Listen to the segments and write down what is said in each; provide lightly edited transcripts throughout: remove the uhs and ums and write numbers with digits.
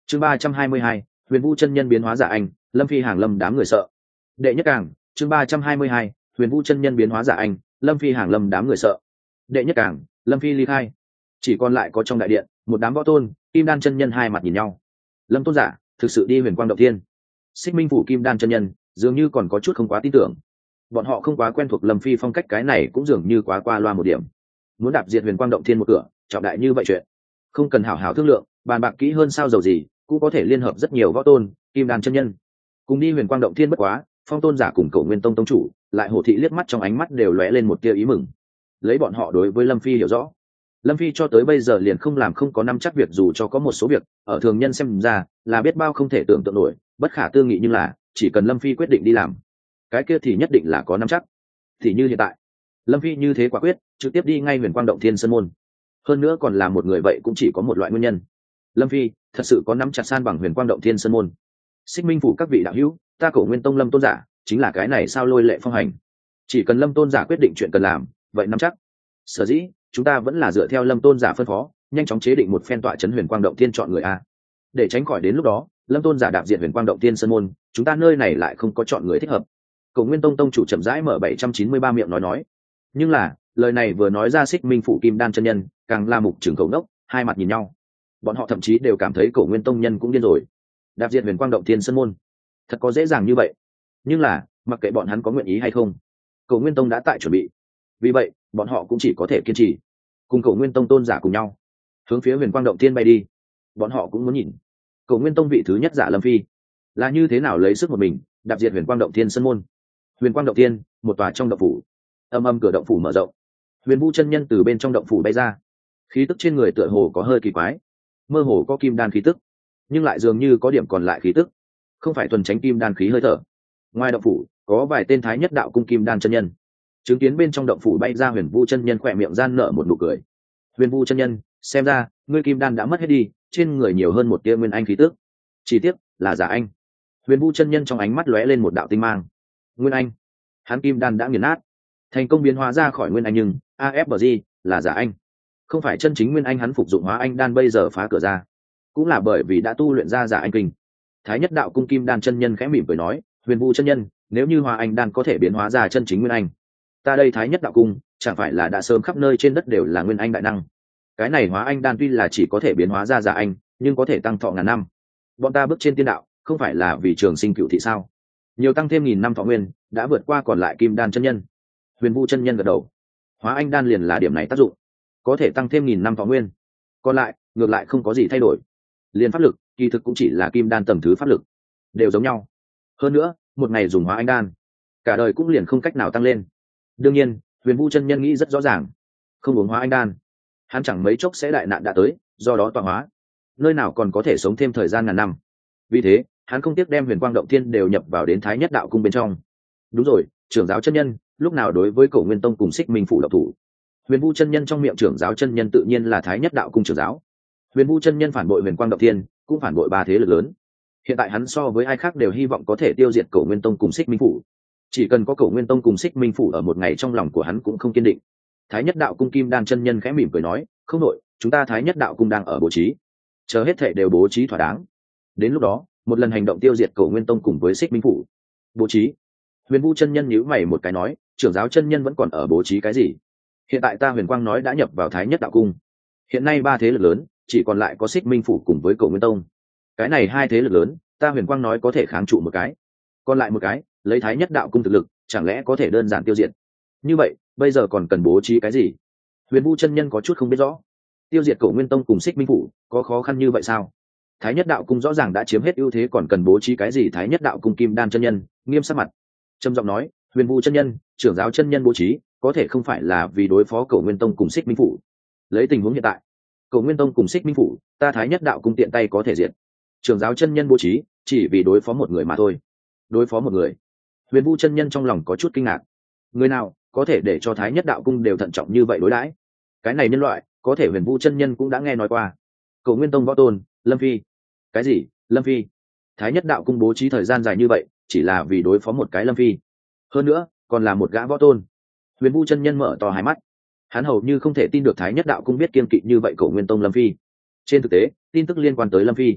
chương 322, huyền vũ chân nhân biến hóa giả anh, lâm phi hàng lâm đám người sợ. Đệ nhất cảng. chương 322, huyền vũ chân nhân biến hóa giả anh, lâm phi hàng lâm đám người sợ. Đệ nhất cảng. Lâm phi ly khai. Chỉ còn lại có trong đại điện một đám võ tôn kim đan chân nhân hai mặt nhìn nhau. Lâm tôn giả thực sự đi huyền quang động thiên? Xích minh phủ kim đan chân nhân dường như còn có chút không quá tin tưởng. Bọn họ không quá quen thuộc lâm phi phong cách, cái này cũng dường như quá qua loa một điểm. Muốn đạp diệt huyền quang động thiên một cửa trọng đại như vậy chuyện, không cần hảo hảo thương lượng bàn bạc kỹ hơn sao? Dầu gì cũng có thể liên hợp rất nhiều võ tôn kim đan chân nhân cùng đi huyền quang động thiên. Bất quá phong tôn giả cùng Cổ Nguyên Tông tông chủ lại hổ thị liếc mắt, trong ánh mắt đều lóe lên một tia ý mừng. Lấy bọn họ đối với lâm phi hiểu rõ, lâm phi cho tới bây giờ liền không làm không có năm chắc việc, dù cho có một số việc ở thường nhân xem ra là biết bao không thể tưởng tượng nổi, bất khả tư nghị, nhưng là chỉ cần lâm phi quyết định đi làm, cái kia thì nhất định là có năm chắc. Thì như hiện tại lâm phi như thế quả quyết trực tiếp đi ngay huyền quang động thiên sơn môn, hơn nữa còn là một người, vậy cũng chỉ có một loại nguyên nhân: lâm phi thật sự có nắm chặt san bằng huyền quang động thiên sơn môn. Xích minh phủ các vị đạo hữu, ta Cổ Nguyên Tông lâm tôn giả chính là cái này sao lôi lệ phong hành. Chỉ cần lâm tôn giả quyết định chuyện cần làm, vậy nắm chắc. Sở dĩ chúng ta vẫn là dựa theo lâm tôn giả phân phó, nhanh chóng chế định một phen tọa chấn huyền quang động thiên chọn người a, để tránh khỏi đến lúc đó lâm tôn giả đạp diện huyền quang động thiên sơn môn, chúng ta nơi này lại không có chọn người thích hợp. Cổ Nguyên Tông tông chủ chậm rãi mở 793 miệng nói. Nhưng là lời này vừa nói ra, Xích minh phủ kim đan chân nhân càng là mục trưởng cầu đốc hai mặt nhìn nhau. Bọn họ thậm chí đều cảm thấy Cổ Nguyên Tông nhân cũng điên rồi. Đạp diệt huyền quang động thiên sơn môn thật có dễ dàng như vậy? Nhưng là mặc kệ bọn hắn có nguyện ý hay không, Cổ Nguyên Tông đã tại chuẩn bị. Vì vậy bọn họ cũng chỉ có thể kiên trì cùng Cổ Nguyên Tông tôn giả cùng nhau hướng phía huyền quang động thiên bay đi. Bọn họ cũng muốn nhìn Cổ Nguyên Tông vị thứ nhất giả lâm phi là như thế nào lấy sức một mình đạp diệt huyền quang động thiên sơn môn. Huyền quang động thiên, một tòa trong động phủ. Âm âm cửa động phủ mở rộng, huyền vũ chân nhân từ bên trong động phủ bay ra. Khí tức trên người tựa hồ có hơi kỳ quái, mơ hồ có kim đan khí tức, nhưng lại dường như có điểm còn lại khí tức không phải thuần tránh kim đan khí hơi thở. Ngoài động phủ có vài tên thái nhất đạo cung kim đan chân nhân chứng kiến bên trong động phủ bay ra huyền vũ chân nhân, khỏe miệng gian nở một nụ cười. Huyền vũ chân nhân, xem ra ngươi kim đan đã mất hết đi, trên người nhiều hơn một tia nguyên anh khí tức, chỉ tiếc là giả anh. Huyền vũ chân nhân trong ánh mắt lóe lên một đạo tinh mang. Nguyên anh? Hắn kim đan đã nghiền nát, thành công biến hóa ra khỏi nguyên anh, nhưng AFBG là giả anh, không phải chân chính nguyên anh. Hắn phục dụng hóa anh đan bây giờ phá cửa ra, cũng là bởi vì đã tu luyện ra giả anh kinh. Thái nhất đạo cung kim đan chân nhân khẽ mỉm cười nói, huyền vũ chân nhân, nếu như hóa anh đan có thể biến hóa ra chân chính nguyên anh, ta đây Thái nhất đạo cung chẳng phải là đã sớm khắp nơi trên đất đều là nguyên anh đại năng? Cái này hóa anh đan tuy là chỉ có thể biến hóa ra giả anh, nhưng có thể tăng thọ ngàn năm. Bọn ta bước trên tiên đạo không phải là vì trường sinh cựu thị sao? Nhiều tăng thêm 1000 năm thọ nguyên đã vượt qua còn lại kim đan chân nhân. Huyền vũ chân nhân gật đầu, hóa anh đan liền là điểm này tác dụng, có thể tăng thêm 1000 năm thọ nguyên, còn lại ngược lại không có gì thay đổi. Liên pháp lực kỳ thực cũng chỉ là kim đan tầng thứ pháp lực, đều giống nhau. Hơn nữa một ngày dùng hóa anh đan, cả đời cũng liền không cách nào tăng lên. Đương nhiên huyền vũ chân nhân nghĩ rất rõ ràng, không uống hóa anh đan hắn chẳng mấy chốc sẽ đại nạn đã tới, do đó tọa hóa, nơi nào còn có thể sống thêm thời gian ngàn năm. Vì thế hắn không tiếc đem huyền quang động thiên đều nhập vào đến thái nhất đạo cung bên trong. Đúng rồi, trưởng giáo chân nhân lúc nào đối với Cổ Nguyên Tông cùng Xích minh phủ độc thủ? Huyền vũ chân nhân trong miệng trưởng giáo chân nhân tự nhiên là thái nhất đạo cung trưởng giáo. Huyền vũ chân nhân phản bội huyền quang động thiên, cũng phản bội ba thế lực lớn. Hiện tại hắn so với ai khác đều hy vọng có thể tiêu diệt Cổ Nguyên Tông cùng Xích minh phủ. Chỉ cần có Cổ Nguyên Tông cùng Xích minh phủ ở một ngày, trong lòng của hắn cũng không kiên định. Thái nhất đạo cung kim đan chân nhân khẽ mỉm cười nói, không nội, chúng ta Thái nhất đạo cung đang ở bố trí, chờ hết thảy đều bố trí thỏa đáng, đến lúc đó một lần hành động tiêu diệt Cổ Nguyên Tông cùng với Xích minh phủ. Bố trí? Huyền vũ chân nhân nhíu mày một cái nói, trưởng giáo chân nhân vẫn còn ở bố trí cái gì? Hiện tại ta Huyền Quang nói đã nhập vào Thái nhất đạo cung, hiện nay ba thế lực lớn chỉ còn lại có Xích minh phủ cùng với Cổ Nguyên Tông. Cái này hai thế lực lớn ta Huyền Quang nói có thể kháng trụ một cái, còn lại một cái lấy Thái nhất đạo cung thực lực chẳng lẽ có thể đơn giản tiêu diệt? Như vậy bây giờ còn cần bố trí cái gì? Huyền vũ chân nhân có chút không biết rõ. Tiêu diệt Cổ Nguyên Tông cùng Xích minh phủ có khó khăn như vậy sao? Thái nhất đạo cung rõ ràng đã chiếm hết ưu thế, còn cần bố trí cái gì? Thái nhất đạo cung kim đan chân nhân nghiêm sắc mặt trầm giọng nói, huyền vũ chân nhân, trưởng giáo chân nhân bố trí có thể không phải là vì đối phó Cổ Nguyên Tông cùng Xích minh phủ. Lấy tình huống hiện tại, Cổ Nguyên Tông cùng Xích minh phủ ta Thái nhất đạo cung tiện tay có thể diệt. Trưởng giáo chân nhân bố trí chỉ vì đối phó một người mà thôi. Đối phó một người? Huyền vũ chân nhân trong lòng có chút kinh ngạc. Người nào có thể để cho Thái nhất đạo cung đều thận trọng như vậy đối đãi? Cái này nhân loại có thể huyền vũ chân nhân cũng đã nghe nói qua. Cổ Nguyên Tông võ tôn lâm phi. Cái gì? Lâm phi? Thái nhất đạo cung bố trí thời gian dài như vậy chỉ là vì đối phó một cái lâm phi, hơn nữa còn là một gã võ tôn? Huyền vũ chân nhân mở to hai mắt, hắn hầu như không thể tin được Thái nhất đạo cung biết kiên kỵ như vậy Cổ Nguyên Tông lâm phi. Trên thực tế tin tức liên quan tới lâm phi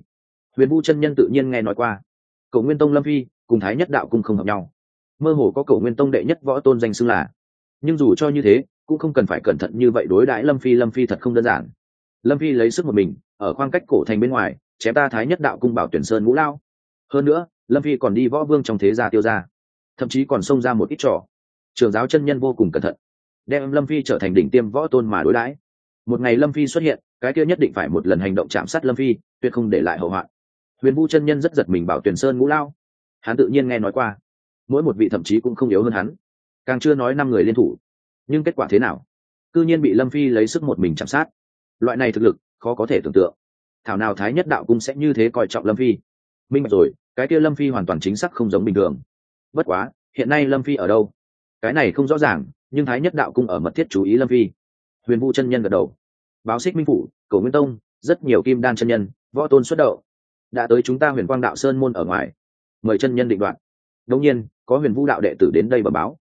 Huyền Vu chân nhân tự nhiên nghe nói qua. Cổ Nguyên Tông Lâm Phi cùng Thái Nhất Đạo Cung không hợp nhau, mơ hồ có Cổ Nguyên Tông đệ nhất võ tôn danh xưng là. Nhưng dù cho như thế, cũng không cần phải cẩn thận như vậy đối đãi Lâm Phi. Lâm Phi thật không đơn giản. Lâm Phi lấy sức một mình ở khoảng cách cổ thành bên ngoài chém ta Thái Nhất Đạo Cung Bảo Tuyển Sơn Ngũ Lao. Hơn nữa, Lâm Phi còn đi võ vương trong thế gia Tiêu gia, thậm chí còn xông ra một ít trò. Trưởng giáo chân nhân vô cùng cẩn thận, đem Lâm Phi trở thành đỉnh tiêm võ tôn mà đối đãi. Một ngày Lâm Phi xuất hiện, cái kia nhất định phải một lần hành động chạm sát Lâm Phi, tuyệt không để lại hậu hoạn. Huyền Vu chân nhân rất giật mình. Bảo Tuyển Sơn Ngũ Lao, hắn tự nhiên nghe nói qua, mỗi một vị thậm chí cũng không yếu hơn hắn, càng chưa nói 5 người liên thủ. Nhưng kết quả thế nào? Cư nhiên bị Lâm Phi lấy sức một mình chạm sát. Loại này thực lực khó có thể tưởng tượng. Thảo nào Thái Nhất Đạo Cung sẽ như thế coi trọng Lâm Phi. Minh bạch rồi, cái kia Lâm Phi hoàn toàn chính xác không giống bình thường. Bất quá, hiện nay Lâm Phi ở đâu? Cái này không rõ ràng, nhưng Thái Nhất Đạo Cung ở mật thiết chú ý Lâm Phi. Huyền Vu chân nhân gật đầu. Báo Xích Minh phủ, Cổ Nguyên Tông, rất nhiều kim đan chân nhân, võ tôn xuất đậu, đã tới chúng ta Huyền Quang Đạo Sơn môn ở ngoài, mời chân nhân định đoạt. Đương nhiên, có Huyền Vu đạo đệ tử đến đây bẩm báo.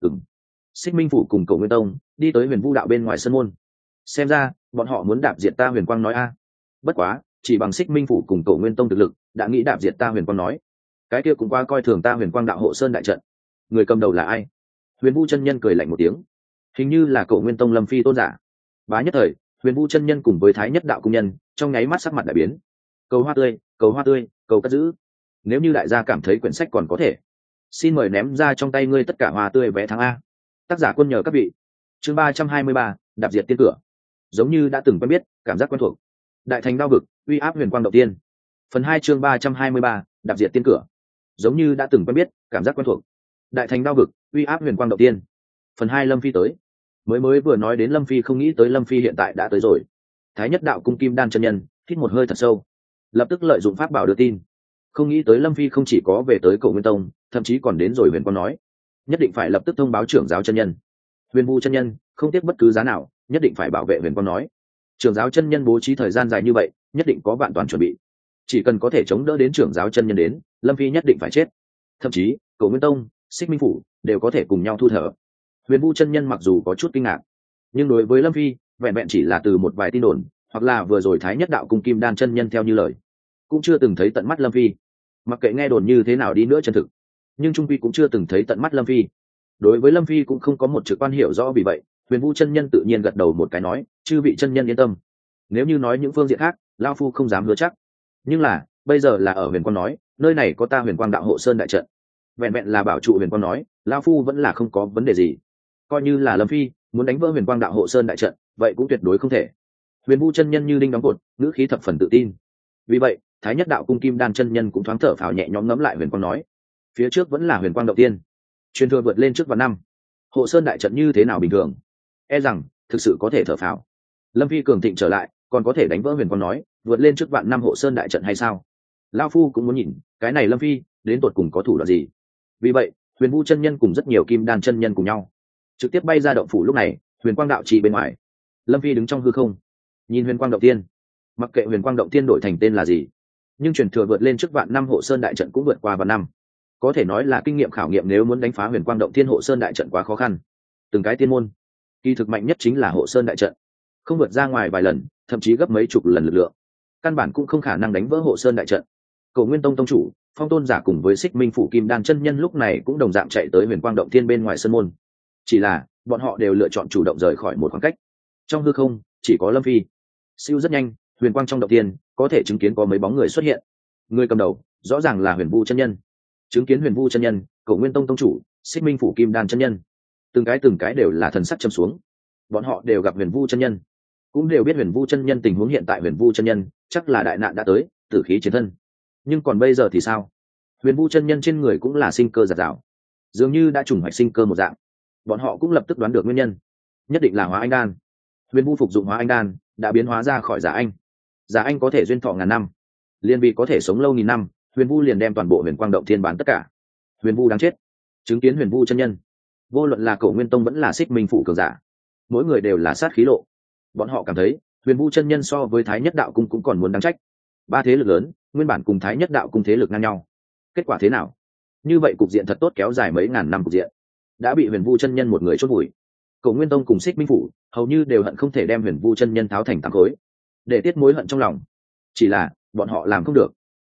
Xích Minh phủ cùng Cổ Nguyên Tông đi tới Huyền Vu đạo bên ngoài sân môn. Xem ra, bọn họ muốn đạp diệt ta Huyền Quang nói a. Bất quá, chỉ bằng Xích Minh phủ cùng Cổ Nguyên Tông thực lực, đã nghĩ đạp diệt ta Huyền Quang nói. Cái kia cũng qua coi thường ta Huyền Quang đạo hộ sơn đại trận. Người cầm đầu là ai? Huyền Vu chân nhân cười lạnh một tiếng. Hình như là Cổ Nguyên Tông Lâm Phi tôn giả. Bá nhất thời, Huyền Vu chân nhân cùng với Thái Nhất Đạo cung nhân, trong nháy mắt sắc mặt đại biến. Cầu hoa tươi, cầu hoa tươi, cầu cất giữ. Nếu như đại gia cảm thấy quyển sách còn có thể, xin mời ném ra trong tay ngươi tất cả hoa tươi vé tháng A. Tác giả quân nhờ các vị. Chương 323, đạp diệt tiên cửa. Giống như đã từng quen biết, cảm giác quen thuộc. Đại thành đao vực, uy áp Huyền Quang động tiên. Phần 2 chương 323, đạp diệt tiên cửa. Giống như đã từng quen biết, cảm giác quen thuộc. Đại thành đao vực, uy áp Huyền Quang động tiên. Phần 2 Lâm Phi tới. Mới vừa nói đến Lâm Phi, không nghĩ tới Lâm Phi hiện tại đã tới rồi. Thái Nhất Đạo cung kim đan chân nhân hít một hơi thật sâu, lập tức lợi dụng pháp bảo đưa tin. Không nghĩ tới Lâm Phi không chỉ có về tới Cổ Nguyên Tông, thậm chí còn đến rồi Huyền Quang nói, nhất định phải lập tức thông báo trưởng giáo chân nhân. Huyền Vu chân nhân không tiếc bất cứ giá nào, nhất định phải bảo vệ Huyền Quang nói. Trưởng giáo chân nhân bố trí thời gian dài như vậy, nhất định có vạn toàn chuẩn bị. Chỉ cần có thể chống đỡ đến trưởng giáo chân nhân đến, Lâm Phi nhất định phải chết. Thậm chí, Cổ Nguyên Tông, Xích Minh phủ đều có thể cùng nhau thu thở. Huyền Vu chân nhân mặc dù có chút kinh ngạc, nhưng đối với Lâm Phi, vẹn vẹn chỉ là từ một vài tin đồn, hoặc là vừa rồi Thái Nhất Đạo cung kim đan chân nhân theo như lời, cũng chưa từng thấy tận mắt Lâm Phi. Mặc kệ nghe đồn như thế nào đi nữa chân thực, nhưng trung quy cũng chưa từng thấy tận mắt Lâm Phi. Đối với Lâm Phi cũng không có một trực quan hiểu rõ, vì vậy Huyền Vu chân nhân tự nhiên gật đầu một cái nói, chư vị chân nhân yên tâm. Nếu như nói những phương diện khác, lao phu không dám hứa chắc, nhưng là bây giờ là ở Huyền Quang nói, nơi này có ta Huyền Quang đạo hộ sơn đại trận, vẹn vẹn là bảo trụ Huyền Quang nói, lao phu vẫn là không có vấn đề gì. Coi như là Lâm Phi muốn đánh vỡ Huyền Quang đạo hộ sơn đại trận, vậy cũng tuyệt đối không thể. Huyền Vu chân nhân như đinh đóng cột, ngữ khí thập phần tự tin. Vì vậy, Thái Nhất Đạo cung kim đan chân nhân cũng thoáng thở phào nhẹ nhõm, ngẫm lại Huyền Quang nói, phía trước vẫn là Huyền Quang đầu tiên, truyền thừa vượt lên trước vạn năm, hộ sơn đại trận như thế nào bình thường, e rằng thực sự có thể thở phào. Lâm Phi cường thịnh trở lại, còn có thể đánh vỡ Huyền Quang nói, vượt lên trước vạn năm hộ sơn đại trận hay sao? Lão phu cũng muốn nhìn cái này Lâm Phi đến tột cùng có thủ đoạn gì. Vì vậy, Huyền Vu chân nhân cùng rất nhiều kim đan chân nhân cùng nhau trực tiếp bay ra động phủ. Lúc này Huyền Quang đạo trì bên ngoài, Lâm Phi đứng trong hư không, nhìn Huyền Quang động tiên. Mặc kệ Huyền Quang động tiên đổi thành tên là gì, nhưng truyền thừa vượt lên trước vạn năm hộ sơn đại trận cũng vượt qua vạn năm, có thể nói là kinh nghiệm khảo nghiệm. Nếu muốn đánh phá Huyền Quang động tiên hộ sơn đại trận quá khó khăn. Từng cái tiên môn, kỳ thực mạnh nhất chính là hộ sơn đại trận, không vượt ra ngoài vài lần, thậm chí gấp mấy chục lần lực lượng, căn bản cũng không khả năng đánh vỡ hộ sơn đại trận. Cổ Nguyên Tông tông chủ Phong tôn giả cùng với Xích Minh phủ kim đan chân nhân lúc này cũng đồng dạng chạy tới Huyền Quang động tiên bên ngoài sân môn, chỉ là bọn họ đều lựa chọn chủ động rời khỏi một khoảng cách. Trong hư không chỉ có Lâm Phi. Siêu rất nhanh, Huyền Quang trong động tiên có thể chứng kiến có mấy bóng người xuất hiện. Người cầm đầu rõ ràng là Huyền Vu chân nhân. Chứng kiến Huyền Vu chân nhân, Cổ Nguyên Tông tông chủ, Xích Minh phủ kim đan chân nhân từng cái đều là thần sắc châm xuống. Bọn họ đều gặp Huyền Vu chân nhân, cũng đều biết Huyền Vu chân nhân tình huống hiện tại. Huyền Vu chân nhân chắc là đại nạn đã tới, tử khí chiến thân. Nhưng còn bây giờ thì sao? Huyền Vu chân nhân trên người cũng là sinh cơ giạt rào, dường như đã trùng hoạch sinh cơ một dạng. Bọn họ cũng lập tức đoán được nguyên nhân, nhất định là hóa anh đan. Huyền Vu phục dụng hóa anh đan đã biến hóa ra khỏi giả anh. Giả anh có thể duyên thọ ngàn năm, liên vị có thể sống lâu nghìn năm. Huyền Vu liền đem toàn bộ Huyền Quang động thiên bán tất cả. Huyền Vu đáng chết. Chứng kiến Huyền Vu chân nhân, vô luận là Cổ Nguyên Tông vẫn là Xích Minh phủ cường giả, mỗi người đều là sát khí lộ. Bọn họ cảm thấy Huyền Vu chân nhân so với Thái Nhất Đạo cung cũng còn muốn đáng trách. Ba thế lực lớn nguyên bản cùng Thái Nhất Đạo cung thế lực ngang nhau, kết quả thế nào? Như vậy cục diện thật tốt kéo dài mấy ngàn năm cục diện đã bị Huyền Vu chân nhân một người chốt vùi. Cổ Nguyên Tông cùng Xích Minh phủ hầu như đều hận không thể đem Huyền Vu chân nhân tháo thành tám khối để tiết mối hận trong lòng, chỉ là bọn họ làm không được.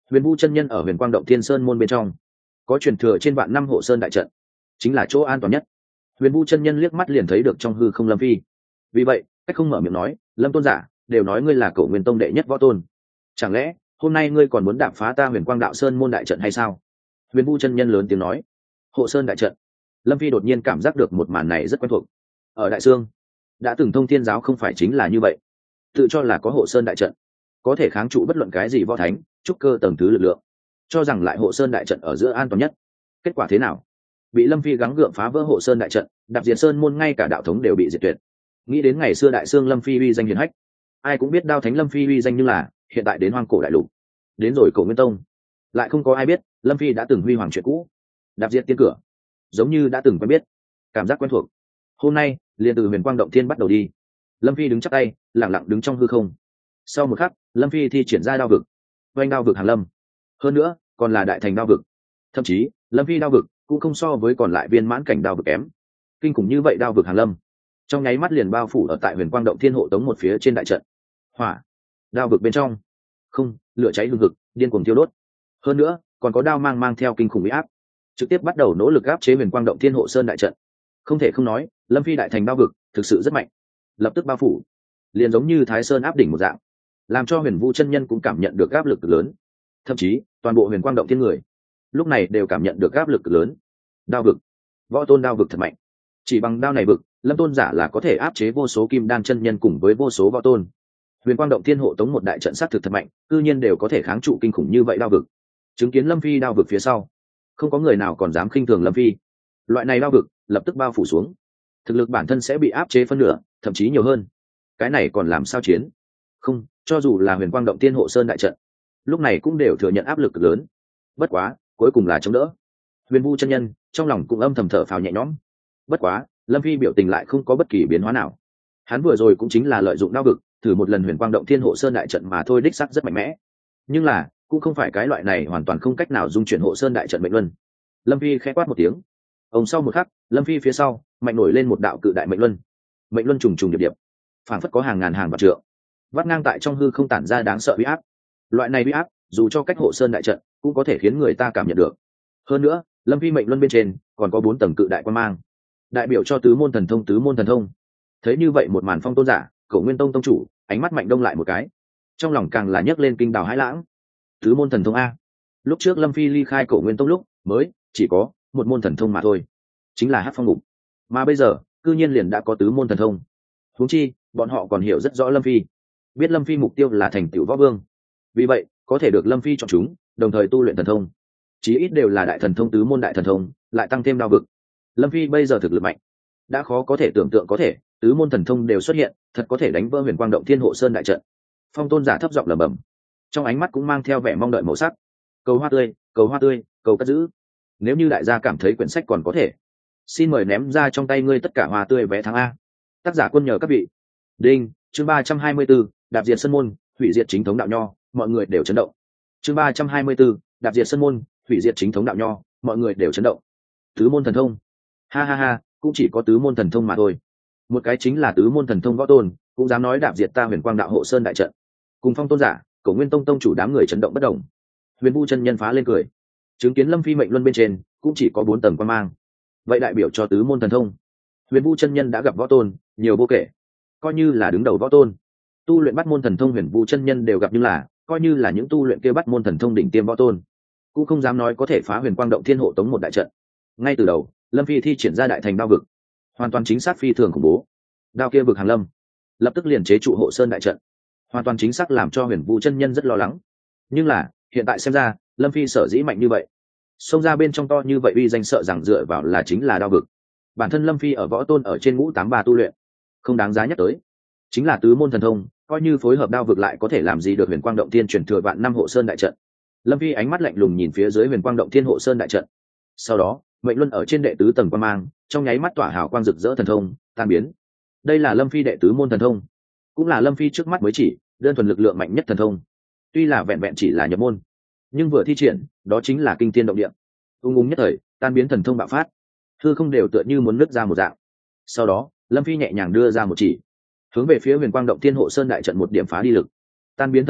Huyền Vu chân nhân ở Huyền Quang Động Thiên Sơn môn bên trong, có truyền thừa trên vạn năm hộ sơn đại trận, chính là chỗ an toàn nhất. Huyền Vu chân nhân liếc mắt liền thấy được trong hư không Lâm Phi. Vì vậy, cách không mở miệng nói, Lâm tôn giả, đều nói ngươi là Cổ Nguyên Tông đệ nhất võ tôn, chẳng lẽ hôm nay ngươi còn muốn đạp phá ta Huyền Quang Đạo Sơn môn đại trận hay sao? Huyền Vu chân nhân lớn tiếng nói. Hộ sơn đại trận. Lâm Phi đột nhiên cảm giác được một màn này rất quen thuộc. Ở Đại Sương, đã từng Thông Thiên giáo không phải chính là như vậy, tự cho là có hộ sơn đại trận, có thể kháng trụ bất luận cái gì võ thánh trúc cơ tầng thứ lực lượng, cho rằng lại hộ sơn đại trận ở giữa an toàn nhất. Kết quả thế nào? Bị Lâm Phi gắng gượng phá vỡ hộ sơn đại trận, đạp diệt sơn môn, ngay cả đạo thống đều bị diệt tuyệt. Nghĩ đến ngày xưa Đại Sương Lâm Phi uy danh hiển hách, ai cũng biết đao thánh Lâm Phi uy danh, nhưng là hiện tại đến hoang cổ đại lục, đến rồi Cổ Nguyên Tông, lại không có ai biết Lâm Phi đã từng huy hoàng chuyện cũ, đạp diệt tiên cửa, giống như đã từng quen biết, cảm giác quen thuộc. Hôm nay liền từ Huyền Quang Động Thiên bắt đầu đi. Lâm Phi đứng chắp tay, lẳng lặng đứng trong hư không. Sau một khắc, Lâm Phi thi triển ra đao vực, oanh đao vực hàng lâm, hơn nữa còn là đại thành đao vực. Thậm chí Lâm Phi đao vực cũng không so với còn lại viên mãn cảnh đao vực kém. Kinh khủng như vậy đao vực hàng lâm, trong nháy mắt liền bao phủ ở tại Huyền Quang Động Thiên hộ tống một phía trên đại trận. Hỏa đao vực bên trong, không, lửa cháy hừng hực, điên cuồng thiêu đốt. Hơn nữa còn có đao mang theo kinh khủng uy áp, trực tiếp bắt đầu nỗ lực áp chế Huyền Quang Động Thiên hộ sơn đại trận. Không thể không nói, Lâm Phi đại thành đao vực thực sự rất mạnh, lập tức bao phủ, liền giống như Thái Sơn áp đỉnh một dạng, làm cho Huyền Vu chân nhân cũng cảm nhận được áp lực cực lớn. Thậm chí toàn bộ Huyền Quang Động Thiên người lúc này đều cảm nhận được áp lực cực lớn. Đao vực, võ tôn đao vực thật mạnh, chỉ bằng đao này vực, Lâm tôn giả là có thể áp chế vô số kim đan chân nhân cùng với vô số võ tôn. Huyền Quang Động Thiên hộ tống một đại trận sát thực thật mạnh, cư nhiên đều có thể kháng trụ kinh khủng như vậy đao vực. Chứng kiến Lâm Phi đao vực phía sau, không có người nào còn dám khinh thường Lâm Phi. Loại này đao vực lập tức bao phủ xuống, thực lực bản thân sẽ bị áp chế phân nửa, thậm chí nhiều hơn. Cái này còn làm sao chiến? Không, cho dù là Huyền Quang Động Thiên hộ sơn đại trận, lúc này cũng đều thừa nhận áp lực cực lớn. Bất quá, cuối cùng là chống đỡ. Huyền Vu chân nhân trong lòng cũng âm thầm thở phào nhẹ nhõm. Bất quá, Lâm Phi biểu tình lại không có bất kỳ biến hóa nào. Hắn vừa rồi cũng chính là lợi dụng đao vực, thử một lần Huyền Quang Động Thiên hộ sơn đại trận mà thôi, đích xác rất mạnh mẽ. Nhưng là, cũng không phải cái loại này hoàn toàn không cách nào dung chuyển hộ sơn đại trận mệnh luân. Lâm Phi khẽ quát một tiếng. Ông sau một khắc, Lâm Phi phía sau mạnh nổi lên một đạo cự đại mệnh luân. Mệnh luân trùng trùng điệp điệp, phảng phất có hàng ngàn hàng vạn trượng, vắt ngang tại trong hư không, tản ra đáng sợ uy áp. Loại này uy áp, dù cho cách hộ sơn đại trận, cũng có thể khiến người ta cảm nhận được. Hơn nữa, Lâm Phi mệnh luân bên trên còn có 4 tầng cự đại quan mang, đại biểu cho tứ môn thần thông. Tứ môn thần thông. Thấy như vậy một màn, Phong tôn giả, Cổ Nguyên Tông tông chủ, ánh mắt mạnh đông lại một cái, trong lòng càng là nhấc lên kinh đào hãi lãng. Tứ môn thần thông a? Lúc trước Lâm Phi ly khai Cổ Nguyên Tông lúc mới chỉ có một môn thần thông mà thôi, chính là Hắc Phong Ngục, mà bây giờ cư nhiên liền đã có tứ môn thần thông. Huống chi bọn họ còn hiểu rất rõ Lâm Phi, biết Lâm Phi mục tiêu là thành tựu võ vương, vì vậy có thể được Lâm Phi chọn chúng, đồng thời tu luyện thần thông, chí ít đều là đại thần thông, tứ môn đại thần thông, lại tăng thêm đao vực. Lâm Phi bây giờ thực lực mạnh, đã khó có thể tưởng tượng, có thể tứ môn thần thông đều xuất hiện, thật có thể đánh vỡ Huyền Quang Động Thiên hộ sơn đại trận. Phong tôn giả thấp giọng lẩm bẩm, trong ánh mắt cũng mang theo vẻ mong đợi màu sắc. Cầu hoa tươi, cầu hoa tươi, cầu cất giữ. Nếu như đại gia cảm thấy quyển sách còn có thể, xin mời ném ra trong tay ngươi tất cả hoa tươi vé tháng A. Tác giả Quân nhờ các vị. Đinh, chương 324, đạp diệt sơn môn, hủy diệt chính thống đạo nho, mọi người đều chấn động. Chương 324, đạp diệt sơn môn, hủy diệt chính thống đạo nho, mọi người đều chấn động. Tứ môn thần thông? Ha ha ha, cũng chỉ có tứ môn thần thông mà thôi. Một cái chính là tứ môn thần thông võ tôn, cũng dám nói đạp diệt ta Huyền Quang Đạo hộ sơn đại trận. Cùng Phong tôn giả, Cổ Nguyên Tông tông chủ đám người chấn động bất động. Huyền Vu chân nhân phá lên cười, chứng kiến Lâm Phi mệnh luân bên trên cũng chỉ có 4 tầng quan mang, vậy đại biểu cho tứ môn thần thông. Huyền Vu chân nhân đã gặp võ tôn nhiều vô kể, coi như là đứng đầu võ tôn, tu luyện bắt môn thần thông Huyền Vu chân nhân đều gặp, nhưng là coi như là những tu luyện kia bắt môn thần thông đỉnh tiêm võ tôn, cũng không dám nói có thể phá Huyền Quang Động Thiên hộ tống một đại trận. Ngay từ đầu, Lâm Phi thi triển ra đại thành đao vực, hoàn toàn chính xác phi thường khủng bố. Đao kia vực hàng lâm, lập tức liền chế trụ hộ sơn đại trận, hoàn toàn chính xác làm cho Huyền Vu chân nhân rất lo lắng. Nhưng là hiện tại xem ra, Lâm Phi sở dĩ mạnh như vậy, xông ra bên trong to như vậy uy danh, sợ rằng dựa vào là chính là đao vực. Bản thân Lâm Phi ở võ tôn ở trên ngũ 83 tu luyện, không đáng giá nhắc tới, chính là tứ môn thần thông, coi như phối hợp đao vực lại có thể làm gì được Huyền Quang Động Thiên truyền thừa vạn năm hộ sơn đại trận. Lâm Phi ánh mắt lạnh lùng nhìn phía dưới Huyền Quang Động Thiên hộ sơn đại trận, sau đó mệnh luân ở trên đệ tứ tầng quan mang trong nháy mắt tỏa hào quang rực rỡ thần thông tan biến. Đây là Lâm Phi đệ tứ môn thần thông, cũng là Lâm Phi trước mắt mới chỉ đơn thuần lực lượng mạnh nhất thần thông. Tuy là vẹn vẹn chỉ là nhập môn, nhưng vừa thi triển đó chính là kinh thiên động địa, ung ung nhất thời tan biến, thần thông bạo phát, hư không đều tựa như muốn nứt ra một dạng. Sau đó Lâm Phi nhẹ nhàng đưa ra một chỉ, hướng về phía Huyền Quang Động Thiên hộ sơn đại trận một điểm phá đi lực, tan biến thần thông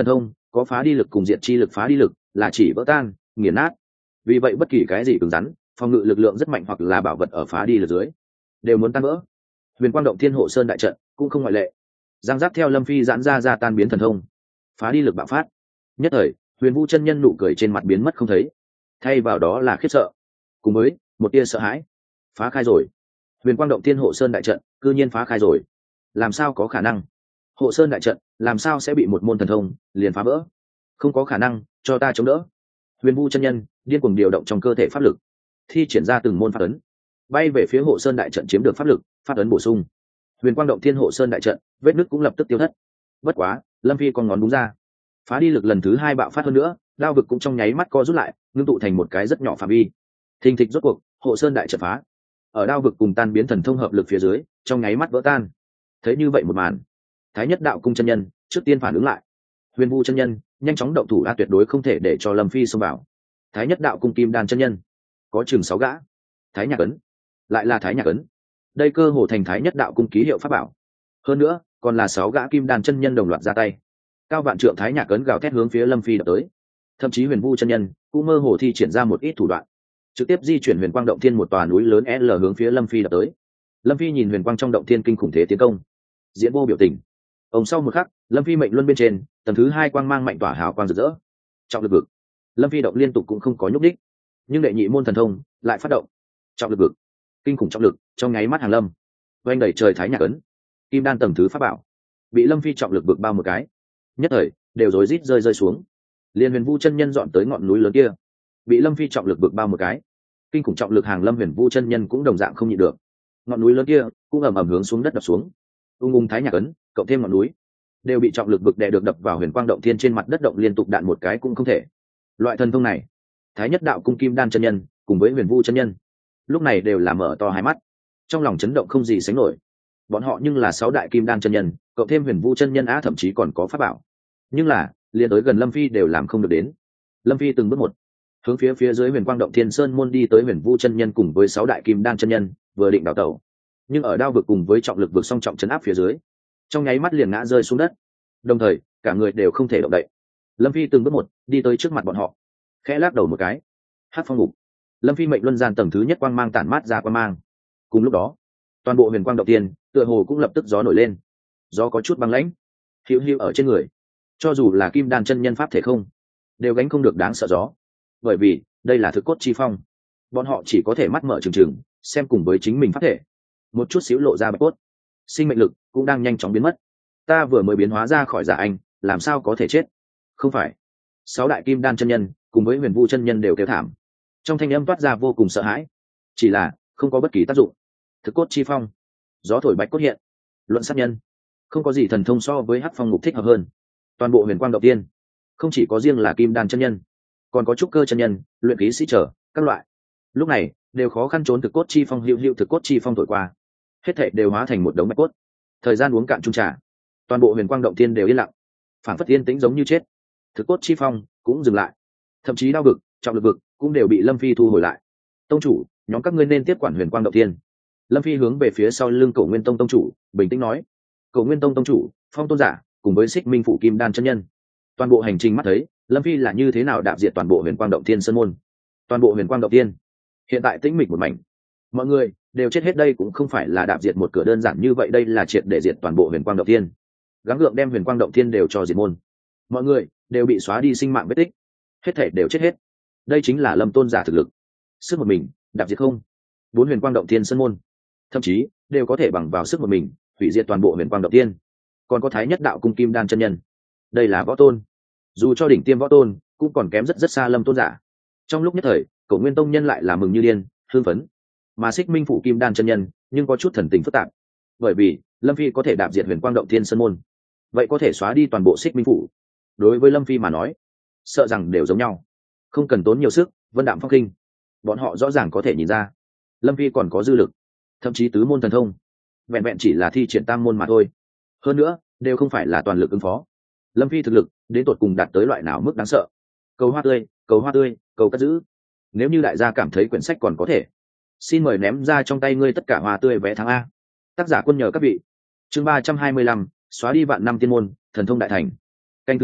có phá đi lực cùng diện chi lực. Phá đi lực là chỉ vỡ tan, nghiền nát. Vì vậy bất kỳ cái gì cứng rắn, phòng ngự lực lượng rất mạnh hoặc là bảo vật ở phá đi lực dưới đều muốn tan vỡ. Huyền Quang Động Thiên Hộ Sơn đại trận cũng không ngoại lệ. Giang giáp theo Lâm Phi giãn ra tan biến thần thông, phá đi lực bạo phát. Nhất thời, Huyền Vũ chân nhân nụ cười trên mặt biến mất không thấy, thay vào đó là khiếp sợ cùng với một tia sợ hãi. Phá khai rồi. Huyền Quang Động Thiên Hộ Sơn đại trận cư nhiên phá khai rồi. Làm sao có khả năng? Hộ Sơn đại trận làm sao sẽ bị một môn thần thông liền phá vỡ? Không có khả năng, cho ta chống đỡ. Huyền Vũ chân nhân điên cuồng điều động trong cơ thể pháp lực, thi triển ra từng môn pháp ấn, bay về phía Hộ Sơn đại trận chiếm được pháp lực, pháp ấn bổ sung. Huyền Quang Động Thiên Hộ Sơn đại trận vết nứt cũng lập tức tiêu thất. Bất quá, Lâm Phi con ngón đúng ra, phá đi lực lần thứ 2 bạo phát hơn nữa, đao vực cũng trong nháy mắt co rút lại, ngưng tụ thành một cái rất nhỏ phạm vi. Thình thịch rốt cuộc, Hộ Sơn đại trận phá. Ở đao vực cùng tan biến thần thông hợp lực phía dưới, trong nháy mắt vỡ tan. Thấy như vậy một màn, Thái Nhất Đạo Cung chân nhân trước tiên phản ứng lại. Huyền Vũ chân nhân nhanh chóng động thủ, tuyệt đối không thể để cho Lâm Phi xông vào. Thái Nhất Đạo Cung Kim Đan chân nhân có chừng 6 gã. Thái Nhạc ấn, lại là Thái Nhạc ấn. Đây cơ hồ thành Thái Nhất Đạo Cung ký hiệu pháp bảo. Hơn nữa, còn là 6 gã Kim Đan chân nhân đồng loạt ra tay. Cao vạn trượng Thái Nhạc ấn gào thét hướng phía Lâm Phi đập tới. Thậm chí Huyền Vũ chân nhân cũng mơ hồ thi triển ra một ít thủ đoạn, trực tiếp di chuyển Huyền Quang Động Thiên một tòa núi lớn L hướng phía Lâm Phi đập tới. Lâm Phi nhìn Huyền Quang trong động thiên kinh khủng thế tiến công, diễn vô biểu tình. Ông sau một khắc, Lâm Phi mệnh luân bên trên, tầng thứ 2 quang mang mạnh tỏa hào quang rực rỡ. Trọng lực vực, Lâm Phi động liên tục cũng không có nhúc đích, nhưng đệ nhị môn thần thông lại phát động. Trọng lực vực, kinh khủng trọng lực trong nháy mắt hàng lâm, oanh đẩy trời Thái Nhạc ấn, Kim Đan tầng thứ pháp bảo, bị Lâm Phi trọng lực vực bao một cái, nhất thời đều rối rít rơi xuống. Liên Huyền Vũ chân nhân dọn tới ngọn núi lớn kia, bị Lâm Phi trọng lực vực bao một cái, kinh khủng trọng lực hàng lâm. Huyền Vũ chân nhân cũng đồng dạng không nhịn được, ngọn núi lớn kia cũng ầm ầm hướng xuống đất đập xuống. Thái Nhạc ấn cộng thêm ngọn núi đều bị trọng lực vực đè được, đập vào Huyền Quang Động Thiên trên mặt đất, động liên tục đạn một cái cũng không thể. Loại thần thông này, Thái Nhất Đạo Cung Kim Đan chân nhân cùng với Huyền Vũ chân nhân lúc này đều là mở to hai mắt, trong lòng chấn động không gì sánh nổi. Bọn họ nhưng là 6 đại Kim Đan chân nhân, cộng thêm Huyền Vũ chân nhân thậm chí còn có pháp bảo, nhưng là liền tới gần Lâm Phi đều làm không được đến. Lâm Phi từng bước một hướng phía dưới Huyền Quang Động Thiên Sơn môn đi tới. Huyền Vũ chân nhân cùng với 6 đại Kim Đan chân nhân vừa định đào tẩu, nhưng ở đao vực cùng với trọng lực vực song trọng chấn áp phía dưới, trong nháy mắt liền ngã rơi xuống đất, đồng thời cả người đều không thể động đậy. Lâm Phi từng bước một đi tới trước mặt bọn họ, khẽ lắc đầu một cái. Hắc phong ngục. Lâm Phi mệnh luân gian tầng thứ nhất quang mang tản mát ra quang mang. Cùng lúc đó, toàn bộ Huyền Quang Động Thiên tựa hồ cũng lập tức gió nổi lên, gió có chút băng lãnh, hữu hữu ở trên người. Cho dù là Kim Đan chân nhân pháp thể không, đều gánh không được đáng sợ gió, bởi vì đây là thực cốt chi phong. Bọn họ chỉ có thể mắt mở trừng trừng xem cùng với chính mình pháp thể, một chút xíu lộ ra bạch cốt, sinh mệnh lực cũng đang nhanh chóng biến mất. Ta vừa mới biến hóa ra khỏi giả anh, làm sao có thể chết? Không phải. 6 đại Kim Đan chân nhân cùng với Huyền Vũ chân nhân đều kêu thảm, trong thanh âm toát ra vô cùng sợ hãi. Chỉ là không có bất kỳ tác dụng. Thực cốt chi phong, gió thổi bạch cốt hiện. Luận sát nhân, không có gì thần thông so với Hắc phong ngục thích hợp hơn. Toàn bộ Huyền Quang Động Thiên không chỉ có riêng là Kim Đan chân nhân, còn có trúc cơ chân nhân, luyện khí sĩ trở các loại, lúc này đều khó khăn trốn thực cốt chi phong. Hữu thực cốt chi phong thổi qua, hết thảy đều hóa thành một đống bạch cốt. Thời gian uống cạn chung trà, toàn bộ Huyền Quang Động Thiên đều yên lặng, phản phất yên tĩnh giống như chết. Thực cốt chi phong cũng dừng lại, thậm chí đao vực, trọng lực vực cũng đều bị Lâm Phi thu hồi lại. Tông chủ, nhóm các ngươi nên tiếp quản Huyền Quang Động Thiên. Lâm Phi hướng về phía sau lưng Cổ Nguyên Tông tông chủ bình tĩnh nói. Cổ Nguyên Tông tông chủ, Phong tôn giả cùng với Xích Minh Phủ Kim Đan chân nhân, toàn bộ hành trình mắt thấy Lâm Phi là như thế nào đạp diệt toàn bộ Huyền Quang Động Thiên sơn môn. Toàn bộ Huyền Quang Động Thiên hiện tại tĩnh mịch một mảnh, mọi người đều chết hết. Đây cũng không phải là đạp diệt một cửa đơn giản như vậy, đây là triệt để diệt toàn bộ Huyền Quang Động Thiên, gắng gượng đem Huyền Quang Động Thiên đều cho diệt môn. Mọi người đều bị xóa đi sinh mạng vết tích, hết thể đều chết hết. Đây chính là Lâm tôn giả thực lực, sức một mình đạp diệt không 4 Huyền Quang Động Thiên sơn môn, thậm chí đều có thể bằng vào sức một mình hủy diệt toàn bộ Huyền Quang Động Thiên. Còn có Thái Nhất Đạo Cung Kim Đan chân nhân, đây là võ tôn, dù cho đỉnh tiêm võ tôn cũng còn kém rất rất xa Lâm tôn giả. Trong lúc nhất thời, Cổ Nguyên Tông nhân lại là mừng như điên, hưng phấn, mà Xích Minh Phủ Kim Đan chân nhân nhưng có chút thần tình phức tạp, bởi vì Lâm Phi có thể đạp diệt Huyền Quang Động Thiên sơn môn, vậy có thể xóa đi toàn bộ Xích Minh Phủ. Đối với Lâm Phi mà nói, sợ rằng đều giống nhau, không cần tốn nhiều sức. Vân đạm phong kinh, bọn họ rõ ràng có thể nhìn ra Lâm Phi còn có dư lực, thậm chí tứ môn thần thông vẹn vẹn chỉ là thi triển tam môn mà thôi. Hơn nữa đều không phải là toàn lực ứng phó. Lâm Phi thực lực đến tột cùng đạt tới loại nào mức đáng sợ. Cầu hoa tươi, cầu hoa tươi, cầu cất giữ. Nếu như đại gia cảm thấy quyển sách còn có thể, xin mời ném ra trong tay ngươi tất cả hoa tươi vé tháng A. Tác giả quân nhờ các vị. Chương 325, xóa đi vạn năm tiên môn, thần thông đại thành. Canh thứ 4,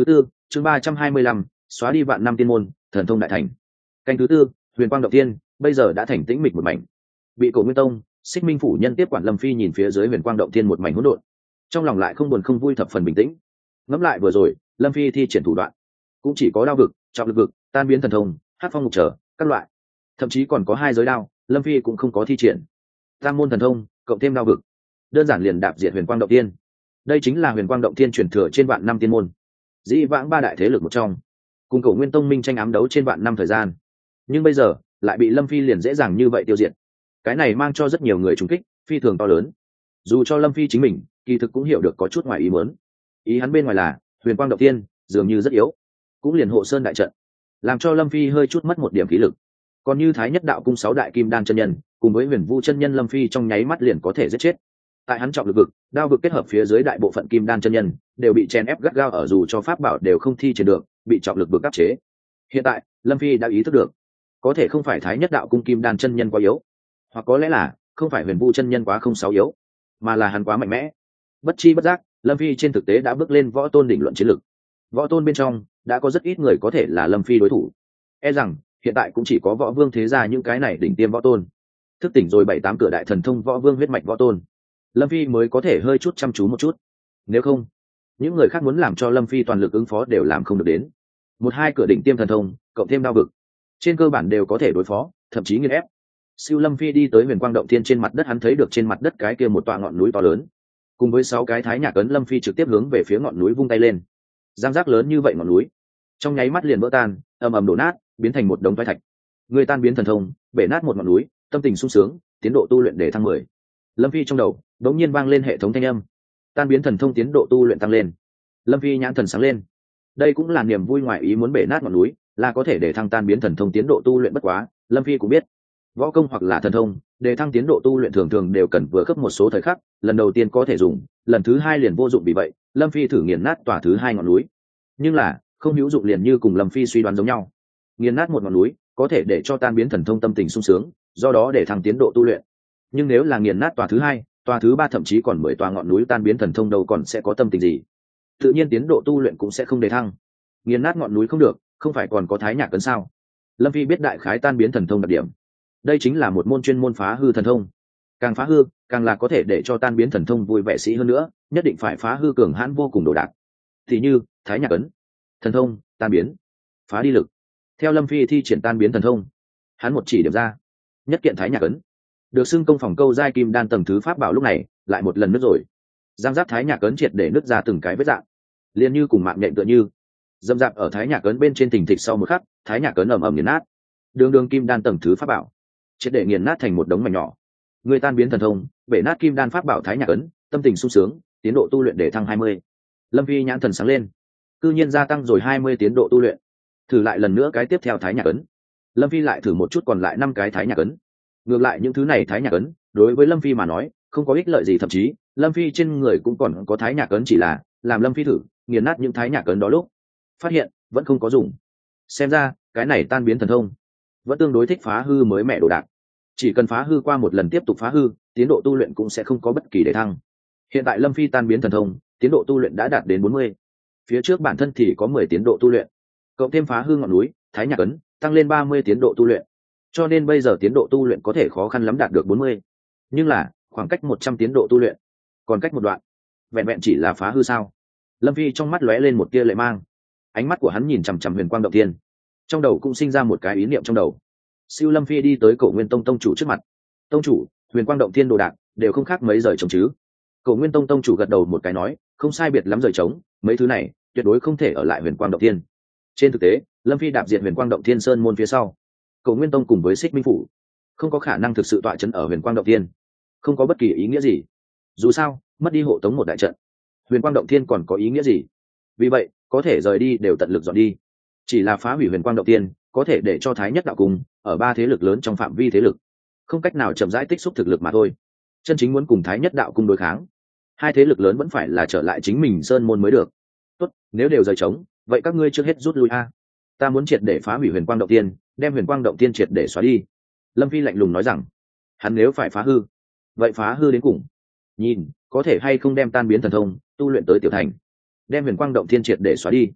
chương 325, xóa đi vạn năm tiên môn, thần thông đại thành. Canh thứ tư, huyền quang động tiên bây giờ đã thành tĩnh mịch một mảnh. Bị Cổ Nguyên Tông, Xích Minh phủ nhân tiếp quản Lâm Phi nhìn phía dưới huyền quang động tiên một mảnh hỗn độn, trong lòng lại không buồn không vui, thập phần bình tĩnh. Ngẫm lại vừa rồi Lâm Phi thi triển thủ đoạn cũng chỉ có đao vực, trọng lực vực, tan biến thần thông, hát phong ngục trở các loại, thậm chí còn có 2 giới đao Lâm Phi cũng không có thi triển. Tam môn thần thông cộng thêm đao vực, đơn giản liền đạp diệt huyền quang động tiên. Đây chính là huyền quang động tiên truyền thừa trên vạn năm tiên môn, dĩ vãng 3 đại thế lực một trong, cùng Cổ Nguyên Tông minh tranh ám đấu trên vạn năm thời gian, nhưng bây giờ lại bị Lâm Phi liền dễ dàng như vậy tiêu diệt. Cái này mang cho rất nhiều người trùng kích phi thường to lớn. Dù cho Lâm Phi chính mình kỳ thực cũng hiểu được có chút ngoài ý muốn. Ý hắn bên ngoài là huyền quang động tiên dường như rất yếu, cũng liền hộ sơn đại trận làm cho Lâm Phi hơi chút mất một điểm khí lực. Còn như Thái Nhất Đạo Cung 6 đại kim đan chân nhân cùng với Huyền Vu chân nhân, Lâm Phi trong nháy mắt liền có thể giết chết. Tại hắn trọng lực vực, đao vực kết hợp phía dưới đại bộ phận kim đan chân nhân đều bị chèn ép gắt gao, ở dù cho pháp bảo đều không thi triển được, bị trọng lực vực áp chế. Hiện tại Lâm Phi đã ý thức được, có thể không phải Thái Nhất Đạo Cung kim đan chân nhân quá yếu, hoặc có lẽ là không phải Huyền Vu chân nhân quá không sáu yếu, mà là hắn quá mạnh mẽ. Bất chi bất giác Lâm Phi trên thực tế đã bước lên võ tôn đỉnh luận chiến lực. Võ tôn bên trong đã có rất ít người có thể là Lâm Phi đối thủ, e rằng hiện tại cũng chỉ có võ vương thế gia những cái này đỉnh tiêm võ tôn thức tỉnh rồi 7-8 cửa đại thần thông võ vương huyết mạch võ tôn, Lâm Phi mới có thể hơi chút chăm chú một chút. Nếu không, những người khác muốn làm cho Lâm Phi toàn lực ứng phó đều làm không được đến. 1-2 cửa đỉnh tiêm thần thông cộng thêm đao vực, trên cơ bản đều có thể đối phó, thậm chí nghiền ép. Siêu Lâm Phi đi tới huyền quang động thiên trên mặt đất, hắn thấy được trên mặt đất cái kia một tọa ngọn núi to lớn, cùng với 6 cái thái nhạc ấn. Lâm Phi trực tiếp hướng về phía ngọn núi vung tay lên, giang giác lớn như vậy ngọn núi trong nháy mắt liền vỡ tan, ầm ầm đổ nát, biến thành một đống phế thạch. Người tan biến thần thông, bể nát một ngọn núi, tâm tình sung sướng, tiến độ tu luyện để thăng 10. Lâm Phi trong đầu đống nhiên vang lên hệ thống thanh âm, tan biến thần thông tiến độ tu luyện tăng lên. Lâm Phi nhãn thần sáng lên, đây cũng là niềm vui ngoài ý muốn. Bể nát ngọn núi là có thể để thăng tan biến thần thông tiến độ tu luyện, bất quá Lâm Phi cũng biết võ công hoặc là thần thông để thăng tiến độ tu luyện thường thường đều cần vừa khớp một số thời khắc, lần đầu tiên có thể dùng, lần thứ 2 liền vô dụng. Vì vậy Lâm Phi thử nghiền nát tòa thứ 2 ngọn núi, nhưng là không hữu dụng, liền như cùng Lâm Phi suy đoán giống nhau. Nghiền nát một ngọn núi có thể để cho tan biến thần thông tâm tình sung sướng, do đó để thăng tiến độ tu luyện, nhưng nếu là nghiền nát tòa thứ 2, tòa thứ 3, thậm chí còn 10 tòa ngọn núi tan biến thần thông, đâu còn sẽ có tâm tình gì, tự nhiên tiến độ tu luyện cũng sẽ không đề thăng. Nghiền nát ngọn núi không được, không phải còn có thái nhạc cấn sao? Lâm Phi biết đại khái tan biến thần thông đặc điểm, đây chính là một môn chuyên môn phá hư thần thông, càng phá hư càng là có thể để cho tan biến thần thông vui vẻ sĩ hơn nữa, nhất định phải phá hư cường hãn vô cùng đồ đạc. Thì như thái nhạc ấn, thần thông tan biến, phá đi lực. Theo Lâm Phi thi triển tan biến thần thông, hắn một chỉ điểm ra nhất kiện thái nhạc ấn, được xưng công phòng câu giai kim đan tầng thứ pháp bảo, lúc này lại một lần nứt rồi. Giang giáp thái nhạc ấn triệt để nứt ra từng cái vết dạng, liền như cùng mạng nhện tựa như dâm dạp ở thái nhạc ấn bên trên, tình thịch. Sau một khắc, thái nhạc ấn ầm ầm nghiền nát, đường kim đan tầng thứ pháp bảo triệt để nghiền nát thành một đống mảnh nhỏ. Người tan biến thần thông bể nát kim đan pháp bảo thái nhạc ấn, tâm tình sung sướng, tiến độ tu luyện để thăng 20. Lâm Phi nhãn thần sáng lên, cư nhiên gia tăng rồi 20 tiến độ tu luyện. Thử lại lần nữa cái tiếp theo thái nhạc ấn. Lâm Phi lại thử một chút, còn lại 5 cái thái nhạc ấn. Ngược lại những thứ này thái nhạc ấn đối với Lâm Phi mà nói không có ích lợi gì, thậm chí Lâm Phi trên người cũng còn có thái nhạc ấn, chỉ là làm Lâm Phi thử nghiền nát những thái nhạc ấn đó lúc phát hiện vẫn không có dùng. Xem ra cái này tan biến thần thông vẫn tương đối thích phá hư mới mẻ đồ đạc, chỉ cần phá hư qua một lần tiếp tục phá hư, tiến độ tu luyện cũng sẽ không có bất kỳ đề thăng. Hiện tại Lâm Phi tan biến thần thông tiến độ tu luyện đã đạt đến 40, phía trước bản thân thì có 10 tiến độ tu luyện, cộng thêm phá hư ngọn núi thái nhạc ấn tăng lên 30 tiến độ tu luyện, cho nên bây giờ tiến độ tu luyện có thể khó khăn lắm đạt được 40. Nhưng là khoảng cách 100 tiến độ tu luyện còn cách một đoạn, vẹn vẹn chỉ là phá hư sao? Lâm Phi trong mắt lóe lên một tia lệ mang, ánh mắt của hắn nhìn chằm chằm huyền quang động thiên, trong đầu cũng sinh ra một cái ý niệm trong đầu. Siêu Lâm Phi đi tới Cổ Nguyên Tông tông chủ trước mặt. Tông chủ, huyền quang động thiên đồ đạc đều không khác mấy rời trống chứ? Cổ Nguyên Tông tông chủ gật đầu một cái nói, không sai biệt lắm rời trống, mấy thứ này tuyệt đối không thể ở lại huyền quang động thiên. Trên thực tế Lâm Phi đạp diệt huyền quang động thiên sơn môn phía sau, Cổ Nguyên Tông cùng với Xích Minh phủ không có khả năng thực sự tọa trấn ở huyền quang động thiên, không có bất kỳ ý nghĩa gì. Dù sao mất đi hộ tống một đại trận, huyền quang động thiên còn có ý nghĩa gì? Vì vậy có thể rời đi đều tận lực dọn đi, chỉ là phá hủy huyền quang động thiên có thể để cho Thái Nhất Đạo Cung ở 3 thế lực lớn trong phạm vi thế lực không cách nào chậm rãi tích xúc thực lực mà thôi. Chân chính muốn cùng Thái Nhất Đạo Cung đối kháng, 2 thế lực lớn vẫn phải là trở lại chính mình sơn môn mới được. Tốt, nếu đều rời trống, vậy các ngươi trước hết rút lui a. Ta muốn triệt để phá hủy huyền quang động thiên, đem huyền quang động thiên triệt để xóa đi. Lâm Phi lạnh lùng nói rằng, hắn nếu phải phá hư, vậy phá hư đến cùng, nhìn có thể hay không đem tan biến thần thông tu luyện tới tiểu thành, đem huyền quang động thiên triệt để xóa đi.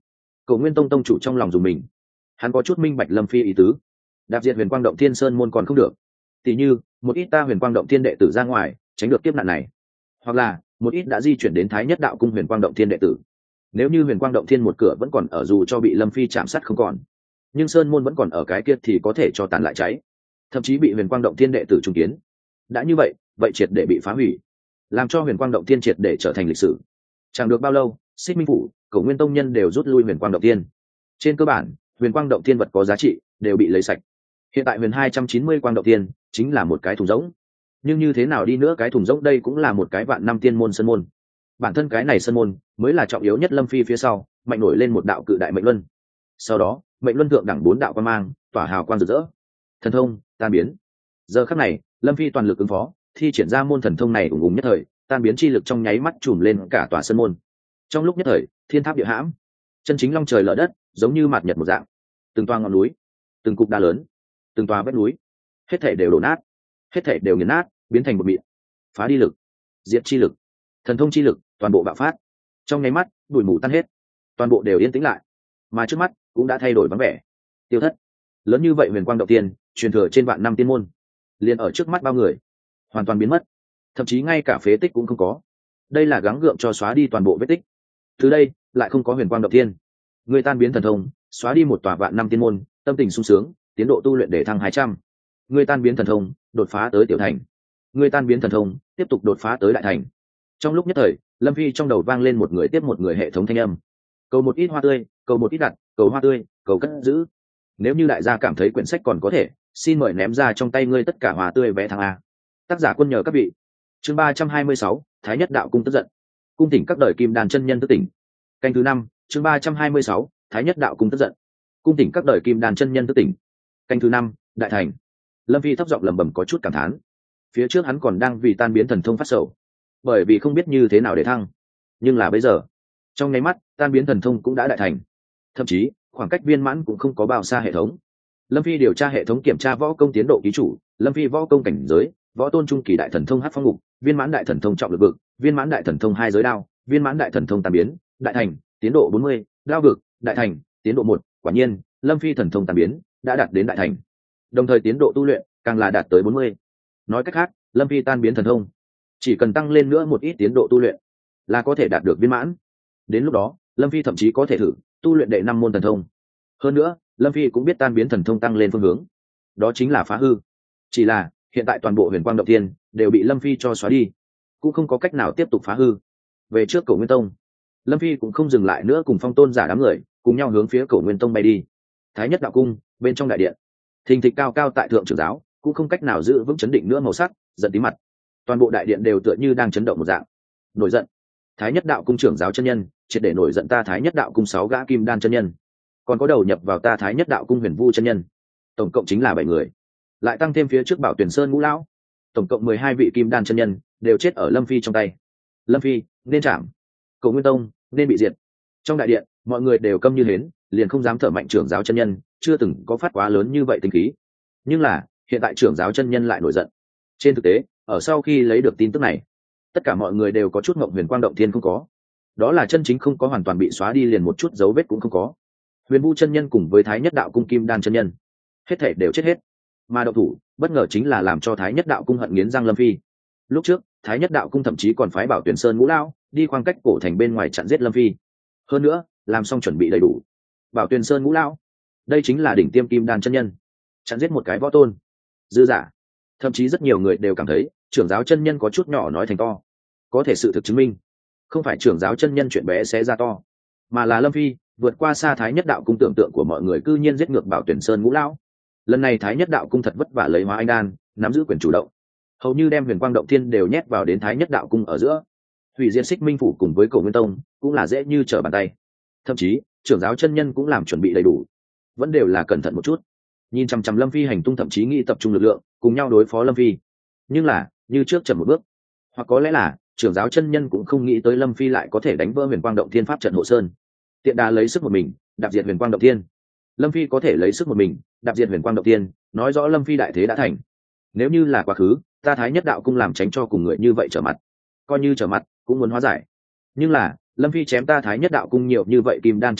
Cổ Nguyên Tông tông chủ trong lòng dùng mình, hắn có chút minh bạch Lâm Phi ý tứ. Đạp diệt Huyền Quang Động Thiên Sơn môn còn không được, tỷ như một ít ta Huyền Quang Động Thiên đệ tử ra ngoài tránh được kiếp nạn này, hoặc là một ít đã di chuyển đến Thái Nhất Đạo Cung Huyền Quang Động Thiên đệ tử, nếu như Huyền Quang Động Thiên một cửa vẫn còn ở dù cho bị Lâm Phi chạm sát không còn, nhưng sơn môn vẫn còn ở cái kia thì có thể cho tàn lại cháy, thậm chí bị Huyền Quang Động Thiên đệ tử trùng kiến. Đã như vậy, vậy triệt để bị phá hủy, làm cho Huyền Quang Động Thiên triệt để trở thành lịch sử. Chẳng được bao lâu, Xích Minh phủ, Cổ Nguyên tông nhân đều rút lui Huyền Quang Động Thiên. Trên cơ bản, Huyền Quang Động Thiên vật có giá trị đều bị lấy sạch. Hiện tại Huyền 290 Quang Động Thiên chính là một cái thùng rỗng. Nhưng như thế nào đi nữa, cái thùng rỗng đây cũng là một cái vạn năm tiên môn sơn môn. Bản thân cái này sơn môn mới là trọng yếu nhất. Lâm Phi phía sau mạnh nổi lên một đạo cự đại mệnh luân, sau đó mệnh luân thượng đẳng 4 đạo quang mang tỏa hào quang rực rỡ, thần thông tan biến. Giờ khắc này Lâm Phi toàn lực ứng phó, thi triển ra môn thần thông này ủng nhất thời, tan biến chi lực trong nháy mắt trùm lên cả tòa sơn môn. Trong lúc nhất thời, thiên tháp địa hãm, chân chính long trời lở đất, giống như mạt nhật một dạng. Từng toa ngọn núi, từng cục đá lớn, từng toa vách núi, hết thảy đều đổ nát, hết thảy đều nghiền nát, biến thành một mịn. Phá đi lực, diệt chi lực, thần thông chi lực, toàn bộ bạo phát. Trong nháy mắt, bụi mù tan hết, toàn bộ đều yên tĩnh lại, mà trước mắt cũng đã thay đổi vắng vẻ. Tiêu thất lớn như vậy Huyền Quang Động Tiên, truyền thừa trên vạn năm tiên môn, liền ở trước mắt bao người hoàn toàn biến mất, thậm chí ngay cả phế tích cũng không có. Đây là gắng gượng cho xóa đi toàn bộ vết tích. Từ đây lại không có Huyền Quang Động Tiên, người tan biến thần thông, xóa đi một tòa vạn năm tiên môn, tâm tình sung sướng, tiến độ tu luyện để thăng 200. Người tan biến thần thông, đột phá tới tiểu thành. Người tan biến thần thông, tiếp tục đột phá tới đại thành. Trong lúc nhất thời, Lâm Phi trong đầu vang lên một người tiếp một người hệ thống thanh âm. Cầu một ít hoa tươi, cầu một ít đặt, cầu hoa tươi, cầu cất giữ. Nếu như đại gia cảm thấy quyển sách còn có thể, xin mời ném ra trong tay ngươi tất cả hoa tươi vé thắng A. Tác giả quân nhờ các vị. Chương 326, Thái Nhất Đạo Cung tức giận. Cung tỉnh các đời kim đàn chân nhân tức tỉnh. Canh thứ 5, chương 326, Thái Nhất Đạo Cung tức giận. Cung tỉnh các đời kim đàn chân nhân tức tỉnh. Canh thứ 5, đại thành. Lâm Phi thấp giọng lẩm bẩm có chút cảm thán. Phía trước hắn còn đang vì tan biến thần thông phát sầu, bởi vì không biết như thế nào để thăng. Nhưng là bây giờ, trong nháy mắt, tan biến thần thông cũng đã đại thành. Thậm chí, khoảng cách viên mãn cũng không có bao xa hệ thống. Lâm Phi điều tra hệ thống kiểm tra võ công tiến độ ký chủ, Lâm Phi võ công cảnh giới, võ tôn trung kỳ đại thần thông Hắc Phong Ngục, viên mãn đại thần thông Trọng Lực Vực, viên mãn đại thần thông Hai Giới Đao, viên mãn đại thần thông Tàn Biến, đại thành, tiến độ 40, Đao Vực, đại thành, tiến độ 1, quả nhiên, Lâm Phi thần thông Tàn Biến đã đạt đến đại thành. Đồng thời tiến độ tu luyện càng là đạt tới 40. Nói cách khác, Lâm Phi tan biến thần thông chỉ cần tăng lên nữa một ít tiến độ tu luyện là có thể đạt được viên mãn. Đến lúc đó, Lâm Phi thậm chí có thể thử tu luyện đệ 5 môn thần thông. Hơn nữa, Lâm Phi cũng biết tan biến thần thông tăng lên phương hướng, đó chính là phá hư. Chỉ là hiện tại toàn bộ Huyền Quang Động Thiên đều bị Lâm Phi cho xóa đi, cũng không có cách nào tiếp tục phá hư. Về trước Cổ Nguyên Tông, Lâm Phi cũng không dừng lại nữa, cùng Phong Tôn giả đám người cùng nhau hướng phía Cổ Nguyên Tông bay đi. Thái Nhất Đạo Cung bên trong đại điện, thình thịch cao cao tại thượng trưởng giáo cũng không cách nào giữ vững chấn định nữa, màu sắc giận tí mặt. Toàn bộ đại điện đều tựa như đang chấn động một dạng, nổi giận. Thái Nhất Đạo Cung trưởng giáo chân nhân triệt để nổi giận ta Thái Nhất Đạo Cung 6 gã kim đan chân nhân, còn có đầu nhập vào ta Thái Nhất Đạo Cung Huyền Vu chân nhân, tổng cộng chính là 7 người, lại tăng thêm phía trước Bảo Tuyển Sơn ngũ lão, tổng cộng 12 vị kim đan chân nhân đều chết ở Lâm Phi trong tay. Lâm Phi nên chạm, Cổ Nguyên Tông nên bị diệt. Trong đại điện mọi người đều câm như hến, liền không dám thở mạnh. Trưởng giáo chân nhân chưa từng có phát quá lớn như vậy tinh khí, nhưng là hiện tại trưởng giáo chân nhân lại nổi giận. Trên thực tế, ở sau khi lấy được tin tức này, tất cả mọi người đều có chút ngộng. Huyền Quang Động Thiên không có, đó là chân chính không có, hoàn toàn bị xóa đi, liền một chút dấu vết cũng không có. Huyền Vu chân nhân cùng với Thái Nhất Đạo Cung kim đan chân nhân hết thể đều chết hết, mà động thủ bất ngờ chính là làm cho Thái Nhất Đạo Cung hận nghiến răng Lâm Phi. Lúc trước Thái Nhất Đạo Cung thậm chí còn phái Bảo Tuyển Sơn ngũ lão đi khoảng cách cổ thành bên ngoài chặn giết Lâm Phi, hơn nữa làm xong chuẩn bị đầy đủ. Bảo Tuyển Sơn ngũ lão, đây chính là đỉnh tiêm kim đan chân nhân, chặn giết một cái võ tôn dư giả. Thậm chí rất nhiều người đều cảm thấy trưởng giáo chân nhân có chút nhỏ nói thành to. Có thể sự thực chứng minh, không phải trưởng giáo chân nhân chuyện bé xé ra to, mà là Lâm Phi vượt qua xa Thái Nhất Đạo Cung tưởng tượng của mọi người, cư nhiên giết ngược Bảo Tuyển Sơn ngũ lão. Lần này Thái Nhất Đạo Cung thật vất vả lấy hóa anh đan, nắm giữ quyền chủ động, hầu như đem Huyền Quang Động Thiên đều nhét vào đến Thái Nhất Đạo Cung ở giữa. Hủy diệt Xích Minh phủ cùng với Cổ Nguyên Tông cũng là dễ như trở bàn tay. Thậm chí trưởng giáo chân nhân cũng làm chuẩn bị đầy đủ, vẫn đều là cẩn thận một chút, nhìn chằm chằm Lâm Phi hành tung, thậm chí nghĩ tập trung lực lượng cùng nhau đối phó Lâm Phi. Nhưng là như trước chậm một bước, hoặc có lẽ là trưởng giáo chân nhân cũng không nghĩ tới Lâm Phi lại có thể đánh vỡ Huyền Quang Động Thiên pháp trận hộ sơn, tiện đà lấy sức một mình đạp diệt Huyền Quang Động Thiên. Lâm Phi có thể lấy sức một mình đạp diệt Huyền Quang Động Thiên, nói rõ Lâm Phi đại thế đã thành. Nếu như là quá khứ, ta Thái Nhất Đạo Cung làm tránh cho cùng người như vậy trở mặt, coi như trở mặt cũng muốn hóa giải. Nhưng là Lâm Phi chém ta Thái Nhất Đạo Cung nhiều như vậy kim đan chân nhân,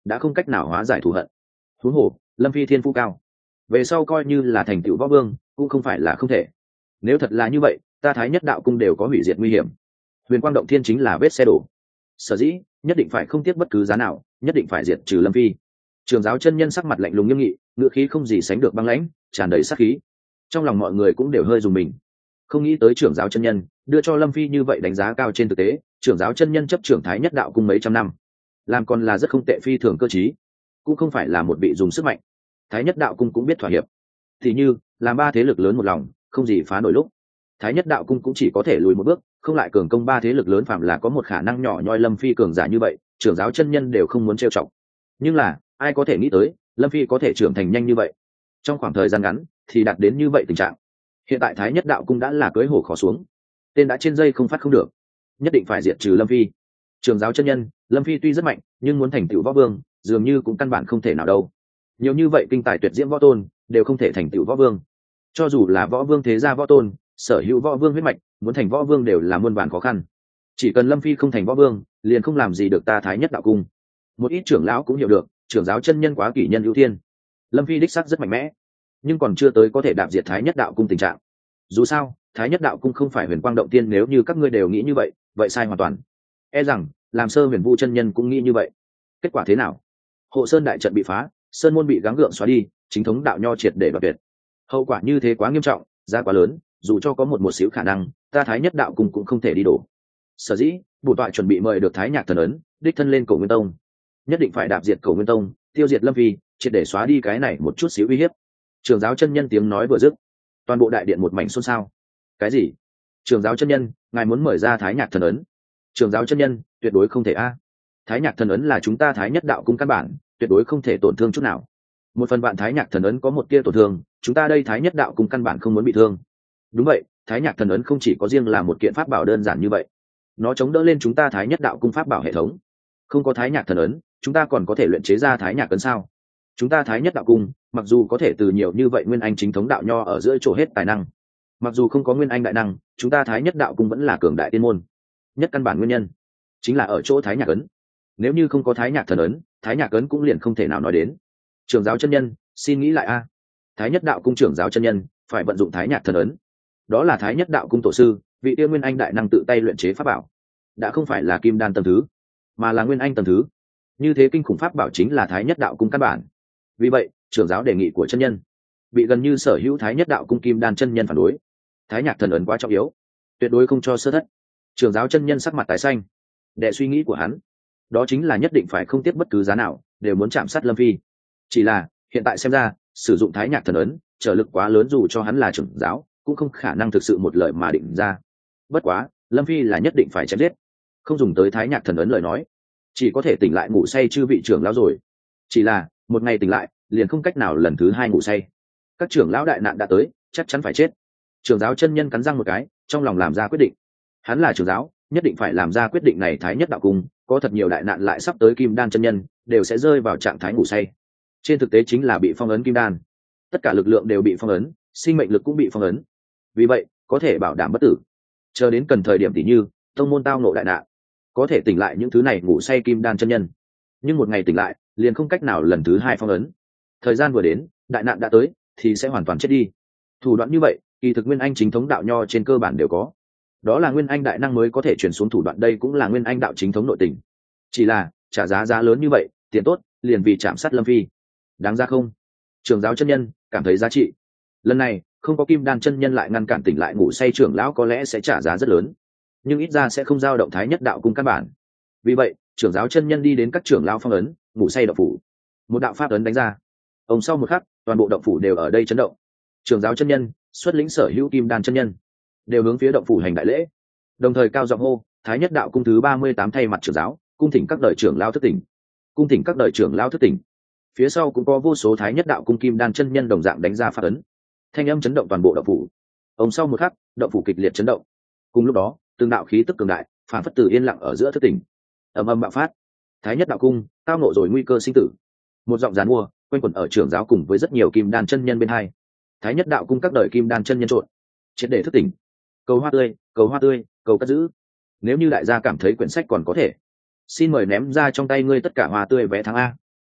đã không cách nào hóa giải thù hận. Huống hồ lâm phi thiên phú cao, về sau coi như là thành tựu võ vương cũng không phải là không thể. Nếu thật là như vậy, ta thái nhất đạo cung đều có hủy diệt nguy hiểm. Huyền quang động thiên chính là vết xe đổ, sở dĩ nhất định phải không tiếc bất cứ giá nào, nhất định phải diệt trừ lâm phi. Trường giáo chân nhân sắc mặt lạnh lùng nghiêm nghị, ngựa khí không gì sánh được băng lãnh, tràn đầy sát khí. Trong lòng mọi người cũng đều hơi dùng mình, không nghĩ tới trưởng giáo chân nhân đưa cho lâm phi như vậy đánh giá cao. Trên thực tế trưởng giáo chân nhân chấp trưởng thái nhất đạo cung mấy trăm năm, làm còn là rất không tệ, phi thường cơ trí, cũng không phải là một vị dùng sức mạnh. Thái nhất đạo cung cũng biết thỏa hiệp, thì như làm ba thế lực lớn một lòng, không gì phá nổi lúc, thái nhất đạo cung cũng chỉ có thể lùi một bước, không lại cường công ba thế lực lớn. Phạm là có một khả năng nhỏ nhoi lâm phi cường giả như vậy, trưởng giáo chân nhân đều không muốn trêu chọc. Nhưng là ai có thể nghĩ tới lâm phi có thể trưởng thành nhanh như vậy, trong khoảng thời gian ngắn thì đạt đến như vậy tình trạng. Hiện tại thái nhất đạo cung đã là cưới hổ khó xuống, tên đã trên dây không phát không được, nhất định phải diệt trừ lâm phi. Trường giáo chân nhân, lâm phi tuy rất mạnh nhưng muốn thành tựu võ vương dường như cũng căn bản không thể nào đâu. Nhiều như vậy kinh tài tuyệt diễm võ tôn đều không thể thành tựu võ vương, cho dù là võ vương thế gia võ tôn sở hữu võ vương huyết mạch, muốn thành võ vương đều là muôn vàn khó khăn. Chỉ cần lâm phi không thành võ vương liền không làm gì được ta thái nhất đạo cung. Một ít trưởng lão cũng hiểu được trưởng giáo chân nhân quá kỷ nhân ưu thiên, lâm phi đích sắc rất mạnh mẽ, nhưng còn chưa tới có thể đạp diệt thái nhất đạo cung tình trạng. Dù sao thái nhất đạo cung không phải huyền quang động tiên, nếu như các ngươi đều nghĩ như vậy vậy sai hoàn toàn. E rằng làm sơ huyền vu chân nhân cũng nghĩ như vậy. Kết quả thế nào? Hộ sơn đại trận bị phá, sơn môn bị gắng gượng xóa đi, chính thống đạo nho triệt để đoạt tuyệt. Hậu quả như thế quá nghiêm trọng, giá quá lớn, dù cho có một xíu khả năng ta thái nhất đạo cung cũng không thể đi đổ. Sở dĩ bổn tọa chuẩn bị mời được thái nhạc thần ấn đích thân lên cổ nguyên tông, nhất định phải đạp diệt cổ nguyên tông, tiêu diệt lâm phi, triệt để xóa đi cái này một chút xíu uy hiếp. Trường giáo chân nhân tiếng nói vừa dứt, toàn bộ đại điện một mảnh xôn xao. Cái gì? Trường giáo chân nhân ngài muốn mời ra thái nhạc thần ấn? Trường giáo chân nhân tuyệt đối không thể a. Thái nhạc thần ấn là chúng ta thái nhất đạo cung căn bản, tuyệt đối không thể tổn thương chút nào. Một phần bạn thái nhạc thần ấn có một tia tổn thương, chúng ta đây thái nhất đạo cung căn bản không muốn bị thương. Đúng vậy, thái nhạc thần ấn không chỉ có riêng là một kiện pháp bảo đơn giản như vậy, nó chống đỡ lên chúng ta thái nhất đạo cung pháp bảo hệ thống. Không có thái nhạc thần ấn chúng ta còn có thể luyện chế ra thái nhạc ấn sao? Chúng ta thái nhất đạo cung mặc dù có thể từ nhiều như vậy nguyên anh chính thống đạo nho ở giữa chỗ hết tài năng, mặc dù không có nguyên anh đại năng, chúng ta thái nhất đạo cung vẫn là cường đại tiên môn. Nhất căn bản nguyên nhân chính là ở chỗ thái nhạc ấn. Nếu như không có thái nhạc thần ấn, thái nhạc ấn cũng liền không thể nào nói đến. Trưởng giáo chân nhân xin nghĩ lại a. Thái nhất đạo cung trưởng giáo chân nhân phải vận dụng thái nhạc thần ấn, đó là thái nhất đạo cung tổ sư vị tiêu nguyên anh đại năng tự tay luyện chế pháp bảo, đã không phải là kim đan tầng thứ mà là nguyên anh tầng thứ. Như thế kinh khủng pháp bảo chính là thái nhất đạo cung căn bản. Vì vậy trưởng giáo đề nghị của chân nhân bị gần như sở hữu thái nhất đạo cung kim đan chân nhân phản đối. Thái nhạc thần ấn quá trọng yếu, tuyệt đối không cho sơ thất. Trưởng giáo chân nhân sắc mặt tái xanh, đệ suy nghĩ của hắn đó chính là nhất định phải không tiếc bất cứ giá nào đều muốn chạm sát lâm phi. Chỉ là hiện tại xem ra sử dụng thái nhạc thần ấn trở lực quá lớn, dù cho hắn là trưởng giáo cũng không khả năng thực sự một lời mà định ra. Bất quá lâm phi là nhất định phải chém giết, không dùng tới thái nhạc thần ấn lời nói chỉ có thể tỉnh lại ngủ say chư vị trưởng lão rồi. Chỉ là một ngày tỉnh lại liền không cách nào lần thứ hai ngủ say. Các trưởng lão đại nạn đã tới, chắc chắn phải chết. Trưởng giáo chân nhân cắn răng một cái, trong lòng làm ra quyết định. Hắn là trưởng giáo, nhất định phải làm ra quyết định này. Thái nhất đạo cung có thật nhiều đại nạn lại sắp tới, kim đan chân nhân đều sẽ rơi vào trạng thái ngủ say. Trên thực tế chính là bị phong ấn kim đan, tất cả lực lượng đều bị phong ấn, sinh mệnh lực cũng bị phong ấn. Vì vậy có thể bảo đảm bất tử, chờ đến cần thời điểm tỷ như tông môn tao nộ đại nạn, có thể tỉnh lại những thứ này ngủ say kim đan chân nhân. Nhưng một ngày tỉnh lại liền không cách nào lần thứ hai phong ấn. Thời gian vừa đến, đại nạn đã tới thì sẽ hoàn toàn chết đi. Thủ đoạn như vậy kỳ thực nguyên anh chính thống đạo nho trên cơ bản đều có, đó là nguyên anh đại năng mới có thể chuyển xuống thủ đoạn, đây cũng là nguyên anh đạo chính thống nội tình. Chỉ là trả giá lớn như vậy, tiền tốt liền vì chạm sát lâm phi, đáng ra không? Trưởng giáo chân nhân cảm thấy giá trị. Lần này không có kim đan chân nhân lại ngăn cản tỉnh lại ngủ say trưởng lão có lẽ sẽ trả giá rất lớn, nhưng ít ra sẽ không dao động thái nhất đạo cung căn bản. Vì vậy trưởng giáo chân nhân đi đến các trưởng lão phong ấn ngủ say động phủ, một đạo pháp ấn đánh ra. Ông sau một khắc toàn bộ động phủ đều ở đây chấn động. Trưởng giáo chân nhân xuất lĩnh sở hữu kim đan chân nhân đều hướng phía động phủ hành đại lễ, đồng thời cao giọng hô: thái nhất đạo cung thứ 38 thay mặt trưởng giáo cung thỉnh các đời trưởng lão thức tỉnh, cung thỉnh các đời trưởng lão thức tỉnh. Phía sau cũng có vô số thái nhất đạo cung kim đan chân nhân đồng dạng đánh ra pháp ấn, thanh âm chấn động toàn bộ động phủ. Ông sau một khắc động phủ kịch liệt chấn động. Cùng lúc đó từng đạo khí tức cường đại phản phất từ yên lặng ở giữa thức tỉnh, ầm ầm bạo phát. Thái nhất đạo cung tao nộ rồi nguy cơ sinh tử. Một giọng giàn mua quanh quẩn ở trưởng giáo cùng với rất nhiều kim đan chân nhân bên hai. Thái nhất đạo cung các đời kim đan chân nhân trộn triệt để thức tỉnh. Cầu hoa tươi, cầu hoa tươi, cầu cất giữ. Nếu như đại gia cảm thấy quyển sách còn có thể, xin mời ném ra trong tay ngươi tất cả hoa tươi vé tháng A.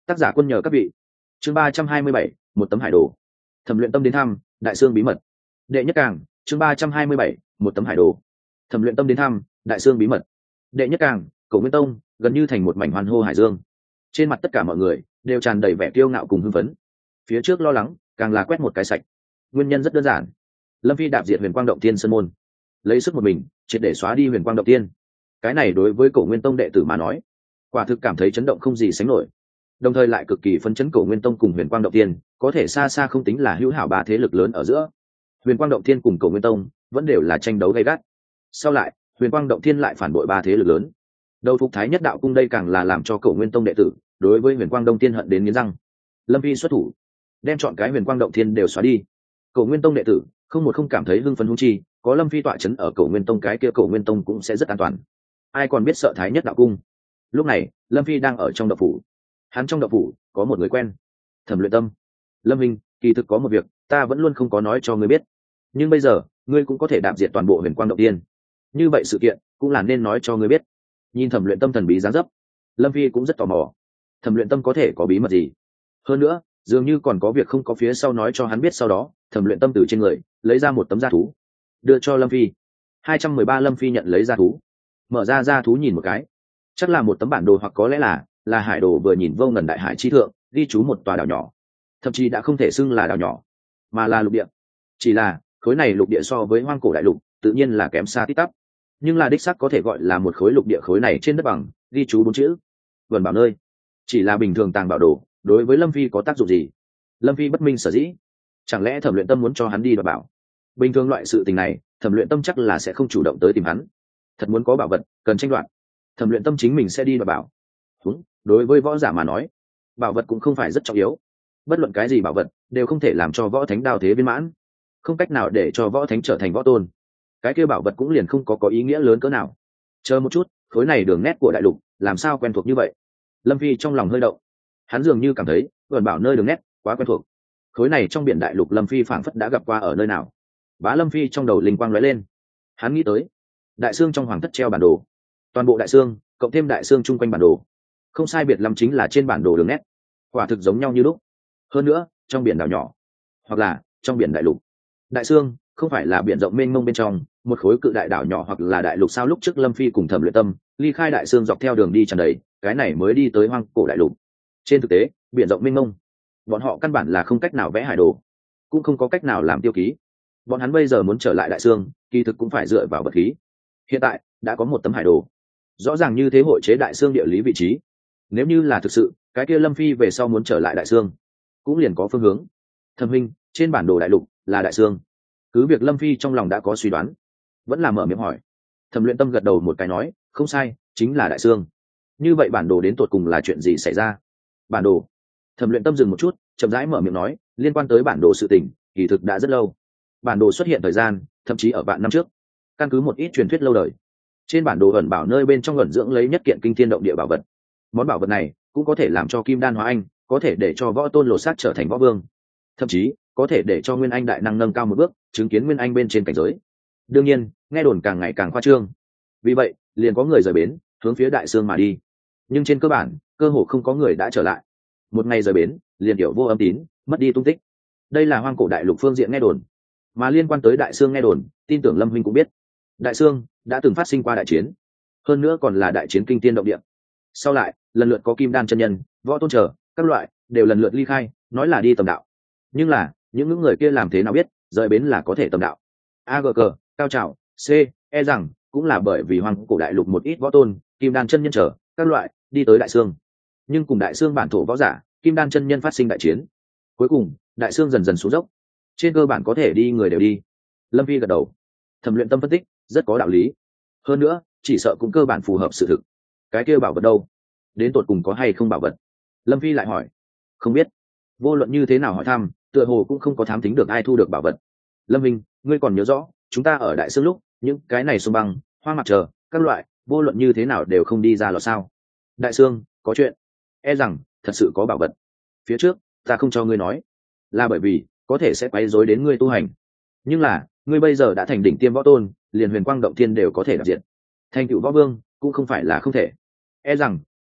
Tác giả quân nhờ các vị. Chương 327, một tấm hải đồ. Thẩm Luyện Tâm đến thăm Đại Sương bí mật. Đệ nhất càng, chương 327, một tấm hải đồ. Thẩm Luyện Tâm đến thăm Đại Sương bí mật. Đệ nhất càng, Cổ Nguyên Tông gần như thành một mảnh hoan hô hải dương. Trên mặt tất cả mọi người đều tràn đầy vẻ kiêu ngạo cùng hưng phấn. Phía trước lo lắng, càng là quét một cái sạch. Nguyên nhân rất đơn giản. Lâm Phi đạp diệt Huyền Quang Động Tiên sơn môn, lấy sức một mình triệt để xóa đi Huyền Quang Động Tiên. Cái này đối với Cổ Nguyên Tông đệ tử mà nói, quả thực cảm thấy chấn động không gì sánh nổi, đồng thời lại cực kỳ phấn chấn. Cổ Nguyên Tông cùng Huyền Quang Động Tiên có thể xa xa không tính là hữu hảo ba thế lực lớn ở giữa. Huyền Quang Động Tiên cùng Cổ Nguyên Tông vẫn đều là tranh đấu gay gắt. Sau lại Huyền Quang Động Tiên lại phản bội ba thế lực lớn, đầu phục Thái Nhất Đạo Cung, đây càng là làm cho Cổ Nguyên Tông đệ tử đối với Huyền Quang Động Tiên hận đến nghiến răng. Lâm Phi xuất thủ, đem chọn cái Huyền Quang Động Tiên đều xóa đi. Cổ Nguyên Tông đệ tử không cảm thấy hưng phấn, huống chi có Lâm Phi tọa chấn ở Cổ Nguyên Tông, cái kia Cổ Nguyên Tông cũng sẽ rất an toàn. Ai còn biết sợ Thái Nhất Đạo Cung. Lúc này Lâm Phi đang ở trong động phủ. Hắn trong động phủ có một người quen, Thẩm Luyện Tâm. Lâm Minh, kỳ thực có một việc ta vẫn luôn không có nói cho ngươi biết, nhưng bây giờ ngươi cũng có thể đạp diệt toàn bộ Huyền Quang Động Tiên, như vậy sự kiện cũng là nên nói cho ngươi biết. Nhìn Thẩm Luyện Tâm thần bí dáng dấp, Lâm Phi cũng rất tò mò. Thẩm Luyện Tâm có thể có bí mật gì? Hơn nữa dường như còn có việc không có phía sau nói cho hắn biết. Sau đó Thẩm Luyện Tâm từ trên người lấy ra một tấm da thú, đưa cho Lâm Phi. 213 Lâm Phi nhận lấy da thú, mở ra da thú nhìn một cái, chắc là một tấm bản đồ, hoặc có lẽ là hải đồ. Vừa nhìn vô ngần đại hải chi thượng ghi chú một tòa đảo nhỏ, thậm chí đã không thể xưng là đảo nhỏ mà là lục địa. Chỉ là khối này lục địa so với hoang cổ đại lục tự nhiên là kém xa tít tắp, nhưng là đích xác có thể gọi là một khối lục địa. Khối này trên đất bằng ghi chú 4 chữ vườn bảo nơi. Chỉ là bình thường tàng bảo đồ đối với Lâm Phi có tác dụng gì? Lâm Phi bất minh sở dĩ. Chẳng lẽ Thẩm Luyện Tâm muốn cho hắn đi đoạt bảo? Bình thường loại sự tình này Thẩm Luyện Tâm chắc là sẽ không chủ động tới tìm hắn. Thật muốn có bảo vật cần tranh đoạt, Thẩm Luyện Tâm chính mình sẽ đi đoạt bảo. Đúng, đối với võ giả mà nói, bảo vật cũng không phải rất trọng yếu. Bất luận cái gì bảo vật đều không thể làm cho võ thánh đao thế viên mãn, không cách nào để cho võ thánh trở thành võ tôn. Cái kia bảo vật cũng liền không có ý nghĩa lớn cỡ nào. Chờ một chút, khối này đường nét của đại lục làm sao quen thuộc như vậy? Lâm Phi trong lòng hơi động. Hắn dường như cảm thấy vườn bảo nơi đường nét quá quen thuộc. Khối này trong biển đại lục Lâm Phi phảng phất đã gặp qua ở nơi nào. Bá Lâm Phi trong đầu linh quang lóe lên. Hắn nghĩ tới Đại Sương trong hoàng thất treo bản đồ, toàn bộ Đại Sương cộng thêm Đại Sương chung quanh bản đồ không sai biệt lắm chính là trên bản đồ đường nét, quả thực giống nhau như lúc. Hơn nữa trong biển đảo nhỏ, hoặc là trong biển đại lục, Đại Sương không phải là biển rộng mênh mông bên trong một khối cự đại đảo nhỏ hoặc là đại lục sao? Lúc trước Lâm Phi cùng Thẩm Luyện Tâm ly khai Đại Sương dọc theo đường đi tràn đầy, cái này mới đi tới hoang cổ đại lục. Trên thực tế biển rộng mênh mông, bọn họ căn bản là không cách nào vẽ hải đồ, cũng không có cách nào làm tiêu ký. Bọn hắn bây giờ muốn trở lại Đại Sương kỳ thực cũng phải dựa vào vật khí. Hiện tại đã có một tấm hải đồ rõ ràng như thế hội chế Đại Sương địa lý vị trí. Nếu như là thực sự, cái kia Lâm Phi về sau muốn trở lại Đại Sương cũng liền có phương hướng. Thẩm huynh, trên bản đồ đại lục là Đại Sương? Cứ việc Lâm Phi trong lòng đã có suy đoán, vẫn là mở miệng hỏi. Thẩm Luyện Tâm gật đầu một cái nói, không sai, chính là Đại Sương. Như vậy bản đồ đến tột cùng là chuyện gì xảy ra? Bản đồ? Thẩm Luyện Tâm dừng một chút, chậm rãi mở miệng nói, liên quan tới bản đồ sự tình kỳ thực đã rất lâu. Bản đồ xuất hiện thời gian thậm chí ở vạn năm trước. Căn cứ một ít truyền thuyết lâu đời, trên bản đồ ẩn bảo nơi bên trong ẩn dưỡng lấy nhất kiện kinh thiên động địa bảo vật. Món bảo vật này cũng có thể làm cho kim đan hóa anh, có thể để cho võ tôn lột xác trở thành võ vương, thậm chí có thể để cho nguyên anh đại năng nâng cao một bước, chứng kiến nguyên anh bên trên cảnh giới. Đương nhiên nghe đồn càng ngày càng khoa trương, vì vậy liền có người rời bến hướng phía Đại Sương mà đi, nhưng trên cơ bản cơ hồ không có người đã trở lại. Một ngày rời bến liền kiểu vô âm tín, mất đi tung tích. Đây là hoang cổ đại lục phương diện nghe đồn, mà liên quan tới Đại Sương nghe đồn, tin tưởng Lâm huynh cũng biết. Đại Sương đã từng phát sinh qua đại chiến, hơn nữa còn là đại chiến kinh thiên động địa. Sau lại lần lượt có kim đan chân nhân, võ tôn trở các loại đều lần lượt ly khai, nói là đi tầm đạo. Nhưng là những người kia làm thế nào biết rời bến là có thể tầm đạo? AGG cao trào C e rằng cũng là bởi vì hoang cổ đại lục một ít võ tôn, kim đan chân nhân trở các loại đi tới Đại Sương, nhưng cùng Đại Sương bản thổ võ giả, kim đan chân nhân phát sinh đại chiến. Cuối cùng Đại Sương dần dần xuống dốc, trên cơ bản có thể đi người đều đi. Lâm Phi gật đầu. Thẩm Luyện Tâm phân tích rất có đạo lý, hơn nữa chỉ sợ cũng cơ bản phù hợp sự thực. Cái kia bảo vật đâu, đến tột cùng có hay không bảo vật? Lâm Phi lại hỏi. Không biết, vô luận như thế nào hỏi thăm, tựa hồ cũng không có thám tính được ai thu được bảo vật. Lâm Minh, ngươi còn nhớ rõ chúng ta ở Đại Sương lúc những cái này sông băng, hoa mặt trời các loại, vô luận như thế nào đều không đi ra lọt sao? Đại Sương có chuyện, e rằng thật sự có bảo vật. Phía trước ta không cho ngươi nói là bởi vì có thể sẽ quấy rối đến ngươi tu hành, nhưng là ngươi bây giờ đã thành đỉnh tiêm võ tôn, liền Huyền Quang Động Thiên đều có thể đạt diện, thành tựu võ vương cũng không phải là không thể. E rằng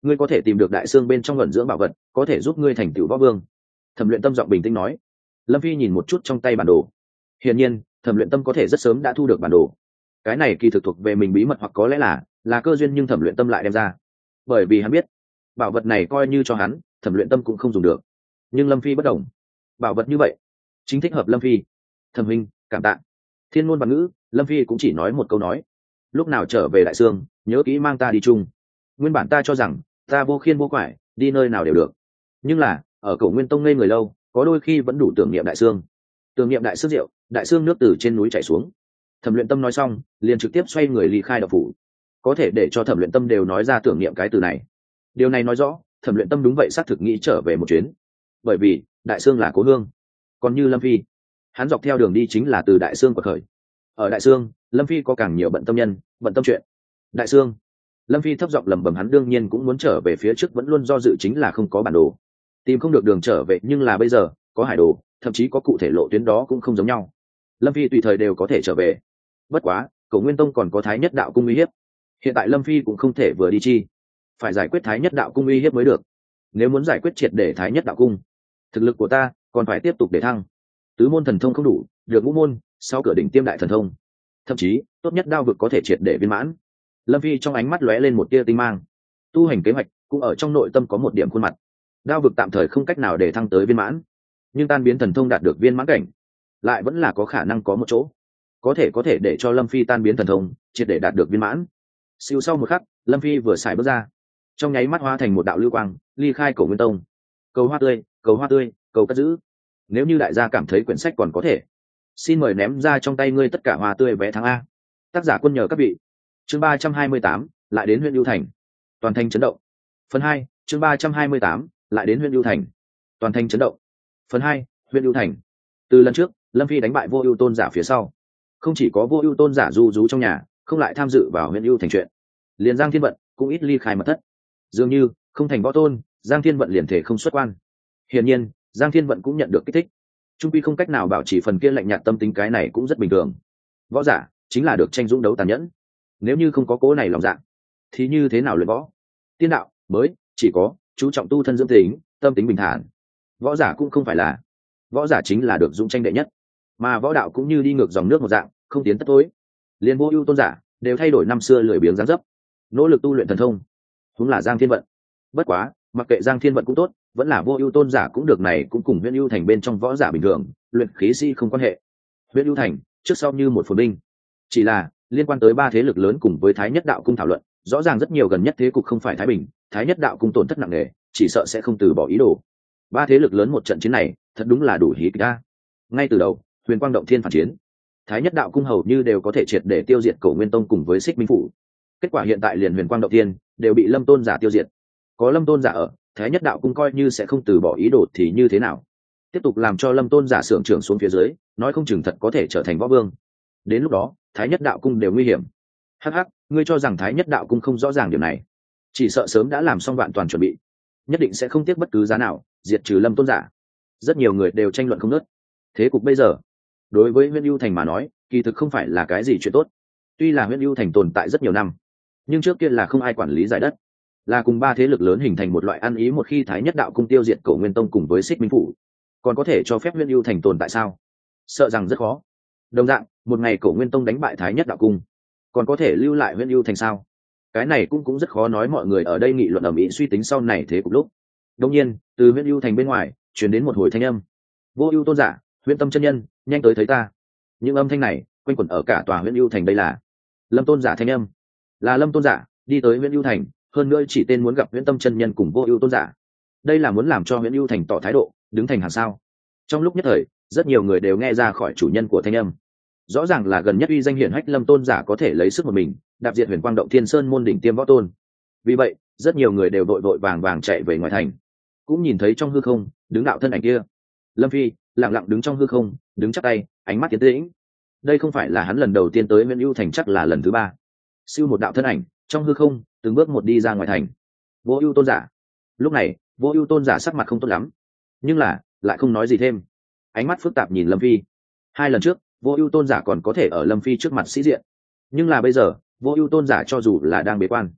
ngươi có thể tìm được đại xương bên trong ẩn dưỡng bảo vật, có thể giúp ngươi thành tựu võ vương. Thẩm Luyện Tâm giọng bình tĩnh nói. Lâm Phi nhìn một chút trong tay bản đồ. Hiển nhiên Thẩm Luyện Tâm có thể rất sớm đã thu được bản đồ. Cái này kỳ thực thuộc về mình bí mật, hoặc có lẽ là cơ duyên, nhưng Thẩm Luyện Tâm lại đem ra, bởi vì hắn biết bảo vật này coi như cho hắn, Thẩm Luyện Tâm cũng không dùng được. Nhưng Lâm Phi bất đồng, bảo vật như vậy chính thích hợp Lâm Phi. Thẩm huynh cảm tạ. Thiên ngôn và ngữ, Lâm Phi cũng chỉ nói một câu nói: lúc nào trở về đại sương nhớ kỹ mang ta đi chung. Nguyên bản ta cho rằng ta vô khiên vô quải, đi nơi nào đều được, nhưng là ở Cổ Nguyên Tông ngây người lâu, có đôi khi vẫn đủ tưởng niệm đại sương. Tưởng niệm đại sương rượu, đại sương nước từ trên núi chảy xuống. Thẩm Luyện Tâm nói xong liền trực tiếp xoay người ly khai đạo phủ. Có thể để cho Thẩm Luyện Tâm đều nói ra tưởng niệm cái từ này, điều này nói rõ Thẩm Luyện Tâm đúng vậy xác thực nghĩ trở về một chuyến, bởi vì đại sương là cố hương. Còn như Lâm Phi, hắn dọc theo đường đi chính là từ đại sương quật khởi. Ở đại sương, Lâm Phi có càng nhiều bận tâm nhân, bận tâm chuyện. Đại sương, Lâm Phi thấp giọng lẩm bẩm, hắn đương nhiên cũng muốn trở về phía trước, vẫn luôn do dự chính là không có bản đồ, tìm không được đường trở về. Nhưng là bây giờ có hải đồ, thậm chí có cụ thể lộ tuyến, đó cũng không giống nhau. Lâm Phi tùy thời đều có thể trở về. Bất quá Cổ Nguyên Tông còn có Thái Nhất Đạo Cung uy hiếp, hiện tại Lâm Phi cũng không thể vừa đi chi, phải giải quyết Thái Nhất Đạo Cung uy hiếp mới được. Nếu muốn giải quyết triệt để Thái Nhất Đạo Cung, thực lực của ta còn phải tiếp tục để thăng. Tứ môn thần thông không đủ, được ngũ môn, sau cửa đỉnh tiêm đại thần thông, thậm chí tốt nhất đao vực có thể triệt để viên mãn. Lâm Phi trong ánh mắt lóe lên một tia tinh mang, tu hành kế hoạch cũng ở trong nội tâm có một điểm khuôn mặt. Đao vực tạm thời không cách nào để thăng tới viên mãn, nhưng tan biến thần thông đạt được viên mãn cảnh lại vẫn là có khả năng có một chỗ có thể để cho Lâm Phi tan biến thần thông triệt để đạt được viên mãn. Siêu sau một khắc, Lâm Phi vừa xài bước ra, trong nháy mắt hóa thành một đạo lưu quang, ly khai Cổ Nguyên Tông. Cầu hoa tươi, cầu hoa tươi, cầu cất giữ. Nếu như đại gia cảm thấy quyển sách còn có thể, xin mời ném ra trong tay ngươi tất cả hoa tươi vé tháng A. Tác giả quân nhờ các vị. Chương 328, lại đến huyện Ưu Thành. Toàn thành chấn động. Phần 2, chương 328, lại đến huyện Ưu Thành. Toàn thành chấn động. Phần 2, huyện Ưu Thành. Từ lần trước Lâm Phi đánh bại Vô Ưu Tôn giả phía sau, không chỉ có Vô Ưu Tôn giả du rú trong nhà, không lại tham dự vào huyện Ưu Thành chuyện, liền Giang Thiên Vận cũng ít ly khai mật thất. Dường như không thành võ tôn, Giang Thiên Vận liền thể không xuất quan. Hiển nhiên Giang Thiên Vận cũng nhận được kích thích, trung quy không cách nào bảo trì phần kia lạnh nhạt tâm tính, cái này cũng rất bình thường. Võ giả chính là được tranh dũng đấu tàn nhẫn, nếu như không có cố này lòng dạ thì như thế nào luyện võ? Tiên đạo mới chỉ có chú trọng tu thân dưỡng tính, tâm tính bình thản. Võ giả cũng không phải là, võ giả chính là được dũng tranh đệ nhất, mà võ đạo cũng như đi ngược dòng nước một dạng, không tiến tất tối. Liên Vô Ưu Tôn giả đều thay đổi năm xưa lười biếng dáng dấp, nỗ lực tu luyện thần thông. Cũng là Giang Thiên Vận. Bất quá mặc kệ Giang Thiên Vận cũng tốt, vẫn là Vô Ưu Tôn giả cũng được, này cũng cùng huyện Ưu Thành bên trong võ giả bình thường, luyện khí sĩ không quan hệ. Huyện Ưu Thành trước sau như một phồn binh, chỉ là liên quan tới ba thế lực lớn cùng với Thái Nhất Đạo Cung thảo luận, rõ ràng rất nhiều, gần nhất thế cục không phải thái bình, Thái Nhất Đạo Cung tổn thất nặng nề, chỉ sợ sẽ không từ bỏ ý đồ. Ba thế lực lớn một trận chiến này thật đúng là đủ hí kịch ta. Ngay từ đầu Huyền Quang Động Thiên phản chiến, Thái Nhất Đạo Cung hầu như đều có thể triệt để tiêu diệt Cổ Nguyên Tông cùng với Xích Minh phủ. Kết quả hiện tại liền Huyền Quang Động Thiên đều bị Lâm Tôn giả tiêu diệt. Có Lâm Tôn giả ở, Thái Nhất Đạo Cung coi như sẽ không từ bỏ ý đồ thì như thế nào? Tiếp tục làm cho Lâm Tôn giả sưởng trưởng xuống phía dưới, nói không chừng thật có thể trở thành võ vương. Đến lúc đó Thái Nhất Đạo Cung đều nguy hiểm. Hắc hắc, ngươi cho rằng Thái Nhất Đạo Cung không rõ ràng điểm này? Chỉ sợ sớm đã làm xong vạn toàn chuẩn bị, nhất định sẽ không tiếc bất cứ giá nào diệt trừ Lâm Tôn giả. Rất nhiều người đều tranh luận không ngớt. Thế cục bây giờ đối với huyện Ưu Thành mà nói, kỳ thực không phải là cái gì chuyện tốt. Tuy là huyện Ưu Thành tồn tại rất nhiều năm, nhưng trước kia là không ai quản lý giải đất, là cùng ba thế lực lớn hình thành một loại ăn ý. Một khi Thái Nhất Đạo Cung tiêu diệt Cổ Nguyên Tông cùng với Xích Minh phủ, còn có thể cho phép huyện Ưu Thành tồn tại sao? Sợ rằng rất khó. Đồng dạng, một ngày Cổ Nguyên Tông đánh bại Thái Nhất Đạo Cung, còn có thể lưu lại huyện Ưu Thành sao? Cái này cũng rất khó nói. Mọi người ở đây nghị luận ầm ĩ suy tính sau này thế cục lúc, đột nhiên từ huyện Ưu Thành bên ngoài truyền đến một hồi thanh âm: Vô Ưu Tôn giả, Huyễn Tâm chân nhân, nhanh tới thấy ta. Những âm thanh này quanh quẩn ở cả tòa huyện Ưu Thành. Đây là Lâm Tôn giả thanh âm, là Lâm Tôn giả đi tới huyện Ưu Thành, hơn nữa chỉ tên muốn gặp Huyễn Tâm chân nhân cùng Vô Ưu Tôn giả. Đây là muốn làm cho huyện Ưu Thành tỏ thái độ, đứng thành hàng sao? Trong lúc nhất thời, rất nhiều người đều nghe ra khỏi chủ nhân của thanh âm. Rõ ràng là gần nhất uy danh hiển hách Lâm Tôn giả có thể lấy sức một mình đạp diệt Huyền Quang Động Thiên Sơn môn đỉnh tiêm võ tôn. Vì vậy rất nhiều người đều vội vội vàng vàng chạy về ngoài thành. Cũng nhìn thấy trong hư không đứng đạo thân ảnh kia, Lâm Phi lặng lặng đứng trong hư không, đứng chắp tay, ánh mắt tiến tĩnh. Đây không phải là hắn lần đầu tiên tới huyện Ưu Thành, chắc là lần thứ ba. Siêu một đạo thân ảnh trong hư không từng bước một đi ra ngoài thành. Vô Ưu Tôn giả. Lúc này Vô Ưu Tôn giả sắc mặt không tốt lắm, nhưng là lại không nói gì thêm, ánh mắt phức tạp nhìn Lâm Phi. Hai lần trước Vô Ưu Tôn giả còn có thể ở Lâm Phi trước mặt sĩ diện, nhưng là bây giờ Vô Ưu Tôn giả cho dù là đang bế quan,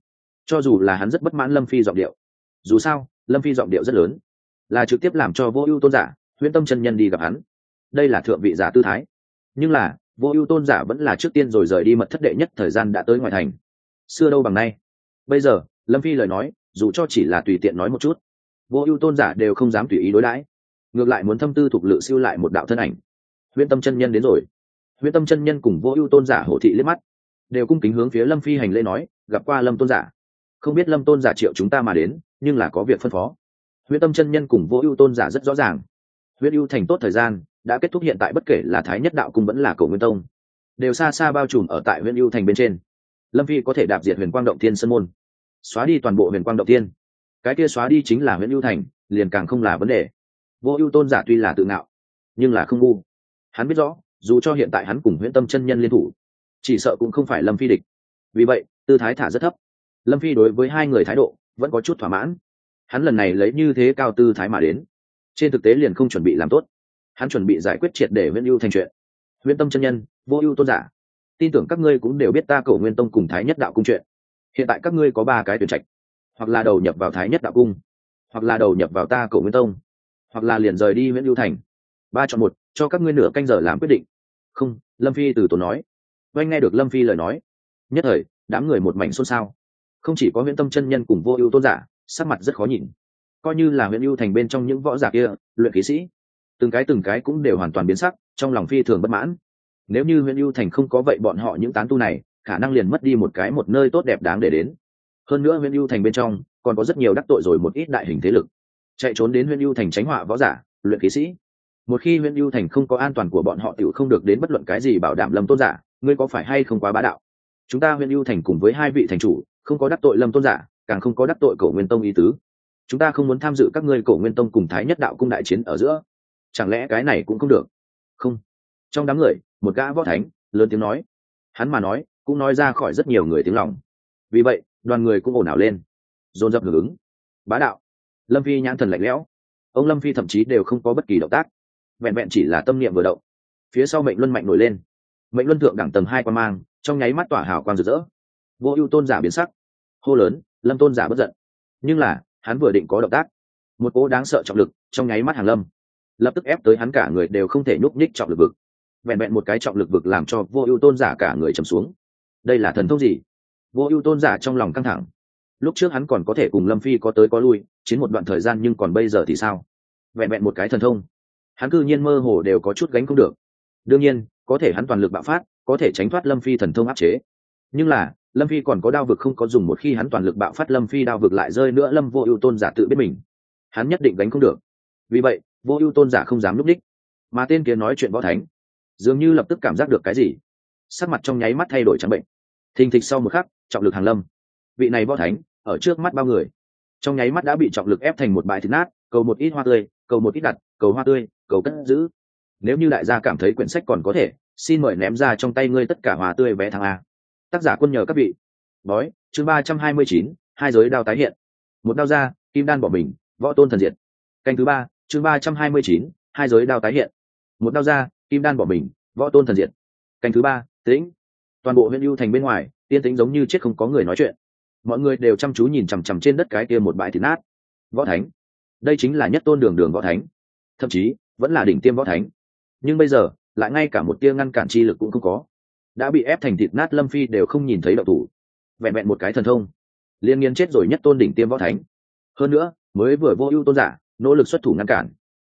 cho dù là hắn rất bất mãn lâm phi giọng điệu. Dù sao lâm phi giọng điệu rất lớn, là trực tiếp làm cho vô ưu tôn giả huyễn tâm chân nhân đi gặp hắn. Đây là thượng vị giả tư thái. Nhưng là vô ưu tôn giả vẫn là trước tiên rồi rời đi mật thất đệ nhất thời gian đã tới ngoài thành. Xưa đâu bằng nay. Bây giờ lâm phi lời nói dù cho chỉ là tùy tiện nói một chút, vô ưu tôn giả đều không dám tùy ý đối đãi, ngược lại muốn thâm tư thuộc lự siêu lại một đạo thân ảnh. Huyễn tâm chân nhân đến rồi. Huyễn tâm chân nhân cùng vô ưu tôn giả hổ thị liếc mắt, đều cung kính hướng phía lâm phi hành lễ nói, gặp qua lâm tôn giả. Không biết lâm tôn giả triệu chúng ta mà đến, nhưng là có việc phân phó. Huyễn tâm chân nhân cùng vô ưu tôn giả rất rõ ràng, huyễn ưu thành tốt thời gian đã kết thúc, hiện tại bất kể là thái nhất đạo cung vẫn là cổ nguyên tông đều xa xa bao trùm ở tại huyễn ưu thành bên trên. Lâm phi có thể đạp diệt huyền quang động thiên sơn môn, xóa đi toàn bộ huyền quang động thiên, cái kia xóa đi chính là huyễn ưu thành, liền càng không là vấn đề. Vô ưu tôn giả tuy là tự ngạo nhưng là không ngu, hắn biết rõ dù cho hiện tại hắn cùng huyễn tâm chân nhân liên thủ, chỉ sợ cũng không phải lâm phi địch. Vì vậy tư thái thả rất thấp. Lâm phi đối với hai người thái độ vẫn có chút thỏa mãn. Hắn lần này lấy như thế cao tư thái mà đến, trên thực tế liền không chuẩn bị làm tốt. Hắn chuẩn bị giải quyết triệt để huyễn ưu thành chuyện. Huyễn tâm chân nhân, vô ưu tôn giả, tin tưởng các ngươi cũng đều biết ta Cổ Nguyên tông cùng thái nhất đạo cung chuyện. Hiện tại các ngươi có ba cái tuyển trạch, hoặc là đầu nhập vào thái nhất đạo cung, hoặc là đầu nhập vào ta Cổ Nguyên tông, hoặc là liền rời đi huyễn ưu thành. Ba chọn một, cho các ngươi nửa canh giờ làm quyết định. Không, lâm phi từ tốn nói. Oanh nghe được lâm phi lời nói, nhất thời đám người một mảnh xôn xao. Không chỉ có huyễn tâm chân nhân cùng vô ưu tôn giả sắc mặt rất khó nhìn, coi như là huyễn ưu thành bên trong những võ giả kia luyện khí sĩ, từng cái cũng đều hoàn toàn biến sắc, trong lòng phi thường bất mãn. Nếu như huyễn ưu thành không có vậy, bọn họ những tán tu này khả năng liền mất đi một nơi tốt đẹp đáng để đến. Hơn nữa huyễn ưu thành bên trong còn có rất nhiều đắc tội rồi một ít đại hình thế lực, chạy trốn đến huyễn ưu thành tránh họa võ giả luyện khí sĩ. Một khi huyễn ưu thành không có an toàn của bọn họ, tiểu không được đến bất luận cái gì bảo đảm. Lâm tôn giả, ngươi có phải hay không quá bá đạo? Chúng ta huyễn ưu thành cùng với hai vị thành chủ không có đắc tội lâm tôn giả, càng không có đắc tội Cổ Nguyên tông ý tứ. Chúng ta không muốn tham dự các ngươi Cổ Nguyên tông cùng thái nhất đạo cung đại chiến ở giữa, chẳng lẽ cái này cũng không được? Không. Trong đám người một gã võ thánh lớn tiếng nói. Hắn mà nói cũng nói ra khỏi rất nhiều người tiếng lòng. Vì vậy đoàn người cũng ồn ào lên, dồn dập hưởng ứng. Bá đạo. Lâm phi nhãn thần lạnh lẽo. Ông lâm phi thậm chí đều không có bất kỳ động tác, vẹn vẹn chỉ là tâm niệm vừa động, phía sau mệnh luân mạnh nổi lên. Mệnh luân thượng đẳng tầng 2 quan mang trong nháy mắt tỏa hào quang rực rỡ. Vô ưu tôn giả biến sắc, hô lớn, lâm tôn giả bất giận. Nhưng là hắn vừa định có động tác, một cỗ đáng sợ trọng lực trong nháy mắt hàng lâm, lập tức ép tới hắn cả người đều không thể nhúc nhích trọng lực vực. Vẹn vẹn một cái trọng lực vực làm cho vô ưu tôn giả cả người trầm xuống. Đây là thần thông gì? Vô ưu tôn giả trong lòng căng thẳng. Lúc trước hắn còn có thể cùng lâm phi có tới có lui chiến một đoạn thời gian, nhưng còn bây giờ thì sao? Vẹn vẹn một cái thần thông, hắn cư nhiên mơ hồ đều có chút gánh không được. Đương nhiên có thể hắn toàn lực bạo phát, có thể tránh thoát lâm phi thần thông áp chế, nhưng là lâm phi còn có đao vực không có dùng. Một khi hắn toàn lực bạo phát, lâm phi đao vực lại rơi nữa, lâm vô ưu tôn giả tự biết mình, hắn nhất định gánh không được. Vì vậy vô ưu tôn giả không dám núp đích. Mà tên kia nói chuyện võ thánh dường như lập tức cảm giác được cái gì, sắc mặt trong nháy mắt thay đổi trắng bệnh. Thình thịch sau một khắc, trọng lực hàng lâm. Vị này võ thánh ở trước mắt bao người trong nháy mắt đã bị trọng lực ép thành một bãi thịt nát. Cầu một ít hoa tươi, cầu một ít đặt, cầu hoa tươi, cầu cất giữ. Nếu như đại gia cảm thấy quyển sách còn có thể, xin mời ném ra trong tay ngươi tất cả hoa tươi vé thằng A. Tác giả quân nhờ các vị. Bói chương 329, hai giới đao tái hiện. Một đao ra, kim đan bỏ mình, võ tôn thần diệt. Canh thứ 3, chương 329, hai giới đao tái hiện. Một đao ra, kim đan bỏ mình, võ tôn thần diệt. Canh thứ 3, tĩnh. Toàn bộ huyện ưu thành bên ngoài yên tĩnh giống như chết, không có người nói chuyện. Mọi người đều chăm chú nhìn chằm chằm trên đất cái kia một bãi thịt nát. Võ thánh, đây chính là nhất tôn đường võ thánh, thậm chí vẫn là đỉnh tiêm võ thánh, nhưng bây giờ lại ngay cả một tia ngăn cản chi lực cũng không có, đã bị ép thành thịt nát. Lâm phi đều không nhìn thấy động thủ, vẹn vẹn một cái thần thông liên nghiên chết rồi nhất tôn đỉnh tiêm võ thánh. Hơn nữa mới vừa vô ưu tôn giả nỗ lực xuất thủ ngăn cản,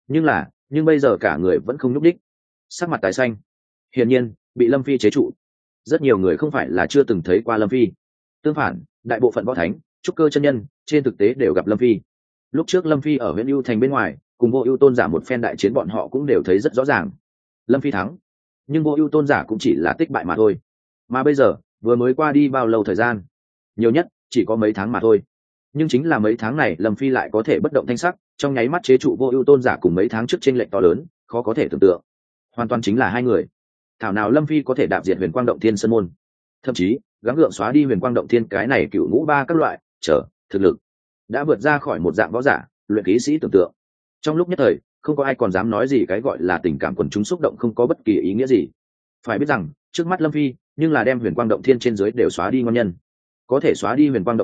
nhưng bây giờ cả người vẫn không nhúc đích, sắc mặt tái xanh, hiển nhiên bị lâm phi chế trụ. Rất nhiều người không phải là chưa từng thấy qua lâm phi, tương phản đại bộ phận võ thánh trúc cơ chân nhân trên thực tế đều gặp lâm phi. Lúc trước lâm phi ở huyện ưu thành bên ngoài cùng vô ưu tôn giả một phen đại chiến, bọn họ cũng đều thấy rất rõ ràng. Lâm phi thắng, nhưng vô ưu tôn giả cũng chỉ là tích bại mà thôi. Mà bây giờ vừa mới qua đi bao lâu thời gian? Nhiều nhất chỉ có mấy tháng mà thôi. Nhưng chính là mấy tháng này lâm phi lại có thể bất động thanh sắc, trong nháy mắt chế trụ vô ưu tôn giả, cùng mấy tháng trước chênh lệch to lớn khó có thể tưởng tượng. Hoàn toàn chính là hai người. Thảo nào lâm phi có thể đạp diệt huyền quang động thiên sơn môn, thậm chí gắng gượng xóa đi huyền quang động thiên cái này cựu ngũ ba các loại thực lực đã vượt ra khỏi một dạng võ giả luyện khí sĩ tưởng tượng. Trong lúc nhất thời không có ai còn dám nói gì cái gọi là tình cảm quần chúng xúc động không có bất kỳ ý nghĩa gì. Phải biết rằng trước mắt lâm phi nhưng là đem huyền quang động thiên trên dưới đều xóa đi ngon nhân. Có thể xóa đi huyền quang động thiên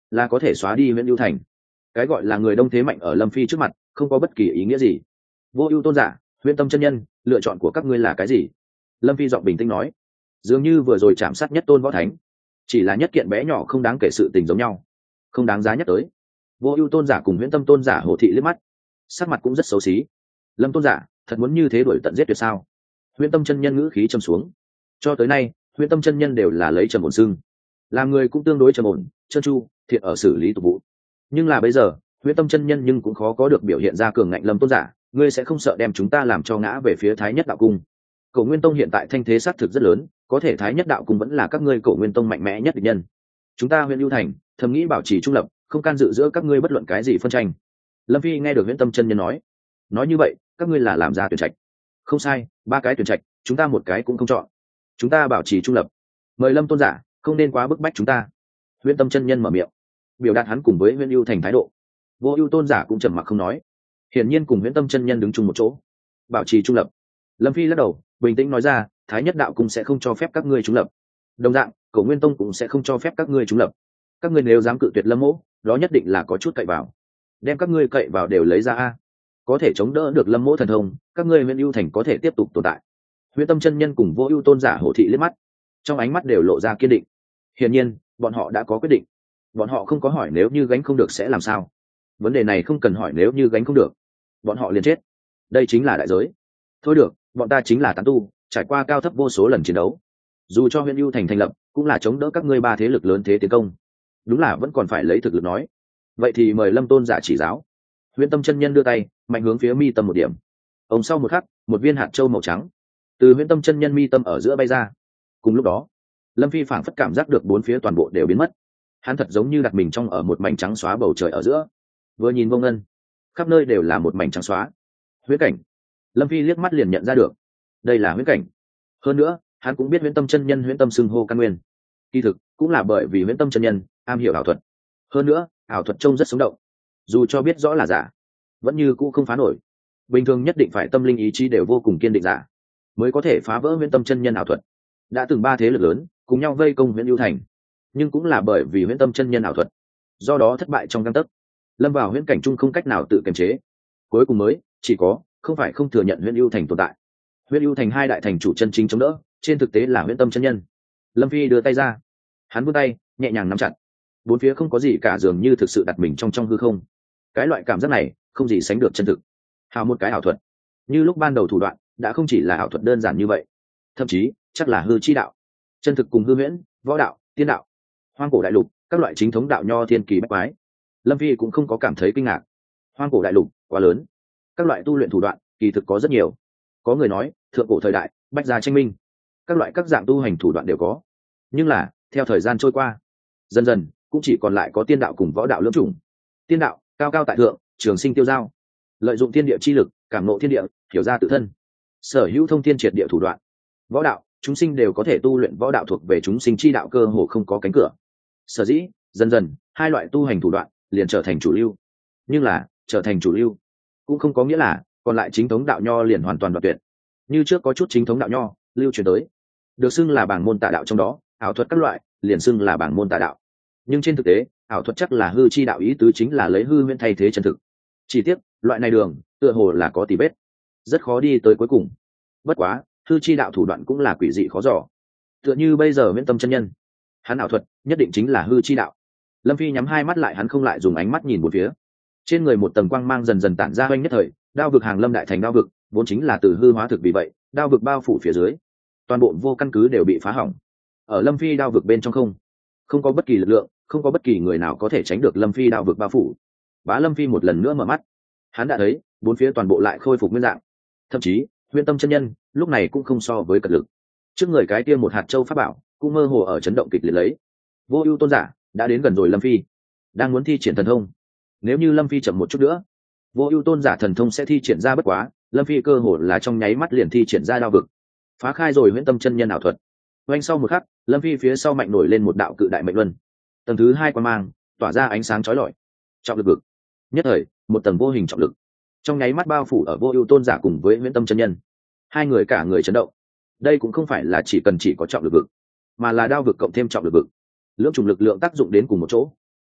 là có thể xóa đi huyện ưu thành. Cái gọi là người đông thế mạnh ở lâm phi trước mặt không có bất kỳ ý nghĩa gì. Vô ưu tôn giả, huyễn tâm chân nhân, lựa chọn của các ngươi là cái gì? Lâm phi giọng bình tĩnh nói. Dường như vừa rồi chạm sát nhất tôn võ thánh, chỉ là nhất kiện bé nhỏ không đáng kể sự tình giống nhau, không đáng giá nhắc tới. Vô ưu tôn giả cùng huyễn tâm tôn giả hồ thị liếc mắt, sắc mặt cũng rất xấu xí. Lâm tôn giả, thật muốn như thế đuổi tận giết tuyệt sao? Huyễn tâm chân nhân ngữ khí trầm xuống. Cho tới nay huyễn tâm chân nhân đều là lấy trầm ổn xưng, làm người cũng tương đối trầm ổn, trơn tru, thiện ở xử lý tục vụ. Nhưng là bây giờ huyễn tâm chân nhân nhưng cũng khó có được biểu hiện ra cường ngạnh. Lâm tôn giả, ngươi sẽ không sợ đem chúng ta làm cho ngã về phía Thái Nhất đạo cung? Cổ Nguyên Tông hiện tại thanh thế sát thực rất lớn, có thể Thái Nhất đạo cung vẫn là các ngươi Cổ Nguyên Tông mạnh mẽ nhất địch nhân. Chúng ta huyện ưu thành thầm nghĩ bảo trì trung lập, không can dự giữa các ngươi bất luận cái gì phân tranh. Lâm phi nghe được huyễn tâm chân nhân nói như vậy các ngươi là làm ra tuyển trạch? Không sai, 3 cái tuyển trạch, chúng ta một cái cũng không chọn. Chúng ta bảo trì trung lập, mời Lâm tôn giả không nên quá bức bách chúng ta. Huyễn tâm chân nhân mở miệng biểu đạt hắn cùng với huyện ưu thành thái độ. Vô ưu tôn giả cũng trầm mặc không nói, hiển nhiên cùng huyễn tâm chân nhân đứng chung một chỗ. Bảo trì trung lập. Lâm phi lắc đầu bình tĩnh nói ra, Thái Nhất đạo cung sẽ không cho phép các ngươi trung lập, đồng dạng Cổ Nguyên Tông cũng sẽ không cho phép các ngươi trung lập. Các ngươi nếu dám cự tuyệt Lâm mỗ, đó nhất định là có chút cậy vào. Đem các ngươi cậy vào đều lấy ra a, có thể chống đỡ được Lâm mỗ thần thông, các ngươi huyện ưu thành có thể tiếp tục tồn tại. Huyễn tâm chân nhân cùng Vô ưu tôn giả hổ thị liếc mắt, trong ánh mắt đều lộ ra kiên định. Hiển nhiên bọn họ đã có quyết định. Bọn họ không có hỏi nếu như gánh không được sẽ làm sao. Vấn đề này không cần hỏi, nếu như gánh không được bọn họ liền chết. Đây chính là đại giới. Thôi được, bọn ta chính là tán tu, trải qua cao thấp vô số lần chiến đấu, dù cho huyện ưu thành thành lập cũng là chống đỡ các ngươi 3 thế lực lớn thế tiến công, đúng là vẫn còn phải lấy thực lực nói. Vậy thì mời Lâm tôn giả chỉ giáo. Huyễn tâm chân nhân đưa tay mạnh hướng phía mi tâm một điểm. Ông sau một khắc, một viên hạt châu màu trắng từ huyễn tâm chân nhân mi tâm ở giữa bay ra. Cùng lúc đó Lâm phi phảng phất cảm giác được 4 phía toàn bộ đều biến mất. Hắn thật giống như đặt mình trong ở một mảnh trắng xóa bầu trời ở giữa, vừa nhìn vô ngân, khắp nơi đều là một mảnh trắng xóa. Huyễn cảnh. Lâm phi liếc mắt liền nhận ra được đây là huyễn cảnh. Hơn nữa hắn cũng biết huyễn tâm chân nhân huyễn tâm xưng hô căn nguyên, kỳ thực cũng là bởi vì huyễn tâm chân nhân am hiểu ảo thuật. Hơn nữa ảo thuật trông rất sống động, dù cho biết rõ là giả vẫn như cũ không phá nổi. Bình thường nhất định phải tâm linh ý chí đều vô cùng kiên định giả mới có thể phá vỡ huyễn tâm chân nhân ảo thuật. Đã từng 3 thế lực lớn cùng nhau vây công huyện ưu thành, nhưng cũng là bởi vì huyễn tâm chân nhân ảo thuật, do đó thất bại trong gang tấc, lâm vào huyễn cảnh chung không cách nào tự kiềm chế. Cuối cùng mới chỉ có không phải không thừa nhận huyện ưu thành tồn tại. Huyện ưu thành 2 đại thành chủ chân chính chống đỡ, trên thực tế là huyễn tâm chân nhân. Lâm phi đưa tay ra, hắn vươn tay nhẹ nhàng nắm chặt. 4 phía không có gì cả, dường như thực sự đặt mình trong hư không. Cái loại cảm giác này không gì sánh được chân thực. Hào một cái ảo thuật, như lúc ban đầu thủ đoạn đã không chỉ là ảo thuật đơn giản như vậy, thậm chí chắc là hư chi đạo. Chân thực cùng hư huyễn, võ đạo, tiên đạo, hoang cổ đại lục, các loại chính thống đạo nho thiên kỳ bách quái. Lâm phi cũng không có cảm thấy kinh ngạc. Hoang cổ đại lục quá lớn, các loại tu luyện thủ đoạn kỳ thực có rất nhiều. Có người nói thượng cổ thời đại bách gia tranh minh, các loại các dạng tu hành thủ đoạn đều có. Nhưng là theo thời gian trôi qua, dần dần cũng chỉ còn lại có tiên đạo cùng võ đạo lưỡng chủng. Tiên đạo cao cao tại thượng, trường sinh tiêu giao, lợi dụng thiên địa chi lực cảm ngộ thiên địa, hiểu ra tự thân, sở hữu thông thiên triệt địa thủ đoạn. Võ đạo chúng sinh đều có thể tu luyện võ đạo thuộc về chúng sinh chi đạo, cơ hồ không có cánh cửa. Sở dĩ dần dần 2 loại tu hành thủ đoạn liền trở thành chủ lưu. Nhưng là trở thành chủ lưu cũng không có nghĩa là còn lại chính thống đạo nho liền hoàn toàn đoạt tuyệt. Như trước có chút chính thống đạo nho lưu truyền tới, được xưng là bảng môn tà đạo, trong đó ảo thuật các loại liền xưng là bảng môn tà đạo. Nhưng trên thực tế ảo thuật chắc là hư chi đạo, ý tứ chính là lấy hư huyễn thay thế chân thực. Chỉ tiếc loại này đường tựa hồ là có tỉ vết, rất khó đi tới cuối cùng. Bất quá hư chi đạo thủ đoạn cũng là quỷ dị khó dò, tựa như bây giờ huyễn tâm chân nhân, hắn ảo thuật nhất định chính là hư chi đạo. Lâm phi nhắm 2 mắt lại, hắn không lại dùng ánh mắt nhìn một phía. Trên người một tầng quang mang dần dần tản ra, oanh nhất thời đao vực hàng lâm đại thành. Đao vực vốn chính là từ hư hóa thực, vì vậy đao vực bao phủ phía dưới toàn bộ vô căn cứ đều bị phá hỏng. Ở Lâm phi đao vực bên trong không có bất kỳ lực lượng, không có bất kỳ người nào có thể tránh được Lâm phi đao vực bao phủ. Bá Lâm phi một lần nữa mở mắt, hắn đã thấy 4 phía toàn bộ lại khôi phục nguyên dạng. Thậm chí huyễn tâm chân nhân lúc này cũng không so với cật lực. Trước người cái kia một hạt châu pháp bảo cũng mơ hồ ở chấn động kịch liệt lấy. Vô ưu tôn giả đã đến gần rồi Lâm phi, đang muốn thi triển thần thông. Nếu như Lâm phi chậm một chút nữa, vô ưu tôn giả thần thông sẽ thi triển ra, bất quá Lâm phi cơ hồ là trong nháy mắt liền thi triển ra đao vực, phá khai rồi huyễn tâm chân nhân ảo thuật. Oanh sau một khắc, Lâm phi phía sau mạnh nổi lên một đạo cự đại mệnh luân, tầng thứ 2 quan mang tỏa ra ánh sáng chói lọi. Trọng lực vực. Nhất thời một tầng vô hình trọng lực trong nháy mắt bao phủ ở vô ưu tôn giả cùng với huyễn tâm chân nhân. 2 người cả người chấn động. Đây cũng không phải là chỉ có trọng lực vực, mà là đao vực cộng thêm trọng lực vực, lưỡng chủng lực lượng tác dụng đến cùng một chỗ.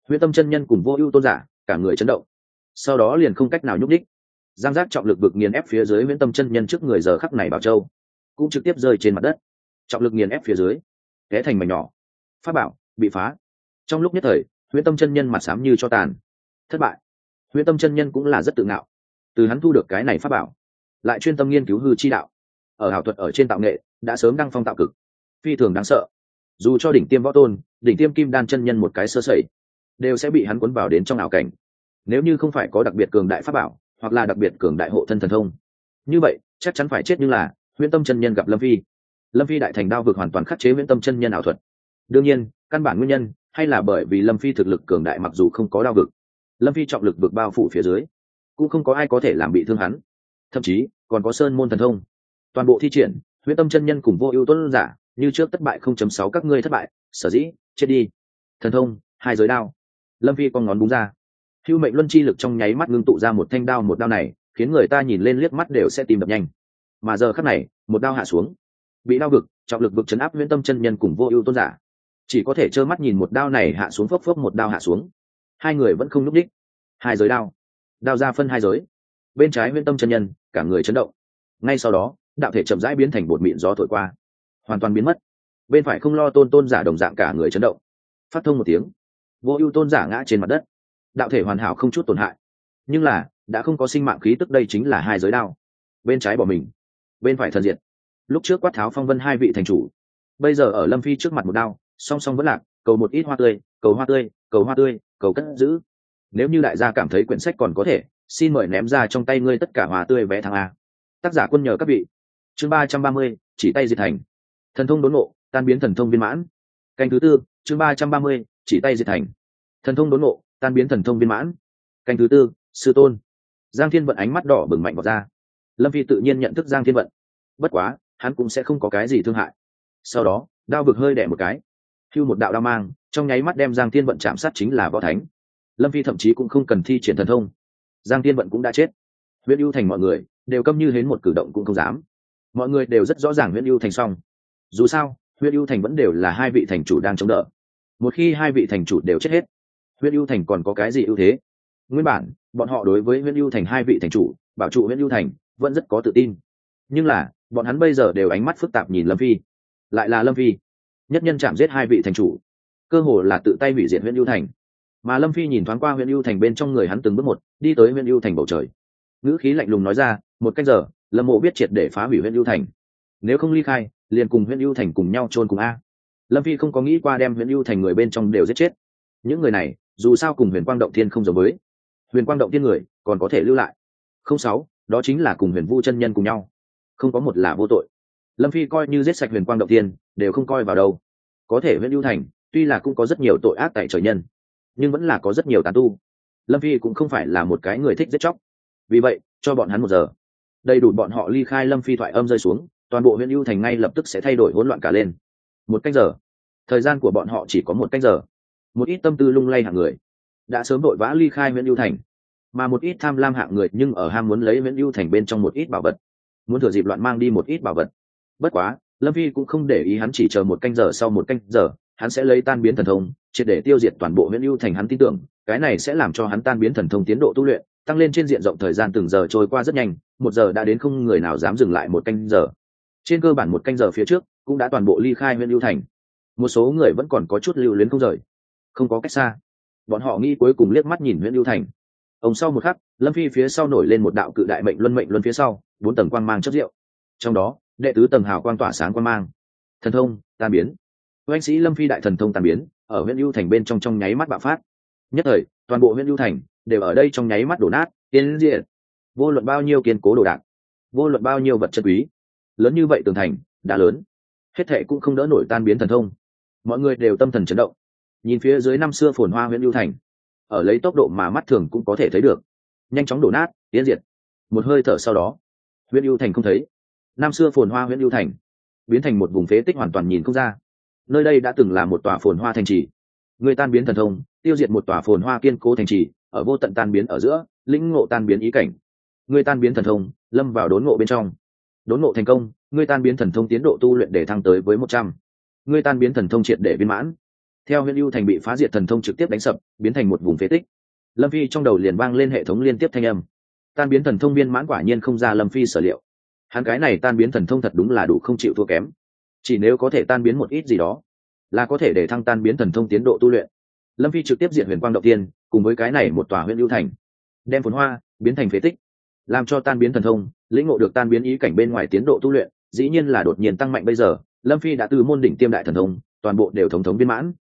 Huyễn Tâm chân nhân cùng Vô Ưu tôn giả cả người chấn động, sau đó liền không cách nào nhúc nhích. Giang giác trọng lực vực nghiền ép phía dưới Huyễn Tâm chân nhân trước người giờ khắc này Bảo Châu cũng trực tiếp rơi trên mặt đất, trọng lực nghiền ép phía dưới té thành mảnh nhỏ, pháp bảo bị phá. Trong lúc nhất thời Huyễn Tâm chân nhân mặt xám như cho tàn. Thất bại. Huyễn Tâm chân nhân cũng là rất tự ngạo, từ hắn thu được cái này pháp bảo lại chuyên tâm nghiên cứu hư chi đạo, ở ảo thuật ở trên tạo nghệ đã sớm đăng phong tạo cực, phi thường đáng sợ. Dù cho đỉnh tiêm võ tôn, đỉnh tiêm kim đan chân nhân một cái sơ sẩy đều sẽ bị hắn cuốn vào đến trong ảo cảnh. Nếu như không phải có đặc biệt cường đại pháp bảo hoặc là đặc biệt cường đại hộ thân thần thông, như vậy chắc chắn phải chết. Nhưng là Huyễn Tâm chân nhân gặp Lâm Phi đại thành đao vực hoàn toàn khắc chế Huyễn Tâm chân nhân ảo thuật. Đương nhiên căn bản nguyên nhân hay là bởi vì Lâm Phi thực lực cường đại, mặc dù không có đao vực, Lâm Phi trọng lực vực bao phủ phía dưới cũng không có ai có thể làm bị thương hắn, thậm chí còn có sơn môn thần thông toàn bộ thi triển. Huyễn Tâm chân nhân cùng Vô Ưu tôn giả như trước thất bại. 0.6 các ngươi thất bại, sở dĩ chết đi. Thần thông hai giới đao. Lâm Phi con ngón búng ra, hưu mệnh luân chi lực trong nháy mắt ngưng tụ ra một thanh đao. Một đao này khiến người ta nhìn lên liếc mắt đều sẽ tìm đập nhanh, mà giờ khắc này một đao hạ xuống, bị đao vực trọng lực vực chấn áp Huyễn Tâm chân nhân cùng Vô Ưu tôn giả chỉ có thể trơ mắt nhìn một đao này hạ xuống. Phốc phốc một đao hạ xuống, hai người vẫn không nhúc đích. Hai giới đao, đao ra phân hai giới. Bên trái Huyễn Tâm chân nhân cả người chấn động, ngay sau đó đạo thể chậm rãi biến thành bột mịn, gió thổi qua hoàn toàn biến mất. Bên phải Không Lo tôn giả đồng dạng cả người chấn động, phát thông một tiếng, Vô Ưu tôn giả ngã trên mặt đất, đạo thể hoàn hảo không chút tổn hại, nhưng là đã không có sinh mạng khí tức. Đây chính là hai giới đao, bên trái bỏ mình, bên phải thần diệt. Lúc trước quát tháo phong vân hai vị thành chủ, bây giờ ở Lâm Phi trước mặt một đao, song song vẫn lạc. Cầu một ít hoa tươi, cầu hoa tươi, cầu hoa tươi, cầu cất giữ. Nếu như đại gia cảm thấy quyển sách còn có thể, xin mời ném ra trong tay ngươi tất cả hoa tươi vé thắng A. Tác giả Quân Nhờ các vị. Chương 330, chỉ tay diệt thành. Thần thông đốn ngộ, tan biến thần thông viên mãn. Canh thứ tư. Chương 330, chỉ tay diệt thành. Thần thông đốn ngộ, tan biến thần thông viên mãn. Canh thứ tư. Sư tôn. Giang Thiên Vận ánh mắt đỏ bừng mạnh vào ra. Lâm Phi tự nhiên nhận thức Giang Thiên Vận, bất quá hắn cũng sẽ không có cái gì thương hại. Sau đó đao vực hơi đẻ một cái, hưu một đạo đao mang trong nháy mắt đem Giang Thiên Vận chạm sát. Chính là võ thánh. Lâm Phi thậm chí cũng không cần thi triển thần thông, Giang Thiên Vận cũng đã chết. Huyễn Ưu thành mọi người đều câm như hến, một cử động cũng không dám. Mọi người đều rất rõ ràng Huyễn Ưu thành xong. Dù sao Huyễn Ưu thành vẫn đều là hai vị thành chủ đang chống đỡ, một khi hai vị thành chủ đều chết hết, Huyễn Ưu thành còn có cái gì ưu thế? Nguyên bản bọn họ đối với Huyễn Ưu thành hai vị thành chủ bảo trụ Huyễn Ưu thành vẫn rất có tự tin, nhưng là bọn hắn bây giờ đều ánh mắt phức tạp nhìn Lâm Phi. Lại là Lâm Phi nhất nhân chạm giết hai vị thành chủ, cơ hồ là tự tay hủy diệt Huyễn Ưu thành. Mà Lâm Phi nhìn thoáng qua Huyễn Ưu thành, bên trong người hắn từng bước một đi tới Huyễn Ưu thành bầu trời, ngữ khí lạnh lùng nói ra: một canh giờ Lâm mộ biết triệt để phá hủy Huyễn Ưu thành, nếu không ly khai liền cùng Huyễn Ưu thành cùng nhau chôn cùng A. Lâm Phi không có nghĩ qua đem Huyễn Ưu thành người bên trong đều giết chết. Những người này dù sao cùng Huyền Quang động thiên không giống với. Huyền Quang động thiên người còn có thể lưu lại. 06, đó chính là cùng Huyền Vu chân nhân cùng nhau, không có một là vô tội. Lâm Phi coi như giết sạch Huyền Quang động thiên đều không coi vào đâu. Có thể Huyễn Ưu thành tuy là cũng có rất nhiều tội ác tại trời nhân, nhưng vẫn là có rất nhiều tán tu. Lâm Phi cũng không phải là một cái người thích giết chóc, vì vậy cho bọn hắn 1 giờ đầy đủ bọn họ ly khai. Lâm Phi thoại âm rơi xuống, toàn bộ Huyễn Ưu thành ngay lập tức sẽ thay đổi hỗn loạn cả lên. 1 canh giờ, thời gian của bọn họ chỉ có 1 canh giờ. Một ít tâm tư lung lay hạng người đã sớm vội vã ly khai Huyễn Ưu thành, mà một ít tham lam hạng người nhưng ở ham muốn lấy Huyễn Ưu thành bên trong một ít bảo vật, muốn thừa dịp loạn mang đi một ít bảo vật. Bất quá Lâm Phi cũng không để ý, hắn chỉ chờ 1 canh giờ. Sau 1 canh giờ hắn sẽ lấy tan biến thần thông triệt để tiêu diệt toàn bộ Huyễn Ưu thành. Hắn tin tưởng cái này sẽ làm cho hắn tan biến thần thông tiến độ tu luyện tăng lên trên diện rộng. Thời gian từng giờ trôi qua rất nhanh, 1 giờ đã đến, không người nào dám dừng lại 1 canh giờ. Trên cơ bản 1 canh giờ phía trước cũng đã toàn bộ ly khai Huyễn Ưu thành. Một số người vẫn còn có chút lưu luyến không rời, không có cách xa. Bọn họ nghĩ cuối cùng liếc mắt nhìn Huyễn Ưu thành. Ông sau một khắc, Lâm Phi phía sau nổi lên một đạo cự đại mệnh luân phía sau 4 tầng quang mang chớp rượu, trong đó đệ tứ tầng hào quang tỏa sáng quang mang. Thần thông tan biến. Oanh sĩ Lâm Phi đại thần thông tan biến ở Huyễn Ưu thành bên trong nháy mắt bạo phát. Nhất thời toàn bộ Huyễn Ưu thành đều ở đây trong nháy mắt đổ nát tiến diện. Vô luận bao nhiêu kiên cố đồ đạc, vô luận bao nhiêu vật chất quý, lớn như vậy tường thành đã lớn, hết thệ cũng không đỡ nổi tan biến thần thông. Mọi người đều tâm thần chấn động, nhìn phía dưới năm xưa phồn hoa Huyễn Ưu thành, ở lấy tốc độ mà mắt thường cũng có thể thấy được, nhanh chóng đổ nát tiến diệt. Một hơi thở sau đó, Huyễn Ưu thành không thấy. Năm xưa phồn hoa Huyễn Ưu thành biến thành một vùng phế tích, hoàn toàn nhìn không ra nơi đây đã từng là một tòa phồn hoa thành trì. Người tan biến thần thông tiêu diệt một tòa phồn hoa kiên cố thành trì, ở vô tận tan biến ở giữa lĩnh ngộ tan biến ý cảnh. Người tan biến thần thông lâm vào đốn ngộ bên trong, đốn ngộ thành công, người tan biến thần thông tiến độ tu luyện để thăng tới với 100. Người tan biến thần thông triệt để viên mãn. Theo huyện ưu thành bị phá diệt, thần thông trực tiếp đánh sập, biến thành một vùng phế tích. Lâm Phi trong đầu liền vang lên hệ thống liên tiếp thanh âm. Tan biến thần thông viên mãn quả nhiên không ra Lâm Phi sở liệu. Hắn cái này tan biến thần thông thật đúng là đủ không chịu thua kém. Chỉ nếu có thể tan biến một ít gì đó, là có thể để thăng tan biến thần thông tiến độ tu luyện. Lâm Phi trực tiếp diện huyền quang động tiên, cùng với cái này một tòa huyện ưu thành, đem phồn hoa biến thành phế tích, làm cho tan biến thần thông lĩnh ngộ được tan biến ý cảnh bên ngoài tiến độ tu luyện, dĩ nhiên là đột nhiên tăng mạnh. Bây giờ Lâm Phi đã từ môn đỉnh tiêm đại thần thông toàn bộ đều thống thống viên mãn,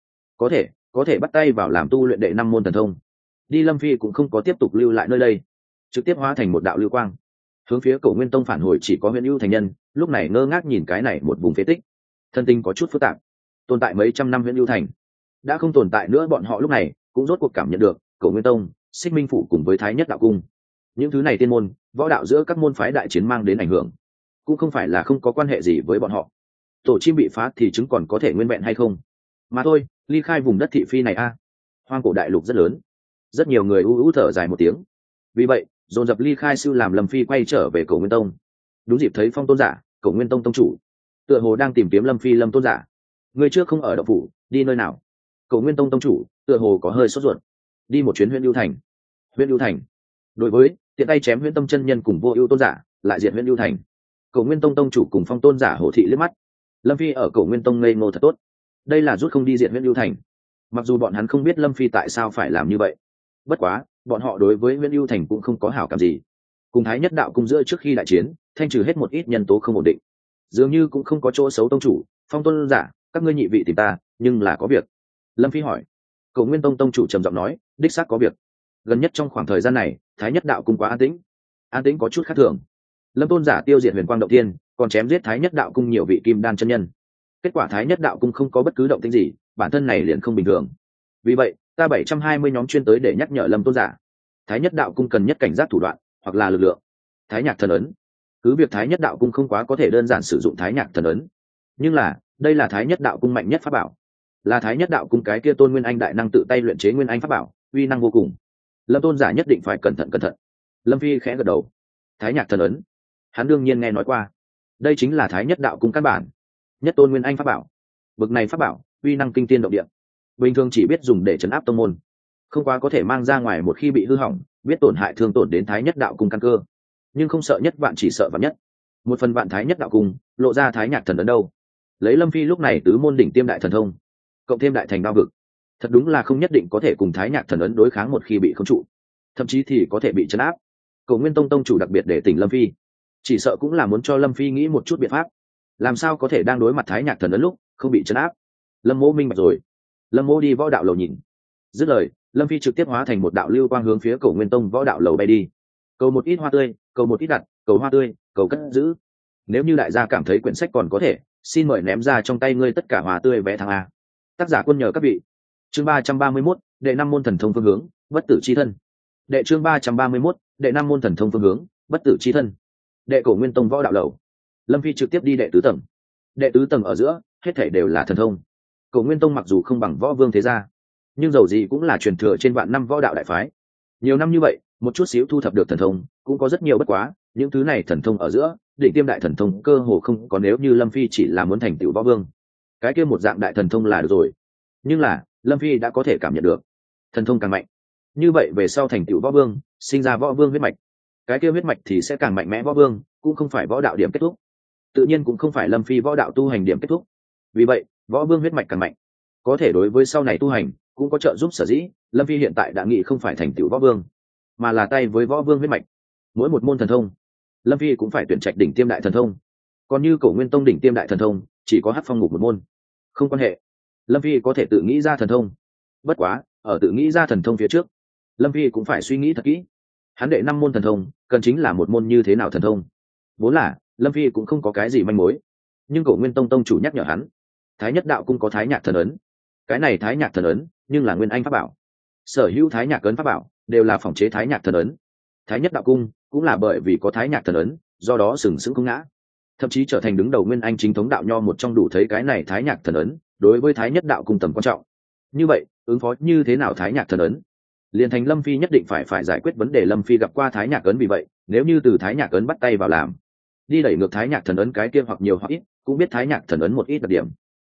có thể bắt tay vào làm tu luyện đệ 5 môn thần thông. Đi Lâm Phi cũng không có tiếp tục lưu lại nơi đây, trực tiếp hóa thành một đạo lưu quang, hướng phía Cổ Nguyên Tông phản hồi. Chỉ có huyện ưu thành nhân lúc này ngơ ngác nhìn cái này một vùng phế tích, thân tình có chút phức tạp. Tồn tại mấy trăm năm huyện ưu thành đã không tồn tại nữa, bọn họ lúc này cũng rốt cuộc cảm nhận được Cổ Nguyên Tông, Xích Minh phủ cùng với Thái Nhất đạo cung những thứ này tiên môn võ đạo giữa các môn phái đại chiến mang đến ảnh hưởng, cũng không phải là không có quan hệ gì với bọn họ. Tổ chim bị phá thì chứng còn có thể nguyên vẹn hay không mà thôi. Ly khai vùng đất thị phi này a. Hoang cổ đại lục rất lớn, rất nhiều người u thở dài một tiếng. Vì vậy dồn dập ly khai, siêu làm Lâm Phi quay trở về Cổ Nguyên Tông. Đúng dịp thấy Phong tôn giả, Cổ Nguyên Tông tông chủ, tựa hồ đang tìm kiếm Lâm Phi. Lâm tôn giả, người trước không ở động phủ, đi nơi nào? Cổ Nguyên Tông tông chủ tựa hồ có hơi sốt ruột. Đi một chuyến huyện ưu thành. Huyện ưu thành? Đối với tiện tay chém Huyễn Tâm chân nhân cùng Vô Ưu tôn giả, lại diệt huyện ưu thành. Cổ Nguyên Tông tông chủ cùng Phong tôn giả Hồ thị liếc mắt. Lâm Phi ở Cổ Nguyên Tông ngây ngô thật tốt, đây là rút không đi diệt huyện ưu thành. Mặc dù bọn hắn không biết Lâm Phi tại sao phải làm như vậy, bất quá bọn họ đối với huyện ưu thành cũng không có hảo cảm gì. Cùng Thái Nhất đạo cung giữa trước khi đại chiến, thanh trừ hết một ít nhân tố không ổn định, dường như cũng không có chỗ xấu. Tông chủ, Phong tôn giả, các ngươi nhị vị tìm ta, nhưng là có việc. Lâm Phi hỏi. Cổ Nguyên Tông tông chủ trầm giọng nói, đích xác có việc. Gần nhất trong khoảng thời gian này, Thái Nhất đạo cung quá an tĩnh có chút khác thường. Lâm tôn giả tiêu diệt huyền quang động tiên, còn chém giết Thái Nhất đạo cung nhiều vị kim đan chân nhân. Kết quả Thái Nhất đạo cung không có bất cứ động tĩnh gì, bản thân này liền không bình thường. Vì vậy ta 720 nhóm chuyên tới để nhắc nhở Lâm tôn giả, Thái Nhất đạo cung cần nhất cảnh giác thủ đoạn hoặc là lực lượng. Thái Nhạc thần ấn, cứ việc Thái Nhất đạo cung không quá có thể đơn giản sử dụng Thái Nhạc thần ấn, nhưng là đây là Thái Nhất đạo cung mạnh nhất pháp bảo, là Thái Nhất đạo cung cái kia tôn nguyên anh đại năng tự tay luyện chế nguyên anh pháp bảo, uy năng vô cùng. Lâm tôn giả nhất định phải cẩn thận. Lâm Phi khẽ gật đầu. Thái Nhạc thần ấn, hắn đương nhiên nghe nói qua, đây chính là Thái Nhất đạo cung căn bản nhất tôn nguyên anh pháp bảo. Bực này pháp bảo uy năng kinh thiên động địa, bình thường chỉ biết dùng để trấn áp tông môn, không quá có thể mang ra ngoài. Một khi bị hư hỏng, biết tổn hại thương tổn đến Thái Nhất đạo cung căn cơ, nhưng không sợ nhất vạn, chỉ sợ vạn nhất. Một phần vạn Thái Nhất đạo cung lộ ra Thái Nhạc thần ấn đâu. Lấy Lâm Phi lúc này tứ môn đỉnh tiêm đại thần thông, cộng thêm đại thành đao vực, thật đúng là không nhất định có thể cùng Thái Nhạc thần ấn đối kháng. Một khi bị khống trụ, thậm chí thì có thể bị trấn áp. Cổ Nguyên Tông tông chủ đặc biệt để tỉnh Lâm Phi, chỉ sợ cũng là muốn cho Lâm Phi nghĩ một chút biện pháp, làm sao có thể đang đối mặt Thái Nhạc thần ấn lúc không bị trấn áp. Lâm Mỗ minh bạch rồi. Lâm Mỗ đi võ đạo lầu nhìn. Dứt lời, Lâm Phi trực tiếp hóa thành một đạo lưu quang hướng phía Cổ Nguyên Tông võ đạo lầu bay đi. Cầu một ít hoa tươi, cầu một ít đặt, cầu hoa tươi, cầu cất giữ. Nếu như đại gia cảm thấy quyển sách còn có thể, xin mời ném ra trong tay ngươi tất cả hoa tươi vé thắng A. Tác giả quân nhờ các vị. Chương 331, đệ 5 môn thần thông phương hướng, bất tử chi thân. Đệ chương 331, đệ 5 môn thần thông phương hướng, bất tử chi thân. Đệ Cổ Nguyên Tông võ đạo lầu. Lâm Phi trực tiếp đi đệ tứ tầng. Đệ tứ tầng ở giữa, hết thảy đều là thần thông. Cổ Nguyên Tông mặc dù không bằng Võ Vương thế gia, nhưng dầu gì cũng là truyền thừa trên vạn năm võ đạo đại phái. Nhiều năm như vậy, một chút xíu thu thập được thần thông, cũng có rất nhiều. Bất quá, những thứ này thần thông ở giữa, định tiêm đại thần thông cơ hồ không có. Nếu như Lâm Phi chỉ là muốn thành tựu Võ Vương, cái kia một dạng đại thần thông là được rồi. Nhưng là Lâm Phi đã có thể cảm nhận được, thần thông càng mạnh, như vậy về sau thành tựu Võ Vương, sinh ra Võ Vương huyết mạch, cái kia huyết mạch thì sẽ càng mạnh mẽ. Võ Vương cũng không phải võ đạo điểm kết thúc, tự nhiên cũng không phải Lâm Phi võ đạo tu hành điểm kết thúc. Vì vậy Võ Vương huyết mạch càng mạnh, có thể đối với sau này tu hành cũng có trợ giúp. Sở dĩ Lâm Phi hiện tại đã nghĩ không phải thành tựu Võ Vương, mà là tay với Võ Vương huyết mạch. Mỗi một môn thần thông, Lâm Phi cũng phải tuyển trạch đỉnh tiêm đại thần thông. Còn như Cổ Nguyên Tông đỉnh tiêm đại thần thông chỉ có Hắc Phong Ngục một môn, không quan hệ, Lâm Phi có thể tự nghĩ ra thần thông. Bất quá ở tự nghĩ ra thần thông phía trước, Lâm Phi cũng phải suy nghĩ thật kỹ. Hắn đệ 5 môn thần thông cần chính là một môn như thế nào thần thông. Vốn là Lâm Phi cũng không có cái gì manh mối, nhưng Cổ Nguyên Tông tông chủ nhắc nhở hắn, Thái Nhất đạo cung có Thái Nhạc thần ấn. Cái này Thái Nhạc thần ấn nhưng là nguyên anh pháp bảo, sở hữu Thái Nhạc ấn pháp bảo đều là phỏng chế Thái Nhạc thần ấn. Thái Nhất đạo cung cũng là bởi vì có Thái Nhạc thần ấn, do đó sừng sững không ngã, thậm chí trở thành đứng đầu nguyên anh chính thống đạo nho một trong. Đủ thấy cái này Thái Nhạc thần ấn đối với Thái Nhất đạo cung tầm quan trọng. Như vậy ứng phó như thế nào Thái Nhạc thần ấn, liền thành Lâm Phi nhất định phải giải quyết vấn đề. Lâm Phi gặp qua Thái Nhạc ấn, vì vậy nếu như từ Thái Nhạc ấn bắt tay vào làm, đi đẩy ngược Thái Nhạc thần ấn cái kia hoặc nhiều hoặc ít, cũng biết Thái Nhạc thần ấn một ít đặc điểm.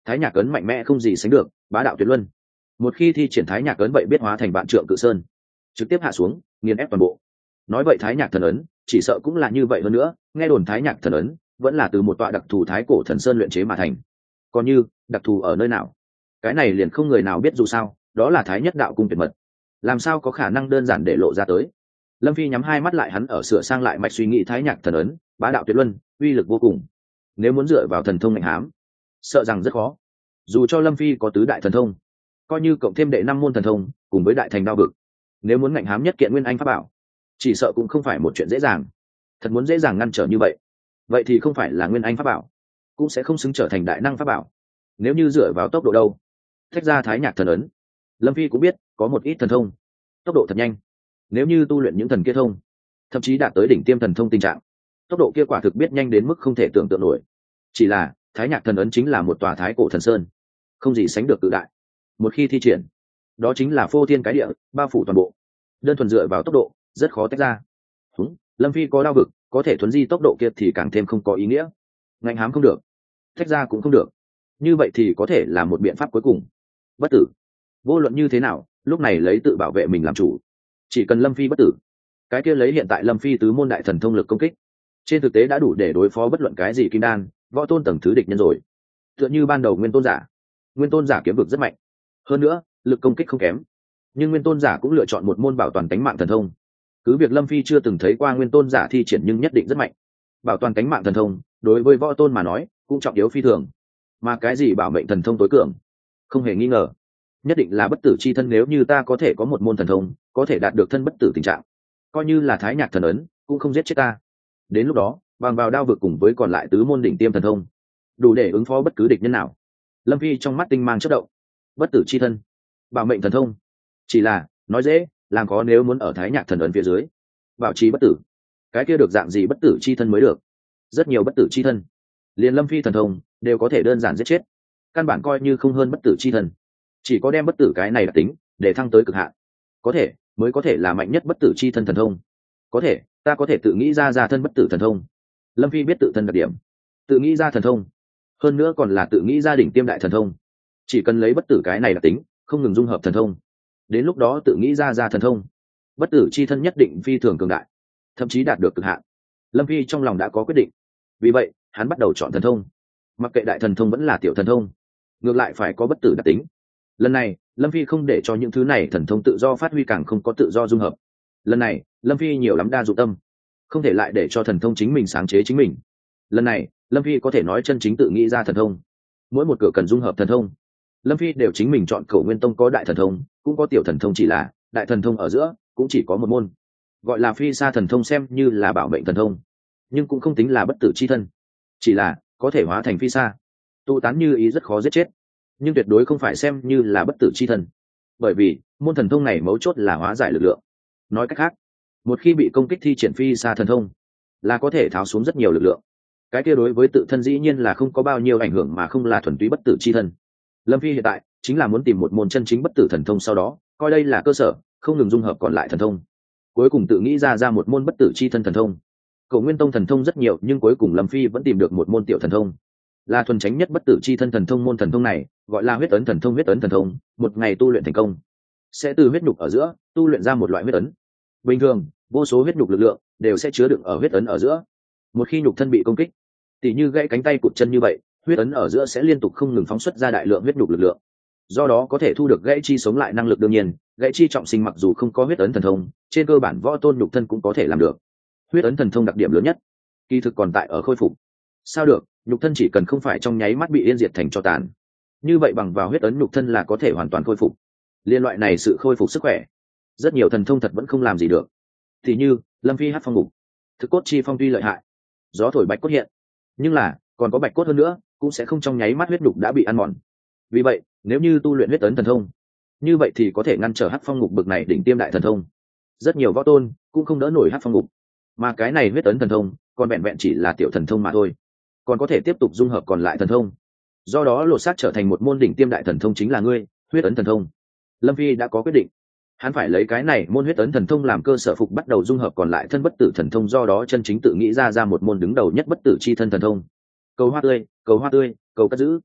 thái nhạc ấn mạnh mẽ không gì sánh được, bá đạo tuyệt luân. Một khi thi triển thái nhạc ấn vậy biết hóa thành vạn trượng cự sơn, trực tiếp hạ xuống nghiền ép toàn bộ. Nói vậy thái nhạc thần ấn chỉ sợ cũng là như vậy hơn nữa, nghe đồn thái nhạc thần ấn vẫn là từ một tọa đặc thù thái cổ thần sơn luyện chế mà thành. Còn như đặc thù ở nơi nào, cái này liền không người nào biết, dù sao đó là thái nhất đạo cung tuyệt mật, làm sao có khả năng đơn giản để lộ ra tới. Lâm Phi nhắm hai mắt lại, hắn ở sửa sang lại mạch suy nghĩ. Thái nhạc thần ấn bá đạo tuyệt luân, uy lực vô cùng, nếu muốn dựa vào thần thông ngạnh hám sợ rằng rất khó. Dù cho Lâm Phi có tứ đại thần thông, coi như cộng thêm đệ 5 môn thần thông cùng với đại thành đao vực, nếu muốn ngạnh hám nhất kiện nguyên anh pháp bảo chỉ sợ cũng không phải một chuyện dễ dàng. Thật muốn dễ dàng ngăn trở như vậy thì không phải là nguyên anh pháp bảo, cũng sẽ không xứng trở thành đại năng pháp bảo. Nếu như dựa vào tốc độ đâu, thách ra thái nhạc thần ấn, Lâm Phi cũng biết có một ít thần thông tốc độ thật nhanh, nếu như tu luyện những thần kia thông, thậm chí đạt tới đỉnh tiêm thần thông tình trạng, tốc độ kia quả thực biết nhanh đến mức không thể tưởng tượng nổi. Chỉ là thái nhạc thần ấn chính là một tòa thái cổ thần sơn, không gì sánh được tự đại. Một khi thi triển, đó chính là phô thiên cái địa, bao phủ toàn bộ. Đơn thuần dựa vào tốc độ rất khó tách ra. Lâm Phi có đao vực, có thể thuấn di tốc độ kia thì càng thêm không có ý nghĩa. Ngạnh hám không được, tách ra cũng không được, như vậy thì có thể là một biện pháp cuối cùng, bất tử. Vô luận như thế nào, lúc này lấy tự bảo vệ mình làm chủ. Chỉ cần Lâm Phi bất tử, cái kia lấy hiện tại Lâm Phi tứ môn đại thần thông lực công kích, trên thực tế đã đủ để đối phó bất luận cái gì kim đan, võ tôn tầng thứ địch nhân rồi. Tựa như ban đầu nguyên tôn giả kiếm vực rất mạnh, hơn nữa lực công kích không kém, nhưng nguyên tôn giả cũng lựa chọn một môn bảo toàn cánh mạng thần thông. Cứ việc Lâm Phi chưa từng thấy qua nguyên tôn giả thi triển, nhưng nhất định rất mạnh. Bảo toàn cánh mạng thần thông đối với võ tôn mà nói cũng trọng yếu phi thường, mà cái gì bảo mệnh thần thông tối cường, không hề nghi ngờ nhất định là bất tử chi thân. Nếu như ta có thể có một môn thần thông có thể đạt được thân bất tử tình trạng, coi như là thái nhạc thần ấn cũng không giết chết ta. Đến lúc đó bằng vào đao vực cùng với còn lại tứ môn đỉnh tiêm thần thông, đủ để ứng phó bất cứ địch nhân nào. Lâm Phi trong mắt tinh mang chất động. Bất tử chi thân, bảo mệnh thần thông, chỉ là nói dễ làm khó. Nếu muốn ở thái nhạc thần ấn phía dưới bảo trì bất tử, cái kia được dạng gì bất tử chi thân mới được. Rất nhiều bất tử chi thân liền Lâm Phi thần thông đều có thể đơn giản giết chết, căn bản coi như không hơn bất tử chi thân. Chỉ có đem bất tử cái này đặc tính để thăng tới cực hạn, có thể mới có thể là mạnh nhất bất tử chi thân thần thông. Có thể ta có thể tự nghĩ ra thân bất tử thần thông. Lâm Phi biết tự thân đặc điểm, tự nghĩ ra thần thông, hơn nữa còn là tự nghĩ ra đỉnh tiêm đại thần thông. Chỉ cần lấy bất tử cái này đặc tính không ngừng dung hợp thần thông, đến lúc đó tự nghĩ ra thần thông, bất tử chi thân nhất định phi thường cường đại, thậm chí đạt được cực hạn. Lâm Phi trong lòng đã có quyết định, vì vậy hắn bắt đầu chọn thần thông. Mặc kệ đại thần thông vẫn là tiểu thần thông, ngược lại phải có bất tử đặc tính. Lần này Lâm Phi không để cho những thứ này thần thông tự do phát huy, càng không có tự do dung hợp. Lần này Lâm Phi nhiều lắm đa dụng tâm, không thể lại để cho thần thông chính mình sáng chế chính mình. Lần này Lâm Phi có thể nói chân chính tự nghĩ ra thần thông. Mỗi một cửa cần dung hợp thần thông, Lâm Phi đều chính mình chọn. Cổ Nguyên Tông có đại thần thông cũng có tiểu thần thông, chỉ là đại thần thông ở giữa cũng chỉ có một môn, gọi là phi sa thần thông, xem như là bảo mệnh thần thông, nhưng cũng không tính là bất tử chi thân. Chỉ là có thể hóa thành phi sa, tụ tán như ý, rất khó giết chết, nhưng tuyệt đối không phải xem như là bất tử chi thân. Bởi vì môn thần thông này mấu chốt là hóa giải lực lượng. Nói cách khác, một khi bị công kích thi triển phi sa thần thông là có thể tháo xuống rất nhiều lực lượng. Cái kia đối với tự thân dĩ nhiên là không có bao nhiêu ảnh hưởng, mà không là thuần túy bất tử chi thân. Lâm Phi hiện tại chính là muốn tìm một môn chân chính bất tử thần thông, sau đó coi đây là cơ sở, không ngừng dung hợp còn lại thần thông, cuối cùng tự nghĩ ra một môn bất tử chi thân thần thông. Cổ Nguyên Tông thần thông rất nhiều, nhưng cuối cùng Lâm Phi vẫn tìm được một môn tiểu thần thông, là thuần chánh nhất bất tử chi thân thần thông. Môn thần thông này gọi là huyết ấn thần thông. Huyết ấn thần thông một ngày tu luyện thành công, sẽ từ huyết nhục ở giữa tu luyện ra một loại huyết ấn. Bình thường vô số huyết nhục lực lượng đều sẽ chứa đựng ở huyết ấn ở giữa. Một khi nhục thân bị công kích, tỉ như gãy cánh tay cụt chân như vậy, huyết ấn ở giữa sẽ liên tục không ngừng phóng xuất ra đại lượng huyết nhục lực lượng, do đó có thể thu được gãy chi sống lại năng lực. đương nhiên gãy chi trọng sinh mặc dù không có huyết ấn thần thông, trên cơ bản võ tôn nhục thân cũng có thể làm được. Huyết ấn thần thông đặc điểm lớn nhất kỳ thực còn tại ở khôi phục. Sao được, nhục thân chỉ cần không phải trong nháy mắt bị yên diệt thành tro tàn, như vậy bằng vào huyết ấn nhục thân là có thể hoàn toàn khôi phục. Liên loại này sự khôi phục sức khỏe, rất nhiều thần thông thật vẫn không làm gì được. Thì như Lâm Phi hát phong ngục, thực cốt chi phong tuy lợi hại, gió thổi bạch cốt hiện, nhưng là còn có bạch cốt hơn nữa cũng sẽ không trong nháy mắt huyết nhục đã bị ăn mòn. Vì vậy nếu như tu luyện huyết ấn thần thông, như vậy thì có thể ngăn trở hát phong ngục bực này đỉnh tiêm đại thần thông. Rất nhiều võ tôn cũng không đỡ nổi hát phong ngục, mà cái này huyết ấn thần thông còn vẹn vẹn chỉ là tiểu thần thông mà thôi, còn có thể tiếp tục dung hợp còn lại thần thông, do đó lột xác trở thành một môn đỉnh tiêm đại thần thông, chính là ngươi huyết ấn thần thông. Lâm Phi đã có quyết định, hắn phải lấy cái này môn huyết ấn thần thông làm cơ sở phục bắt đầu dung hợp còn lại thân bất tử thần thông, do đó chân chính tự nghĩ ra một môn đứng đầu nhất bất tử chi thân thần thông. Cầu hoa tươi, cầu hoa tươi, cầu cất giữ.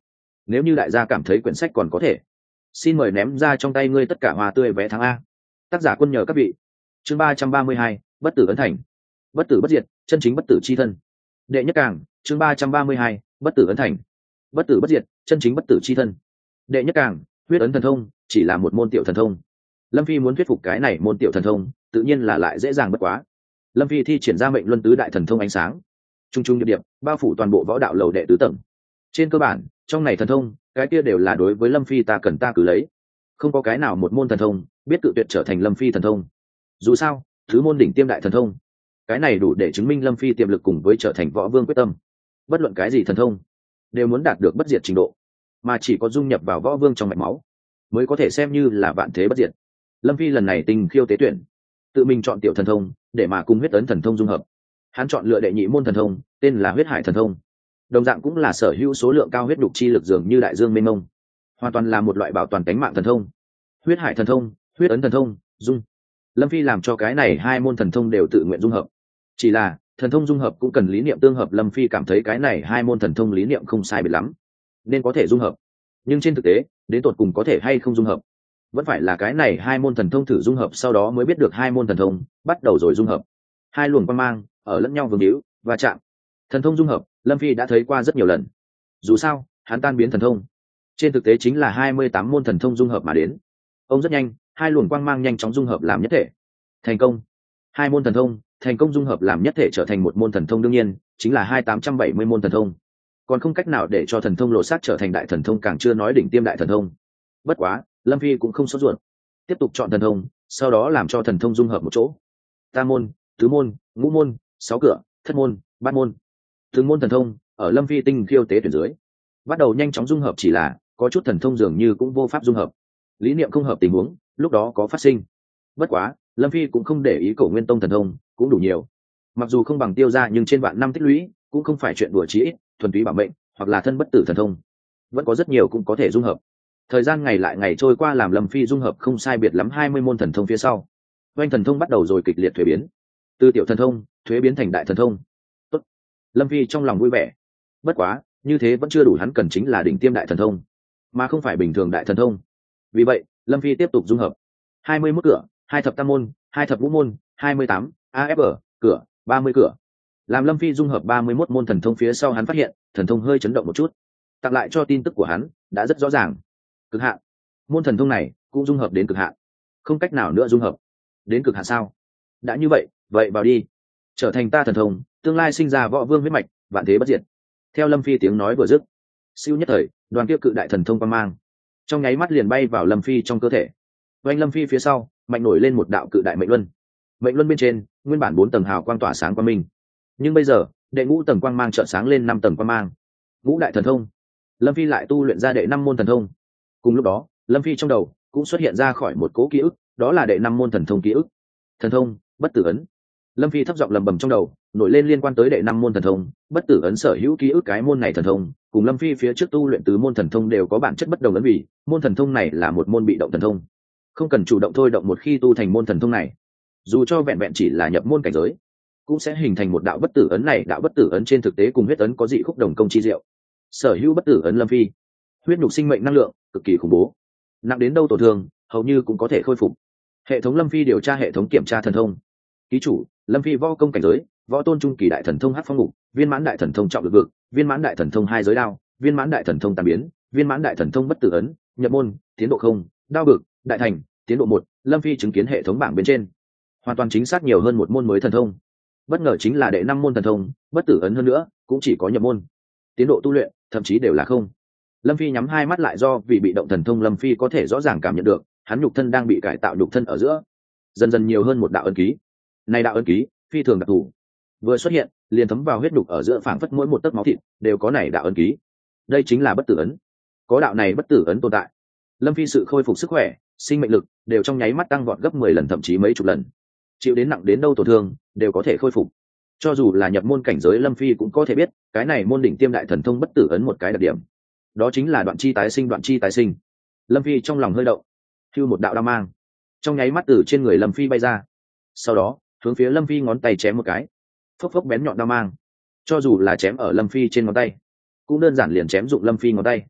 nếu như đại gia cảm thấy quyển sách còn có thể, xin mời ném ra trong tay ngươi tất cả hoa tươi vé tháng A. Tác giả quân nhờ các vị. Chương 332, bất tử ấn thành. Bất tử bất diệt, chân chính bất tử chi thân. Đệ nhất càng, chương 332, bất tử ấn thành. Bất tử bất diệt, chân chính bất tử chi thân. Đệ nhất càng, huyết ấn thần thông chỉ là một môn tiểu thần thông. Lâm Phi muốn thuyết phục cái này môn tiểu thần thông, tự nhiên là lại dễ dàng bất quá. Lâm Phi thi triển ra mệnh luân tứ đại thần thông ánh sáng, trung trung điệp điệp bao phủ toàn bộ võ đạo lầu đệ tứ tầng. Trên cơ bản, trong này thần thông, cái kia đều là đối với Lâm Phi ta cần ta cứ lấy. Không có cái nào một môn thần thông biết cự tuyệt trở thành Lâm Phi thần thông. Dù sao, thứ môn đỉnh tiêm đại thần thông, cái này đủ để chứng minh Lâm Phi tiềm lực cùng với trở thành võ vương quyết tâm. Bất luận cái gì thần thông đều muốn đạt được bất diệt trình độ, mà chỉ có dung nhập vào võ vương trong mạch máu mới có thể xem như là vạn thế bất diệt. Lâm Phi lần này tình khiêu tế tuyển, tự mình chọn tiểu thần thông để mà cùng huyết ấn thần thông dung hợp. Hắn chọn lựa đệ nhị môn thần thông tên là huyết hải thần thông, đồng dạng cũng là sở hữu số lượng cao huyết đục chi lực dường như đại dương mênh mông, hoàn toàn là một loại bảo toàn cánh mạng thần thông. Huyết hải thần thông, huyết ấn thần thông, dung. Lâm Phi làm cho cái này hai môn thần thông đều tự nguyện dung hợp. Chỉ là thần thông dung hợp cũng cần lý niệm tương hợp. Lâm Phi cảm thấy cái này hai môn thần thông lý niệm không sai biệt lắm, nên có thể dung hợp. Nhưng trên thực tế, đến tột cùng có thể hay không dung hợp, vẫn phải là cái này hai môn thần thông thử dung hợp sau đó mới biết được. Hai môn thần thông bắt đầu rồi dung hợp, hai luồng quang mang ở lẫn nhau vương hữu và chạm. Thần thông dung hợp, Lâm Phi đã thấy qua rất nhiều lần. Dù sao, hắn tan biến thần thông, trên thực tế chính là 28 môn thần thông dung hợp mà đến. Ông rất nhanh, hai luồng quang mang nhanh chóng dung hợp làm nhất thể. Thành công. Hai môn thần thông thành công dung hợp làm nhất thể trở thành một môn thần thông, đương nhiên chính là 2870 môn thần thông. Còn không cách nào để cho thần thông lộ sát trở thành đại thần thông, càng chưa nói đỉnh tiêm đại thần thông. Bất quá, Lâm Phi cũng không sốt ruột, tiếp tục chọn thần thông, sau đó làm cho thần thông dung hợp một chỗ. Tam môn, tứ môn, ngũ môn, sáu cửa, thất môn, bát môn. Từng môn thần thông ở Lâm Phi tinh khiêu tế tuyển dưới bắt đầu nhanh chóng dung hợp, chỉ là có chút thần thông dường như cũng vô pháp dung hợp. Lý niệm không hợp tình huống lúc đó có phát sinh. Bất quá, Lâm Phi cũng không để ý. Cổ Nguyên Tông thần thông cũng đủ nhiều, mặc dù không bằng Tiêu gia, nhưng trên vạn năm tích lũy cũng không phải chuyện đùa. Chí ít thuần túy bảo mệnh hoặc là thân bất tử thần thông vẫn có rất nhiều cũng có thể dung hợp. Thời gian ngày lại ngày trôi qua, làm Lâm Phi dung hợp không sai biệt lắm 20 môn thần thông phía sau, oanh thần thông bắt đầu rồi kịch liệt thuế biến, từ tiểu thần thông thuế biến thành đại thần thông. Tốt. Lâm Phi trong lòng vui vẻ. Bất quá, như thế vẫn chưa đủ, hắn cần chính là đỉnh tiêm đại thần thông, mà không phải bình thường đại thần thông. Vì vậy, Lâm Phi tiếp tục dung hợp 21 cửa, 2 thập tam môn, 2 thập ngũ môn, 28 AFR cửa, 30 cửa. Làm Lâm Phi dung hợp 31 môn thần thông phía sau, hắn phát hiện thần thông hơi chấn động một chút. Tặng lại cho tin tức của hắn đã rất rõ ràng. Cực hạn. Môn thần thông này cũng dung hợp đến cực hạn, không cách nào nữa dung hợp đến cực hạn sao? Đã như vậy, vậy vào đi, trở thành ta thần thông, tương lai sinh ra võ vương huyết mạch, vạn thế bất diệt. Theo Lâm Phi tiếng nói vừa dứt, siêu nhất thời, đoàn kia cự đại thần thông quang mang trong nháy mắt liền bay vào Lâm Phi trong cơ thể. Oanh Lâm Phi phía sau mạnh nổi lên một đạo cự đại mệnh luân. Mệnh luân bên trên nguyên bản 4 tầng hào quang tỏa sáng quang minh, nhưng bây giờ đệ ngũ tầng quang mang trợn sáng lên 5 tầng quang mang. Ngũ đại thần thông, Lâm Phi lại tu luyện ra đệ 5 môn thần thông. Cùng lúc đó, Lâm Phi trong đầu cũng xuất hiện ra khỏi một cố ký ức, đó là đệ 5 môn thần thông ký ức. Thần thông bất tử ấn. Lâm Phi thấp giọng lầm bầm trong đầu, nổi lên liên quan tới đệ 5 môn thần thông bất tử ấn sở hữu ký ức. Cái môn này thần thông cùng Lâm Phi phía trước tu luyện tứ môn thần thông đều có bản chất bất đồng, ấn vì môn thần thông này là một môn bị động thần thông, không cần chủ động thôi động. Một khi tu thành môn thần thông này, dù cho vẹn vẹn chỉ là nhập môn cảnh giới, cũng sẽ hình thành một đạo bất tử ấn. Này đạo bất tử ấn trên thực tế cùng huyết ấn có dị khúc đồng công chi diệu. Sở hữu bất tử ấn Lâm Phi, huyết nhục sinh mệnh năng lượng cực kỳ khủng bố, nặng đến đâu tổn thương hầu như cũng có thể khôi phục. Hệ thống Lâm Phi điều tra hệ thống kiểm tra thần thông. Ký chủ Lâm Phi võ công cảnh giới võ tôn trung kỳ, đại thần thông Hắc Phong Ngục, viên mãn đại thần thông Trọng Lực Vực, viên mãn đại thần thông Hai Giới Đao, viên mãn đại thần thông Tàn Biến, viên mãn đại thần thông Bất Tử Ấn. Nhập môn tiến độ 0, đao vực đại thành tiến độ 1. Lâm Phi chứng kiến hệ thống bảng bên trên hoàn toàn chính xác nhiều hơn một môn mới thần thông. Bất ngờ chính là đệ 5 môn thần thông Bất Tử Ấn, hơn nữa cũng chỉ có nhập môn, tiến độ tu luyện thậm chí đều là 0. Lâm Phi nhắm hai mắt lại, do vì bị động thần thông Lâm Phi có thể rõ ràng cảm nhận được hắn nhục thân đang bị cải tạo, nhục thân ở giữa dần dần nhiều hơn một đạo ấn ký. Này đạo ấn ký phi thường đặc thù, vừa xuất hiện liền thấm vào huyết nhục ở giữa, phảng phất mỗi một tấc máu thịt đều có này đạo ấn ký. Đây chính là bất tử ấn. Có đạo này bất tử ấn tồn tại, Lâm Phi sự khôi phục sức khỏe, sinh mệnh lực đều trong nháy mắt tăng vọt gấp 10 lần, thậm chí mấy chục lần. Chịu đến nặng đến đâu tổn thương đều có thể khôi phục. Cho dù là nhập môn cảnh giới, Lâm Phi cũng có thể biết cái này môn đỉnh tiêm đại thần thông bất tử ấn một cái đặc điểm, đó chính là đoạn chi tái sinh. Đoạn chi tái sinh. Lâm Phi trong lòng hơi động, hưu một đạo đao mang trong nháy mắt từ trên người Lâm Phi bay ra, sau đó hướng phía Lâm Phi ngón tay chém một cái. Phốc phốc bén nhọn đao mang, cho dù là chém ở Lâm Phi trên ngón tay, cũng đơn giản liền chém dụng Lâm Phi ngón tay.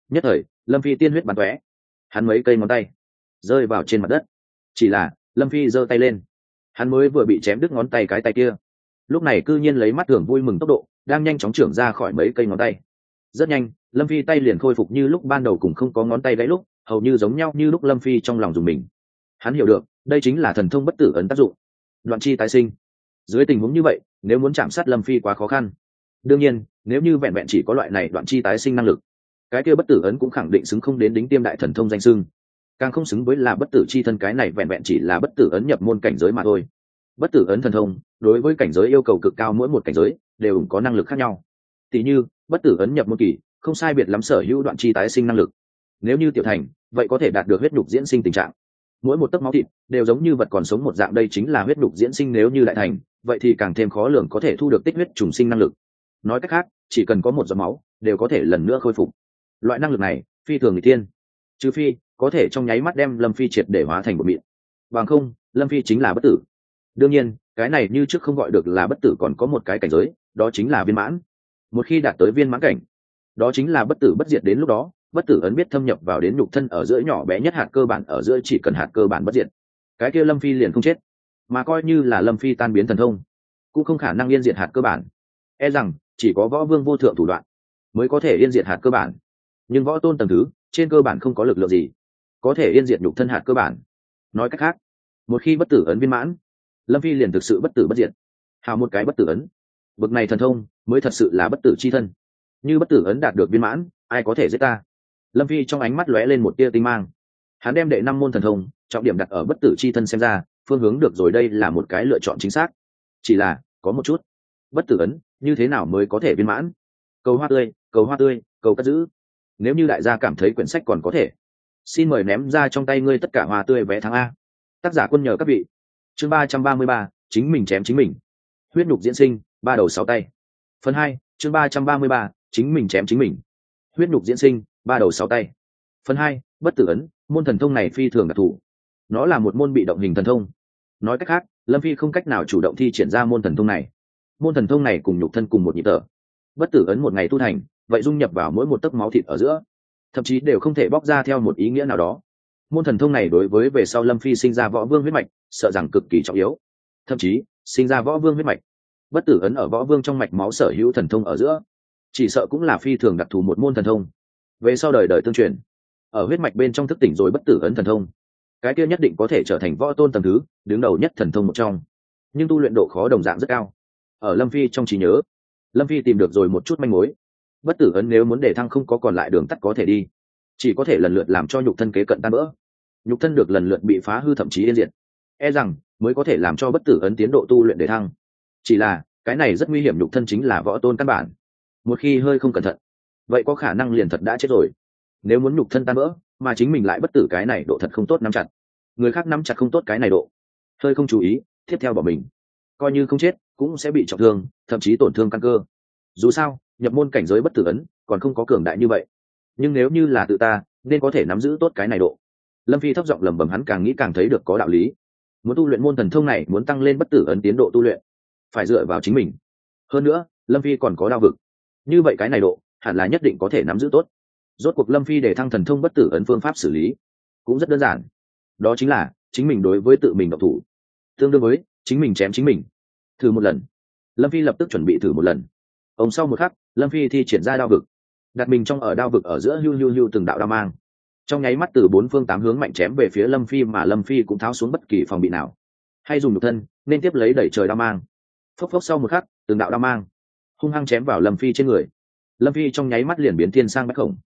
Nhất thời lâm phi tiên huyết bắn tóe, hắn mấy cây ngón tay rơi vào trên mặt đất. Chỉ là lâm phi giơ tay lên, hắn mới vừa bị chém đứt ngón tay cái tay kia, lúc này cư nhiên lấy mắt thường vui mừng tốc độ đang nhanh chóng trưởng ra khỏi mấy cây ngón tay. Rất nhanh lâm phi tay liền khôi phục như lúc ban đầu, cùng không có ngón tay gãy lúc hầu như giống nhau như lúc. Lâm phi trong lòng dùng mình, hắn hiểu được đây chính là thần thông bất tử ấn tác dụng, đoạn chi tái sinh. Dưới tình huống như vậy, nếu muốn chạm sát lâm phi quá khó khăn. Đương nhiên nếu như vẹn vẹn chỉ có loại này đoạn chi tái sinh năng lực, cái kia bất tử ấn cũng khẳng định xứng không đến đính tiêm đại thần thông danh xưng, càng không xứng với là bất tử chi thân. Cái này vẹn vẹn chỉ là bất tử ấn nhập môn cảnh giới mà thôi. Bất tử ấn thần thông đối với cảnh giới yêu cầu cực cao, mỗi một cảnh giới đều có năng lực khác nhau. Tỷ như bất tử ấn nhập môn kỳ không sai biệt lắm sở hữu đoạn chi tái sinh năng lực, nếu như tiểu thành vậy có thể đạt được huyết nhục diễn sinh tình trạng, mỗi một tấc máu thịt đều giống như vật còn sống một dạng, đây chính là huyết nhục diễn sinh. Nếu như đại thành vậy thì càng thêm khó lường, có thể thu được tích huyết trùng sinh năng lực. Nói cách khác, chỉ cần có một giọt máu đều có thể lần nữa khôi phục. Loại năng lực này phi thường người tiên, trừ phi có thể trong nháy mắt đem lâm phi triệt để hóa thành một mịn, bằng không lâm phi chính là bất tử. Đương nhiên cái này như trước không gọi được là bất tử, còn có một cái cảnh giới, đó chính là viên mãn. Một khi đạt tới viên mãn cảnh, đó chính là bất tử bất diệt. đến lúc đó bất tử ấn biết thâm nhập vào đến nhục thân ở giữa nhỏ bé nhất hạt cơ bản ở giữa, chỉ cần hạt cơ bản bất diệt, cái kia lâm phi liền không chết. Mà coi như là lâm phi tan biến thần thông cũng không khả năng yên diệt hạt cơ bản, e rằng chỉ có võ vương vô thượng thủ đoạn mới có thể yên diệt hạt cơ bản. Nhưng võ tôn tầng thứ trên cơ bản không có lực lượng gì có thể yên diệt nhục thân hạt cơ bản. Nói cách khác, một khi bất tử ấn viên mãn, lâm phi liền thực sự bất tử bất diệt. Hào một cái bất tử ấn, bậc này thần thông mới thật sự là bất tử chi thân. Như bất tử ấn đạt được viên mãn, ai có thể giết ta? Lâm phi trong ánh mắt lóe lên một tia tinh mang, hắn đem đệ 5 môn thần thông trọng điểm đặt ở bất tử chi thân, xem ra phương hướng được rồi, đây là một cái lựa chọn chính xác. Chỉ là có một chút, bất tử ấn như thế nào mới có thể viên mãn? Cầu hoa tươi, cầu hoa tươi, cầu cất giữ. Nếu như đại gia cảm thấy quyển sách còn có thể, xin mời ném ra trong tay ngươi tất cả hoa tươi vé tháng A. Tác giả quân nhờ các vị. Chương 333, chính mình chém chính mình. Huyết nhục diễn sinh, 3 đầu 6 tay. Phần 2, chương 333, chính mình chém chính mình. Huyết nhục diễn sinh, 3 đầu 6 tay. Phần 2, bất tử ấn. Môn thần thông này phi thường đặc thù, nó là một môn bị động hình thần thông. Nói cách khác, lâm phi không cách nào chủ động thi triển ra môn thần thông này. Môn thần thông này cùng nhục thân cùng một nhịp thở. Bất tử ấn một ngày tu thành, vậy dung nhập vào mỗi một tấc máu thịt ở giữa, thậm chí đều không thể bóc ra theo một ý nghĩa nào đó. Môn thần thông này đối với về sau lâm phi sinh ra võ vương huyết mạch sợ rằng cực kỳ trọng yếu, thậm chí sinh ra võ vương huyết mạch, bất tử ấn ở võ vương trong mạch máu sở hữu thần thông ở giữa, chỉ sợ cũng là phi thường đặc thù một môn thần thông. Về sau đời đời tương truyền, ở huyết mạch bên trong thức tỉnh rồi bất tử ấn thần thông, cái kia nhất định có thể trở thành võ tôn tầng thứ đứng đầu nhất thần thông một trong. Nhưng tu luyện độ khó đồng dạng rất cao. Ở lâm phi trong trí nhớ, lâm phi tìm được rồi một chút manh mối. Bất tử ấn nếu muốn để thăng không có còn lại đường tắt có thể đi, chỉ có thể lần lượt làm cho nhục thân kế cận tan vỡ, nhục thân được lần lượt bị phá hư thậm chí yên diệt, e rằng mới có thể làm cho bất tử ấn tiến độ tu luyện để thăng. Chỉ là cái này rất nguy hiểm, nhục thân chính là võ tôn căn bản, một khi hơi không cẩn thận vậy có khả năng liền thật đã chết rồi. Nếu muốn nhục thân tan vỡ mà chính mình lại bất tử, cái này độ thật không tốt nắm chặt, người khác nắm chặt không tốt cái này độ, hơi không chú ý tiếp theo bỏ mình, coi như không chết cũng sẽ bị trọng thương, thậm chí tổn thương căn cơ. Dù sao nhập môn cảnh giới bất tử ấn còn không có cường đại như vậy, nhưng nếu như là tự ta nên có thể nắm giữ tốt cái này độ. Lâm phi thấp giọng lẩm bẩm, hắn càng nghĩ càng thấy được có đạo lý. Muốn tu luyện môn thần thông này, muốn tăng lên bất tử ấn tiến độ tu luyện, phải dựa vào chính mình. Hơn nữa lâm phi còn có đao vực, như vậy cái này độ hẳn là nhất định có thể nắm giữ tốt. Rốt cuộc lâm phi để thăng thần thông bất tử ấn phương pháp xử lý cũng rất đơn giản, đó chính là chính mình đối với tự mình độc thủ, tương đương với chính mình chém chính mình. Thử một lần. Lâm phi lập tức chuẩn bị thử một lần. Ông sau một khắc, lâm phi thi triển ra đao vực, đặt mình trong ở đao vực ở giữa, hưu hưu hưu từng đạo đao mang trong nháy mắt từ 4 phương 8 hướng mạnh chém về phía lâm phi, mà lâm phi cũng tháo xuống bất kỳ phòng bị nào, hay dùng nhục thân nên tiếp lấy đẩy trời đao mang. Phốc phốc sau một khắc, từng đạo đao mang hung hăng chém vào lâm phi trên người. Lâm phi trong nháy mắt liền biến thiên sang bách khổng.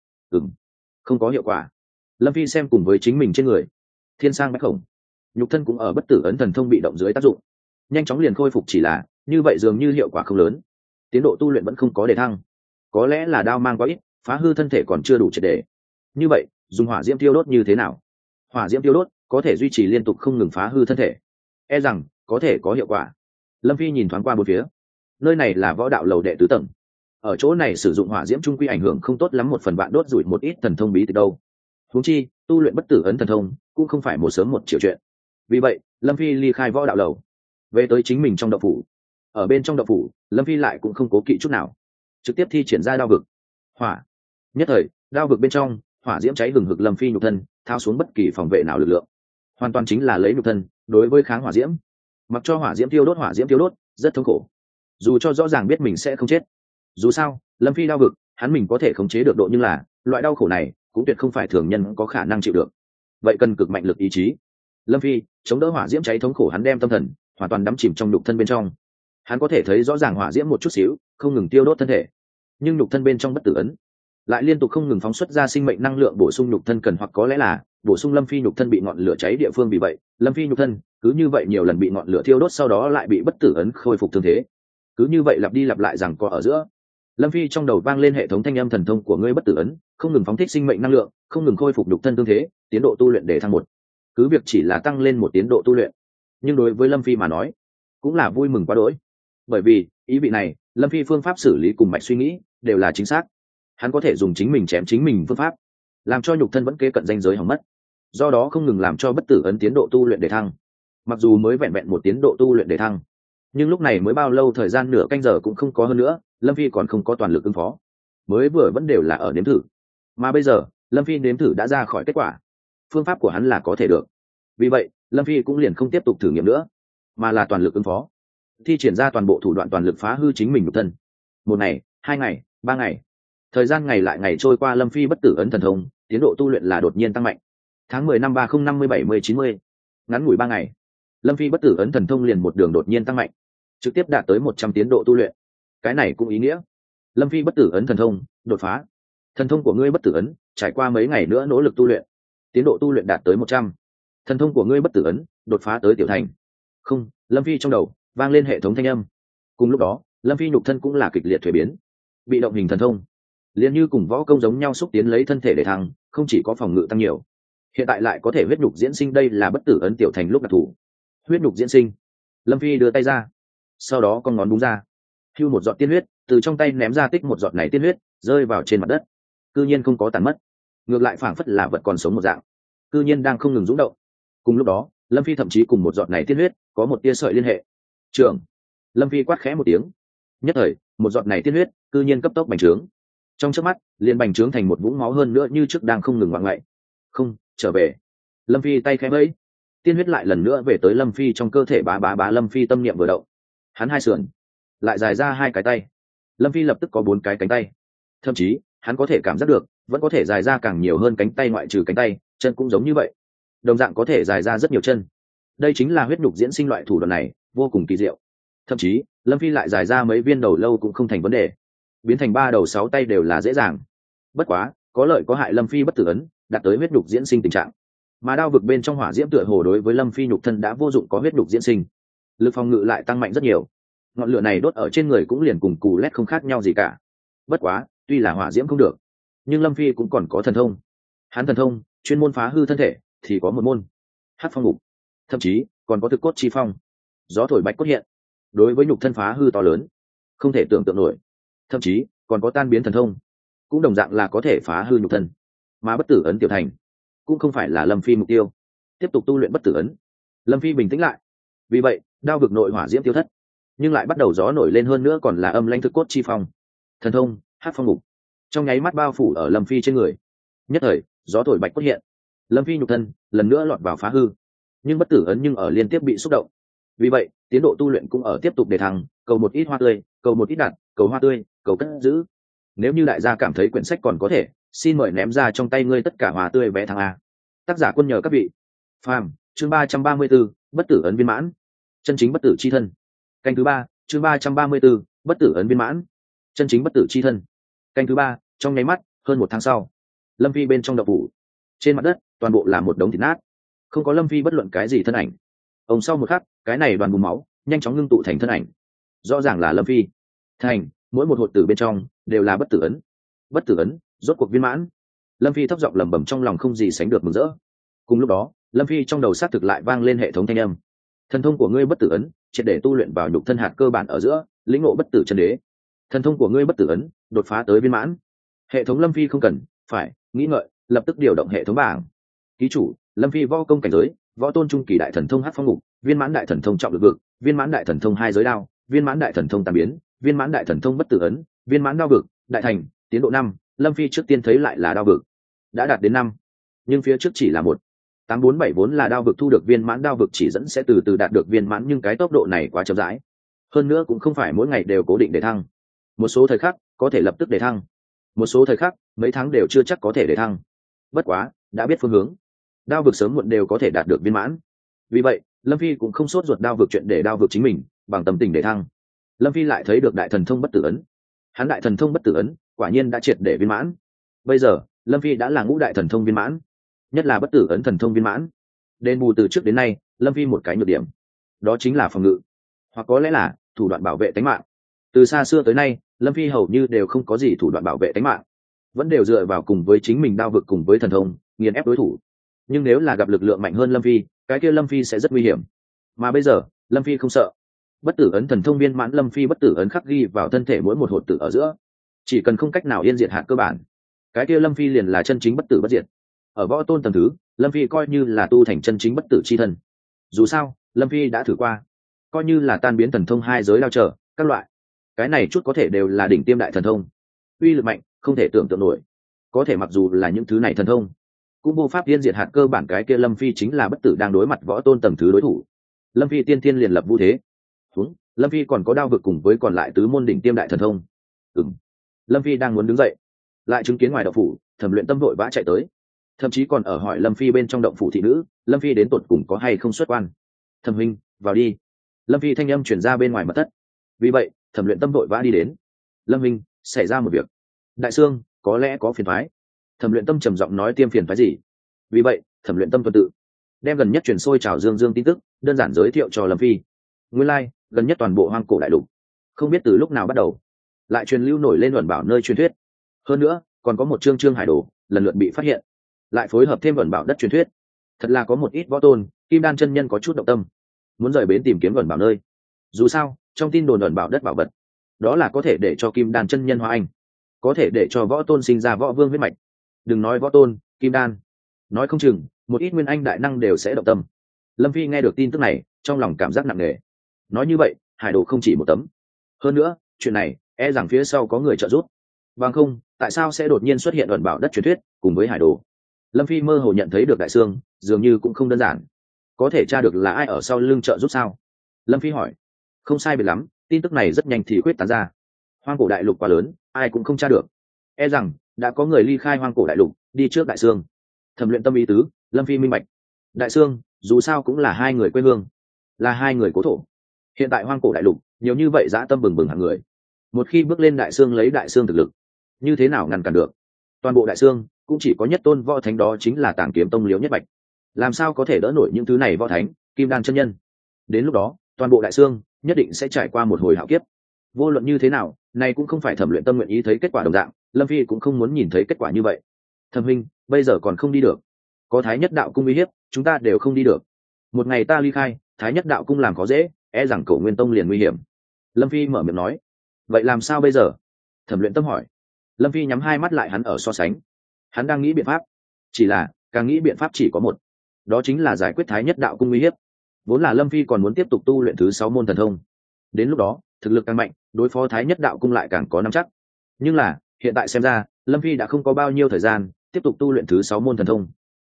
Không có hiệu quả. Lâm phi xem cùng với chính mình trên người, thiên sang bách khổng, nhục thân cũng ở bất tử ấn thần thông bị động dưới tác dụng nhanh chóng liền khôi phục. Chỉ là như vậy dường như hiệu quả không lớn, tiến độ tu luyện vẫn không có đề thăng. Có lẽ là đao mang quá ít, phá hư thân thể còn chưa đủ triệt để. Như vậy dùng hỏa diễm tiêu đốt như thế nào? Hỏa diễm tiêu đốt có thể duy trì liên tục không ngừng phá hư thân thể, e rằng có thể có hiệu quả. Lâm phi nhìn thoáng qua bốn phía, nơi này là võ đạo lầu đệ tứ tầng, ở chỗ này sử dụng hỏa diễm trung quy ảnh hưởng không tốt lắm, một phần bạn đốt rủi một ít thần thông bí từ đâu. Huống chi tu luyện bất tử ấn thần thông cũng không phải một sớm một chiều chuyện. Vì vậy lâm phi ly khai võ đạo lầu, về tới chính mình trong động phủ. Ở bên trong động phủ, lâm phi lại cũng không cố kỵ chút nào, trực tiếp thi triển ra đao vực. Hỏa. Nhất thời đao vực bên trong hỏa diễm cháy hừng hực lâm phi nhục thân thao xuống bất kỳ phòng vệ nào lực lượng, hoàn toàn chính là lấy nhục thân đối với kháng hỏa diễm, mặc cho hỏa diễm tiêu đốt rất thống khổ, dù cho rõ ràng biết mình sẽ không chết. Dù sao lâm phi đao vực hắn mình có thể khống chế được độ, nhưng là loại đau khổ này cũng tuyệt không phải thường nhân có khả năng chịu được, vậy cần cực mạnh lực ý chí. Lâm phi chống đỡ hỏa diễm cháy thống khổ, hắn đem tâm thần hoàn toàn đắm chìm trong nhục thân bên trong. Hắn có thể thấy rõ ràng hỏa diễm một chút xíu không ngừng tiêu đốt thân thể, nhưng nhục thân bên trong bất tử ấn lại liên tục không ngừng phóng xuất ra sinh mệnh năng lượng bổ sung nhục thân cần, hoặc có lẽ là bổ sung lâm phi nhục thân bị ngọn lửa cháy địa phương. Vì vậy lâm phi nhục thân cứ như vậy nhiều lần bị ngọn lửa thiêu đốt, sau đó lại bị bất tử ấn khôi phục thương thế, cứ như vậy lặp đi lặp lại rằng co ở giữa. Lâm phi trong đầu vang lên hệ thống thanh âm thần thông của ngươi bất tử ấn không ngừng phóng thích sinh mệnh năng lượng, không ngừng khôi phục nhục thân thương thế, tiến độ tu luyện để thăng 1. Cứ việc chỉ là tăng lên 1 tiến độ tu luyện, nhưng đối với lâm phi mà nói cũng là vui mừng quá đỗi, bởi vì ý vị này lâm phi phương pháp xử lý cùng mạch suy nghĩ đều là chính xác. Hắn có thể dùng chính mình chém chính mình phương pháp làm cho nhục thân vẫn kế cận ranh giới hỏng mất, do đó không ngừng làm cho bất tử ấn tiến độ tu luyện để thăng. Mặc dù mới vẹn vẹn 1 tiến độ tu luyện để thăng, nhưng lúc này mới bao lâu thời gian, nửa canh giờ cũng không có hơn nữa, lâm phi còn không có toàn lực ứng phó, mới vừa vẫn đều là ở nếm thử, mà bây giờ lâm phi nếm thử đã ra khỏi kết quả, phương pháp của hắn là có thể được. Vì vậy lâm phi cũng liền không tiếp tục thử nghiệm nữa, mà là toàn lực ứng phó, thi triển ra toàn bộ thủ đoạn toàn lực phá hư chính mình nhục thân. 1 ngày, 2 ngày, 3 ngày, thời gian ngày lại ngày trôi qua, lâm phi bất tử ấn thần thông tiến độ tu luyện là đột nhiên tăng mạnh. Tháng 10 năm 30507090, ngắn ngủi 3 ngày, lâm phi bất tử ấn thần thông liền một đường đột nhiên tăng mạnh, trực tiếp đạt tới 100 tiến độ tu luyện. Cái này cũng ý nghĩa lâm phi bất tử ấn thần thông đột phá. Thần thông của ngươi bất tử ấn trải qua mấy ngày nữa nỗ lực tu luyện, tiến độ tu luyện đạt tới 100. Thần thông của ngươi bất tử ấn đột phá tới tiểu thành. Không, lâm phi trong đầu vang lên hệ thống thanh âm. Cùng lúc đó lâm phi nhục thân cũng là kịch liệt thuế biến. Bị động hình thần thông liền như cùng võ công giống nhau, xúc tiến lấy thân thể để thăng, không chỉ có phòng ngự tăng nhiều, hiện tại lại có thể huyết nhục diễn sinh. Đây là bất tử ấn tiểu thành lúc đặc thù. Huyết nhục diễn sinh. Lâm phi đưa tay ra, sau đó con ngón búng ra, hưu một giọt tiên huyết từ trong tay ném ra, tích một giọt này tiên huyết rơi vào trên mặt đất, cư nhiên không có tàn mất, ngược lại phảng phất là vật còn sống một dạng, cư nhiên đang không ngừng rung động. Cùng lúc đó lâm phi thậm chí cùng một giọt này tiên huyết có một tia sợi liên hệ. Trưởng. Lâm phi quát khẽ một tiếng, nhất thời một giọt này tiên huyết cư nhiên cấp tốc bành trướng, trong chớp mắt liền bành trướng thành một vũng máu, hơn nữa như trước đang không ngừng ngoạn ngoại. Không, trở về. Lâm phi tay khẽ vẫy, tiên huyết lại lần nữa về tới lâm phi trong cơ thể. Bá. Lâm phi tâm niệm vừa động, hắn hai sườn lại dài ra 2 cái tay. Lâm phi lập tức có 4 cái cánh tay, thậm chí hắn có thể cảm giác được vẫn có thể dài ra càng nhiều hơn cánh tay, ngoại trừ cánh tay, chân cũng giống như vậy, đồng dạng có thể dài ra rất nhiều chân. Đây chính là huyết nhục diễn sinh, loại thủ đoạn này vô cùng kỳ diệu. Thậm chí lâm phi lại dài ra mấy viên đầu lâu cũng không thành vấn đề, biến thành 3 đầu 6 tay đều là dễ dàng. Bất quá có lợi có hại, lâm phi bất tử ấn đạt tới huyết nhục diễn sinh tình trạng, mà đao vực bên trong hỏa diễm tựa hồ đối với lâm phi nhục thân đã vô dụng, có huyết nhục diễn sinh, lực phòng ngự lại tăng mạnh rất nhiều. Ngọn lửa này đốt ở trên người cũng liền cùng cù lét không khác nhau gì cả. Bất quá tuy là hỏa diễm không được, nhưng lâm phi cũng còn có thần thông. Hắn thần thông chuyên môn phá hư thân thể thì có một môn hắc phong ngục, thậm chí còn có thực cốt chi phong, gió thổi bạch cốt hiện, đối với nhục thân phá hư to lớn không thể tưởng tượng nổi. Thậm chí còn có tan biến thần thông, cũng đồng dạng là có thể phá hư nhục thân. Mà bất tử ấn tiểu thành cũng không phải là lâm phi mục tiêu. Tiếp tục tu luyện bất tử ấn, lâm phi bình tĩnh lại. Vì vậy đao vực nội hỏa diễm tiêu thất, nhưng lại bắt đầu gió nổi lên, hơn nữa còn là âm lãnh thực cốt chi phong, thần thông hắc phong ngục trong nháy mắt bao phủ ở lâm phi trên người. Nhất thời gió thổi bạch cốt hiện, lâm phi nhục thân lần nữa lọt vào phá hư, nhưng bất tử ấn nhưng ở liên tiếp bị xúc động. Vì vậy tiến độ tu luyện cũng ở tiếp tục để thăng, cầu một ít hoa tươi, cầu một ít đạt, cầu hoa tươi, cầu cất giữ. Nếu như đại gia cảm thấy quyển sách còn có thể, xin mời ném ra trong tay ngươi tất cả hoa tươi vé thăng A. Tác giả quân nhờ các vị. Phàm, chương 334, bất tử ấn viên mãn, chân chính bất tử chi thân. Canh thứ 3, chương 334, bất tử ấn viên mãn, chân chính bất tử chi thân. Canh thứ 3, trong nháy mắt, hơn 1 tháng sau, lâm phi bên trong động phủ, trên mặt đất toàn bộ là một đống thịt nát, không có lâm phi bất luận cái gì thân ảnh. Ông sau một khắc, cái này đoàn bùn máu nhanh chóng ngưng tụ thành thân ảnh, rõ ràng là lâm phi. Thành mỗi một hột tử bên trong đều là bất tử ấn. Bất tử ấn rốt cuộc viên mãn. Lâm phi thấp giọng lẩm bẩm, trong lòng không gì sánh được mừng rỡ. Cùng lúc đó lâm phi trong đầu xác thực lại vang lên hệ thống thanh âm. Thần thông của ngươi bất tử ấn triệt để tu luyện vào nhục thân hạt cơ bản ở giữa, lĩnh ngộ bất tử chân đế. Thần thông của ngươi bất tử ấn đột phá tới viên mãn. Hệ thống lâm phi không cần phải nghĩ ngợi, lập tức điều động hệ thống bảng. Ký chủ lâm phi võ công cảnh giới võ tôn trung kỳ, đại thần thông hắc phong ngục, viên mãn đại thần thông trọng lực vực, viên mãn đại thần thông 2 giới đao, viên mãn đại thần thông tàn biến, viên mãn đại thần thông bất tử ấn, viên mãn đao vực đại thành, tiến độ 5, Lâm Phi trước tiên thấy lại là đao vực đã đạt đến 5, nhưng phía trước chỉ là 1.847 vốn là đao vực thu được viên mãn đao vực chỉ dẫn sẽ từ từ đạt được viên mãn, nhưng cái tốc độ này quá chậm rãi, hơn nữa cũng không phải mỗi ngày đều cố định để thăng, một số thời khắc có thể lập tức để thăng, một số thời khắc mấy tháng đều chưa chắc có thể để thăng. Bất quá đã biết phương hướng, đao vực sớm muộn đều có thể đạt được viên mãn, vì vậy Lâm Phi cũng không sốt ruột đao vực chuyện để đao vực chính mình bằng tâm tình để thăng. Lâm Phi lại thấy được đại thần thông bất tử ấn, hắn đại thần thông bất tử ấn quả nhiên đã triệt để viên mãn. Bây giờ Lâm Phi đã là ngũ đại thần thông viên mãn, nhất là bất tử ấn thần thông viên mãn, đền bù từ trước đến nay Lâm Phi một cái nhược điểm, đó chính là phòng ngự, hoặc có lẽ là thủ đoạn bảo vệ tính mạng. Từ xa xưa tới nay Lâm Phi hầu như đều không có gì thủ đoạn bảo vệ tính mạng, vẫn đều dựa vào cùng với chính mình đao vực cùng với thần thông nghiền ép đối thủ. Nhưng nếu là gặp lực lượng mạnh hơn Lâm Phi, cái kia Lâm Phi sẽ rất nguy hiểm, mà bây giờ Lâm Phi không sợ. Bất tử ấn thần thông viên mãn, Lâm Phi bất tử ấn khắc ghi vào thân thể mỗi một hột tử ở giữa, chỉ cần không cách nào yên diệt hạt cơ bản, cái kia Lâm Phi liền là chân chính bất tử bất diệt. Ở võ tôn tầng thứ, Lâm Phi coi như là tu thành chân chính bất tử chi thân. Dù sao Lâm Phi đã thử qua, coi như là tan biến thần thông hai giới lao trở các loại, cái này chút có thể đều là đỉnh tiêm đại thần thông, uy lực mạnh không thể tưởng tượng nổi. Có thể mặc dù là những thứ này thần thông cũng vô pháp yên diệt hạt cơ bản, cái kia Lâm Phi chính là bất tử đang đối mặt võ tôn tầng thứ đối thủ. Lâm Phi tiên tiên liền lập vũ thế. Lâm Phi còn có đao vực cùng với còn lại tứ môn đỉnh tiêm đại thần thông. Lâm Phi đang muốn đứng dậy, lại chứng kiến ngoài động phủ Thẩm Luyện Tâm vội vã chạy tới, thậm chí còn ở hỏi Lâm Phi bên trong động phủ thị nữ Lâm Phi đến tột cùng có hay không xuất quan. Thẩm huynh vào đi. Lâm Phi thanh âm chuyển ra bên ngoài mật thất. Vì vậy Thẩm Luyện Tâm vội vã đi đến. Lâm huynh, xảy ra một việc. Đại Sương có lẽ có phiền thoái. Thẩm Luyện Tâm trầm giọng nói, tiêm phiền thoái gì? Vì vậy Thẩm Luyện Tâm tuần tự đem gần nhất truyền sôi trào dương tin tức đơn giản giới thiệu cho Lâm Phi. Nguyên lai gần nhất toàn bộ hoang cổ đại lục không biết từ lúc nào bắt đầu lại truyền lưu nổi lên luận bảo nơi truyền thuyết, hơn nữa còn có một chương hải đồ lần lượt bị phát hiện, lại phối hợp thêm luận bảo đất truyền thuyết. Thật là có một ít võ tôn kim đan chân nhân có chút động tâm, muốn rời bến tìm kiếm luận bảo nơi. Dù sao trong tin đồn luận bảo đất bảo vật đó là có thể để cho kim đan chân nhân hóa anh, có thể để cho võ tôn sinh ra võ vương huyết mạch. Đừng nói võ tôn, kim đan, nói không chừng một ít nguyên anh đại năng đều sẽ động tâm. Lâm Phi nghe được tin tức này trong lòng cảm giác nặng nề. Nói như vậy hải đồ không chỉ một tấm, hơn nữa chuyện này e rằng phía sau có người trợ giúp, bằng không tại sao sẽ đột nhiên xuất hiện luận bảo đất truyền thuyết cùng với hải đồ. Lâm Phi mơ hồ nhận thấy được Đại Sương dường như cũng không đơn giản, có thể tra được là ai ở sau lưng trợ giúp sao? Lâm Phi hỏi. Không sai biệt lắm, tin tức này rất nhanh thì quyết tán ra. Hoang cổ đại lục quá lớn, ai cũng không tra được, e rằng đã có người ly khai hoang cổ đại lục đi trước Đại Sương. Thẩm Luyện Tâm ý tứ Lâm Phi minh bạch. Đại Sương dù sao cũng là hai người quê hương, là hai người cố thổ. Hiện tại hoang cổ đại lục nhiều như vậy dã tâm bừng bừng hàng người, một khi bước lên Đại Sương lấy Đại Sương thực lực, như thế nào ngăn cản được? Toàn bộ Đại Sương cũng chỉ có nhất tôn võ thánh, đó chính là Tàng Kiếm Tông Liễu Nhất Bạch, làm sao có thể đỡ nổi những thứ này võ thánh kim đan chân nhân? Đến lúc đó toàn bộ Đại Sương nhất định sẽ trải qua một hồi hạo kiếp. Vô luận như thế nào, này cũng không phải Thẩm Luyện Tâm nguyện ý thấy kết quả đồng dạng, Lâm Phi cũng không muốn nhìn thấy kết quả như vậy. Thẩm huynh bây giờ còn không đi được, có Thái Nhất Đạo Cung uy hiếp, chúng ta đều không đi được. Một ngày ta ly khai, Thái Nhất Đạo Cung làm khó dễ, e rằng Cổ Nguyên Tông liền nguy hiểm. Lâm Phi mở miệng nói. Vậy làm sao bây giờ? Thẩm Luyện Tâm hỏi. Lâm Phi nhắm hai mắt lại, hắn ở so sánh, hắn đang nghĩ biện pháp, chỉ là càng nghĩ biện pháp chỉ có một, đó chính là giải quyết Thái Nhất Đạo Cung uy hiếp. Vốn là Lâm Phi còn muốn tiếp tục tu luyện thứ 6 môn thần thông, đến lúc đó thực lực càng mạnh, đối phó Thái Nhất Đạo Cung lại càng có nắm chắc. Nhưng là hiện tại xem ra Lâm Phi đã không có bao nhiêu thời gian tiếp tục tu luyện thứ 6 môn thần thông.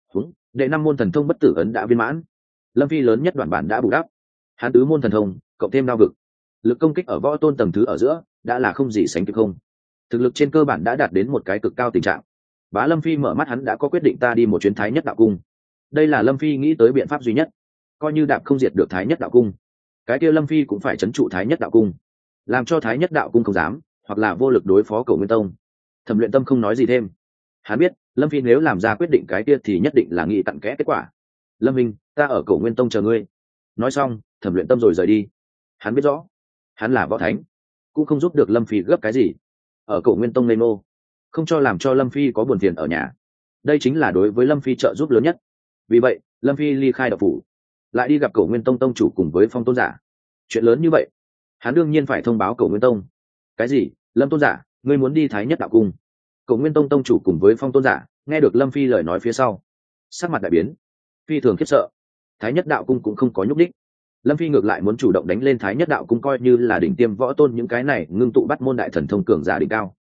Đệ 5 môn thần thông bất tử ấn đã viên mãn, Lâm Phi lớn nhất đoạn bản đã bù đắp, hắn tứ môn thần thông cộng thêm đao vực, lực công kích ở võ tôn tầng thứ ở giữa đã là không gì sánh kịp không. Thực lực trên cơ bản đã đạt đến một cái cực cao tình trạng. Bá Lâm Phi mở mắt, hắn đã có quyết định, ta đi một chuyến Thái Nhất Đạo Cung. Đây là Lâm Phi nghĩ tới biện pháp duy nhất, coi như đạp không diệt được Thái Nhất Đạo Cung, cái kia Lâm Phi cũng phải trấn trụ Thái Nhất Đạo Cung, làm cho Thái Nhất Đạo Cung không dám hoặc là vô lực đối phó Cổ Nguyên Tông. Thẩm Luyện Tâm không nói gì thêm, hắn biết Lâm Phi nếu làm ra quyết định cái kia thì nhất định là nghĩ tận kẽ kết quả. Lâm Minh, ta ở Cổ Nguyên Tông chờ ngươi. Nói xong Thẩm Luyện Tâm rồi rời đi. Hắn biết rõ hắn là võ thánh, cũng không giúp được Lâm Phi gấp cái gì. Ở Cổ Nguyên Tông lê nô, không cho làm cho Lâm Phi có buồn phiền ở nhà, đây chính là đối với Lâm Phi trợ giúp lớn nhất. Vì vậy Lâm Phi ly khai đạo phủ, lại đi gặp Cổ Nguyên Tông tông chủ cùng với Phong Tôn giả. Chuyện lớn như vậy hắn đương nhiên phải thông báo Cổ Nguyên Tông. Cái gì? Lâm Tôn giả, ngươi muốn đi Thái Nhất Đạo Cung? Cổ Nguyên Tông tông chủ cùng với Phong Tôn giả nghe được Lâm Phi lời nói phía sau, sắc mặt đại biến, phi thường khiếp sợ. Thái Nhất Đạo Cung cũng không có nhúc đích, Lâm Phi ngược lại muốn chủ động đánh lên Thái Nhất Đạo Cung, coi như là đỉnh tiêm võ tôn những cái này ngưng tụ bắt môn đại thần thông cường giả đỉnh cao,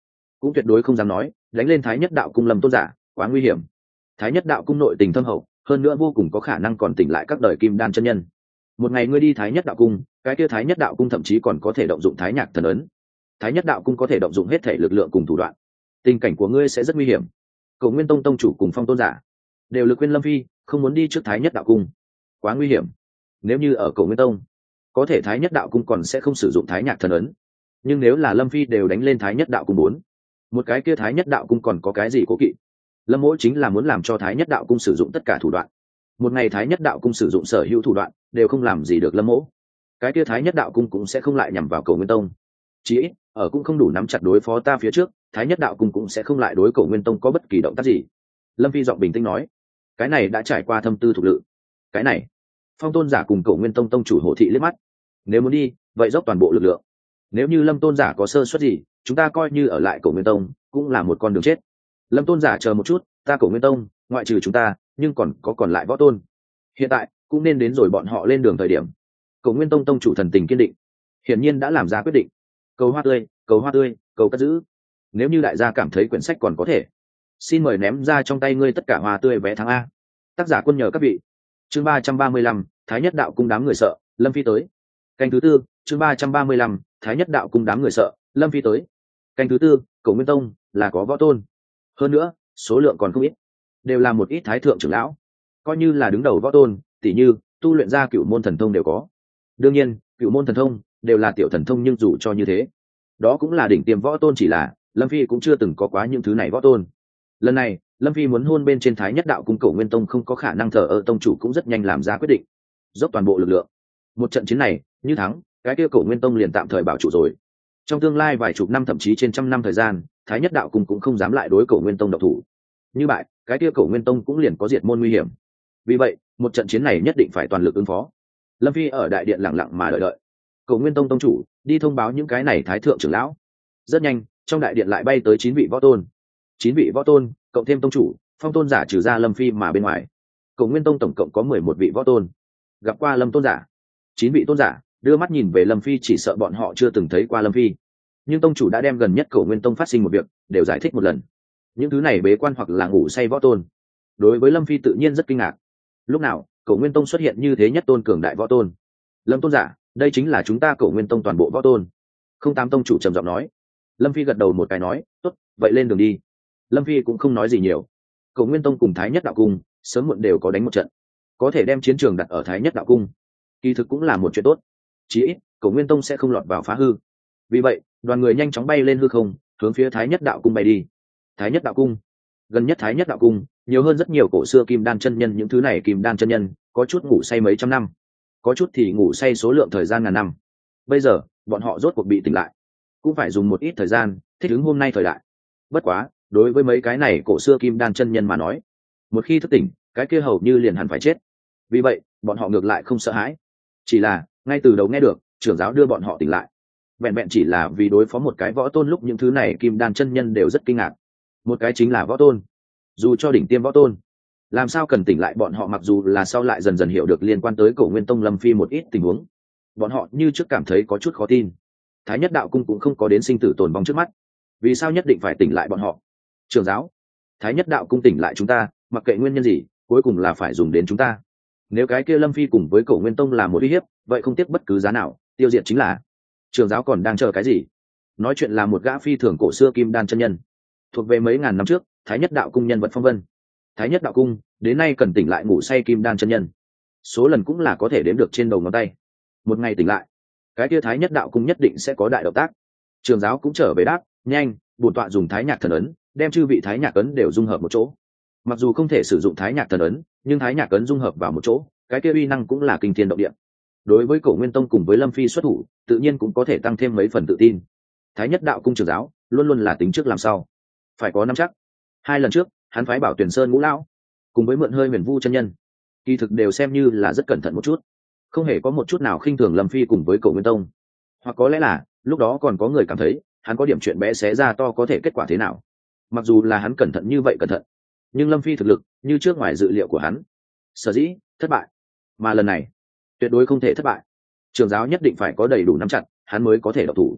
cũng tuyệt đối không dám nói đánh lên Thái Nhất Đạo Cung Lâm tôn giả quá nguy hiểm. Thái Nhất Đạo Cung nội tình thâm hậu, hơn nữa vô cùng có khả năng còn tỉnh lại các đời kim đan chân nhân. Một ngày ngươi đi Thái Nhất Đạo Cung, cái kia Thái Nhất Đạo Cung thậm chí còn có thể động dụng Thái Nhạc thần ấn. Thái Nhất Đạo Cung có thể động dụng hết thể lực lượng cùng thủ đoạn, tình cảnh của ngươi sẽ rất nguy hiểm. Cổ Nguyên Tông tông chủ cùng Phong tôn giả đều lực khuyên Lâm Phi không muốn đi trước Thái Nhất Đạo Cung, quá nguy hiểm. Nếu như ở Cổ Nguyên Tông, có thể Thái Nhất Đạo Cung còn sẽ không sử dụng Thái Nhạc thần ấn, nhưng nếu là Lâm Phi đều đánh lên Thái Nhất Đạo Cung 4, một cái kia Thái Nhất Đạo Cung còn có cái gì cố kỵ? Lâm Mỗ chính là muốn làm cho Thái Nhất Đạo Cung sử dụng tất cả thủ đoạn. Một ngày Thái Nhất Đạo Cung sử dụng sở hữu thủ đoạn, đều không làm gì được Lâm Mỗ. Cái kia Thái Nhất Đạo Cung cũng sẽ không lại nhằm vào Cổ Nguyên Tông. Chỉ ít, ở cũng không đủ nắm chặt đối phó ta phía trước, Thái Nhất Đạo Cung cũng sẽ không lại đối Cổ Nguyên Tông có bất kỳ động tác gì. Lâm Phi giọng bình tĩnh nói, cái này đã trải qua thâm tư thuộc lự. Cái này, Phong tôn giả cùng Cổ Nguyên Tông tông chủ Hồ Thị liếc mắt. Nếu muốn đi, vậy dốc toàn bộ lực lượng. Nếu như Lâm tôn giả có sơ suất gì, chúng ta coi như ở lại Cổ Nguyên Tông cũng là một con đường chết. Lâm tôn giả chờ một chút, ta Cổ Nguyên Tông ngoại trừ chúng ta, nhưng còn lại võ tôn. Hiện tại cũng nên đến rồi bọn họ lên đường thời điểm. Cổ Nguyên Tông tông chủ thần tình kiên định, hiển nhiên đã làm ra quyết định. Cầu hoa tươi, cầu hoa tươi, cầu cất giữ. Nếu như đại gia cảm thấy quyển sách còn có thể, xin mời ném ra trong tay ngươi tất cả hoa tươi vé tháng A. Tác giả quân nhờ các vị. Chương 335, Thái Nhất Đạo Cung đám người sợ, Lâm Phi tới. Canh thứ tư, chương 335, Thái Nhất Đạo Cung đám người sợ, Lâm Phi tới. Canh thứ tư, Cổ Nguyên Tông là có võ tôn. Hơn nữa, số lượng còn không ít, đều là một ít thái thượng trưởng lão, coi như là đứng đầu võ tôn, tỉ như tu luyện ra Cửu Môn thần thông đều có. Đương nhiên, Cửu Môn thần thông đều là tiểu thần thông, nhưng dù cho như thế, đó cũng là đỉnh tiêm võ tôn, chỉ là Lâm Phi cũng chưa từng có quá những thứ này võ tôn. Lần này Lâm Phi muốn hôn bên trên Thái Nhất Đạo Cung, Cổ Nguyên Tông không có khả năng thờ ơ, tông chủ cũng rất nhanh làm ra quyết định, dốc toàn bộ lực lượng. Một trận chiến này như thắng, cái kia Cổ Nguyên Tông liền tạm thời bảo trụ rồi. Trong tương lai vài chục năm, thậm chí trên trăm năm thời gian, Thái Nhất Đạo Cung cũng không dám lại đối Cổ Nguyên Tông độc thủ. Như vậy, cái kia Cổ Nguyên Tông cũng liền có diệt môn nguy hiểm. Vì vậy, một trận chiến này nhất định phải toàn lực ứng phó. Lâm Phi ở đại điện lặng lặng mà đợi. Cổ Nguyên Tông tông chủ đi thông báo những cái này thái thượng trưởng lão. Rất nhanh, trong đại điện lại bay tới 9 vị võ tôn. 9 vị võ tôn, cộng thêm tông chủ, Phong tôn giả trừ ra Lâm Phi mà bên ngoài, Cổ Nguyên Tông tổng cộng có 11 vị võ tôn. Gặp qua Lâm tôn giả, 9 vị tôn giả đưa mắt nhìn về Lâm Phi, chỉ sợ bọn họ chưa từng thấy qua Lâm Phi. Nhưng tông chủ đã đem gần nhất Cổ Nguyên Tông phát sinh một việc đều giải thích một lần. Những thứ này bế quan hoặc là ngủ say võ tôn, đối với Lâm Phi tự nhiên rất kinh ngạc. Lúc nào Cổ Nguyên Tông xuất hiện như thế nhất tôn cường đại võ tôn? Lâm tôn giả, đây chính là chúng ta Cổ Nguyên Tông toàn bộ võ tôn. Không tám tông chủ trầm giọng nói. Lâm Phi gật đầu một cái nói, tốt, vậy lên đường đi. Lâm Phi cũng không nói gì nhiều. Cổ Nguyên Tông cùng Thái Nhất Đạo Cung sớm muộn đều có đánh một trận, có thể đem chiến trường đặt ở Thái Nhất Đạo Cung, kỳ thực cũng là một chuyện tốt. Chỉ ít Cổ Nguyên Tông sẽ không lọt vào phá hư. Vì vậy đoàn người nhanh chóng bay lên hư không, hướng phía Thái Nhất Đạo Cung bay đi. Thái Nhất Đạo Cung, gần nhất Thái Nhất Đạo Cung nhiều hơn rất nhiều cổ xưa kim đan chân nhân. Những thứ này kim đan chân nhân có chút ngủ say mấy trăm năm, có chút thì ngủ say số lượng thời gian ngàn năm. Bây giờ bọn họ rốt cuộc bị tỉnh lại, cũng phải dùng một ít thời gian thích ứng hôm nay thời đại. Bất quá đối với mấy cái này cổ xưa kim đan chân nhân mà nói, một khi thức tỉnh, cái kia hầu như liền hẳn phải chết. Vì vậy bọn họ ngược lại không sợ hãi, chỉ là ngay từ đầu nghe được trưởng giáo đưa bọn họ tỉnh lại, vẹn vẹn chỉ là vì đối phó một cái võ tôn, lúc những thứ này kim đan chân nhân đều rất kinh ngạc. Một cái chính là võ tôn, dù cho đỉnh tiêm võ tôn, làm sao cần tỉnh lại bọn họ? Mặc dù là sau lại dần dần hiểu được liên quan tới Cổ Nguyên Tông Lâm Phi một ít tình huống, bọn họ như trước cảm thấy có chút khó tin. Thái Nhất Đạo Cung cũng không có đến sinh tử tồn vong trước mắt, vì sao nhất định phải tỉnh lại bọn họ? Trưởng giáo, Thái Nhất Đạo Cung tỉnh lại chúng ta, mặc kệ nguyên nhân gì, cuối cùng là phải dùng đến chúng ta. Nếu cái kia Lâm Phi cùng với Cổ Nguyên Tông là một uy hiếp, vậy không tiếc bất cứ giá nào tiêu diệt chính là. Trưởng giáo còn đang chờ cái gì? Nói chuyện là một gã phi thường cổ xưa kim đan chân nhân, thuộc về mấy ngàn năm trước Thái Nhất Đạo Cung nhân vật phong vân. Thái Nhất Đạo Cung đến nay cần tỉnh lại ngủ say kim đan chân nhân, số lần cũng là có thể đếm được trên đầu ngón tay. Một ngày tỉnh lại, cái kia Thái Nhất Đạo Cung nhất định sẽ có đại động tác. Trường giáo cũng trở về đáp, nhanh, bổn tọa dùng Thái Nhạc thần ấn đem chư vị Thái Nhạc ấn đều dung hợp một chỗ. Mặc dù không thể sử dụng Thái Nhạc thần ấn, nhưng Thái Nhạc ấn dung hợp vào một chỗ, cái kia uy năng cũng là kinh thiên động địa. Đối với Cổ Nguyên Tông cùng với Lâm Phi xuất thủ, tự nhiên cũng có thể tăng thêm mấy phần tự tin. Thái Nhất Đạo Cung trường giáo luôn luôn là tính trước làm sau, phải có nắm chắc. 2 lần trước hắn phái Bảo Tuyển Sơn ngũ lão cùng với mượn hơi Huyền Vu chân nhân, kỳ thực đều xem như là rất cẩn thận một chút, không hề có một chút nào khinh thường Lâm Phi cùng với Cổ Nguyên Tông. Hoặc có lẽ là lúc đó còn có người cảm thấy hắn có điểm chuyện bé xé ra to có thể kết quả thế nào. Mặc dù là hắn cẩn thận như vậy cẩn thận, nhưng Lâm Phi thực lực như trước ngoài dự liệu của hắn, sở dĩ thất bại. Mà lần này tuyệt đối không thể thất bại, trường giáo nhất định phải có đầy đủ nắm chặt, hắn mới có thể độc thủ.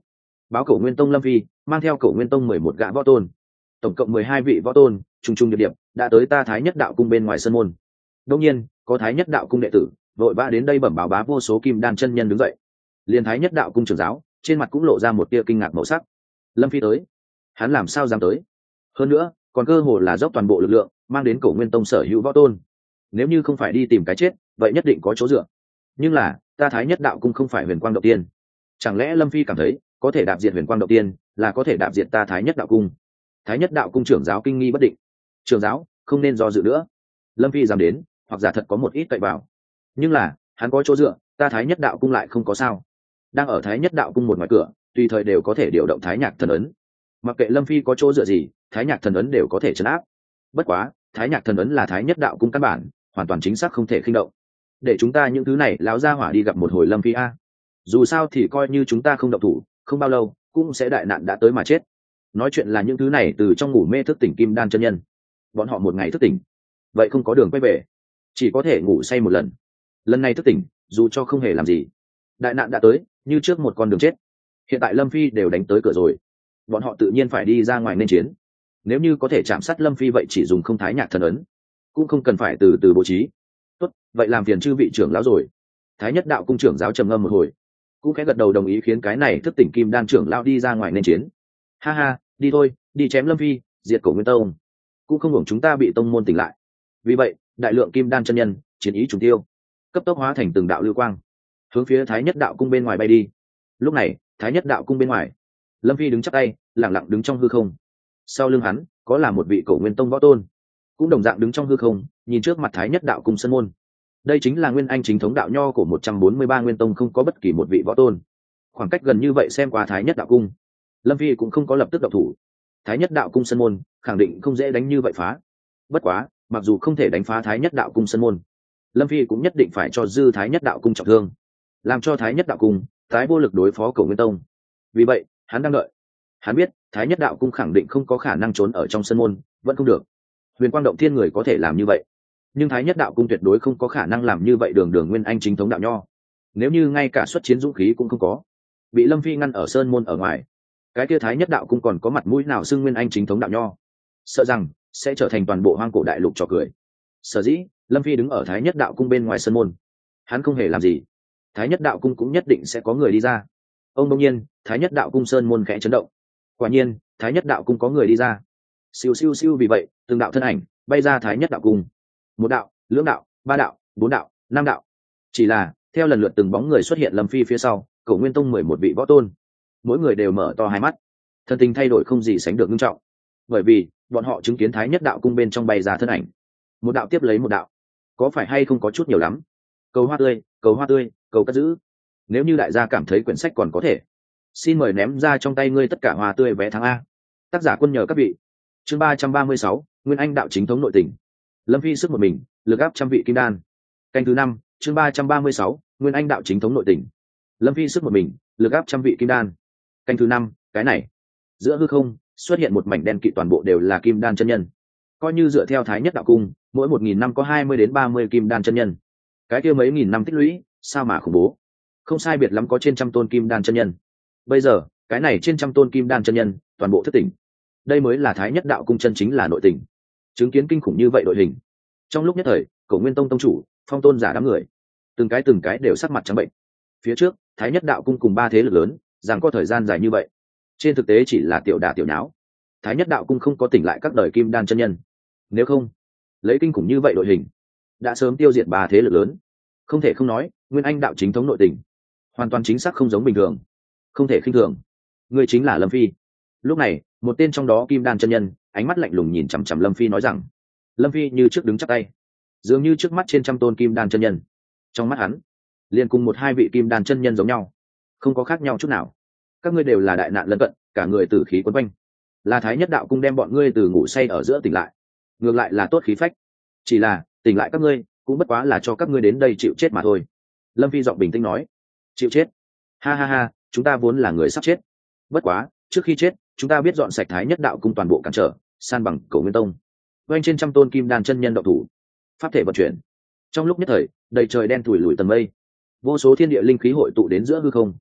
báo Cổ Nguyên Tông Lâm Phi mang theo Cổ Nguyên Tông 11 gã võ tôn, tổng cộng 12 vị võ tôn trùng trùng điệp điệp đã tới ta Thái Nhất Đạo cung bên ngoài sân môn. Đương nhiên có Thái Nhất Đạo cung đệ tử vội vã đến đây bẩm báo bá vô số kim đan chân nhân đứng dậy. Liên Thái Nhất Đạo cung trưởng giáo trên mặt cũng lộ ra một tia kinh ngạc màu sắc. Lâm Phi tới, hắn làm sao dám tới? Hơn nữa còn cơ hồ là dốc toàn bộ lực lượng mang đến Cổ Nguyên Tông sở hữu võ tôn. Nếu như không phải đi tìm cái chết vậy nhất định có chỗ dựa. Nhưng là ta Thái Nhất Đạo cung không phải Huyền Quang Động Tiên, chẳng lẽ Lâm Phi cảm thấy có thể đạp diệt Huyền Quang Động Tiên là có thể đạp diệt ta Thái Nhất Đạo cung? Thái Nhất Đạo cung trưởng giáo kinh nghi bất định. Trưởng giáo không nên do dự nữa, Lâm Phi dám đến hoặc giả thật có một ít cậy vào, nhưng là hắn có chỗ dựa, ta Thái Nhất Đạo cung lại không có sao. Đang ở Thái Nhất Đạo cung một ngoài cửa tùy thời đều có thể điều động Thái Nhạc thần ấn, mặc kệ Lâm Phi có chỗ dựa gì Thái Nhạc thần ấn đều có thể trấn áp. Bất quá Thái Nhạc thần ấn là Thái Nhất Đạo cung căn bản, hoàn toàn chính xác không thể khinh động. Để chúng ta những thứ này lão gia hỏa đi gặp một hồi Lâm Phi a, dù sao thì coi như chúng ta không động thủ không bao lâu cũng sẽ đại nạn đã tới mà chết. Nói chuyện là những thứ này từ trong ngủ mê thức tỉnh kim đan chân nhân, bọn họ một ngày thức tỉnh vậy không có đường quay về, chỉ có thể ngủ say một lần. Lần này thức tỉnh dù cho không hề làm gì, đại nạn đã tới như trước một con đường chết. Hiện tại Lâm Phi đều đánh tới cửa rồi, bọn họ tự nhiên phải đi ra ngoài nên chiến. Nếu như có thể chạm sát Lâm Phi vậy chỉ dùng không Thái Nhạc thần ấn, cũng không cần phải từ từ bố trí. Tốt, vậy làm phiền chư vị trưởng lão rồi. Thái Nhất Đạo cung trưởng giáo trầm ngâm một hồi cũng khẽ gật đầu đồng ý, khiến cái này thức tỉnh kim đan trưởng lão đi ra ngoài nên chiến. Ha ha, đi thôi, đi chém Lâm Phi, diệt Cổ Nguyên Tông, cũng không hưởng chúng ta bị tông môn tỉnh lại. Vì vậy đại lượng kim đan chân nhân chiến ý trùng tiêu, cấp tốc hóa thành từng đạo lưu quang hướng phía Thái Nhất Đạo cung bên ngoài bay đi. Lúc này Thái Nhất Đạo cung bên ngoài, Lâm Phi đứng chắp tay lẳng lặng đứng trong hư không. Sau lưng hắn có là một vị Cổ Nguyên Tông võ tôn, cũng đồng dạng đứng trong hư không nhìn trước mặt Thái Nhất Đạo cung sân môn. Đây chính là nguyên anh chính thống đạo nho của 143 nguyên tông, không có bất kỳ một vị võ tôn. Khoảng cách gần như vậy xem qua Thái Nhất Đạo cung, Lâm Phi cũng không có lập tức động thủ. Thái Nhất Đạo cung sân môn khẳng định không dễ đánh như vậy phá. Bất quá mặc dù không thể đánh phá Thái Nhất Đạo cung sân môn, Lâm Phi cũng nhất định phải cho dư Thái Nhất Đạo cung trọng thương, làm cho Thái Nhất Đạo cung tái vô lực đối phó Cổ Nguyên Tông. Vì vậy hắn đang đợi. Hắn biết Thái Nhất Đạo cung khẳng định không có khả năng trốn ở trong sân môn, vẫn không được. Huyền Quang Động Thiên người có thể làm như vậy, nhưng Thái Nhất Đạo cung tuyệt đối không có khả năng làm như vậy. Đường đường nguyên anh chính thống đạo nho, nếu như ngay cả xuất chiến dũng khí cũng không có, bị Lâm Phi ngăn ở sơn môn ở ngoài, cái kia Thái Nhất Đạo cung còn có mặt mũi nào xưng nguyên anh chính thống đạo nho? Sợ rằng sẽ trở thành toàn bộ hoang cổ đại lục trò cười. Sở dĩ Lâm Phi đứng ở Thái Nhất Đạo cung bên ngoài sân môn, hắn không hề làm gì, Thái Nhất Đạo cung cũng nhất định sẽ có người đi ra. Ông đương nhiên Thái Nhất Đạo cung sơn môn khẽ chấn động. Quả nhiên Thái Nhất Đạo cung có người đi ra. Siêu siêu siêu, vì vậy từng đạo thân ảnh bay ra Thái Nhất Đạo cung. Một đạo, lưỡng đạo, ba đạo, bốn đạo, năm đạo. Chỉ là theo lần lượt từng bóng người xuất hiện Lâm Phi phía sau, Cổ Nguyên Tông 11 vị võ tôn, mỗi người đều mở to hai mắt, thân tình thay đổi không gì sánh được nghiêm trọng. Bởi vì bọn họ chứng kiến Thái Nhất Đạo cung bên trong bay ra thân ảnh, một đạo tiếp lấy một đạo. Có phải hay không có chút nhiều lắm? Cầu hoa tươi, cầu hoa tươi, cầu cất giữ. Nếu như đại gia cảm thấy quyển sách còn có thể, xin mời ném ra trong tay ngươi tất cả hoa tươi vé tháng A. Tác giả quân nhờ các vị. Chương 336, Nguyên Anh đạo chính thống nội tình. Lâm Phi sức một mình lực áp trăm vị kim đan. Canh thứ 5, chương 336, Nguyên Anh đạo chính thống nội tình. Lâm Phi sức một mình lực áp trăm vị kim đan. Canh thứ 5, cái này giữa hư không xuất hiện một mảnh đen kịt, toàn bộ đều là kim đan chân nhân. Coi như dựa theo Thái Nhất Đạo cung, mỗi 1000 năm có 20 đến 30 kim đan chân nhân, cái kia mấy nghìn năm tích lũy sao mà khủng bố. Không sai biệt lắm có trên trăm tôn kim đan chân nhân. Bây giờ cái này trên trăm tôn kim đan chân nhân toàn bộ thức tỉnh, đây mới là Thái Nhất Đạo cung chân chính là nội tình. Chứng kiến kinh khủng như vậy đội hình, trong lúc nhất thời Cổ Nguyên Tông tông chủ, phong tôn giả đám người từng cái đều sắc mặt trắng bệnh. Phía trước Thái Nhất Đạo cung cùng ba thế lực lớn rằng có thời gian dài như vậy, trên thực tế chỉ là tiểu đả tiểu nháo. Thái Nhất Đạo cung không có tỉnh lại các đời kim đan chân nhân, nếu không lấy kinh khủng như vậy đội hình đã sớm tiêu diệt ba thế lực lớn. Không thể không nói Nguyên Anh đạo chính thống nội tình hoàn toàn chính xác không giống bình thường, không thể khinh thường. Người chính là Lâm Phi. Lúc này một tên trong đó kim đan chân nhân ánh mắt lạnh lùng nhìn chằm chằm Lâm Phi, nói rằng. Lâm Phi như trước đứng chắp tay, dường như trước mắt trên trăm tôn kim đan chân nhân, trong mắt hắn liền cùng một hai vị kim đan chân nhân giống nhau, không có khác nhau chút nào. Các ngươi đều là đại nạn lân cận, cả người tử khí quấn quanh, là Thái Nhất Đạo cung đem bọn ngươi từ ngủ say ở giữa tỉnh lại, ngược lại là tốt khí phách. Chỉ là tỉnh lại các ngươi cũng bất quá là cho các ngươi đến đây chịu chết mà thôi. Lâm Phi giọng bình tĩnh nói. Chịu chết? Ha ha ha, chúng ta vốn là người sắp chết, bất quá trước khi chết chúng ta biết dọn sạch Thái Nhất Đạo cung toàn bộ cản trở, san bằng Cổ Nguyên Tông. Quanh trên trăm tôn kim đan chân nhân động thủ, pháp thể vận chuyển, trong lúc nhất thời đầy trời đen thủi lùi tầng mây, vô số thiên địa linh khí hội tụ đến giữa hư không.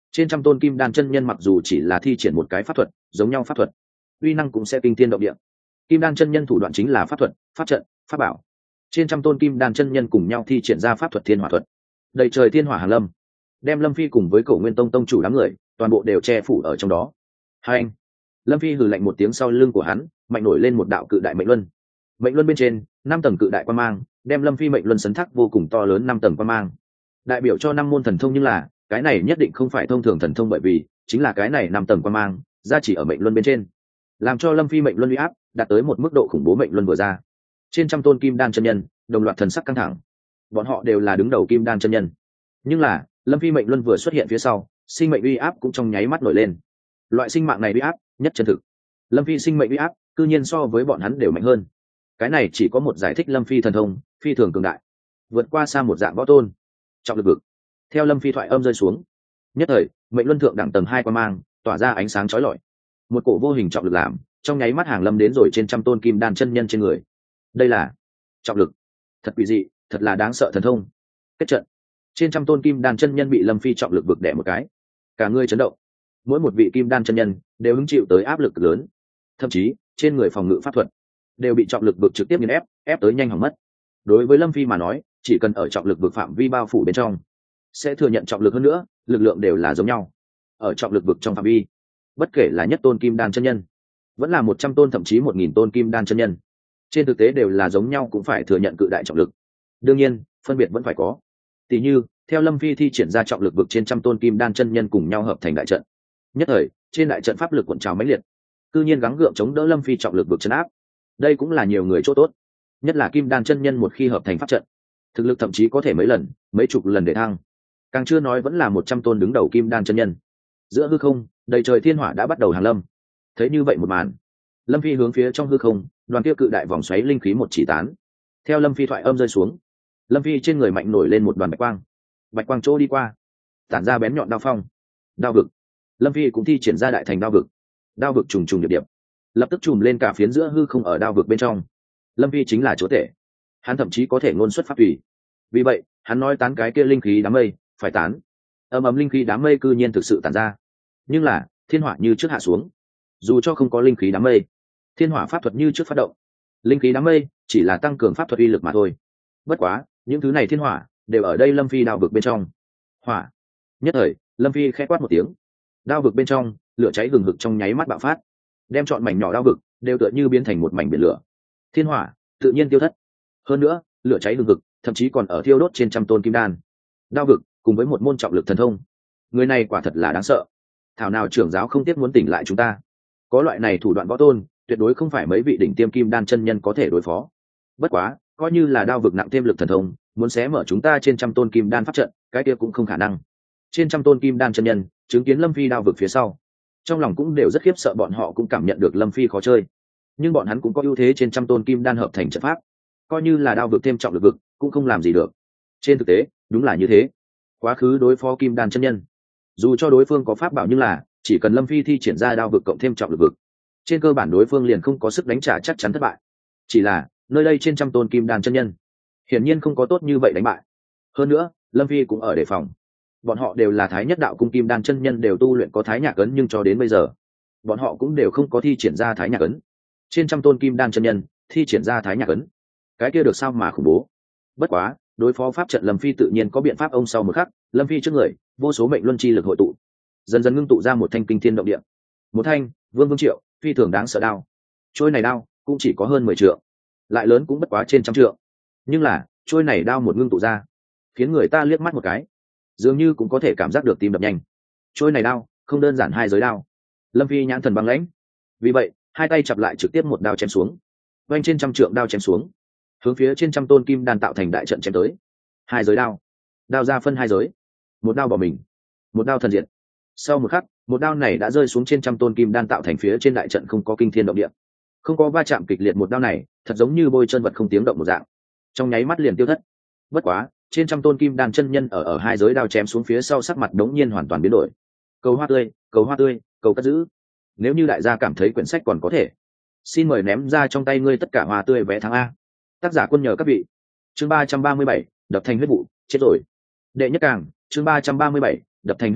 Trên trăm tôn kim đan chân nhân mặc dù chỉ là thi triển một cái pháp thuật giống nhau pháp thuật, uy năng cũng sẽ kinh thiên động địa. Kim đan chân nhân thủ đoạn chính là pháp thuật, pháp trận, pháp bảo. Trên trăm tôn kim đan chân nhân cùng nhau thi triển ra pháp thuật thiên hỏa thuật, đầy trời thiên hỏa hàn lâm, đem Lâm Phi cùng với Cổ Nguyên Tông tông chủ đám người toàn bộ đều che phủ ở trong đó. Hai anh. Lâm Phi hừ lạnh một tiếng, sau lưng của hắn mạnh nổi lên một đạo cự đại mệnh luân. Mệnh luân bên trên 5 tầng cự đại quan mang đem Lâm Phi mệnh luân sấn thác vô cùng to lớn, 5 tầng quan mang đại biểu cho 5 môn thần thông, nhưng là cái này nhất định không phải thông thường thần thông, bởi vì chính là cái này 5 tầng quan mang ra chỉ ở mệnh luân bên trên, làm cho Lâm Phi mệnh luân uy áp đạt tới một mức độ khủng bố. Mệnh luân vừa ra, trên trăm tôn kim đan chân nhân đồng loạt thần sắc căng thẳng. Bọn họ đều là đứng đầu kim đan chân nhân, nhưng là Lâm Phi mệnh luân vừa xuất hiện phía sau, sinh mệnh uy áp cũng trong nháy mắt nổi lên. Loại sinh mạng này uy áp nhất chân thực. Lâm Phi sinh mệnh uy áp cư nhiên so với bọn hắn đều mạnh hơn. Cái này chỉ có một giải thích, Lâm Phi thần thông phi thường cường đại, vượt qua xa một dạng võ tôn. Trọng lực vực. Theo Lâm Phi thoại âm rơi xuống, nhất thời mệnh luân thượng đẳng tầng 2 quan mang tỏa ra ánh sáng chói lọi, một cổ vô hình trọng lực làm trong nháy mắt hàng lâm đến rồi trên trăm tôn kim đan chân nhân trên người. Đây là trọng lực, thật quỷ dị, thật là đáng sợ thần thông. Kết trận. Trên trăm tôn kim đan chân nhân bị Lâm Phi trọng lực vực đẻ một cái, cả người chấn động. Mỗi một vị kim đan chân nhân đều hứng chịu tới áp lực lớn, thậm chí trên người phòng ngự pháp thuật đều bị trọng lực vực trực tiếp nghiền ép tới nhanh hỏng mất. Đối với Lâm Phi mà nói, chỉ cần ở trọng lực vực phạm vi bao phủ bên trong sẽ thừa nhận trọng lực, hơn nữa lực lượng đều là giống nhau. Ở trọng lực vực trong phạm vi, bất kể là nhất tôn kim đan chân nhân vẫn là 100 tôn thậm chí 1000 tôn kim đan chân nhân, trên thực tế đều là giống nhau, cũng phải thừa nhận cự đại trọng lực. Đương nhiên phân biệt vẫn phải có, tỷ như theo Lâm Phi thi triển ra trọng lực vực, trên trăm tôn kim đan chân nhân cùng nhau hợp thành đại trận. Nhất thời trên đại trận pháp lực cuộn trào mãnh liệt, cư nhiên gắng gượng chống đỡ Lâm Phi trọng lực vực chấn áp. Đây cũng là nhiều người chỗ tốt, nhất là kim đan chân nhân một khi hợp thành pháp trận, thực lực thậm chí có thể mấy lần mấy chục lần để thăng. Càng chưa nói vẫn là 100 tôn đứng đầu kim đan chân nhân. Giữa hư không đầy trời thiên hỏa đã bắt đầu hàng lâm. Thấy như vậy một màn, Lâm Phi hướng phía trong hư không, đoàn kia cự đại vòng xoáy linh khí một chỉ tán. Theo Lâm Phi thoại âm rơi xuống, Lâm Phi trên người mạnh nổi lên một đoàn bạch quang. Bạch quang chỗ đi qua tản ra bén nhọn đao phong. Đao vực. Lâm Phi cũng thi triển ra đại thành đao vực. Đao vực trùng trùng điệp điệp, lập tức trùm lên cả phiến giữa hư không. Ở đao vực bên trong, Lâm Phi chính là chúa tể, hắn thậm chí có thể ngôn xuất pháp tùy. Vì vậy hắn nói tán cái kia linh khí đám mây phải tán. Ầm linh khí đám mây cư nhiên thực sự tản ra, nhưng là thiên hỏa như trước hạ xuống. Dù cho không có linh khí đám mây, thiên hỏa pháp thuật như trước phát động. Linh khí đám mây chỉ là tăng cường pháp thuật uy lực mà thôi. Bất quá những thứ này thiên hỏa đều ở đây Lâm Phi đao vực bên trong. Hỏa. Nhất thời Lâm Phi khẽ quát một tiếng, đao vực bên trong lửa cháy gừng hực trong nháy mắt bạo phát, đem chọn mảnh nhỏ đao vực đều tựa như biến thành một mảnh biển lửa. Thiên hỏa tự nhiên tiêu thất. Hơn nữa lửa cháy gừng hực thậm chí còn ở thiêu đốt trên trăm tôn kim đan. Đao vực cùng với một môn trọng lực thần thông, người này quả thật là đáng sợ. Thảo nào trưởng giáo không tiếc muốn tỉnh lại chúng ta. Có loại này thủ đoạn võ tôn, tuyệt đối không phải mấy vị đỉnh tiêm kim đan chân nhân có thể đối phó. Bất quá coi như là đao vực nặng thêm lực thần thông, muốn xé mở chúng ta trên trăm tôn kim đan pháp trận, cái kia cũng không khả năng. Trên trăm tôn kim đan chân nhân chứng kiến Lâm Phi đao vực phía sau, trong lòng cũng đều rất khiếp sợ. Bọn họ cũng cảm nhận được Lâm Phi khó chơi, nhưng bọn hắn cũng có ưu thế, trên trăm tôn kim đan hợp thành trận pháp, coi như là đao vực thêm trọng lực vực cũng không làm gì được. Trên thực tế đúng là như thế. Quá khứ đối phó kim đan chân nhân, dù cho đối phương có pháp bảo, nhưng là chỉ cần Lâm Phi thi triển ra đao vực cộng thêm trọng lực vực, trên cơ bản đối phương liền không có sức đánh trả, chắc chắn thất bại. Chỉ là nơi đây trên trăm tôn kim đan chân nhân hiển nhiên không có tốt như vậy đánh bại. Hơn nữa Lâm Phi cũng ở đề phòng. Bọn họ đều là Thái Nhất Đạo Cung kim đan chân nhân, đều tu luyện có Thái Nhạc ấn, nhưng cho đến bây giờ bọn họ cũng đều không có thi triển ra Thái Nhạc ấn. Trên trăm tôn kim đan chân nhân thi triển ra Thái Nhạc ấn, cái kia được sao mà khủng bố. Bất quá đối phó pháp trận, Lâm Phi tự nhiên có biện pháp. Ông sau một khắc, Lâm Phi trước người vô số mệnh luân chi lực hội tụ, dần dần ngưng tụ ra một thanh kinh thiên động địa, một thanh vương triệu phi thường đáng sợ đao. Trôi này đao cũng chỉ có hơn 10 trượng, lại lớn cũng bất quá trên trăm trượng, nhưng là trôi này đao một ngưng tụ ra, khiến người ta liếc mắt một cái dường như cũng có thể cảm giác được tim đập nhanh. Trôi này đao không đơn giản hai giới đao. Lâm Phi nhãn thần băng lãnh, vì vậy hai tay chặp lại trực tiếp một đao chém xuống. Oanh, trên trăm trượng đao chém xuống, hướng phía trên trăm tôn kim đan tạo thành đại trận chém tới. Hai giới đao, đao ra phân hai giới, một đao bỏ mình, một đao thần diện. Sau một khắc, một đao này đã rơi xuống trên trăm tôn kim đan tạo thành phía trên đại trận, không có kinh thiên động địa, không có va chạm kịch liệt. Một đao này thật giống như bôi chân vật không tiếng động một dạng, trong nháy mắt liền tiêu thất. Bất quá trên trăm tôn kim đan chân nhân ở hai giới đao chém xuống phía sau, sắc mặt đống nhiên hoàn toàn biến đổi. Cầu hoa tươi, cầu hoa tươi, cầu cất giữ. Nếu như đại gia cảm thấy quyển sách còn có thể, xin mời ném ra trong tay ngươi tất cả hoa tươi vé tháng A. Tác giả Quân nhờ các vị. Chương 337, đập thành huyết vụ, chết rồi. Đệ nhất càng, chương 337, đập thành huyết vụ,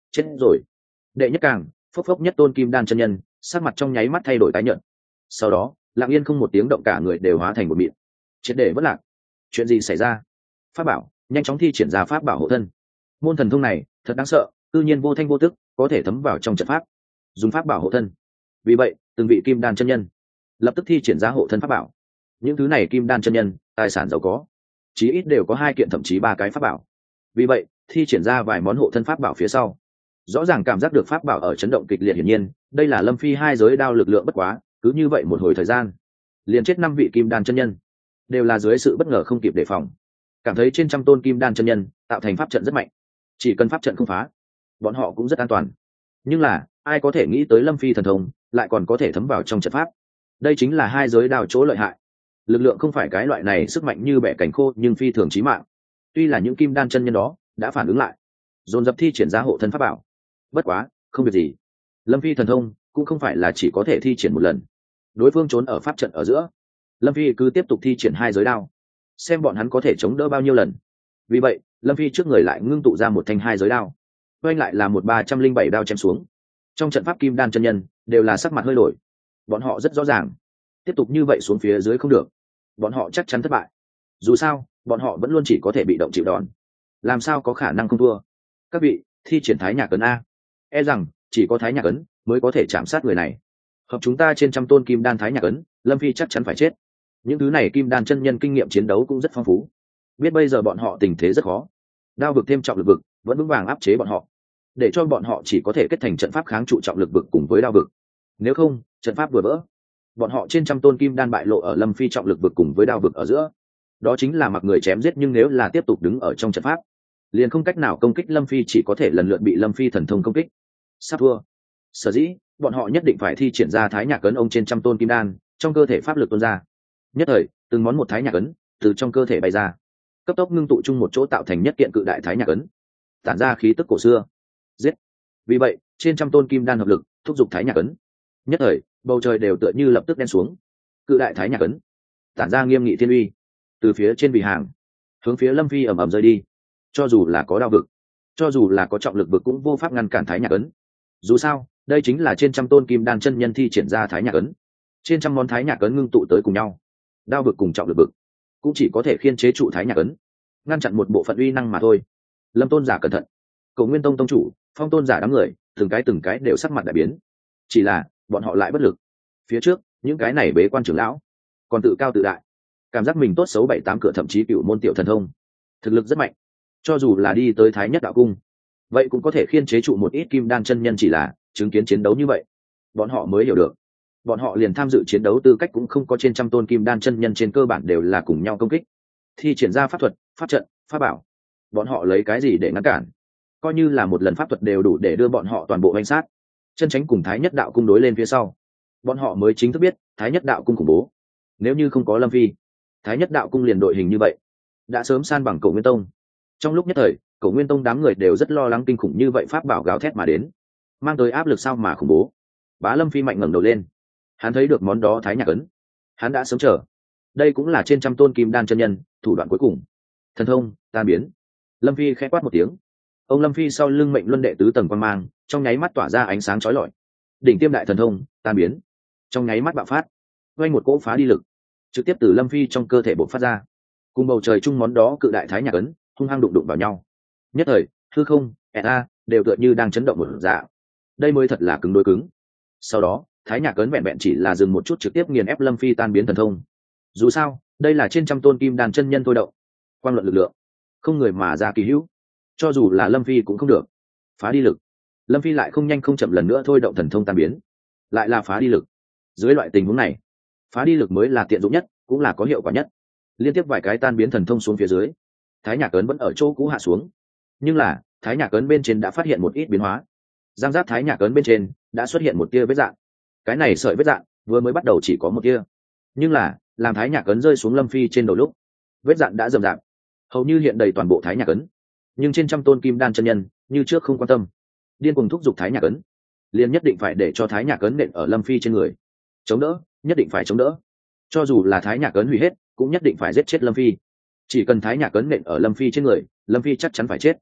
chết rồi. Đệ nhất càng, phốc phốc nhất tôn kim đan chân nhân sắc mặt trong nháy mắt thay đổi tái nhợt. Sau đó lặng yên không một tiếng động, cả người đều hóa thành một mịn, triệt để vất lạc. Chuyện gì xảy ra? Pháp bảo nhanh chóng thi triển ra pháp bảo hộ thân. Môn thần thông này thật đáng sợ, tự nhiên vô thanh vô tức có thể thấm vào trong trận pháp, dùng pháp bảo hộ thân. Vì vậy từng vị kim đan chân nhân lập tức thi triển ra hộ thân pháp bảo. Những thứ này kim đan chân nhân tài sản giàu có, chí ít đều có 2 kiện thậm chí 3 cái pháp bảo. Vì vậy thi triển ra vài món hộ thân pháp bảo phía sau, rõ ràng cảm giác được pháp bảo ở chấn động kịch liệt. Hiển nhiên đây là Lâm Phi 2 giới đao lực lượng bất quá, cứ như vậy một hồi thời gian liền chết 5 vị kim đan chân nhân, đều là dưới sự bất ngờ không kịp đề phòng. Cảm thấy trên trăm tôn kim đan chân nhân tạo thành pháp trận rất mạnh, chỉ cần pháp trận không phá, bọn họ cũng rất an toàn. Nhưng là ai có thể nghĩ tới Lâm Phi thần thông lại còn có thể thấm vào trong trận pháp. Đây chính là 2 giới đao chỗ lợi hại. Lực lượng không phải cái loại này sức mạnh như bẻ cành khô, nhưng phi thường chí mạng. Tuy là những kim đan chân nhân đó đã phản ứng lại, dồn dập thi triển ra hộ thân pháp bảo. Bất quá không việc gì, Lâm Phi thần thông cũng không phải là chỉ có thể thi triển một lần. Đối phương trốn ở pháp trận ở giữa, Lâm Phi cứ tiếp tục thi triển 2 giới đao, xem bọn hắn có thể chống đỡ bao nhiêu lần. Vì vậy Lâm Phi trước người lại ngưng tụ ra một thanh 2 giới đao, quanh lại là một 307 đao chém xuống. Trong trận pháp kim đan chân nhân đều là sắc mặt hơi đổi. Bọn họ rất rõ ràng, tiếp tục như vậy xuống phía dưới không được, bọn họ chắc chắn thất bại. Dù sao bọn họ vẫn luôn chỉ có thể bị động chịu đòn, làm sao có khả năng không thua. Các vị, thi triển Thái Nhạc Ấn a. E rằng chỉ có Thái Nhạc Ấn mới có thể chạm sát người này. Hợp chúng ta trên trăm tôn kim đan Thái Nhạc Ấn, Lâm Phi chắc chắn phải chết. Những thứ này kim đan chân nhân kinh nghiệm chiến đấu cũng rất phong phú, biết bây giờ bọn họ tình thế rất khó, đao vực thêm trọng lực vực vẫn vững vàng áp chế bọn họ, để cho bọn họ chỉ có thể kết thành trận pháp kháng trụ trọng lực vực cùng với đao vực. Nếu không trận pháp vừa vỡ, bọn họ trên trăm tôn kim đan bại lộ ở Lâm Phi trọng lực vực cùng với đao vực ở giữa, đó chính là mặc người chém giết. Nhưng nếu là tiếp tục đứng ở trong trận pháp, liền không cách nào công kích Lâm Phi, chỉ có thể lần lượt bị Lâm Phi thần thông công kích. Sắp thua. Sở dĩ bọn họ nhất định phải thi triển ra Thái Nhạc Ấn. Ông trên trăm tôn kim đan trong cơ thể pháp lực tuôn ra, nhất thời từng món một Thái Nhạc Ấn từ trong cơ thể bay ra, cấp tốc ngưng tụ chung một chỗ tạo thành nhất kiện cự đại Thái Nhạc Ấn, tản ra khí tức cổ xưa. Giết. Vì vậy trên trăm tôn kim đan hợp lực thúc giục Thái Nhạc Ấn, nhất thời bầu trời đều tựa như lập tức đen xuống. Cự đại Thái Nhạc Ấn tản ra nghiêm nghị thiên uy, từ phía trên vì hàng hướng phía Lâm Phi ầm ầm rơi đi. Cho dù là có đao vực, cho dù là có trọng lực vực cũng vô pháp ngăn cản Thái Nhạc Ấn. Dù sao đây chính là trên trăm tôn kim đan chân nhân thi triển ra Thái Nhạc Ấn. Trên trăm món Thái Nhạc Ấn ngưng tụ tới cùng nhau, đao vực cùng trọng lực vực cũng chỉ có thể khiên chế trụ Thái Nhạc Ấn, ngăn chặn một bộ phận uy năng mà thôi. Lâm tôn giả cẩn thận. Cổ Nguyên Tông tông chủ, Phong tôn giả đám người từng cái đều sắc mặt đại biến. Chỉ là bọn họ lại bất lực. Phía trước những cái này bế quan trưởng lão còn tự cao tự đại, cảm giác mình tốt xấu 7-8 cửa, thậm chí cựu môn tiểu thần thông, thực lực rất mạnh. Cho dù là đi tới Thái Nhất đạo cung, vậy cũng có thể khiên chế trụ một ít kim đan chân nhân. Chỉ là chứng kiến chiến đấu như vậy, bọn họ mới hiểu được, bọn họ liền tham dự chiến đấu tư cách cũng không có. Trên trăm tôn kim đan chân nhân trên cơ bản đều là cùng nhau công kích, thi triển ra pháp thuật, pháp trận, pháp bảo, bọn họ lấy cái gì để ngăn cản? Coi như là một lần pháp thuật đều đủ để đưa bọn họ toàn bộ đánh sát. Chân Chánh cùng Thái Nhất đạo cung đối lên phía sau, bọn họ mới chính thức biết Thái Nhất đạo cung khủng bố. Nếu như không có Lâm Phi, Thái Nhất đạo cung liền đội hình như vậy đã sớm san bằng Cổ Nguyên Tông. Trong lúc nhất thời, Cổ Nguyên Tông đám người đều rất lo lắng. Kinh khủng như vậy pháp bảo gào thét mà đến, mang tới áp lực sao mà khủng bố. Bá Lâm Phi mạnh ngẩng đầu lên, hắn thấy được món đó Thái Nhạc Ấn, hắn đã sớm chờ. Đây cũng là trên trăm tôn kim đan chân nhân thủ đoạn cuối cùng. Thần thông tan biến. Lâm Phi khẽ quát một tiếng, ông Lâm Phi sau lưng Mệnh Luân đệ tứ tầng quang mang trong nháy mắt tỏa ra ánh sáng chói lọi. Đỉnh tiêm đại thần thông tan biến, trong nháy mắt bạo phát, quanh một cỗ phá đi lực trực tiếp từ Lâm Phi trong cơ thể bộc phát ra, cùng bầu trời chung món đó cự đại Thái Nhạc Ấn hung hăng đụng vào nhau. Nhất thời hư không đều tựa như đang chấn động một dạ. Đây mới thật là cứng đối cứng. Sau đó Thái Nhạc Ấn vẹn vẹn chỉ là dừng một chút, trực tiếp nghiền ép Lâm Phi tan biến thần thông. Dù sao đây là trên trăm tôn kim đan chân nhân thôi động, quang luận lực lượng không người mà ra kỳ hữu, cho dù là Lâm Phi cũng không được. Phá đi lực, Lâm Phi lại không nhanh không chậm lần nữa thôi động thần thông tan biến, lại là phá đi lực. Dưới loại tình huống này, phá đi lực mới là tiện dụng nhất, cũng là có hiệu quả nhất. Liên tiếp vài cái tan biến thần thông xuống phía dưới, Thái Nhạc Ấn vẫn ở chỗ cũ hạ xuống. Nhưng là Thái Nhạc Ấn bên trên đã phát hiện một ít biến hóa. Giang giáp Thái Nhạc Ấn bên trên đã xuất hiện một tia vết dạn. Cái này sợi vết dạn vừa mới bắt đầu chỉ có một tia, nhưng là làm Thái Nhạc Ấn rơi xuống Lâm Phi trên đầu lúc, vết dạn đã rầm rạp, hầu như hiện đầy toàn bộ Thái Nhạc Ấn. Nhưng trên trăm tôn kim đan chân nhân như trước không quan tâm, điên cuồng thúc giục Thái Nhạc Ấn, liền nhất định phải để cho Thái Nhạc Ấn nện ở Lâm Phi trên người. Chống đỡ, nhất định phải chống đỡ. Cho dù là Thái Nhạc Ấn hủy hết, cũng nhất định phải giết chết Lâm Phi. Chỉ cần Thái Nhạc Ấn nện ở Lâm Phi trên người, Lâm Phi chắc chắn phải chết.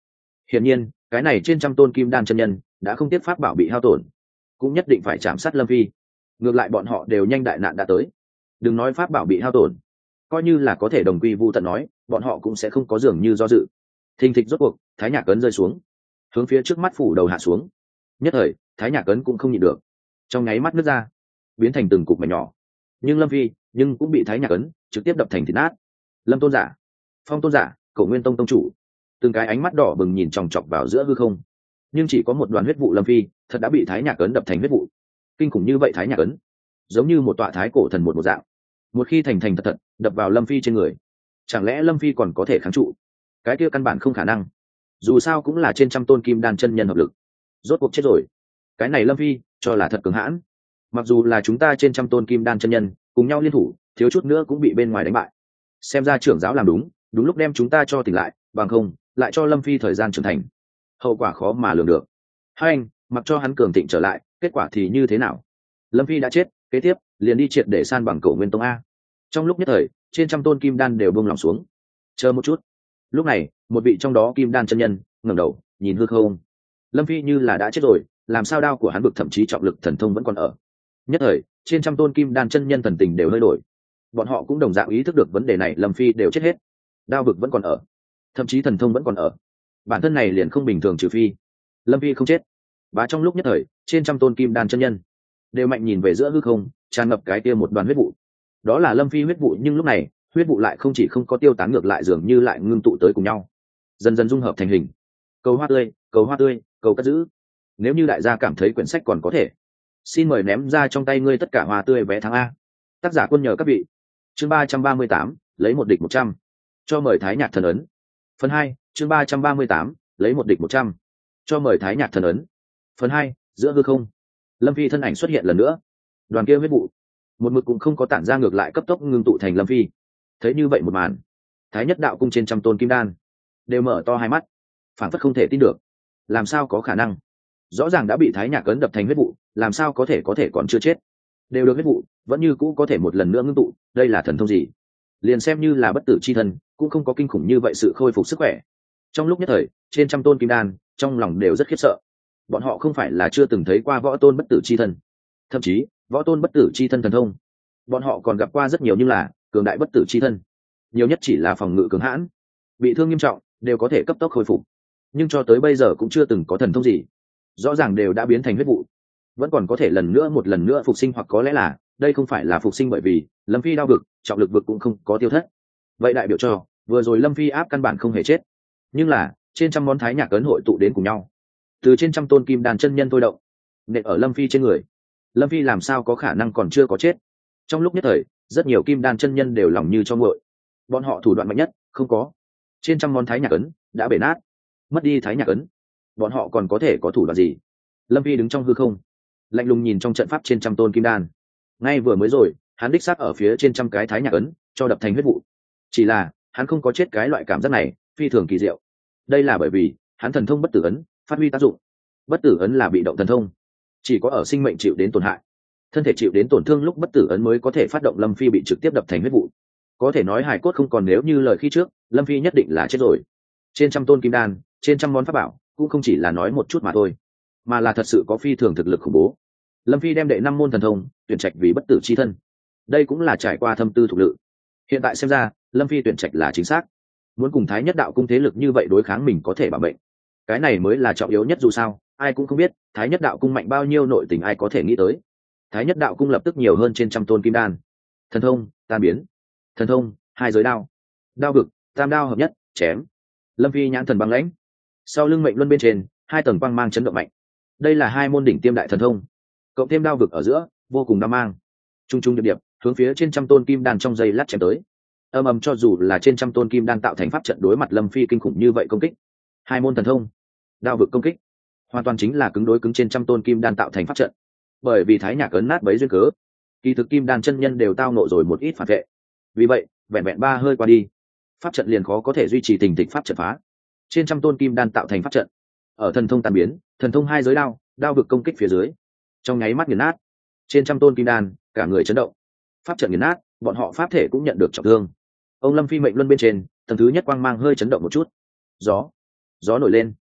hiển nhiên cái này trên trăm tôn kim đan chân nhân đã không tiếc pháp bảo bị hao tổn, cũng nhất định phải chạm sát lâm phi. Ngược lại bọn họ đều nhanh đại nạn đã tới, đừng nói pháp bảo bị hao tổn, coi như là có thể đồng quy vu tận nói, bọn họ cũng sẽ không có dường như do dự. Thình thịch rốt cuộc thái nhạc ấn rơi xuống, hướng phía trước mắt phủ đầu hạ xuống. Nhất thời thái nhạc ấn cũng không nhịn được, trong nháy mắt nứt ra, biến thành từng cục mảnh nhỏ. Nhưng lâm phi cũng bị thái nhạc ấn trực tiếp đập thành thịt nát. Lâm tôn giả, Phong tôn giả, Cổ Nguyên tông tông chủ, từng cái ánh mắt đỏ bừng nhìn chòng chọc vào giữa hư không. Nhưng chỉ có một đoàn huyết vụ lâm phi thật đã bị thái nhạc ấn đập thành huyết vụ. Kinh khủng như vậy thái nhạc ấn, giống như một tọa thái cổ thần một dạng, một khi thành thành thật thật đập vào lâm phi trên người, chẳng lẽ lâm phi còn có thể kháng trụ? Cái kia căn bản không khả năng, dù sao cũng là trên trăm tôn kim đan chân nhân hợp lực. Rốt cuộc chết rồi, cái này lâm phi cho là thật cứng hãn. Mặc dù là chúng ta trên trăm tôn kim đan chân nhân cùng nhau liên thủ, thiếu chút nữa cũng bị bên ngoài đánh bại. Xem ra trưởng giáo làm đúng lúc đem chúng ta cho tỉnh lại, bằng không lại cho lâm phi thời gian trưởng thành, hậu quả khó mà lường được. Hai anh mặc cho hắn cường thịnh trở lại, kết quả thì như thế nào? Lâm phi đã chết, kế tiếp liền đi triệt để san bằng Cổ Nguyên tông a. Trong lúc nhất thời trên trăm tôn kim đan đều buông lòng xuống. Chờ một chút. Lúc này một vị trong đó kim đan chân nhân ngẩng đầu nhìn hư không. Lâm phi như là đã chết rồi, làm sao đao của hắn vực thậm chí trọng lực thần thông vẫn còn ở? Nhất thời trên trăm tôn kim đan chân nhân thần tình đều hơi đổi. Bọn họ cũng đồng dạng ý thức được vấn đề này, lâm phi đều chết hết, đao vực vẫn còn ở, thậm chí thần thông vẫn còn ở, bản thân này liền không bình thường, trừ phi lâm phi không chết. Và trong lúc nhất thời trên trăm tôn kim đan chân nhân đều mạnh nhìn về giữa hư không, tràn ngập cái kia một đoàn huyết vụ. Đó là lâm phi huyết vụ, nhưng lúc này huyết vụ lại không chỉ không có tiêu tán, ngược lại dường như lại ngưng tụ tới cùng nhau, dần dần dung hợp thành hình. Cầu hoa tươi, cầu hoa tươi, cầu cất giữ. Nếu như đại gia cảm thấy quyển sách còn có thể, xin mời ném ra trong tay ngươi tất cả hoa tươi vé tháng A. Tác giả quân nhờ các vị. Chương 338, lấy một địch 100. Cho mời thái nhạc thần ấn. Phần 2, chương 338, lấy một địch 100. Cho mời thái nhạc thần ấn. Phần 2, giữa hư không. Lâm phi thân ảnh xuất hiện lần nữa. Đoàn kia huyết vụ một mực cũng không có tản ra, ngược lại cấp tốc ngưng tụ thành lâm phi. Thấy như vậy một màn, thái nhất đạo cung trên trăm tôn kim đan đều mở to hai mắt, phảng phất không thể tin được. Làm sao có khả năng? Rõ ràng đã bị thái nhạc ấn đập thành huyết vụ, làm sao có thể còn chưa chết? Đều được huyết vụ, vẫn như cũ có thể một lần nữa ngưng tụ, đây là thần thông gì? Liền xem như là bất tử chi thân cũng không có kinh khủng như vậy sự khôi phục sức khỏe. Trong lúc nhất thời trên trăm tôn kim đan trong lòng đều rất khiếp sợ. Bọn họ không phải là chưa từng thấy qua võ tôn bất tử chi thân, thậm chí võ tôn bất tử chi thân thần thông bọn họ còn gặp qua rất nhiều, nhưng là cường đại bất tử chi thân nhiều nhất chỉ là phòng ngự cường hãn, bị thương nghiêm trọng đều có thể cấp tốc khôi phục, nhưng cho tới bây giờ cũng chưa từng có thần thông gì. Rõ ràng đều đã biến thành huyết vụ, vẫn còn có thể một lần nữa phục sinh, hoặc có lẽ là đây không phải là phục sinh bởi vì lâm phi đao vực trọng lực vực cũng không có tiêu thất. Vậy đại biểu cho vừa rồi lâm phi áp căn bản không hề chết, nhưng là trên trăm món thái nhạc ấn hội tụ đến cùng nhau, từ trên trăm tôn kim đàn chân nhân thôi động nện ở lâm phi trên người. Lâm phi làm sao có khả năng còn chưa có chết? Trong lúc nhất thời rất nhiều kim đan chân nhân đều lòng như cho nguội. Bọn họ thủ đoạn mạnh nhất không có, trên trăm món thái nhạc ấn đã bể nát. Mất đi thái nhạc ấn, bọn họ còn có thể có thủ đoạn gì? Lâm phi đứng trong hư không, lạnh lùng nhìn trong trận pháp trên trăm tôn kim đan. Ngay vừa mới rồi hắn đích xác ở phía trên trăm cái thái nhạc ấn cho đập thành huyết vụ, chỉ là hắn không có chết. Cái loại cảm giác này phi thường kỳ diệu. Đây là bởi vì hắn thần thông bất tử ấn phát huy tác dụng. Bất tử ấn là bị động thần thông, chỉ có ở sinh mệnh chịu đến tổn hại, thân thể chịu đến tổn thương lúc bất tử ấn mới có thể phát động. Lâm phi bị trực tiếp đập thành huyết vụ, có thể nói hài cốt không còn. Nếu như lời khi trước, Lâm phi nhất định là chết rồi. Trên trăm tôn kim đan, trên trăm món pháp bảo cũng không chỉ là nói một chút mà thôi, mà là thật sự có phi thường thực lực khủng bố. Lâm phi đem đệ 5 môn thần thông tuyển trạch vì bất tử chi thân, đây cũng là trải qua thâm tư thục lự. Hiện tại xem ra Lâm phi tuyển trạch là chính xác. Muốn cùng thái nhất đạo cung thế lực như vậy đối kháng, mình có thể bảo mệnh, cái này mới là trọng yếu nhất. Dù sao ai cũng không biết thái nhất đạo cung mạnh bao nhiêu, nội tình ai có thể nghĩ tới. Thái nhất đạo cung lập tức nhiều hơn trên trăm tôn kim đan. Thần thông tan biến, thần thông hai giới đao, đao vực tam đao hợp nhất chém. Lâm phi nhãn thần băng lãnh, sau lưng mệnh luân bên trên 2 tầng quang mang chấn động mạnh. Đây là 2 môn đỉnh tiêm đại thần thông, cộng thêm đao vực ở giữa vô cùng đao mang, trung trung điệp điệp hướng phía trên trăm tôn kim đan trong giây lát chém tới. Âm ầm, cho dù là trên trăm tôn kim đan tạo thành pháp trận đối mặt Lâm phi kinh khủng như vậy công kích, 2 môn thần thông đao vực công kích hoàn toàn chính là cứng đối cứng trên trăm tôn kim đan tạo thành pháp trận. Bởi vì thái nhạc ấn nát bấy duyên cớ, kỳ thực kim đan chân nhân đều tao nộ rồi một ít phản vệ. Vì vậy vẹn vẹn 3 hơi qua đi, pháp trận liền khó có thể duy trì tình thịch pháp trận phá. Trên trăm tôn kim đan tạo thành pháp trận, ở thần thông tàn biến, thần thông hai giới đao, đao vực công kích phía dưới, trong nháy mắt nghiền nát. Trên trăm tôn kim đan cả người chấn động, pháp trận nghiền nát, bọn họ pháp thể cũng nhận được trọng thương. Ông Lâm phi mệnh luân bên trên tầng thứ nhất quang mang hơi chấn động một chút, gió nổi lên,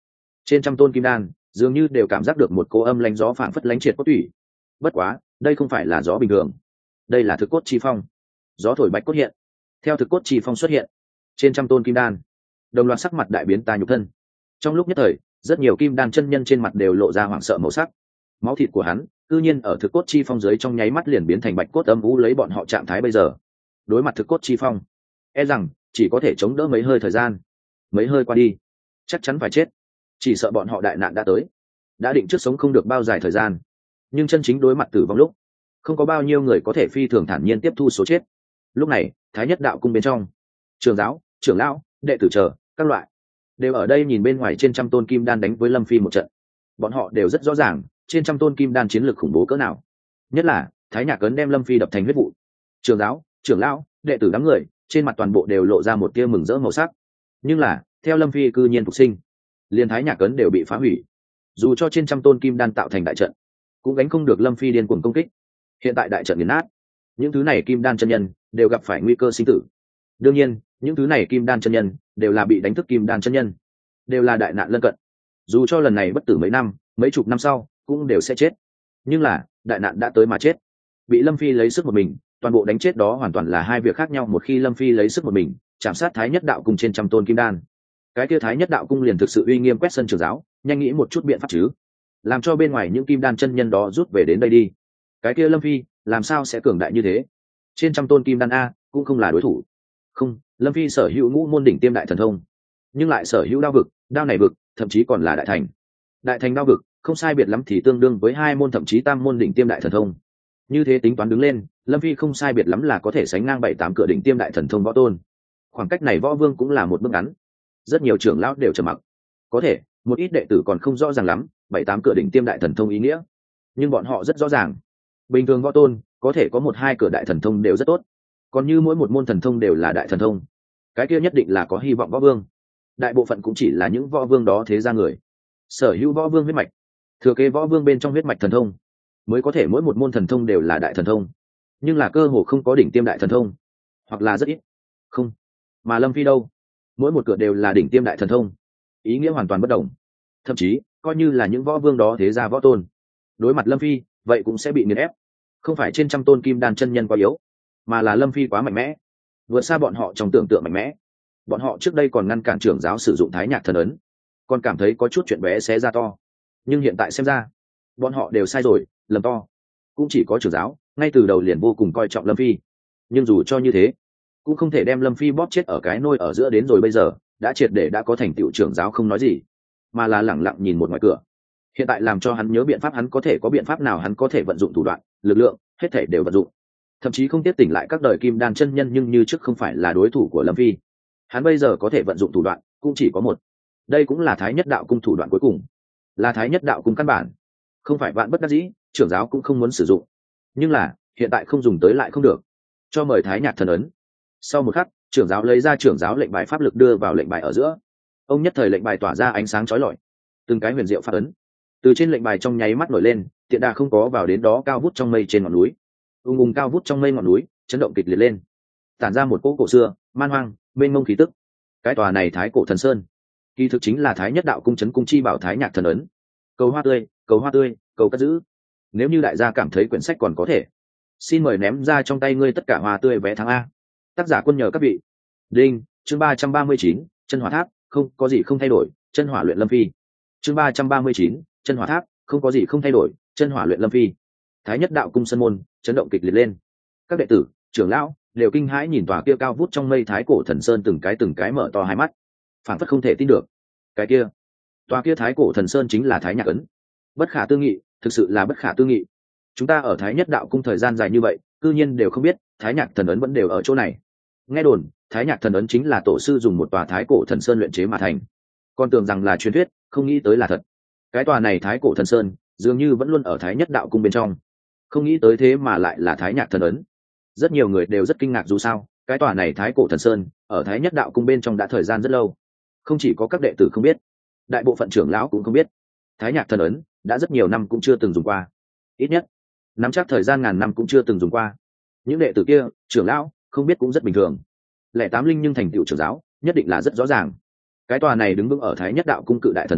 trên trăm tôn kim đan dường như đều cảm giác được một cỗ âm lánh gió phảng phất lánh triệt cốt tủy. Bất quá đây không phải là gió bình thường, đây là thực cốt chi phong. Gió thổi bạch cốt hiện, theo thực cốt chi phong xuất hiện, trên trăm tôn kim đan đồng loạt sắc mặt đại biến ta nhục thân. Trong lúc nhất thời, rất nhiều kim đan chân nhân trên mặt đều lộ ra hoảng sợ màu sắc. Máu thịt của hắn cư nhiên ở thực cốt chi phong dưới trong nháy mắt liền biến thành bạch cốt âm u lấy bọn họ trạng thái bây giờ. Đối mặt thực cốt chi phong, e rằng chỉ có thể chống đỡ mấy hơi thời gian. Mấy hơi qua đi, chắc chắn phải chết. Chỉ sợ bọn họ đại nạn đã tới, đã định trước sống không được bao dài thời gian. Nhưng chân chính đối mặt tử vong lúc, không có bao nhiêu người có thể phi thường thản nhiên tiếp thu số chết. Lúc này, Thái Nhất Đạo cung bên trong, trường giáo, trưởng lão, đệ tử chờ các loại đều ở đây nhìn bên ngoài trên trăm tôn kim đan đánh với Lâm Phi một trận. Bọn họ đều rất rõ ràng trên trăm tôn kim đan chiến lược khủng bố cỡ nào, nhất là Thái Nhạc Cấn đem Lâm Phi đập thành huyết vụ. Trường giáo, trưởng lão, đệ tử đám người trên mặt toàn bộ đều lộ ra một tia mừng rỡ màu sắc. Nhưng là theo Lâm Phi cư nhiên phục sinh, liền Thái Nhạc Cấn đều bị phá hủy. Dù cho trên trăm tôn kim đan tạo thành đại trận, cũng gánh không được Lâm Phi điên cuồng công kích. Hiện tại đại trận nghiền nát, những thứ này kim đan chân nhân đều gặp phải nguy cơ sinh tử. Đương nhiên những thứ này kim đan chân nhân đều là bị đánh thức kim đan chân nhân, đều là đại nạn lân cận. Dù cho lần này bất tử mấy năm, mấy chục năm sau cũng đều sẽ chết. Nhưng là đại nạn đã tới mà chết, bị Lâm Phi lấy sức một mình toàn bộ đánh chết đó hoàn toàn là hai việc khác nhau. Một khi Lâm Phi lấy sức một mình chạm sát Thái Nhất Đạo cung trên trăm tôn kim đan, cái kia Thái Nhất Đạo cung liền thực sự uy nghiêm quét sân trường giáo. Nhanh nghĩ một chút biện pháp chứ, làm cho bên ngoài những kim đan chân nhân đó rút về đến đây đi. Cái kia Lâm Phi làm sao sẽ cường đại như thế? Trên trăm tôn kim đan a cũng không là đối thủ. Không, Lâm Phi sở hữu ngũ môn đỉnh tiêm đại thần thông, nhưng lại sở hữu đao vực, đao này vực thậm chí còn là đại thành. Đại thành đao vực không sai biệt lắm thì tương đương với hai môn thậm chí tam môn đỉnh tiêm đại thần thông. Như thế tính toán đứng lên, Lâm Phi không sai biệt lắm là có thể sánh ngang 7-8 cửa đỉnh tiêm đại thần thông võ tôn. Khoảng cách này võ vương cũng là một bước ngắn. Rất nhiều trưởng lão đều trầm mặc. Có thể một ít đệ tử còn không rõ ràng lắm 7-8 cửa đỉnh tiêm đại thần thông ý nghĩa, nhưng bọn họ rất rõ ràng. Bình thường võ tôn có thể có 1-2 cửa đại thần thông đều rất tốt, còn như mỗi một môn thần thông đều là đại thần thông, cái kia nhất định là có hy vọng võ vương. Đại bộ phận cũng chỉ là những võ vương đó thế ra người sở hữu võ vương huyết mạch, thừa kế võ vương bên trong huyết mạch thần thông, mới có thể mỗi một môn thần thông đều là đại thần thông. Nhưng là cơ hồ không có đỉnh tiêm đại thần thông, hoặc là rất ít. Không, mà Lâm Phi đâu, mỗi một cửa đều là đỉnh tiêm đại thần thông, ý nghĩa hoàn toàn bất đồng. Thậm chí coi như là những võ vương đó thế ra võ tôn, đối mặt Lâm Phi vậy cũng sẽ bị nghiền ép. Không phải trên trăm tôn kim đan chân nhân quá yếu, mà là Lâm Phi quá mạnh mẽ, vượt xa bọn họ trong tưởng tượng mạnh mẽ. Bọn họ trước đây còn ngăn cản trưởng giáo sử dụng Thái Nhạc thần ấn, còn cảm thấy có chút chuyện bé xé ra to. Nhưng hiện tại xem ra bọn họ đều sai rồi, lầm to. Cũng chỉ có trưởng giáo ngay từ đầu liền vô cùng coi trọng Lâm Phi, nhưng dù cho như thế cũng không thể đem Lâm Phi bóp chết ở cái nôi ở giữa. Đến rồi bây giờ đã triệt để đã có thành tựu, trưởng giáo không nói gì mà là lẳng lặng nhìn một ngoài cửa. Hiện tại làm cho hắn nhớ biện pháp, hắn có thể có biện pháp nào hắn có thể vận dụng thủ đoạn, lực lượng, hết thể đều vận dụng. Thậm chí không tiếp tỉnh lại các đời kim đan chân nhân, nhưng như trước không phải là đối thủ của Lâm Phi. Hắn bây giờ có thể vận dụng thủ đoạn cũng chỉ có một. Đây cũng là Thái Nhất Đạo cung thủ đoạn cuối cùng, là Thái Nhất Đạo cung căn bản, không phải vạn bất đắc dĩ trưởng giáo cũng không muốn sử dụng. Nhưng là hiện tại không dùng tới lại không được. Cho mời Thái Nhạc thần ấn. Sau một khắc, trưởng giáo lấy ra trưởng giáo lệnh bài pháp lực đưa vào lệnh bài ở giữa. Ông nhất thời lệnh bài tỏa ra ánh sáng chói lọi, từng cái huyền diệu pháp ấn từ trên lệnh bài trong nháy mắt nổi lên. Tiện đà không có vào đến đó cao vút trong mây trên ngọn núi, ung ung cao vút trong mây ngọn núi chấn động kịch liệt lên, tản ra một cỗ cổ xưa man hoang mênh mông khí tức. Cái tòa này Thái Cổ Thần Sơn kỳ thực chính là Thái Nhất Đạo cung trấn cung chi bảo Thái Nhạc thần ấn. Cầu hoa tươi, cầu hoa tươi, cầu cất giữ. Nếu như đại gia cảm thấy quyển sách còn có thể, xin mời ném ra trong tay ngươi tất cả hoa tươi vé tháng A. Tác giả quân nhờ các vị. Đinh, chương 339, chân hỏa tháp, không có gì không thay đổi, chân hỏa luyện Lâm Phi. Chương 339, chân hỏa tháp, không có gì không thay đổi, chân hỏa luyện Lâm Phi. Thái Nhất Đạo cung sân môn chấn động kịch liệt lên. Các đệ tử, trưởng lão đều kinh hãi nhìn tòa kia cao vút trong mây Thái Cổ Thần Sơn, từng cái mở to hai mắt, phảng phất không thể tin được. Cái kia, tòa kia Thái Cổ Thần Sơn chính là Thái Nhạc ấn. Bất khả tư nghị, thực sự là bất khả tư nghị. Chúng ta ở Thái Nhất Đạo cung thời gian dài như vậy, cư nhiên đều không biết Thái Nhạc thần ấn vẫn đều ở chỗ này. Nghe đồn Thái Nhạc thần ấn chính là tổ sư dùng một tòa Thái Cổ Thần Sơn luyện chế mà thành, con tưởng rằng là truyền thuyết, không nghĩ tới là thật. Cái tòa này Thái Cổ Thần Sơn dường như vẫn luôn ở Thái Nhất Đạo cung bên trong, không nghĩ tới thế mà lại là Thái Nhạc thần ấn. Rất nhiều người đều rất kinh ngạc, dù sao cái tòa này Thái Cổ Thần Sơn ở Thái Nhất Đạo cung bên trong đã thời gian rất lâu. Không chỉ có các đệ tử không biết, đại bộ phận trưởng lão cũng không biết. Thái Nhạc thần ấn đã rất nhiều năm cũng chưa từng dùng qua, ít nhất nắm chắc thời gian ngàn năm cũng chưa từng dùng qua. Những đệ tử kia, trưởng lão không biết cũng rất bình thường. Lẻ tám linh nhưng thành tựu trưởng giáo nhất định là rất rõ ràng. Cái tòa này đứng vững ở Thái Nhất Đạo cung cự đại thần sơn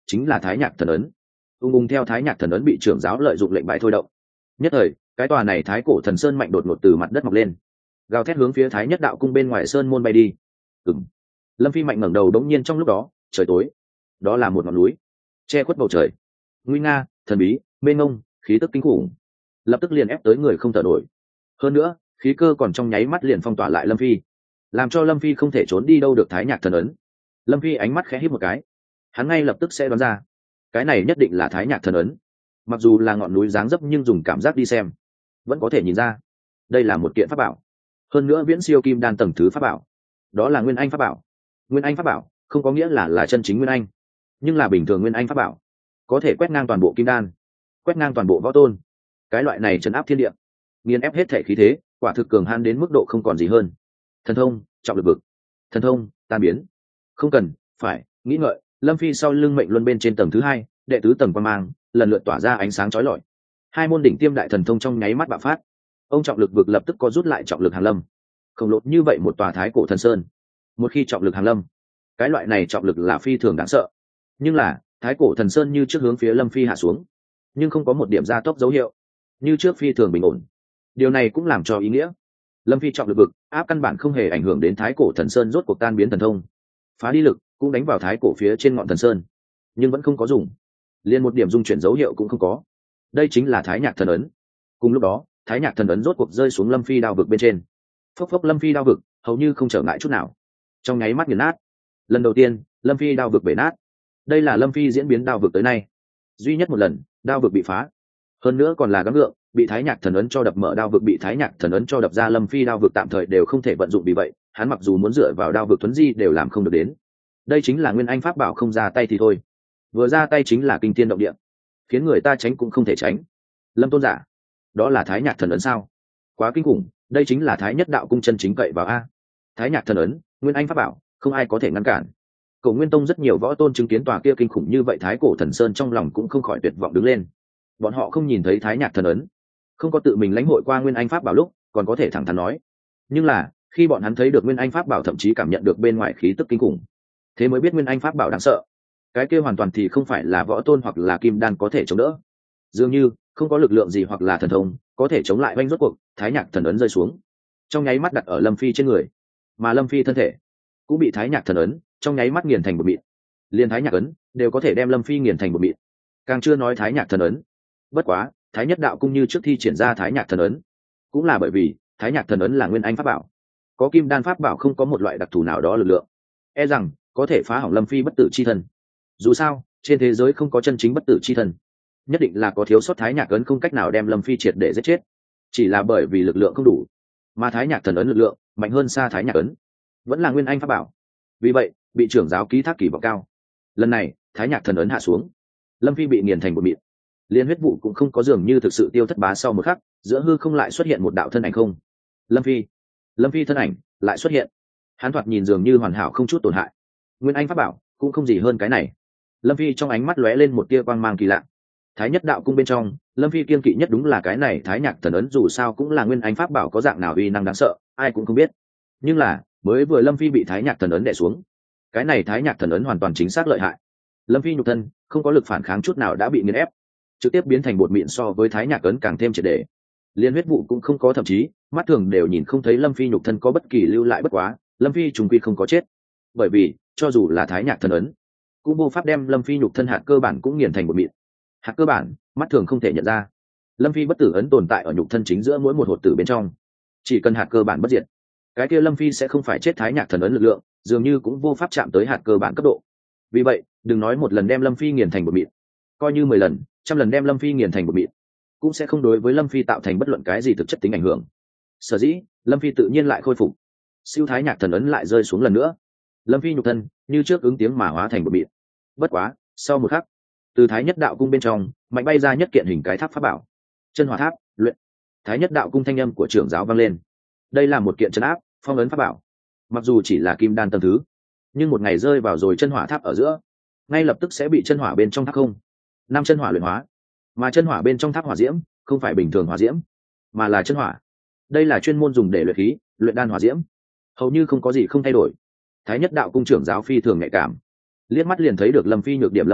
chính là thái nhạc thần ấn. Ung ung theo thái nhạc thần ấn bị trưởng giáo lợi dụng lệnh bại thôi động, nhất thời cái tòa này thái cổ thần sơn mạnh đột ngột từ mặt đất mọc lên, gào thét hướng phía thái nhất đạo cung bên ngoài sơn môn bay đi. Lâm Phi mạnh ngẩng đầu, đống nhiên trong lúc đó trời tối, đó là một ngọn núi che khuất bầu trời, nguy nga thần bí mênh mông, khí tức kinh khủng lập tức liền ép tới người không thở nổi. Hơn nữa khí cơ còn trong nháy mắt liền phong tỏa lại Lâm Phi, làm cho Lâm Phi không thể trốn đi đâu được thái nhạc thần ấn. Lâm Phi ánh mắt khẽ híp một cái, hắn ngay lập tức sẽ đoán ra cái này nhất định là thái nhạc thần ấn. Mặc dù là ngọn núi dáng dấp nhưng dùng cảm giác đi xem vẫn có thể nhìn ra đây là một kiện pháp bảo, hơn nữa viễn siêu kim đan tầng thứ pháp bảo. Đó là nguyên anh pháp bảo. Nguyên anh pháp bảo không có nghĩa là chân chính nguyên anh, nhưng là bình thường nguyên anh pháp bảo có thể quét ngang toàn bộ kim đan, quét ngang toàn bộ võ tôn. Cái loại này trấn áp thiên địa, nghiền ép hết thể khí thế, quả thực cường hãn đến mức độ không còn gì hơn. Thần thông trọng lực vực, thần thông tan biến. Không cần phải nghĩ ngợi, Lâm Phi sau lưng mệnh luân bên trên tầng thứ 2, đệ tứ tầng quang mang lần lượt tỏa ra ánh sáng chói lọi. 2 môn đỉnh tiêm đại thần thông trong nháy mắt bạo phát. Ông trọng lực vực lập tức có rút lại trọng lực hàng lâm. Khổng lồ như vậy một tòa thái cổ thần sơn, một khi trọng lực hàng lâm, cái loại này trọng lực là phi thường đáng sợ. Nhưng là thái cổ thần sơn như trước hướng phía Lâm Phi hạ xuống, nhưng không có một điểm gia tốc dấu hiệu, như trước phi thường bình ổn. Điều này cũng làm cho ý nghĩa Lâm Phi trọng lực vực áp căn bản không hề ảnh hưởng đến thái cổ thần sơn rốt cuộc tan biến thần thông. Phá đi lực cũng đánh vào thái cổ phía trên ngọn thần sơn, nhưng vẫn không có dùng, liền một điểm dung chuyển dấu hiệu cũng không có. Đây chính là thái nhạc thần ấn. Cùng lúc đó thái nhạc thần ấn rốt cuộc rơi xuống Lâm Phi đao vực bên trên. Phốc phốc, Lâm Phi đao vực hầu như không trở ngại chút nào, trong nháy mắt nghiền nát. Lần đầu tiên Lâm Phi đao vực bể nát. Đây là Lâm Phi diễn biến đao vực tới nay duy nhất một lần đao vực bị phá, hơn nữa còn là gắng gượng bị thái nhạc thần ấn cho đập mở. Đao vực bị thái nhạc thần ấn cho đập ra, Lâm Phi đao vực tạm thời đều không thể vận dụng, vì vậy hắn mặc dù muốn dựa vào đao vực thuấn di đều làm không được đến. Đây chính là nguyên anh pháp bảo, không ra tay thì thôi, vừa ra tay chính là kinh thiên động địa, khiến người ta tránh cũng không thể tránh. Lâm tôn giả, đó là thái nhạc thần ấn sao? Quá kinh khủng, đây chính là thái nhất đạo cung chân chính cậy vào a. Thái nhạc thần ấn nguyên anh pháp bảo, không ai có thể ngăn cản. Cổ Nguyên Tông rất nhiều võ tôn chứng kiến tòa kia kinh khủng như vậy thái cổ thần sơn, trong lòng cũng không khỏi tuyệt vọng đứng lên. Bọn họ không nhìn thấy thái nhạc thần ấn, không có tự mình lãnh hội qua nguyên anh pháp bảo lúc còn có thể thẳng thắn nói, nhưng là khi bọn hắn thấy được nguyên anh pháp bảo, thậm chí cảm nhận được bên ngoài khí tức kinh khủng, thế mới biết nguyên anh pháp bảo đáng sợ. Cái kia hoàn toàn thì không phải là võ tôn hoặc là kim đan có thể chống đỡ, dường như không có lực lượng gì hoặc là thần thông có thể chống lại oanh. Rốt cuộc thái nhạc thần ấn rơi xuống, trong nháy mắt đặt ở Lâm Phi trên người, mà Lâm Phi thân thể cũng bị thái nhạc thần ấn trong nháy mắt nghiền thành bột mịn. Liên thái nhạc ấn đều có thể đem Lâm Phi nghiền thành bột mịn, càng chưa nói thái nhạc thần ấn. Bất quá thái nhất đạo cung như trước thi triển ra thái nhạc thần ấn, cũng là bởi vì thái nhạc thần ấn là nguyên anh pháp bảo, có kim đan pháp bảo không có một loại đặc thù nào đó lực lượng e rằng có thể phá hỏng Lâm Phi bất tử chi thân. Dù sao trên thế giới không có chân chính bất tử chi thân, nhất định là có thiếu sót thái nhạc ấn không cách nào đem Lâm Phi triệt để giết chết, chỉ là bởi vì lực lượng không đủ. Mà thái nhạc thần ấn lực lượng mạnh hơn xa thái nhạc ấn, vẫn là nguyên anh pháp bảo, vì vậy bị trưởng giáo ký thác kỳ vọng cao. Lần này thái nhạc thần ấn hạ xuống, Lâm Phi bị nghiền thành một mịn, liên huyết vụ cũng không có, dường như thực sự tiêu thất bá. Sau một khắc giữa hư không lại xuất hiện một đạo thân ảnh không. Lâm Phi thân ảnh lại xuất hiện, hắn thoạt nhìn dường như hoàn hảo không chút tổn hại. Nguyên anh pháp bảo cũng không gì hơn cái này. Lâm Phi trong ánh mắt lóe lên một tia quang mang kỳ lạ. Thái nhất đạo cung bên trong Lâm Phi kiên kỵ nhất đúng là cái này thái nhạc thần ấn, dù sao cũng là nguyên anh pháp bảo, có dạng nào uy năng đáng sợ ai cũng không biết. Nhưng là mới vừa Lâm Phi bị thái nhạc thần ấn đè xuống, cái này thái nhạc thần ấn hoàn toàn chính xác lợi hại. Lâm Phi nhục thân không có lực phản kháng chút nào đã bị nghiền ép, trực tiếp biến thành bột mịn, so với thái nhạc ấn càng thêm triệt để. Liên huyết vụ cũng không có, thậm chí mắt thường đều nhìn không thấy Lâm Phi nhục thân có bất kỳ lưu lại. Bất quá Lâm Phi trùng quy không có chết, bởi vì cho dù là thái nhạc thần ấn cũng vô pháp đem Lâm Phi nhục thân hạt cơ bản cũng nghiền thành bột mịn. Hạt cơ bản mắt thường không thể nhận ra, Lâm Phi bất tử ấn tồn tại ở nhục thân chính giữa mỗi một hột tử bên trong, chỉ cần hạt cơ bản bất diệt, cái kia Lâm Phi sẽ không phải chết. Thái nhạc thần ấn lực lượng dường như cũng vô pháp chạm tới hạt cơ bản cấp độ, vì vậy đừng nói một lần đem Lâm Phi nghiền thành bột mịn, coi như 10 lần 100 lần đem Lâm Phi nghiền thành bột mịn cũng sẽ không đối với Lâm Phi tạo thành bất luận cái gì thực chất tính ảnh hưởng. Sở dĩ Lâm Phi tự nhiên lại khôi phục, siêu thái nhạc thần ấn lại rơi xuống lần nữa, Lâm Phi nhục thân như trước ứng tiếng mà hóa thành bột mịn. Bất quá sau một khắc, từ thái nhất đạo cung bên trong mạnh bay ra nhất kiện hình cái tháp pháp bảo, chân hỏa tháp luyện. Thái nhất đạo cung thanh âm của trưởng giáo vang lên. Đây là một kiện chân áp phong ấn pháp bảo, mặc dù chỉ là kim đan tầng thứ, nhưng một ngày rơi vào rồi chân hỏa tháp ở giữa, ngay lập tức sẽ bị chân hỏa bên trong tháp không 5 chân hỏa luyện hóa. Mà chân hỏa bên trong tháp hỏa diễm không phải bình thường hỏa diễm, mà là chân hỏa. Đây là chuyên môn dùng để luyện khí luyện đan hỏa diễm, hầu như không có gì không thay đổi. Thái nhất đạo cung trưởng giáo phi thường nhạy cảm, liếc mắt liền thấy được Lâm Phi nhược điểm. Lâm Phi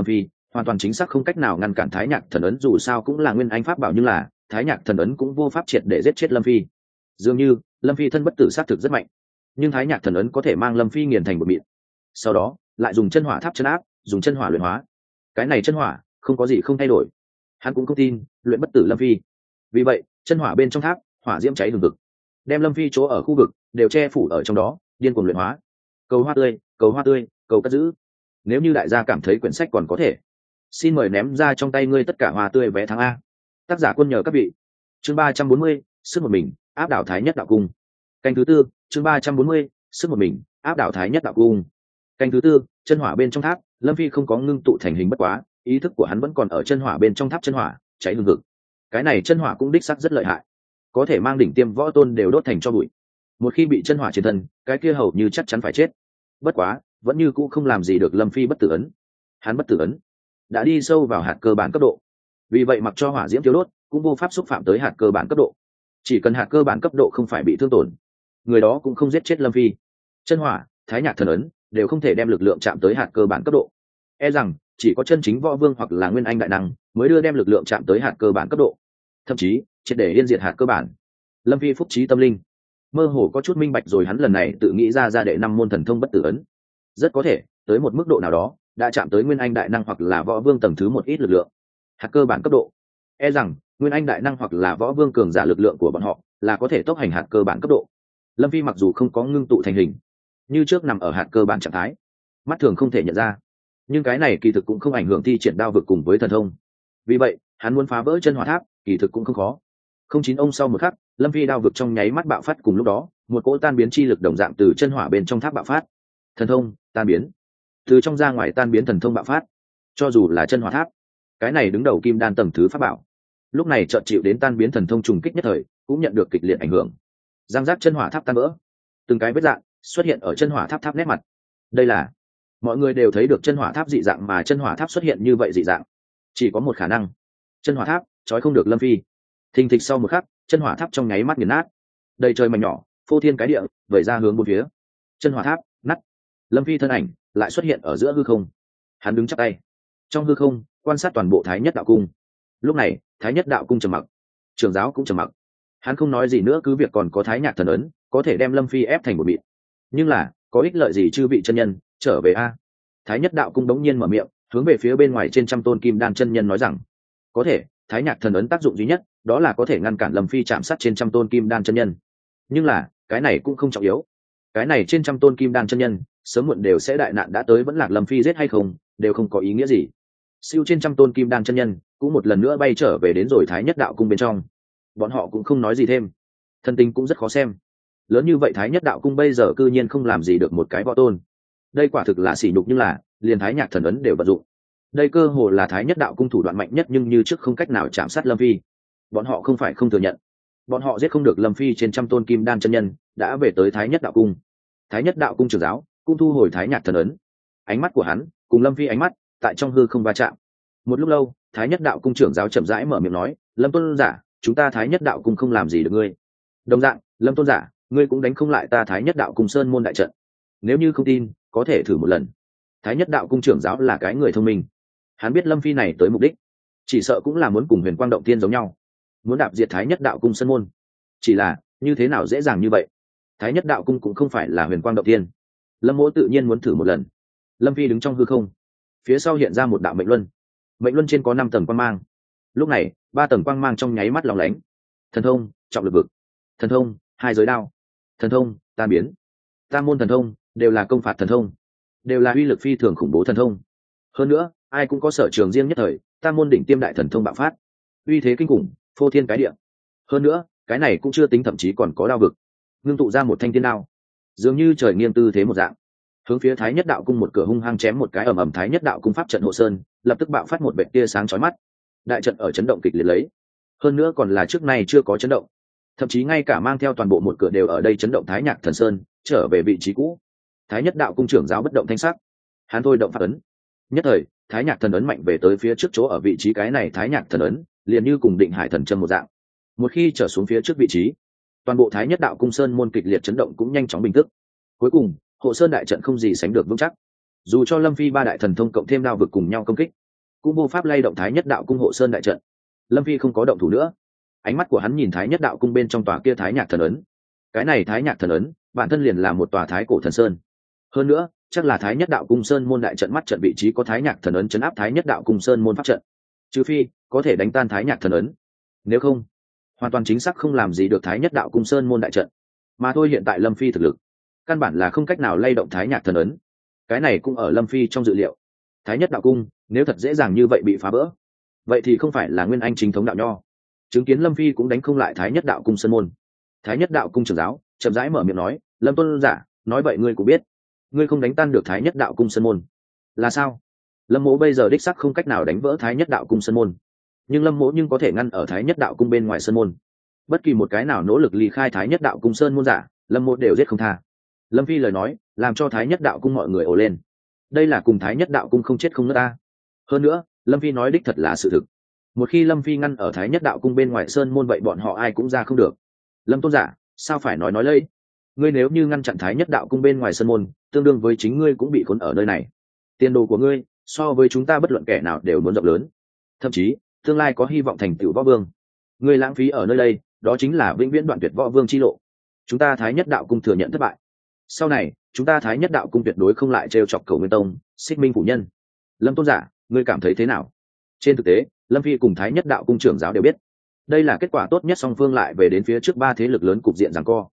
hoàn toàn chính xác không cách nào ngăn cản thái nhạc thần ấn, dù sao cũng là nguyên anh pháp bảo, nhưng là thái nhạc thần ấn cũng vô pháp triệt để giết chết lâm phi. Dường như lâm phi thân bất tử xác thực rất mạnh, nhưng thái nhạc thần ấn có thể mang lâm phi nghiền thành một mịn, sau đó lại dùng chân hỏa tháp chân áp, dùng chân hỏa luyện hóa. Cái này chân hỏa không có gì không thay đổi, hắn cũng không tin luyện bất tử lâm phi. Vì vậy chân hỏa bên trong tháp hỏa diễm cháy hừng hực, đem lâm phi chỗ ở khu vực đều che phủ ở trong đó, điên cuồng luyện hóa. Cầu hoa tươi, cầu hoa tươi, cầu cất giữ. Nếu như đại gia cảm thấy quyển sách còn có thể, xin mời ném ra trong tay ngươi tất cả hoa tươi vé tháng A. Tác giả quân nhờ các vị. Chương 340, sức một mình áp đảo thái nhất đạo cung. Canh thứ tư. Chương 340, sức một mình áp đảo thái nhất đạo cung. Canh thứ tư. Chân hỏa bên trong tháp, lâm phi không có ngưng tụ thành hình, bất quá ý thức của hắn vẫn còn ở chân hỏa bên trong tháp, chân hỏa cháy hừng hực. Cái này chân hỏa cũng đích sắc rất lợi hại, có thể mang đỉnh tiêm võ tôn đều đốt thành cho bụi. Một khi bị chân hỏa trên thân, cái kia hầu như chắc chắn phải chết. Bất quá vẫn như cũ không làm gì được lâm phi bất tử ấn. Hắn bất tử ấn đã đi sâu vào hạt cơ bản cấp độ, vì vậy mặc cho hỏa diễm thiếu đốt cũng vô pháp xúc phạm tới hạt cơ bản cấp độ. Chỉ cần hạt cơ bản cấp độ không phải bị thương tổn, người đó cũng không giết chết lâm phi. Chân hỏa, thái nhạc thần ấn đều không thể đem lực lượng chạm tới hạt cơ bản cấp độ. E rằng chỉ có chân chính võ vương hoặc là nguyên anh đại năng mới đưa đem lực lượng chạm tới hạt cơ bản cấp độ, thậm chí triệt để liên diệt hạt cơ bản. Lâm phi phúc trí tâm linh, mơ hồ có chút minh bạch rồi, hắn lần này tự nghĩ ra đệ 5 môn thần thông bất tử ấn, rất có thể tới một mức độ nào đó đã chạm tới nguyên anh đại năng hoặc là võ vương tầng thứ một ít lực lượng. Hạt cơ bản cấp độ, e rằng nguyên anh đại năng hoặc là võ vương cường giả lực lượng của bọn họ là có thể tốc hành hạt cơ bản cấp độ. Lâm phi mặc dù không có ngưng tụ thành hình, như trước nằm ở hạt cơ bản trạng thái, mắt thường không thể nhận ra, nhưng cái này kỳ thực cũng không ảnh hưởng thi triển đao vực cùng với thần thông. Vì vậy hắn muốn phá vỡ chân hỏa tháp kỳ thực cũng không khó. Không chín ông sau một khắc, lâm phi đao vực trong nháy mắt bạo phát, cùng lúc đó một cỗ tan biến chi lực đồng dạng từ chân hỏa bên trong tháp bạo phát. Thần thông tan biến, từ trong ra ngoài tan biến, thần thông bạo phát. Cho dù là chân hỏa tháp, cái này đứng đầu kim đan tầng thứ pháp bảo, lúc này chợt chịu đến tan biến thần thông trùng kích nhất thời, cũng nhận được kịch liệt ảnh hưởng. Giang giác, chân hỏa tháp tan vỡ, từng cái vết dạn xuất hiện ở chân hỏa tháp nét mặt. Đây là, mọi người đều thấy được chân hỏa tháp dị dạng, mà chân hỏa tháp xuất hiện như vậy dị dạng chỉ có một khả năng: chân hỏa tháp trói không được lâm phi. Thình thịch sau một khắc, chân hỏa tháp trong nháy mắt nghiền nát, đầy trời mảnh nhỏ phô thiên cái địa vẩy ra hướng bốn phía. Chân hỏa tháp nát, lâm phi thân ảnh lại xuất hiện ở giữa hư không. Hắn đứng chắp tay trong hư không, quan sát toàn bộ thái nhất đạo cung. Lúc này thái nhất đạo cung trầm mặc, trưởng giáo cũng trầm mặc. Hắn không nói gì nữa, cứ việc còn có thái nhạc thần ấn có thể đem lâm phi ép thành một bịt, nhưng là có ích lợi gì chư vị chân nhân, trở về a. Thái nhất đạo cung đống nhiên mở miệng, hướng về phía bên ngoài trên trăm tôn kim đan chân nhân nói rằng, có thể thái nhạc thần ấn tác dụng duy nhất đó là có thể ngăn cản lâm phi chạm sát trên trăm tôn kim đan chân nhân, nhưng là cái này cũng không trọng yếu. Cái này trên trăm tôn kim đan chân nhân sớm muộn đều sẽ đại nạn đã tới, vẫn lạc lâm phi giết hay không đều không có ý nghĩa gì. Siêu trên trăm tôn kim đan chân nhân cũng một lần nữa bay trở về đến rồi thái nhất đạo cung bên trong. Bọn họ cũng không nói gì thêm, thân tình cũng rất khó xem. Lớn như vậy thái nhất đạo cung bây giờ cư nhiên không làm gì được một cái võ tôn, đây quả thực là sỉ nhục. Nhưng là liền thái nhạc thần ấn đều vận dụng, đây cơ hồ là thái nhất đạo cung thủ đoạn mạnh nhất, nhưng như trước không cách nào chạm sát lâm phi. Bọn họ không phải không thừa nhận, bọn họ giết không được lâm phi trên trăm tôn kim đan chân nhân đã về tới thái nhất đạo cung. Thái nhất đạo cung trưởng giáo cũng thu hồi thái nhạc thần ấn, ánh mắt của hắn cùng lâm phi ánh mắt tại trong hư không va chạm. Một lúc lâu, thái nhất đạo cung trưởng giáo chậm rãi mở miệng nói, lâm tôn giả, chúng ta thái nhất đạo cung không làm gì được ngươi. Đồng dạng, lâm tôn giả, ngươi cũng đánh không lại ta thái nhất đạo cung sơn môn đại trận. Nếu như không tin, có thể thử một lần. Thái nhất đạo cung trưởng giáo là cái người thông minh, hắn biết lâm phi này tới mục đích chỉ sợ cũng là muốn cùng huyền quang động tiên giống nhau, muốn đạp diệt thái nhất đạo cung sơn môn. Chỉ là như thế nào dễ dàng như vậy? Thái nhất đạo cung cũng không phải là huyền quang động tiên. Lâm mỗ tự nhiên muốn thử một lần. Lâm phi đứng trong hư không, phía sau hiện ra một đạo mệnh luân. Mệnh luân trên có 5 tầng quang mang. Lúc này 3 tầng quang mang trong nháy mắt lóng lánh. Thần thông trọng lực vực, thần thông hai giới đao, thần thông tan biến. Tam môn thần thông đều là công phạt thần thông, đều là uy lực phi thường khủng bố thần thông. Hơn nữa ai cũng có sở trường riêng nhất thời, tam môn đỉnh tiêm đại thần thông bạo phát, uy thế kinh khủng, phô thiên cái địa. Hơn nữa cái này cũng chưa tính, thậm chí còn có đao vực, ngưng tụ ra một thanh thiên đao, dường như trời nghiêng tư thế một dạng, hướng phía thái nhất đạo cung một cửa hung hăng chém một cái. Ầm ầm, thái nhất đạo cung pháp trận hộ sơn lập tức bạo phát một vệt tia sáng chói mắt. Đại trận ở chấn động kịch liệt lấy, hơn nữa còn là trước nay chưa có chấn động, thậm chí ngay cả mang theo toàn bộ một cửa đều ở đây chấn động. Thái nhạc thần sơn trở về vị trí cũ. Thái nhất đạo cung trưởng giáo bất động thanh sắc, hắn thôi động pháp ấn, nhất thời thái nhạc thần ấn mạnh về tới phía trước chỗ ở vị trí. Cái này thái nhạc thần ấn liền như cùng định hải thần châm một dạng, một khi trở xuống phía trước vị trí, toàn bộ thái nhất đạo cung sơn môn kịch liệt chấn động cũng nhanh chóng bình tức. Cuối cùng hộ sơn đại trận không gì sánh được vững chắc, dù cho lâm phi 3 đại thần thông cộng thêm đao vực cùng nhau công kích, cũng vô pháp lay động thái nhất đạo cung hộ sơn đại trận. Lâm Phi không có động thủ nữa, ánh mắt của hắn nhìn thái nhất đạo cung bên trong tòa kia thái nhạc thần ấn. Cái này thái nhạc thần ấn bản thân liền là một tòa thái cổ thần sơn, hơn nữa chắc là thái nhất đạo cung sơn môn đại trận mắt trận vị trí có thái nhạc thần ấn chấn áp thái nhất đạo cung sơn môn pháp trận, trừ phi có thể đánh tan thái nhạc thần ấn, nếu không hoàn toàn chính xác không làm gì được thái nhất đạo cung sơn môn đại trận. Mà thôi, hiện tại Lâm Phi thực lực căn bản là không cách nào lay động thái nhạc thần ấn, cái này cũng ở Lâm Phi trong dự liệu. Thái nhất đạo cung nếu thật dễ dàng như vậy bị phá vỡ, vậy thì không phải là nguyên anh chính thống đạo nho. Chứng kiến Lâm Phi cũng đánh không lại thái nhất đạo cung sơn môn, thái nhất đạo cung trưởng giáo chậm rãi mở miệng nói, Lâm tôn giả, nói vậy ngươi cũng biết ngươi không đánh tan được thái nhất đạo cung sơn môn là sao? Lâm mỗ bây giờ đích sắc không cách nào đánh vỡ thái nhất đạo cung sơn môn, nhưng Lâm mỗ nhưng có thể ngăn ở thái nhất đạo cung bên ngoài sơn môn. Bất kỳ một cái nào nỗ lực ly khai thái nhất đạo cung sơn môn giả, Lâm mỗ đều giết không tha. Lâm Phi lời nói làm cho thái nhất đạo cung mọi người ồ lên. Đây là cùng thái nhất đạo cung không chết không ngất ta. Hơn nữa Lâm Phi nói đích thật là sự thực. Một khi Lâm Phi ngăn ở thái nhất đạo cung bên ngoài sơn môn, vậy bọn họ ai cũng ra không được. Lâm tôn giả, sao phải nói lây? Ngươi nếu như ngăn chặn thái nhất đạo cung bên ngoài sơn môn, tương đương với chính ngươi cũng bị khốn ở nơi này. Tiền đồ của ngươi so với chúng ta bất luận kẻ nào đều muốn rộng lớn, thậm chí tương lai có hy vọng thành tựu võ vương. Ngươi lãng phí ở nơi đây, đó chính là vĩnh viễn đoạn tuyệt võ vương chi lộ. Chúng ta thái nhất đạo cung thừa nhận thất bại, sau này chúng ta thái nhất đạo cung tuyệt đối không lại trêu chọc Cầu Nguyên Tông, xích minh phủ nhân. Lâm tôn giả, ngươi cảm thấy thế nào? Trên thực tế Lâm Phi cùng thái nhất đạo cung trưởng giáo đều biết, đây là kết quả tốt nhất song phương lại về đến phía trước ba thế lực lớn cục diện giằng co.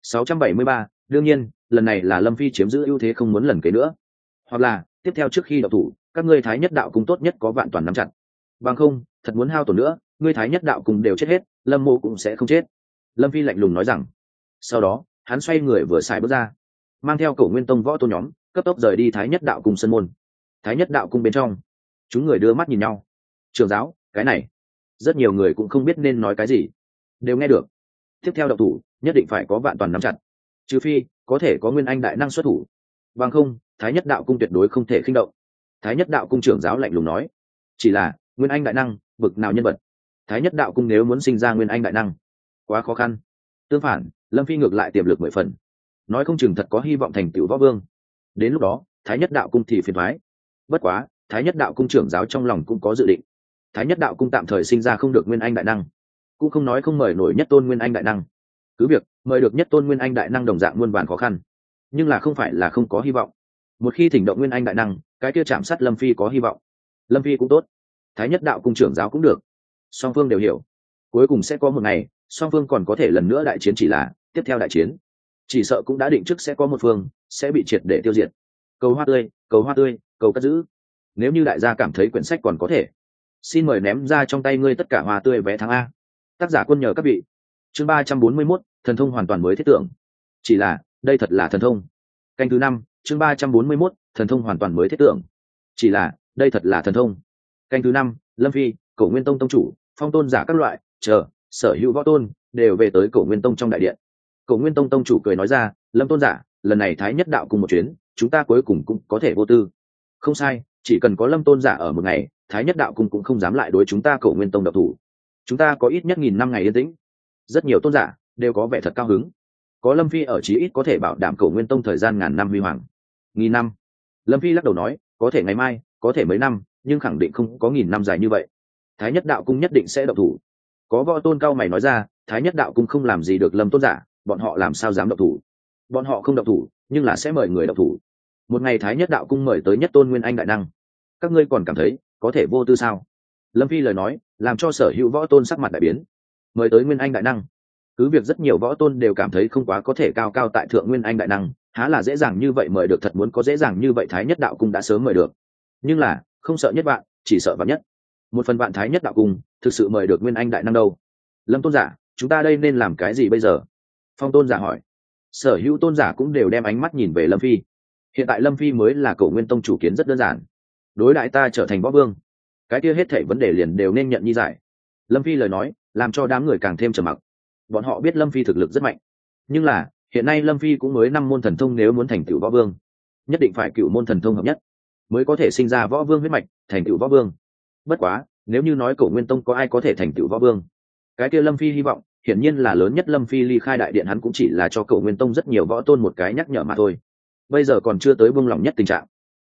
673, đương nhiên lần này là Lâm Phi chiếm giữ ưu thế không muốn lần kế nữa, hoặc là tiếp theo trước khi đậu thủ các ngươi thái nhất đạo cung tốt nhất có vạn toàn nắm chặt, bằng không thật muốn hao tổn nữa ngươi thái nhất đạo cung đều chết hết, Lâm mô cũng sẽ không chết. Lâm Phi lạnh lùng nói rằng. Sau đó hắn xoay người vừa xài bước ra, mang theo Cổ Nguyên Tông võ tôn nhóm cấp tốc rời đi thái nhất đạo cung sân môn. Thái nhất đạo cung bên trong chúng người đưa mắt nhìn nhau. Trưởng giáo, cái này rất nhiều người cũng không biết nên nói cái gì, đều nghe được tiếp theo đậu thủ nhất định phải có vạn toàn nắm chặt, trừ phi có thể có nguyên anh đại năng xuất thủ, bằng không thái nhất đạo cung tuyệt đối không thể khinh động. Thái nhất đạo cung trưởng giáo lạnh lùng nói. Chỉ là nguyên anh đại năng bực nào nhân vật, thái nhất đạo cung nếu muốn sinh ra nguyên anh đại năng quá khó khăn. Tương phản Lâm Phi ngược lại tiềm lực 10 phần, nói không chừng thật có hy vọng thành tựu võ vương. Đến lúc đó thái nhất đạo cung thì phiền thoái. Bất quá thái nhất đạo cung trưởng giáo trong lòng cũng có dự định, thái nhất đạo cung tạm thời sinh ra không được nguyên anh đại năng, cũng không nói không mời nổi nhất tôn nguyên anh đại năng. Cứ việc mời được nhất tôn nguyên anh đại năng đồng dạng muôn vàn khó khăn, nhưng là không phải là không có hy vọng. Một khi thỉnh động nguyên anh đại năng, cái kia chạm sát Lâm Phi có hy vọng. Lâm Phi cũng tốt, thái nhất đạo cung trưởng giáo cũng được, song phương đều hiểu cuối cùng sẽ có một ngày song phương còn có thể lần nữa đại chiến, chỉ là tiếp theo đại chiến chỉ sợ cũng đã định trước sẽ có một phương sẽ bị triệt để tiêu diệt. Cầu hoa tươi, cầu hoa tươi, cầu cất giữ. Nếu như đại gia cảm thấy quyển sách còn có thể, xin mời ném ra trong tay ngươi tất cả hoa tươi vé tháng A. Tác giả Quân nhờ các vị. Chương 341, thần thông hoàn toàn mới thiết tưởng. Chỉ là đây thật là thần thông. Canh thứ 5, chương 341, thần thông hoàn toàn mới thiết tưởng. Chỉ là đây thật là thần thông. Canh thứ 5, Lâm Phi, Cổ Nguyên Tông tông chủ, phong tôn giả các loại chờ sở hữu võ tôn đều về tới Cổ Nguyên Tông trong đại điện. Cổ Nguyên Tông tông chủ cười nói ra, Lâm tôn giả, lần này thái nhất đạo cùng một chuyến chúng ta cuối cùng cũng có thể vô tư. Không sai, chỉ cần có Lâm tôn giả ở một ngày, thái nhất đạo cung cũng không dám lại đối chúng ta Cổ Nguyên Tông độc thủ. Chúng ta có ít nhất 1000 năm ngày yên tĩnh. Rất nhiều tôn giả đều có vẻ thật cao hứng, có Lâm Phi ở chí ít có thể bảo đảm Cổ Nguyên Tông thời gian ngàn năm huy hoàng. 1000 năm? Lâm Phi lắc đầu nói, có thể ngày mai, có thể mấy năm, nhưng khẳng định không có 1000 năm dài như vậy. Thái nhất đạo cung nhất định sẽ độc thủ. Có võ tôn cao mày nói ra, thái nhất đạo cung không làm gì được Lâm tôn giả, bọn họ làm sao dám độc thủ? Bọn họ không độc thủ, nhưng là sẽ mời người độc thủ. Một ngày thái nhất đạo cung mời tới nhất tôn nguyên anh đại năng, các ngươi còn cảm thấy có thể vô tư sao? Lâm Phi lời nói làm cho sở hữu võ tôn sắc mặt đại biến. Mời tới nguyên anh đại năng, cứ việc rất nhiều võ tôn đều cảm thấy không quá có thể cao cao tại thượng nguyên anh đại năng, há là dễ dàng như vậy mời được, thật muốn có dễ dàng như vậy thái nhất đạo cung đã sớm mời được. Nhưng là không sợ nhất vạn, chỉ sợ vạn nhất. Một phần vạn thái nhất đạo cung thực sự mời được nguyên anh đại năng đâu? Lâm tôn giả, chúng ta đây nên làm cái gì bây giờ? Phong tôn giả hỏi. Sở hữu tôn giả cũng đều đem ánh mắt nhìn về Lâm Phi. Hiện tại Lâm Phi mới là Cổ Nguyên Tông chủ kiến rất đơn giản, đối đại ta trở thành võ vương, cái kia hết thảy vấn đề liền đều nên nhận như giải. Lâm Phi lời nói làm cho đám người càng thêm trầm mặc. Bọn họ biết Lâm Phi thực lực rất mạnh, nhưng là hiện nay Lâm Phi cũng mới 5 môn thần thông, nếu muốn thành tựu võ vương nhất định phải cựu môn thần thông hợp nhất mới có thể sinh ra võ vương huyết mạch, thành tựu võ vương. Bất quá nếu như nói Cổ Nguyên Tông có ai có thể thành tựu võ vương, cái kia Lâm Phi hy vọng hiển nhiên là lớn nhất. Lâm Phi ly khai đại điện, hắn cũng chỉ là cho Cổ Nguyên Tông rất nhiều võ tôn một cái nhắc nhở mà thôi, bây giờ còn chưa tới buông lỏng nhất tình trạng.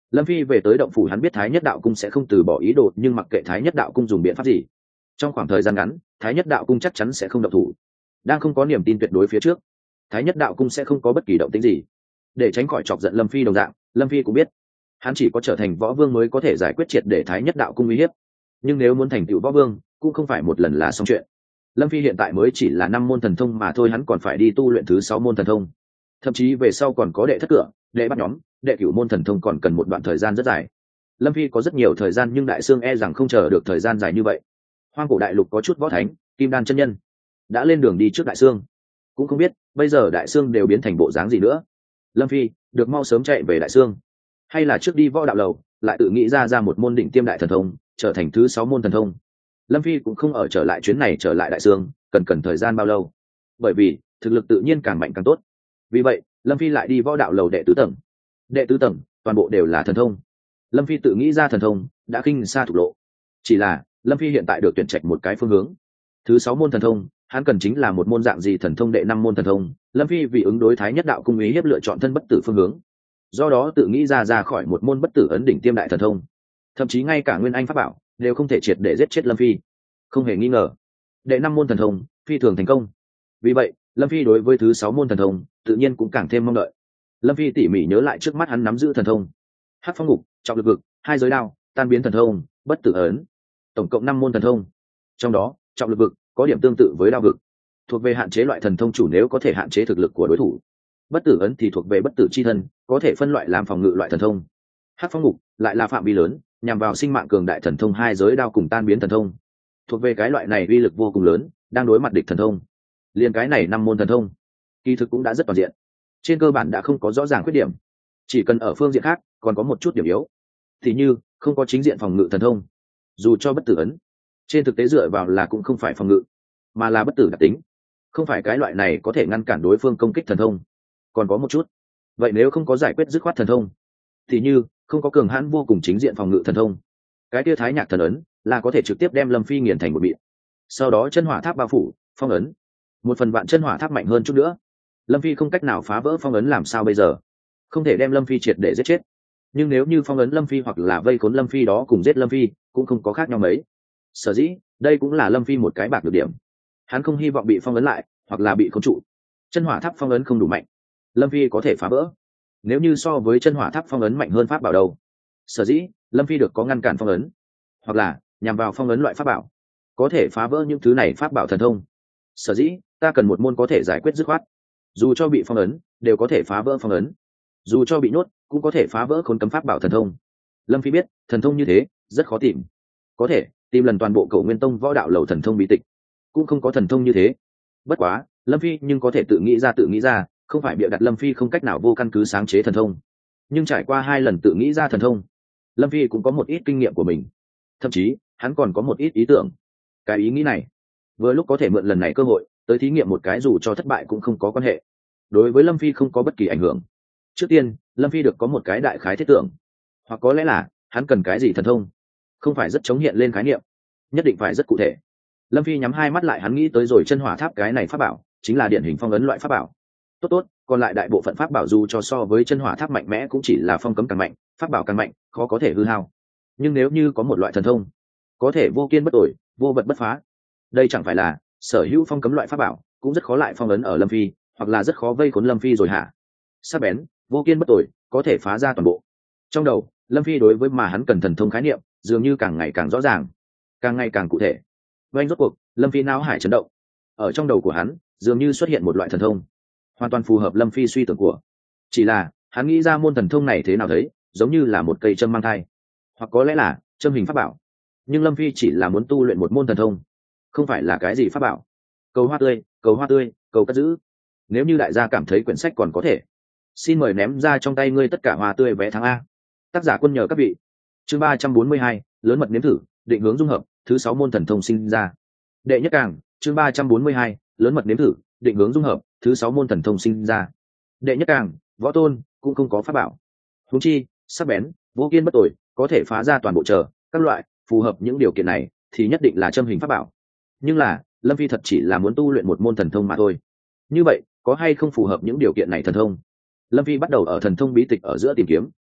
Lâm Phi về tới động phủ, hắn biết Thái Nhất Đạo Cung sẽ không từ bỏ ý đồ, nhưng mặc kệ Thái Nhất Đạo Cung dùng biện pháp gì, trong khoảng thời gian ngắn Thái Nhất Đạo Cung chắc chắn sẽ không động thủ. Đang không có niềm tin tuyệt đối phía trước, Thái Nhất Đạo Cung sẽ không có bất kỳ động tĩnh gì. Để tránh khỏi chọc giận Lâm Phi đồng dạng, Lâm Phi cũng biết hắn chỉ có trở thành võ vương mới có thể giải quyết triệt để Thái Nhất Đạo Cung uy hiếp. Nhưng nếu muốn thành tựu võ vương cũng không phải một lần là xong chuyện. Lâm Phi hiện tại mới chỉ là 5 môn thần thông mà thôi, hắn còn phải đi tu luyện thứ 6 môn thần thông, thậm chí về sau còn có đệ thất cửa, đệ bắt nhóm, đệ cửu môn thần thông, còn cần một đoạn thời gian rất dài. Lâm Phi có rất nhiều thời gian, nhưng Đại Sương e rằng không chờ được thời gian dài như vậy. Hoang cổ đại lục có chút võ thánh, kim đan chân nhân đã lên đường đi trước Đại Sương, cũng không biết bây giờ Đại Sương đều biến thành bộ dáng gì nữa. Lâm Phi được mau sớm chạy về Đại Sương, hay là trước đi võ đạo lầu lại tự nghĩ ra một môn định tiêm đại thần thông, trở thành thứ 6 môn thần thông. Lâm Phi cũng không ở trở lại chuyến này trở lại Đại Sương cần thời gian bao lâu, bởi vì thực lực tự nhiên càng mạnh càng tốt. Vì vậy Lâm Phi lại đi võ đạo lầu đệ tứ tầng. Đệ tứ tầng toàn bộ đều là thần thông. Lâm Phi tự nghĩ ra thần thông đã khinh xa thục lộ, chỉ là Lâm Phi hiện tại được tuyển trạch một cái phương hướng. Thứ 6 môn thần thông hắn cần chính là một môn dạng gì thần thông? Đệ 5 môn thần thông, Lâm Phi vì ứng đối Thái Nhất Đạo Cung ý hiếp lựa chọn thân bất tử phương hướng, do đó tự nghĩ ra khỏi một môn bất tử ấn đỉnh tiêm đại thần thông. Thậm chí ngay cả nguyên anh pháp bảo đều không thể triệt để giết chết Lâm Phi. Không hề nghi ngờ, đệ 5 môn thần thông phi thường thành công. Vì vậy Lâm Phi đối với thứ 6 môn thần thông tự nhiên cũng càng thêm mong đợi. Lâm Phi tỉ mỉ nhớ lại trước mắt hắn nắm giữ thần thông: Hắc Phong Ngục, Trọng Lực Vực, Hai Giới Đao, Tan Biến thần thông, Bất Tử ấn, tổng cộng 5 môn thần thông. Trong đó Trọng Lực Vực có điểm tương tự với Đao Vực, thuộc về hạn chế loại thần thông chủ nếu có thể hạn chế thực lực của đối thủ. Bất Tử ấn thì thuộc về bất tử chi thân, có thể phân loại làm phòng ngự loại thần thông. Hắc Phong Ngục lại là phạm vi lớn, nhằm vào sinh mạng cường đại thần thông. Hai Giới Đao cùng Tan Biến thần thông thuộc về cái loại này uy lực vô cùng lớn, đang đối mặt địch thần thông. Liên cái này 5 môn thần thông kỳ thực cũng đã rất toàn diện, trên cơ bản đã không có rõ ràng khuyết điểm, chỉ cần ở phương diện khác còn có một chút điểm yếu, thì như không có chính diện phòng ngự thần thông. Dù cho bất tử ấn trên thực tế dựa vào là cũng không phải phòng ngự, mà là bất tử đặc tính, không phải cái loại này có thể ngăn cản đối phương công kích thần thông. Còn có một chút, vậy nếu không có giải quyết dứt khoát thần thông, thì như không có cường hãn vô cùng chính diện phòng ngự thần thông, cái tia Thái Nhạc thần ấn là có thể trực tiếp đem Lâm Phi nghiền thành một bịt. Sau đó chân hỏa tháp bao phủ, phong ấn, một phần vạn chân hỏa tháp mạnh hơn chút nữa, Lâm Phi không cách nào phá vỡ phong ấn. Làm sao bây giờ? Không thể đem Lâm Phi triệt để giết chết, nhưng nếu như phong ấn Lâm Phi hoặc là vây khốn Lâm Phi, đó cùng giết Lâm Phi cũng không có khác nhau mấy. Sở dĩ đây cũng là Lâm Phi một cái bạc được điểm, hắn không hy vọng bị phong ấn lại hoặc là bị khống trụ. Chân hỏa tháp phong ấn không đủ mạnh, Lâm Phi có thể phá vỡ. Nếu như so với chân hỏa tháp phong ấn mạnh hơn pháp bảo đâu? Sở dĩ Lâm Phi được có ngăn cản phong ấn, hoặc là nhằm vào phong ấn loại pháp bảo, có thể phá vỡ những thứ này pháp bảo thần thông. Sở dĩ ta cần một môn có thể giải quyết dứt khoát, dù cho bị phong ấn đều có thể phá vỡ phong ấn, dù cho bị nhốt cũng có thể phá vỡ khốn cấm pháp bảo thần thông. Lâm Phi biết thần thông như thế rất khó tìm, có thể tìm lần toàn bộ Cổ Nguyên Tông võ đạo lầu thần thông bí tịch cũng không có thần thông như thế. Bất quá Lâm Phi nhưng có thể tự nghĩ ra, không phải bịa đặt. Lâm Phi không cách nào vô căn cứ sáng chế thần thông, nhưng trải qua 2 lần tự nghĩ ra thần thông, Lâm Phi cũng có một ít kinh nghiệm của mình, thậm chí hắn còn có một ít ý tưởng. Cái ý nghĩ này vừa lúc có thể mượn lần này cơ hội tới thí nghiệm một cái, dù cho thất bại cũng không có quan hệ, đối với Lâm Phi không có bất kỳ ảnh hưởng. Trước tiên Lâm Phi được có một cái đại khái thiết tưởng, hoặc có lẽ là hắn cần cái gì thần thông, không phải rất chống hiện lên khái niệm, nhất định phải rất cụ thể. Lâm Phi nhắm 2 mắt lại, hắn nghĩ tới rồi chân hỏa tháp, cái này pháp bảo chính là điển hình phong ấn loại pháp bảo. Tốt, còn lại đại bộ phận pháp bảo dù cho so với chân hỏa tháp mạnh mẽ cũng chỉ là phong cấm càng mạnh, pháp bảo càng mạnh khó có thể hư hao. Nhưng nếu như có một loại thần thông có thể vô kiên bất tội, vô vật bất phá, đây chẳng phải là sở hữu phong cấm loại pháp bảo cũng rất khó lại phong ấn ở Lâm Phi, hoặc là rất khó vây khốn Lâm Phi rồi hả? Sắc bén, vô kiên bất tội, có thể phá ra toàn bộ. Trong đầu Lâm Phi đối với mà hắn cần thần thông khái niệm dường như càng ngày càng rõ ràng, càng ngày càng cụ thể. Oanh, rốt cuộc Lâm Phi não hải chấn động, ở trong đầu của hắn dường như xuất hiện một loại thần thông hoàn toàn phù hợp Lâm Phi suy tưởng của. Chỉ là hắn nghĩ ra môn thần thông này thế nào thấy giống như là một cây châm mang thai, hoặc có lẽ là châm hình pháp bảo. Nhưng Lâm Phi chỉ là muốn tu luyện một môn thần thông, không phải là cái gì pháp bảo. Cầu hoa tươi, cầu hoa tươi, cầu cất giữ. Nếu như đại gia cảm thấy quyển sách còn có thể, xin mời ném ra trong tay ngươi tất cả hoa tươi vé tháng A. Tác giả Quân nhờ các vị. Chương 342, lớn mật nếm thử, định hướng dung hợp, thứ 6 môn thần thông sinh ra. Đệ nhất càng, chương 342, lớn mật nếm thử, định hướng dung hợp, thứ 6 môn thần thông sinh ra. Đệ nhất càng, võ tôn cũng không có pháp bảo, huống chi sắc bén, vô kiên bất tội, có thể phá ra toàn bộ chờ các loại, phù hợp những điều kiện này thì nhất định là châm hình pháp bảo. Nhưng là Lâm Phi thật chỉ là muốn tu luyện một môn thần thông mà thôi. Như vậy có hay không phù hợp những điều kiện này thần thông? Lâm Phi bắt đầu ở thần thông bí tịch ở giữa tìm kiếm,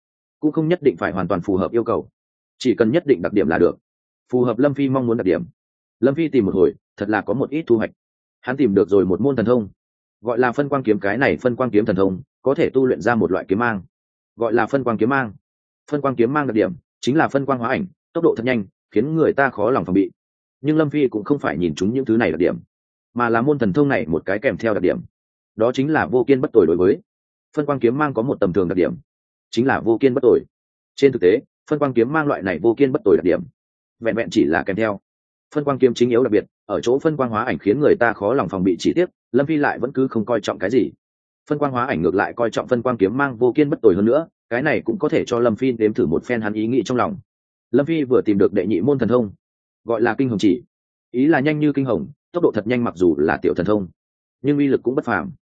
cũng không nhất định phải hoàn toàn phù hợp yêu cầu, chỉ cần nhất định đặc điểm là được, phù hợp lâm phi mong muốn đặc điểm. Lâm phi tìm một hồi thật là có một ít thu hoạch. Hắn tìm được rồi một môn thần thông gọi là phân quang kiếm. Cái này phân quang kiếm thần thông có thể tu luyện ra một loại kiếm mang gọi là phân quang kiếm mang. Phân quang kiếm mang đặc điểm chính là phân quang hóa ảnh, tốc độ thật nhanh, khiến người ta khó lòng phòng bị. Nhưng lâm phi cũng không phải nhìn chúng những thứ này đặc điểm, mà là môn thần thông này một cái kèm theo đặc điểm, đó chính là vô kiên bất tồi. Đối với phân quang kiếm mang có một tầm thường đặc điểm, chính là vô kiên bất tồi. Trên thực tế phân quang kiếm mang loại này vô kiên bất tồi đặc điểm vẹn vẹn chỉ là kèm theo. Phân quang kiếm chính yếu đặc biệt ở chỗ phân quang hóa ảnh khiến người ta khó lòng phòng bị. Chỉ tiếc lâm phi lại vẫn cứ không coi trọng cái gì. Phân quang hóa ảnh ngược lại coi trọng phân quang kiếm mang vô kiên bất tồi hơn nữa. Cái này cũng có thể cho lâm phi đếm thử một phen hắn ý nghĩ trong lòng. Lâm phi vừa tìm được đệ nhị môn thần thông gọi là kinh hồng chỉ. Ý là nhanh như kinh hồng, tốc độ thật nhanh, mặc dù là tiểu thần thông nhưng uy lực cũng bất phàm.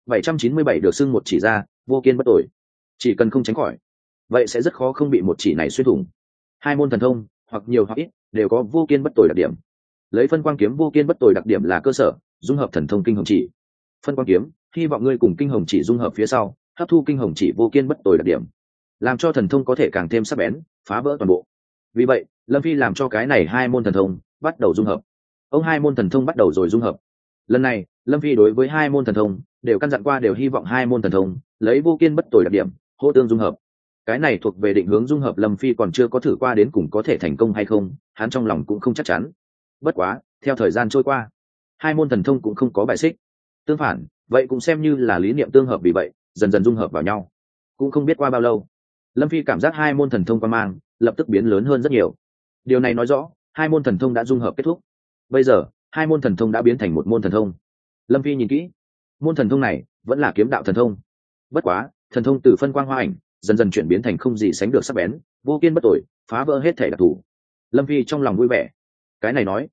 797 được xưng một chỉ ra, vô kiên bất tồi, chỉ cần không tránh khỏi vậy sẽ rất khó không bị một chỉ này xuyên thủng. Hai môn thần thông hoặc nhiều hoặc ít đều có vô kiên bất tồi đặc điểm. Lấy phân quang kiếm vô kiên bất tồi đặc điểm là cơ sở, dung hợp thần thông kinh hồng chỉ. Phân quang kiếm hy vọng ngươi cùng kinh hồng chỉ dung hợp phía sau, hấp thu kinh hồng chỉ vô kiên bất tồi đặc điểm, làm cho thần thông có thể càng thêm sắc bén, phá vỡ toàn bộ. Vì vậy lâm phi làm cho cái này hai môn thần thông bắt đầu dung hợp. Hai môn thần thông bắt đầu rồi dung hợp. Lần này lâm phi đối với hai môn thần thông đều căn dặn qua, đều hy vọng hai môn thần thông lấy vô kiên bất tồi đặc điểm hô tương dung hợp. Cái này thuộc về định hướng dung hợp, lâm phi còn chưa có thử qua, đến cùng có thể thành công hay không hắn trong lòng cũng không chắc chắn. Bất quá theo thời gian trôi qua, hai môn thần thông cũng không có bài xích, tương phản vậy cũng xem như là lý niệm tương hợp. Vì vậy dần dần dung hợp vào nhau. Cũng không biết qua bao lâu, lâm phi cảm giác hai môn thần thông qua mang lập tức biến lớn hơn rất nhiều. Điều này nói rõ hai môn thần thông đã dung hợp kết thúc. Bây giờ hai môn thần thông đã biến thành một môn thần thông. Lâm phi nhìn kỹ, môn thần thông này vẫn là kiếm đạo thần thông, bất quá thần thông từ phân quang hoa ảnh dần dần chuyển biến thành không gì sánh được sắc bén, vô kiên bất tồi, phá vỡ hết thể đặc thù. Lâm phi trong lòng vui vẻ. Cái này nói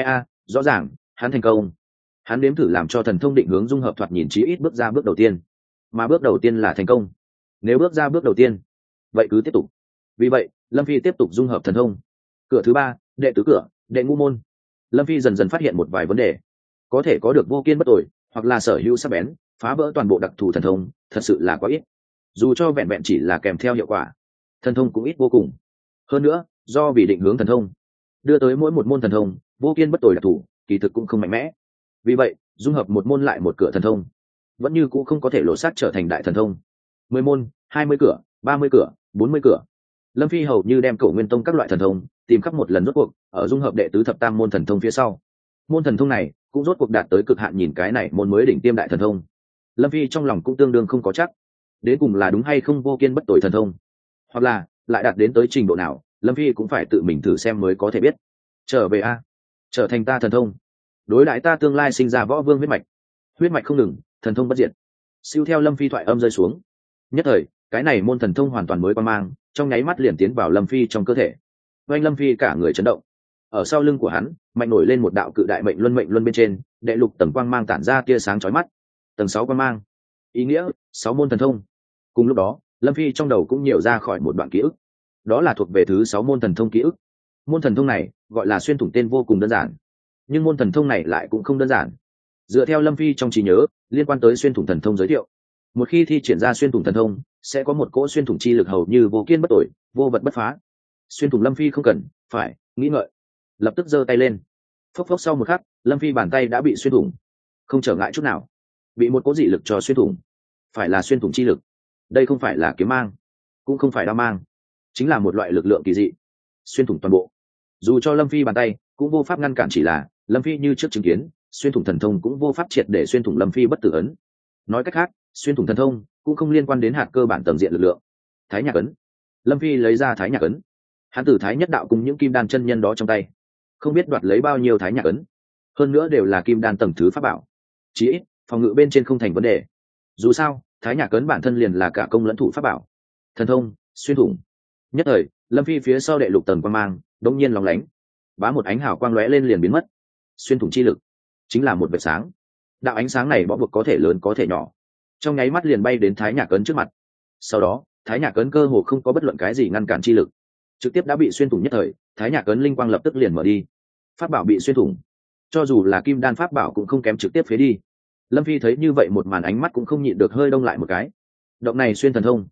rõ ràng hắn thành công. Hắn đếm thử làm cho thần thông định hướng dung hợp thoạt nhìn chí ít bước ra bước đầu tiên, mà bước đầu tiên là thành công. Nếu bước ra bước đầu tiên vậy cứ tiếp tục. Vì vậy lâm phi tiếp tục dung hợp thần thông. Cửa thứ ba, đệ tứ cửa, đệ ngũ môn. Lâm phi dần dần phát hiện một vài vấn đề. Có thể có được vô kiên bất tồi hoặc là sở hữu sắc bén, phá vỡ toàn bộ đặc thù thần thông thật sự là quá ít. Dù cho vẹn vẹn chỉ là kèm theo hiệu quả, thần thông cũng ít vô cùng. Hơn nữa do vì định hướng thần thông đưa tới mỗi một môn thần thông vô kiên bất tồi đặc thù kỳ thực cũng không mạnh mẽ. Vì vậy dung hợp một môn lại một cửa thần thông vẫn như cũng không có thể lộ sát trở thành đại thần thông. 10 môn, 20 cửa, 30 cửa, 40 cửa, lâm phi hầu như đem Cổ Nguyên Tông các loại thần thông tìm khắp một lần. Rốt cuộc ở dung hợp đệ tứ thập tam môn thần thông phía sau, môn thần thông này cũng rốt cuộc đạt tới cực hạn. Nhìn cái này môn mới đỉnh tiêm đại thần thông, lâm phi trong lòng cũng tương đương không có chắc đến cùng là đúng hay không vô kiên bất tồi thần thông, hoặc là lại đạt đến tới trình độ nào, lâm phi cũng phải tự mình thử xem mới có thể biết. Trở về trở thành ta thần thông, đối đãi ta tương lai sinh ra võ vương huyết mạch không ngừng, thần thông bất diệt. Siêu theo lâm phi thoại âm rơi xuống, nhất thời cái này môn thần thông hoàn toàn mới quan mang trong nháy mắt liền tiến vào lâm phi trong cơ thể. Oanh, lâm phi cả người chấn động. Ở sau lưng của hắn mạnh nổi lên một đạo cự đại mệnh luân bên trên đệ lục tầng quang mang tản ra tia sáng chói mắt. Tầng 6 quang mang ý nghĩa 6 môn thần thông. Cùng lúc đó lâm phi trong đầu cũng nhiều ra khỏi một đoạn ký ức, đó là thuộc về thứ 6 môn thần thông ký ức. Môn thần thông này gọi là xuyên thủng, tên vô cùng đơn giản, nhưng môn thần thông này lại cũng không đơn giản. Dựa theo lâm phi trong trí nhớ liên quan tới xuyên thủng thần thông giới thiệu, một khi thi triển ra xuyên thủng thần thông sẽ có một cỗ xuyên thủng chi lực hầu như vô kiên bất tồi, vô vật bất phá. Xuyên thủng lâm phi không cần phải nghĩ ngợi, lập tức giơ tay lên. Phốc phốc, sau một khắc lâm phi bàn tay đã bị xuyên thủng, không trở ngại chút nào, bị một cỗ dị lực cho xuyên thủng. Phải là xuyên thủng chi lực, đây không phải là kiếm mang, cũng không phải đao mang, chính là một loại lực lượng kỳ dị, xuyên thủng toàn bộ. Dù cho lâm phi bàn tay cũng vô pháp ngăn cản, chỉ là lâm phi như trước chứng kiến xuyên thủng thần thông cũng vô pháp triệt để xuyên thủng lâm phi bất tử ấn. Nói cách khác, xuyên thủng thần thông cũng không liên quan đến hạt cơ bản tầng diện lực lượng. Thái nhạc ấn. Lâm phi lấy ra thái nhạc ấn. Hắn từ thái nhất đạo cùng những kim đan chân nhân đó trong tay không biết đoạt lấy bao nhiêu thái nhạc ấn, hơn nữa đều là kim đan tầng thứ pháp bảo, chí ít phòng ngự bên trên không thành vấn đề. Dù sao thái nhạc ấn bản thân liền là cả công lẫn thủ pháp bảo. Thần thông xuyên thủng. Nhất thời lâm phi phía sau đệ lục tầng quang mang đống nhiên lóng lánh, bá một ánh hào quang lóe lên liền biến mất. Xuyên thủng chi lực chính là một vệt sáng. Đạo ánh sáng này bó buộc có thể lớn có thể nhỏ, trong nháy mắt liền bay đến thái nhạc ấn trước mặt. Sau đó thái nhạc ấn cơ hồ không có bất luận cái gì ngăn cản chi lực, trực tiếp đã bị xuyên thủng. Nhất thời thái nhạc ấn linh quang lập tức liền mở đi. Pháp bảo bị xuyên thủng, cho dù là kim đan pháp bảo cũng không kém, trực tiếp phế đi. Lâm phi thấy như vậy một màn, ánh mắt cũng không nhịn được hơi đông lại một cái. Động này xuyên thần thông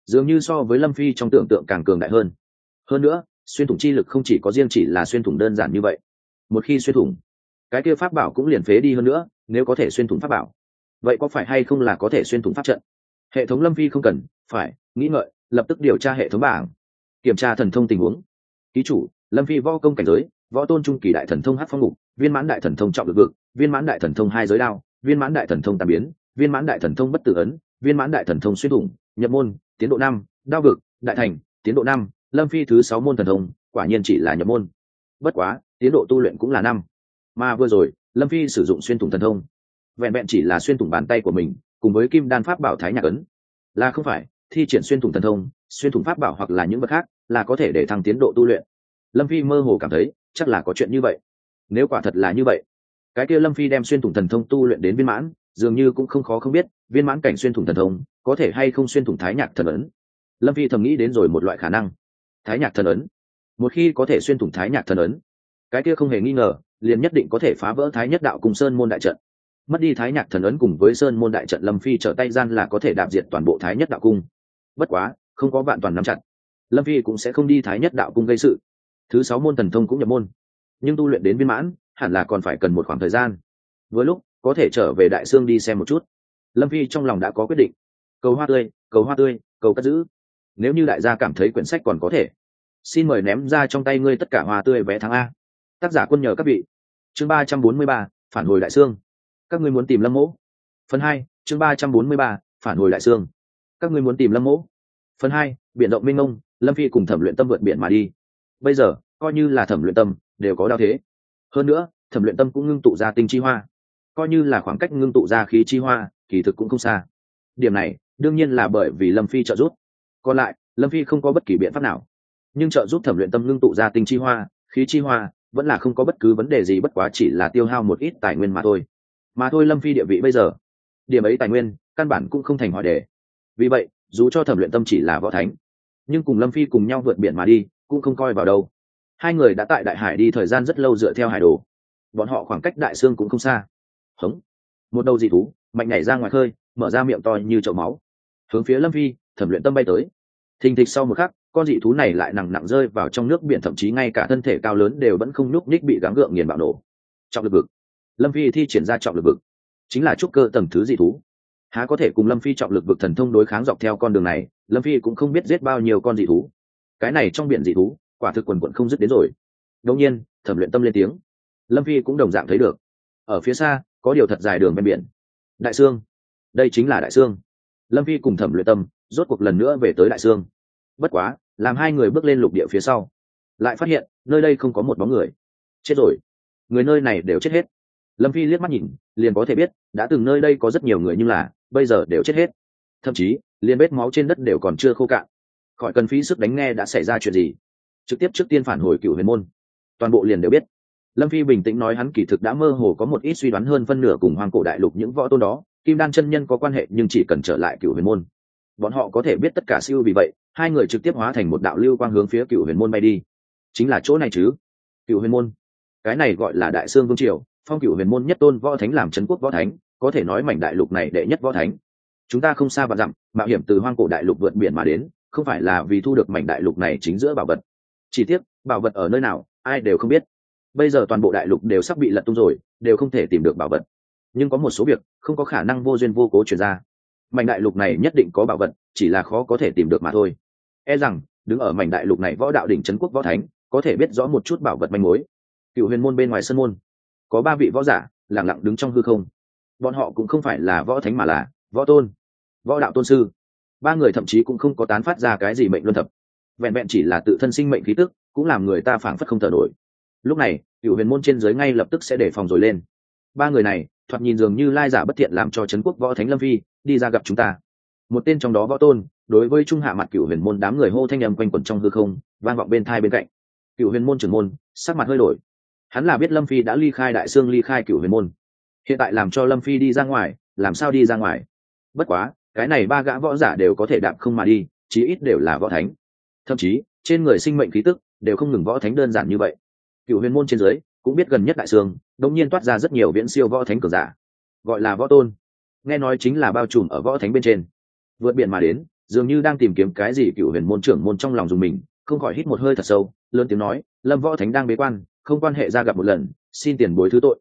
dường như so với lâm phi trong tưởng tượng càng cường đại hơn nữa xuyên thủng chi lực không chỉ có riêng chỉ là xuyên thủng đơn giản như vậy. Một khi xuyên thủng, cái kia pháp bảo cũng liền phế đi. hơn nữa nếu có thể xuyên thủng pháp bảo, vậy có phải hay không là có thể xuyên thủng pháp trận? Hệ thống lâm phi không cần phải nghĩ ngợi, lập tức điều tra hệ thống bảng, kiểm tra thần thông tình huống. Ký chủ lâm phi võ công cảnh giới võ tôn trung kỳ đại thần thông hắc phong mục, viên mãn đại thần thông trọng lực vực, viên mãn đại thần thông hai giới đao, viên mãn đại thần thông tàm biến, viên mãn đại thần thông bất tử ấn, viên mãn đại thần thông xuyên thủng. Nhập môn tiến độ 5, đao vực đại thành tiến độ 5. Lâm phi thứ 6 môn thần thông, quả nhiên chỉ là nhập môn. Bất quá tiến độ tu luyện cũng là 5. Mà vừa rồi lâm phi sử dụng xuyên thủng thần thông, vẹn vẹn chỉ là xuyên thủng bàn tay của mình cùng với kim đan pháp bảo thái nhạc ấn, là không phải thi triển xuyên thủng thần thông, xuyên thủng pháp bảo hoặc là những vật khác là có thể để thăng tiến độ tu luyện. Lâm phi mơ hồ cảm thấy chắc là có chuyện như vậy. Nếu quả thật là như vậy, cái kia lâm phi đem xuyên thủng thần thông tu luyện đến viên mãn dường như cũng không khó không biết viên mãn cảnh xuyên thủng thần thông có thể hay không xuyên thủng thái nhạc thần ấn. Lâm phi thầm nghĩ đến rồi một loại khả năng. Thái nhạc thần ấn, một khi có thể xuyên thủng thái nhạc thần ấn, cái kia không hề nghi ngờ liền nhất định có thể phá vỡ thái nhất đạo cùng sơn môn đại trận. Mất đi thái nhạc thần ấn cùng với sơn môn đại trận, lâm phi trở tay gian là có thể đạp diệt toàn bộ thái nhất đạo cung. Bất quá không có vạn toàn nắm chặt, lâm phi cũng sẽ không đi thái nhất đạo cung gây sự. Thứ 6 môn thần thông cũng nhập môn, nhưng tu luyện đến viên mãn hẳn là còn phải cần một khoảng thời gian. Vừa lúc có thể trở về đại sương đi xem một chút. Lâm phi trong lòng đã có quyết định. Cầu hoa tươi, cầu hoa tươi, cầu cất giữ. Nếu như đại gia cảm thấy quyển sách còn có thể, xin mời ném ra trong tay ngươi tất cả hoa tươi vé tháng A. Tác giả quân nhờ các vị. Chương 343, phản hồi đại sương. Các ngươi muốn tìm Lâm Mỗ. Phần 2, chương 343, phản hồi đại sương. Các ngươi muốn tìm Lâm Mỗ. Phần 2, biển động mênh mông, Lâm phi cùng Thẩm Luyện Tâm vượt biển mà đi. Bây giờ coi như là Thẩm Luyện Tâm đều có đao thế, hơn nữa Thẩm Luyện Tâm cũng ngưng tụ ra tinh chi hoa, coi như là khoảng cách ngưng tụ ra khí chi hoa kỳ thực cũng không xa. Điểm này đương nhiên là bởi vì lâm phi trợ giúp, còn lại lâm phi không có bất kỳ biện pháp nào. Nhưng trợ giúp Thẩm Luyện Tâm ngưng tụ ra tinh chi hoa, khí chi hoa vẫn là không có bất cứ vấn đề gì, bất quá chỉ là tiêu hao một ít tài nguyên mà thôi. Lâm phi địa vị bây giờ, điểm ấy tài nguyên căn bản cũng không thành hỏi đề. Vì vậy dù cho Thẩm Luyện Tâm chỉ là võ thánh, nhưng cùng lâm phi cùng nhau vượt biển mà đi cũng không coi vào đâu. Hai người đã tại đại hải đi thời gian rất lâu, dựa theo hải đồ bọn họ khoảng cách đại sương cũng không xa. Hống, một đầu dị thú mạnh nhảy ra ngoài khơi, mở ra miệng to như chậu máu, hướng phía lâm phi Thẩm Luyện Tâm bay tới. Thình thịch sau một khắc, con dị thú này lại nặng rơi vào trong nước biển, thậm chí ngay cả thân thể cao lớn đều vẫn không nhúc nhích, bị gắng gượng nghiền bạo nổ. Trọng lực vực, lâm phi thi triển ra trọng lực vực, chính là trúc cơ tầng thứ dị thú, há có thể cùng lâm phi trọng lực vực thần thông đối kháng. Dọc theo con đường này lâm phi cũng không biết giết bao nhiêu con dị thú, cái này trong biển dị thú quả thực quần quận không dứt đến rồi. Đột nhiên Thẩm Luyện Tâm lên tiếng, lâm phi cũng đồng dạng thấy được ở phía xa có điều thật dài đường ven biển. Đại sương, đây chính là đại sương. Lâm phi cùng Thẩm Luyện Tâm rốt cuộc lần nữa về tới đại sương. Bất quá làm hai người bước lên lục địa phía sau, lại phát hiện nơi đây không có một bóng người. Chết rồi, người nơi này đều chết hết. Lâm phi liếc mắt nhìn liền có thể biết đã từng nơi đây có rất nhiều người, nhưng là bây giờ đều chết hết, thậm chí liền vết máu trên đất đều còn chưa khô cạn. Khỏi cần phí sức đánh nghe đã xảy ra chuyện gì, trực tiếp trước tiên phản hồi Cửu Huyền môn, toàn bộ liền đều biết. Lâm phi bình tĩnh nói, hắn kỳ thực đã mơ hồ có một ít suy đoán, hơn phân nửa cùng Hoang Cổ Đại Lục những võ tôn đó, Kim Đan chân nhân có quan hệ, nhưng chỉ cần trở lại Cửu Huyền môn bọn họ có thể biết tất cả siêu. Vì vậy hai người trực tiếp hóa thành một đạo lưu quang hướng phía Cửu Huyền môn bay đi. Chính là chỗ này chứ? Cửu Huyền môn, cái này gọi là Đại Sương Vương Triều, phong Cửu Huyền môn nhất tôn võ thánh làm trấn quốc võ thánh, có thể nói mảnh đại lục này đệ nhất võ thánh. Chúng ta không xa vạn dặm mạo hiểm từ Hoang Cổ Đại Lục vượt biển mà đến, không phải là vì thu được mảnh đại lục này chính giữa bảo vật. Chỉ tiếc bảo vật ở nơi nào ai đều không biết. Bây giờ toàn bộ đại lục đều sắp bị lật tung rồi, đều không thể tìm được bảo vật. Nhưng có một số việc không có khả năng vô duyên vô cố truyền ra. Mảnh đại lục này nhất định có bảo vật, chỉ là khó có thể tìm được mà thôi. E rằng đứng ở mảnh đại lục này võ đạo đỉnh trấn quốc võ thánh có thể biết rõ một chút bảo vật manh mối. Cửu Huyền môn bên ngoài sân môn có 3 vị võ giả lặng lặng đứng trong hư không. Bọn họ cũng không phải là võ thánh mà là võ tôn, võ đạo tôn sư. 3 người thậm chí cũng không có tán phát ra cái gì mệnh luân thập, vẹn vẹn chỉ là tự thân sinh mệnh khí tức cũng làm người ta phảng phất không thở nổi. Lúc này Cửu Huyền môn trên dưới ngay lập tức sẽ đề phòng rồi lên. 3 người này thoạt nhìn dường như lai giả bất thiện, làm cho trấn quốc võ thánh Lâm phi đi ra gặp chúng ta. Một tên trong đó võ tôn đối với trung hạ mặt Cửu Huyền môn đám người hô, thanh âm quanh quẩn trong hư không, vang vọng bên thai bên cạnh. Cửu Huyền môn trưởng môn sắc mặt hơi đổi, hắn là biết Lâm phi đã ly khai đại sương, ly khai Cửu Huyền môn, hiện tại làm cho Lâm phi đi ra ngoài, làm sao đi ra ngoài? Bất quá cái này 3 gã võ giả đều có thể đạp không mà đi, chí ít đều là võ thánh, thậm chí trên người sinh mệnh khí tức đều không ngừng võ thánh đơn giản như vậy. Cửu Huyền môn trên dưới cũng biết gần nhất đại sương đống nhiên toát ra rất nhiều viễn siêu võ thánh cường giả, gọi là võ tôn, nghe nói chính là bao trùm ở võ thánh bên trên. Vượt biển mà đến dường như đang tìm kiếm cái gì. Cựu huyền môn trưởng môn trong lòng dùng mình, không khỏi hít một hơi thật sâu, lớn tiếng nói, Lâm võ thánh đang bế quan, không quan hệ ra gặp một lần, xin tiền bối thứ tội.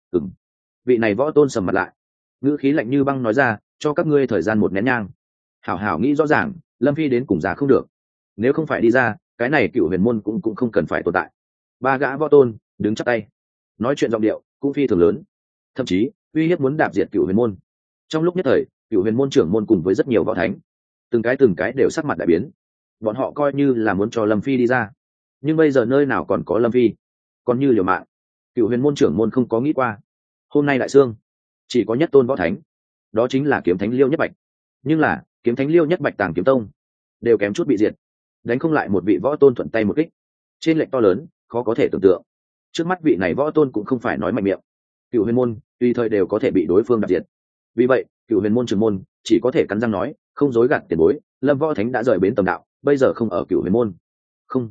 Vị này võ tôn sầm mặt lại, ngữ khí lạnh như băng nói ra, cho các ngươi thời gian 1 nén nhang, hảo hảo nghĩ rõ ràng, Lâm phi đến cùng già không được, nếu không phải đi ra, cái này Cựu huyền môn cũng không cần phải tồn tại. 3 gã võ tôn đứng chắp tay, nói chuyện giọng điệu cũng phi thường lớn, thậm chí uy hiếp muốn đạp diệt Cựu huyền môn. Trong lúc nhất thời, Cựu huyền môn trưởng môn cùng với rất nhiều võ thánh, từng cái đều sắc mặt đại biến. Bọn họ coi như là muốn cho Lâm phi đi ra, nhưng bây giờ nơi nào còn có Lâm phi, còn như liều mạng. Cựu huyền môn trưởng môn không có nghĩ qua, hôm nay đại sương chỉ có nhất tôn võ thánh, đó chính là kiếm thánh Liêu Nhất Bạch, nhưng là kiếm thánh Liêu Nhất Bạch Tàng Kiếm Tông đều kém chút bị diệt, đánh không lại một vị võ tôn thuận tay một kích, trên lệnh to lớn khó có thể tưởng tượng. Trước mắt vị này võ tôn cũng không phải nói mạnh miệng, Cựu huyền môn tùy thời đều có thể bị đối phương đạp diệt. Vì vậy Cựu huyền môn trưởng môn chỉ có thể cắn răng nói, không dối gạt tiền bối, Lâm võ thánh đã rời bến tầm đạo, bây giờ không ở Cựu huyền môn. Không,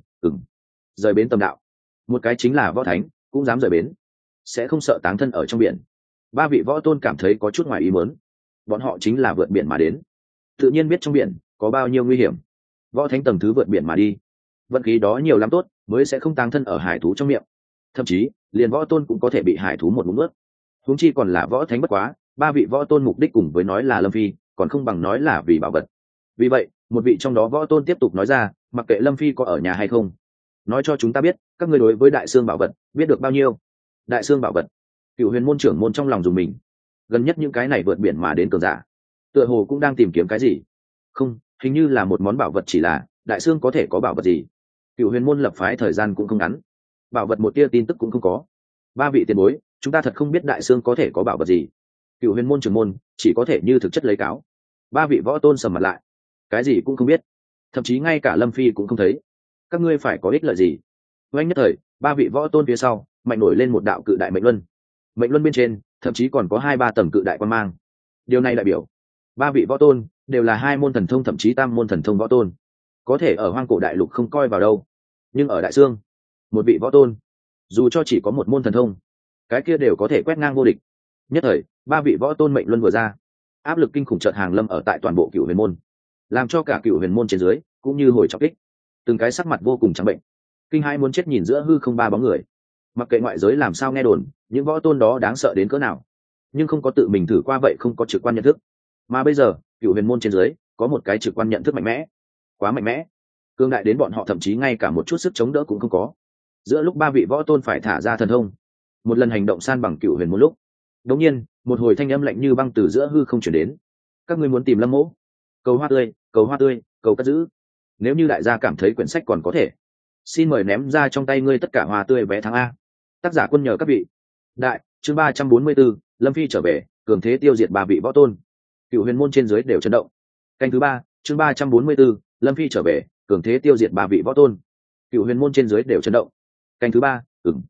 rời bến tầm đạo, một cái chính là võ thánh cũng dám rời bến, sẽ không sợ táng thân ở trong biển. 3 vị võ tôn cảm thấy có chút ngoài ý muốn, bọn họ chính là vượt biển mà đến, tự nhiên biết trong biển có bao nhiêu nguy hiểm. Võ thánh tầng thứ vượt biển mà đi, vận khí đó nhiều lắm tốt mới sẽ không táng thân ở hải thú trong miệng, thậm chí liền võ tôn cũng có thể bị hải thú một ngụm nuốt, huống chi còn là võ thánh. Bất quá 3 vị võ tôn mục đích cùng với nói là Lâm phi, còn không bằng nói là vì bảo vật. Vì vậy một vị trong đó võ tôn tiếp tục nói ra, mặc kệ Lâm phi có ở nhà hay không, nói cho chúng ta biết các ngươi đối với đại xương bảo vật biết được bao nhiêu. Đại xương bảo vật, Cựu huyền môn trưởng môn trong lòng dùng mình, gần nhất những cái này vượt biển mà đến cường giả tựa hồ cũng đang tìm kiếm cái gì. Không, hình như là một món bảo vật, chỉ là đại xương có thể có bảo vật gì? Cựu huyền môn lập phái thời gian cũng không ngắn, bảo vật một tia tin tức cũng không có. 3 vị tiền bối, chúng ta thật không biết đại xương có thể có bảo vật gì. Cựu huyền môn trưởng môn chỉ có thể như thực chất lấy cáo. 3 vị võ tôn sầm mặt lại, cái gì cũng không biết, thậm chí ngay cả Lâm phi cũng không thấy, các ngươi phải có ích lợi gì? Oanh nhất thời 3 vị võ tôn phía sau mạnh nổi lên một đạo cự đại mệnh luân, mệnh luân bên trên thậm chí còn có 2-3 tầng cự đại quan mang. Điều này đại biểu 3 vị võ tôn đều là 2 môn thần thông, thậm chí tam môn thần thông võ tôn, có thể ở hoang cổ đại lục không coi vào đâu, nhưng ở đại sương, một vị võ tôn dù cho chỉ có 1 môn thần thông, cái kia đều có thể quét ngang vô địch. Nhất thời 3 vị võ tôn mệnh luân vừa ra, áp lực kinh khủng chợt hàng lâm ở tại toàn bộ Cựu huyền môn, làm cho cả Cựu huyền môn trên dưới cũng như hồi trọng kích, từng cái sắc mặt vô cùng trắng bệnh, kinh hãi muốn chết nhìn giữa hư không 3 bóng người. Mặc kệ ngoại giới làm sao nghe đồn những võ tôn đó đáng sợ đến cỡ nào, nhưng không có tự mình thử qua, vậy không có trực quan nhận thức. Mà bây giờ Cựu huyền môn trên dưới có một cái trực quan nhận thức mạnh mẽ, quá mạnh mẽ, cương đại đến bọn họ thậm chí ngay cả một chút sức chống đỡ cũng không có. Giữa lúc 3 vị võ tôn phải thả ra thần thông, một lần hành động san bằng Cựu huyền môn lúc, đột nhiên một hồi thanh âm lạnh như băng từ giữa hư không chuyển đến, các ngươi muốn tìm Lâm mỗ, cầu hoa tươi, cầu hoa tươi, cầu cất giữ. Nếu như đại gia cảm thấy quyển sách còn có thể, xin mời ném ra trong tay ngươi tất cả hoa tươi vé tháng A. Tác giả quân nhờ các vị. Đại chương 344, Lâm phi trở về, cường thế tiêu diệt 3 vị võ tôn. Cựu huyền môn trên dưới đều chấn động. Canh thứ 3, chương 344, Lâm phi trở về, cường thế tiêu diệt 3 vị võ tôn. Cựu huyền môn trên dưới đều chấn động. Canh thứ 3,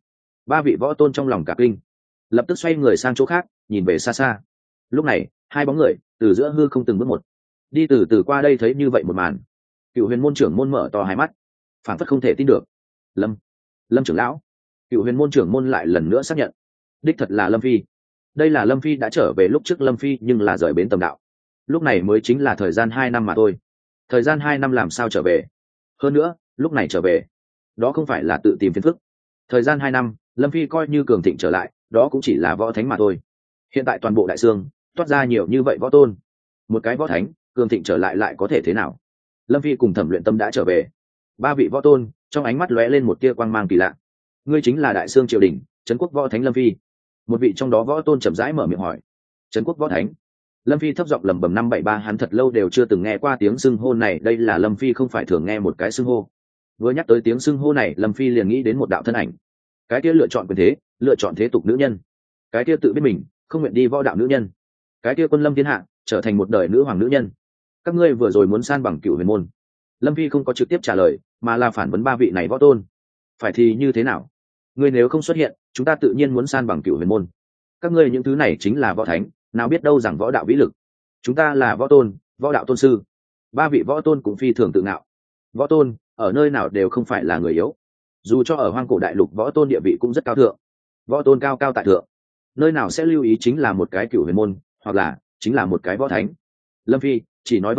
3 vị võ tôn trong lòng cả kinh, lập tức xoay người sang chỗ khác, nhìn về xa xa. Lúc này 2 bóng người từ giữa hư không từng bước một đi từ từ qua đây. Thấy như vậy một màn, Cựu huyền môn trưởng môn mở to 2 mắt, phảng phất không thể tin được. Lâm trưởng lão. Cựu huyền môn trưởng môn lại lần nữa xác nhận, đích thật là Lâm phi. Đây là Lâm phi đã trở về, lúc trước Lâm phi nhưng là rời bến tầm đạo, lúc này mới chính là thời gian 2 năm mà thôi. Thời gian 2 năm làm sao trở về? Hơn nữa lúc này trở về, đó không phải là tự tìm phiền phức. Thời gian 2 năm Lâm phi coi như cường thịnh trở lại, đó cũng chỉ là võ thánh mà thôi. Hiện tại toàn bộ đại sương toát ra nhiều như vậy võ tôn, một cái võ thánh cường thịnh trở lại lại có thể thế nào? Lâm phi cùng Thẩm Luyện Tâm đã trở về. 3 vị võ tôn trong ánh mắt lóe lên một tia quang mang kỳ lạ. Ngươi chính là đại sương triều đình trấn quốc võ thánh Lâm phi? Một vị trong đó võ tôn chậm rãi mở miệng hỏi. Trấn quốc võ thánh? Lâm phi thấp giọng lẩm bẩm 573, hắn thật lâu đều chưa từng nghe qua tiếng xưng hô này. Đây là Lâm phi không phải thường nghe một cái xưng hô. Vừa nhắc tới tiếng xưng hô này, Lâm phi liền nghĩ đến một đạo thân ảnh, cái kia lựa chọn quyền thế, lựa chọn thế tục nữ nhân, cái kia tự biết mình không nguyện đi võ đạo nữ nhân, cái kia quân lâm thiên hạ trở thành một đời nữ hoàng nữ nhân. Các ngươi vừa rồi muốn san bằng Cựu huyền môn. Lâm phi không có trực tiếp trả lời, mà là phản vấn 3 vị này võ tôn. Phải thì như thế nào? Ngươi nếu không xuất hiện, chúng ta tự nhiên muốn san bằng Cựu huyền môn. Các ngươi những thứ này chính là võ thánh, nào biết đâu rằng võ đạo vĩ lực. Chúng ta là võ tôn, võ đạo tôn sư. 3 vị võ tôn cũng phi thường tự ngạo. Võ tôn ở nơi nào đều không phải là người yếu, dù cho ở hoang cổ đại lục võ tôn địa vị cũng rất cao thượng. Võ tôn cao cao tại thượng, nơi nào sẽ lưu ý chính là một cái Cựu huyền môn, hoặc là chính là một cái võ thánh. Lâm phi chỉ nói vậy thôi,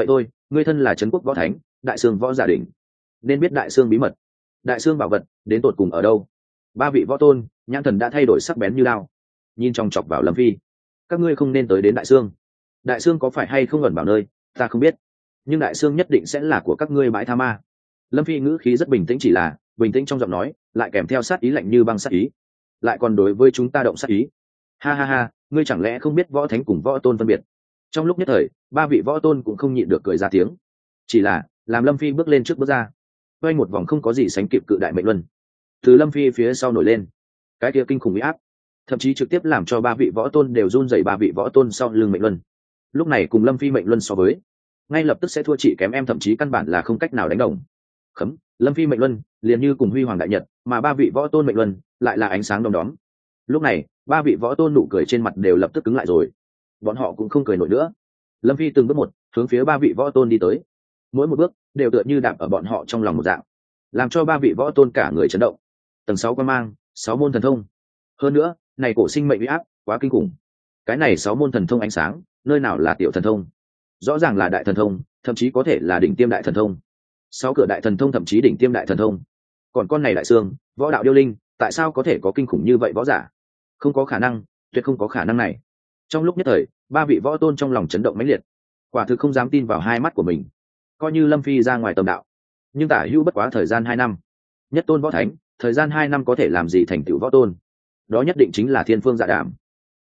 ngươi thân là trấn quốc võ thánh, đại xương võ giả đỉnh, nên biết đại xương bí mật, đại xương bảo vật đến tột cùng ở đâu. Ba vị võ tôn nhãn thần đã thay đổi sắc bén như lao, nhìn trong chọc vào Lâm Phi. Các ngươi không nên tới đến đại xương. Đại xương có phải hay không ẩn bảo nơi, ta không biết, nhưng đại xương nhất định sẽ là của các ngươi bãi tha ma. Lâm Phi ngữ khí rất bình tĩnh, chỉ là bình tĩnh trong giọng nói lại kèm theo sát ý lạnh như băng sát ý, lại còn đối với chúng ta động sát ý. Ha ha ha, ngươi chẳng lẽ không biết võ thánh cùng võ tôn phân biệt? Trong lúc nhất thời, ba vị võ tôn cũng không nhịn được cười ra tiếng. Chỉ là làm Lâm Phi bước lên trước bước ra, quay một vòng không có gì sánh kịp cự đại mệnh luân từ Lâm Phi phía sau nổi lên, cái kia kinh khủng uy áp thậm chí trực tiếp làm cho ba vị võ tôn đều run rẩy. Ba vị võ tôn sau lưng mệnh luân lúc này cùng Lâm Phi mệnh luân so với, ngay lập tức sẽ thua chỉ kém em, thậm chí căn bản là không cách nào đánh đồng. Khấm, Lâm Phi mệnh luân liền như cùng huy hoàng đại nhật, mà ba vị võ tôn mệnh luân lại là ánh sáng đom đóm. Lúc này ba vị võ tôn nụ cười trên mặt đều lập tức cứng lại rồi, bọn họ cũng không cười nổi nữa. Lâm Phi từng bước một hướng phía ba vị võ tôn đi tới, mỗi một bước đều tựa như đạp ở bọn họ trong lòng một dạng, làm cho ba vị võ tôn cả người chấn động. Tầng 6 quan mang, 6 môn thần thông, hơn nữa này cổ sinh mệnh uy áp quá kinh khủng. Cái này 6 môn thần thông ánh sáng, nơi nào là tiểu thần thông, rõ ràng là đại thần thông, thậm chí có thể là đỉnh tiêm đại thần thông. 6 cửa đại thần thông, thậm chí đỉnh tiêm đại thần thông. Còn con này đại xương võ đạo điêu linh, tại sao có thể có kinh khủng như vậy võ giả? Không có khả năng, tuyệt không có khả năng này. Trong lúc nhất thời, ba vị võ tôn trong lòng chấn động mãnh liệt, quả thực không dám tin vào hai mắt của mình. Coi như Lâm Phi ra ngoài tầm đạo, nhưng tả hữu bất quá thời gian 2 năm, nhất tôn võ thánh, thời gian 2 năm có thể làm gì thành tựu võ tôn? Đó nhất định chính là thiên phương dạ đảm.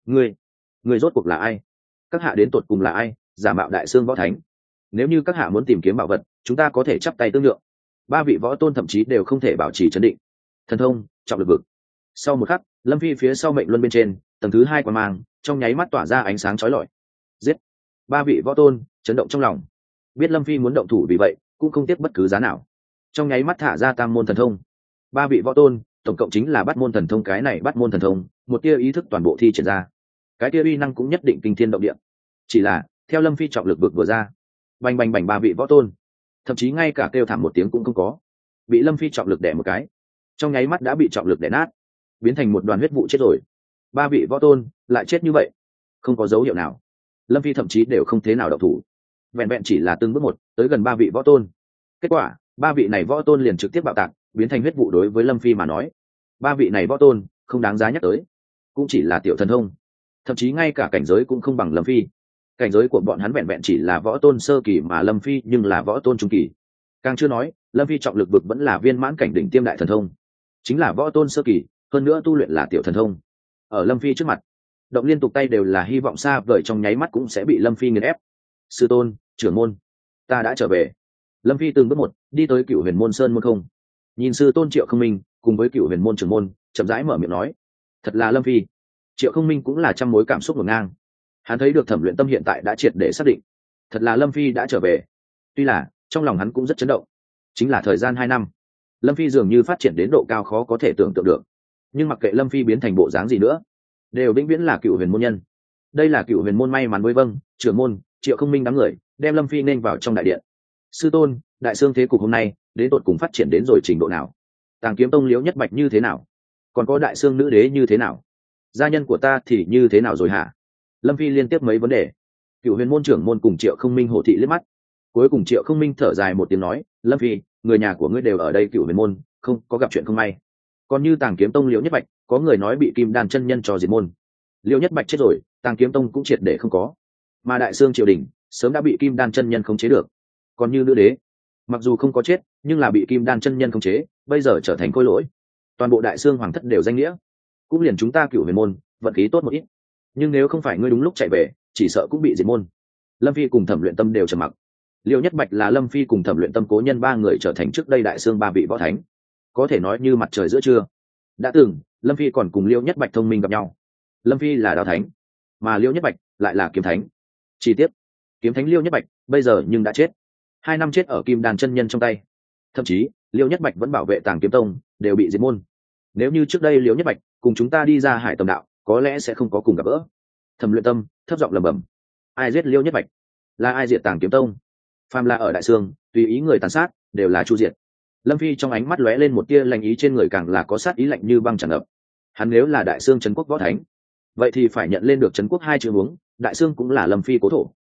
Ngươi rốt cuộc là ai? Các hạ đến tột cùng là ai? Giả mạo đại xương võ thánh. Nếu như các hạ muốn tìm kiếm bảo vật, chúng ta có thể chắp tay tương lượng. Ba vị võ tôn thậm chí đều không thể bảo trì trấn định. Thần thông trọng lực vực. Sau một khắc, Lâm Phi phía sau mệnh luân bên trên tầng thứ 2 quan mang trong nháy mắt tỏa ra ánh sáng chói lọi. Giết! Ba vị võ tôn chấn động trong lòng, biết Lâm Phi muốn động thủ, vì vậy cũng không tiếc bất cứ giá nào, trong nháy mắt thả ra tam môn thần thông. Ba vị võ tôn tổng cộng chính là bắt môn thần thông. Cái này bắt môn thần thông, một tia ý thức toàn bộ thi triển ra, cái tia uy năng cũng nhất định kinh thiên động địa. Chỉ là theo Lâm Phi trọng lực vực vừa ra, bành bành bành, ba vị võ tôn thậm chí ngay cả kêu thảm một tiếng cũng không có, bị Lâm Phi trọng lực đẻ một cái, trong nháy mắt đã bị trọng lực đẻ nát, biến thành một đoàn huyết vụ chết rồi. Ba vị võ tôn lại chết như vậy, không có dấu hiệu nào. Lâm Phi thậm chí đều không thế nào động thủ, vẹn vẹn chỉ là từng bước một tới gần ba vị võ tôn. Kết quả ba vị này võ tôn liền trực tiếp bạo tạc, biến thành huyết vụ. Đối với Lâm Phi mà nói, ba vị này võ tôn không đáng giá nhắc tới, cũng chỉ là tiểu thần thông, thậm chí ngay cả cảnh giới cũng không bằng Lâm Phi. Cảnh giới của bọn hắn vẹn vẹn chỉ là võ tôn sơ kỳ, mà Lâm Phi nhưng là võ tôn trung kỳ. Càng chưa nói, Lâm Phi trọng lực vực vẫn là viên mãn cảnh đỉnh tiêm đại thần thông, chính là võ tôn sơ kỳ, hơn nữa tu luyện là tiểu thần thông. Ở Lâm Phi trước mặt, động liên tục tay đều là hy vọng xa vời, trong nháy mắt cũng sẽ bị Lâm Phi nghiền ép. Sư tôn, trưởng môn, ta đã trở về. Lâm Phi từng bước một đi tới Cửu Huyền Môn Sơn môn không, nhìn sư tôn Triệu Không Minh cùng với Cửu Huyền Môn trưởng môn, chậm rãi mở miệng nói: thật là Lâm Phi. Triệu Không Minh cũng là trăm mối cảm xúc ngổn ngang, hắn thấy được Thẩm Luyện Tâm hiện tại đã triệt để xác định, thật là Lâm Phi đã trở về. Tuy là trong lòng hắn cũng rất chấn động, chính là thời gian 2 năm, Lâm Phi dường như phát triển đến độ cao khó có thể tưởng tượng được. Nhưng mặc kệ Lâm Phi biến thành bộ dáng gì nữa, đều vĩnh viễn là Cửu Huyền Môn nhân. Đây là Cửu Huyền Môn may mắn với vâng trưởng môn Triệu Không Minh đám người đem Lâm Phi nên vào trong đại điện. Sư tôn, đại xương thế cục hôm nay đến tột cùng phát triển đến rồi trình độ nào? Tàng Kiếm Tông Liễu Nhất Bạch như thế nào? Còn có đại xương nữ đế như thế nào? Gia nhân của ta thì như thế nào rồi hả? Lâm Phi liên tiếp mấy vấn đề. Cửu Huyền Môn trưởng môn cùng Triệu Không Minh hổ thị liếc mắt, cuối cùng Triệu Không Minh thở dài một tiếng nói: Lâm Phi, người nhà của ngươi đều ở đây Cửu Huyền Môn, không có gặp chuyện không may. Còn như Tàng Kiếm Tông Liễu Nhất Bạch, có người nói bị Kim Đan chân nhân cho diệt môn. Liễu Nhất Bạch chết rồi, Tàng Kiếm Tông cũng triệt để không có, mà đại xương triều đình sớm đã bị Kim Đan chân nhân khống chế được. Còn như nữ đế, mặc dù không có chết, nhưng là bị Kim Đan chân nhân khống chế, bây giờ trở thành khôi lỗi. Toàn bộ đại xương hoàng thất đều danh nghĩa, cũng liền chúng ta Cửu Huyền Môn vận khí tốt một ít, nhưng nếu không phải ngươi đúng lúc chạy về, chỉ sợ cũng bị diệt môn. Lâm Phi cùng Thẩm Luyện Tâm đều trầm mặc. Liễu Nhất Bạch là Lâm Phi cùng Thẩm Luyện Tâm cố nhân, ba người trở thành trước đây đại xương ba vị võ thánh, có thể nói như mặt trời giữa trưa. Đã từng Lâm Phi còn cùng Liễu Nhất Bạch thông minh gặp nhau. Lâm Phi là đao thánh, mà Liễu Nhất Bạch lại là kiếm thánh. Chi tiết, kiếm thánh Liễu Nhất Bạch bây giờ nhưng đã chết, 2 năm chết ở Kim Đan chân nhân trong tay. Thậm chí Liễu Nhất Bạch vẫn bảo vệ Tàng Kiếm Tông, đều bị diệt môn. Nếu như trước đây Liễu Nhất Bạch cùng chúng ta đi ra Hải Tầm Đạo, có lẽ sẽ không có cùng gặp gỡ. Thẩm Luyện Tâm thấp giọng lẩm bẩm: ai giết Liễu Nhất Bạch, là ai diệt Tàng Kiếm Tông? Phàm là ở đại xương, tùy ý người tàn sát, đều là chu diệt. Lâm Phi trong ánh mắt lóe lên một tia lạnh ý, trên người càng là có sát ý lạnh như băng tràn ngập. Hắn nếu là đại xương trấn quốc võ thánh, vậy thì phải nhận lên được trấn quốc 2 chữ huống, đại xương cũng là Lâm Phi cố thổ.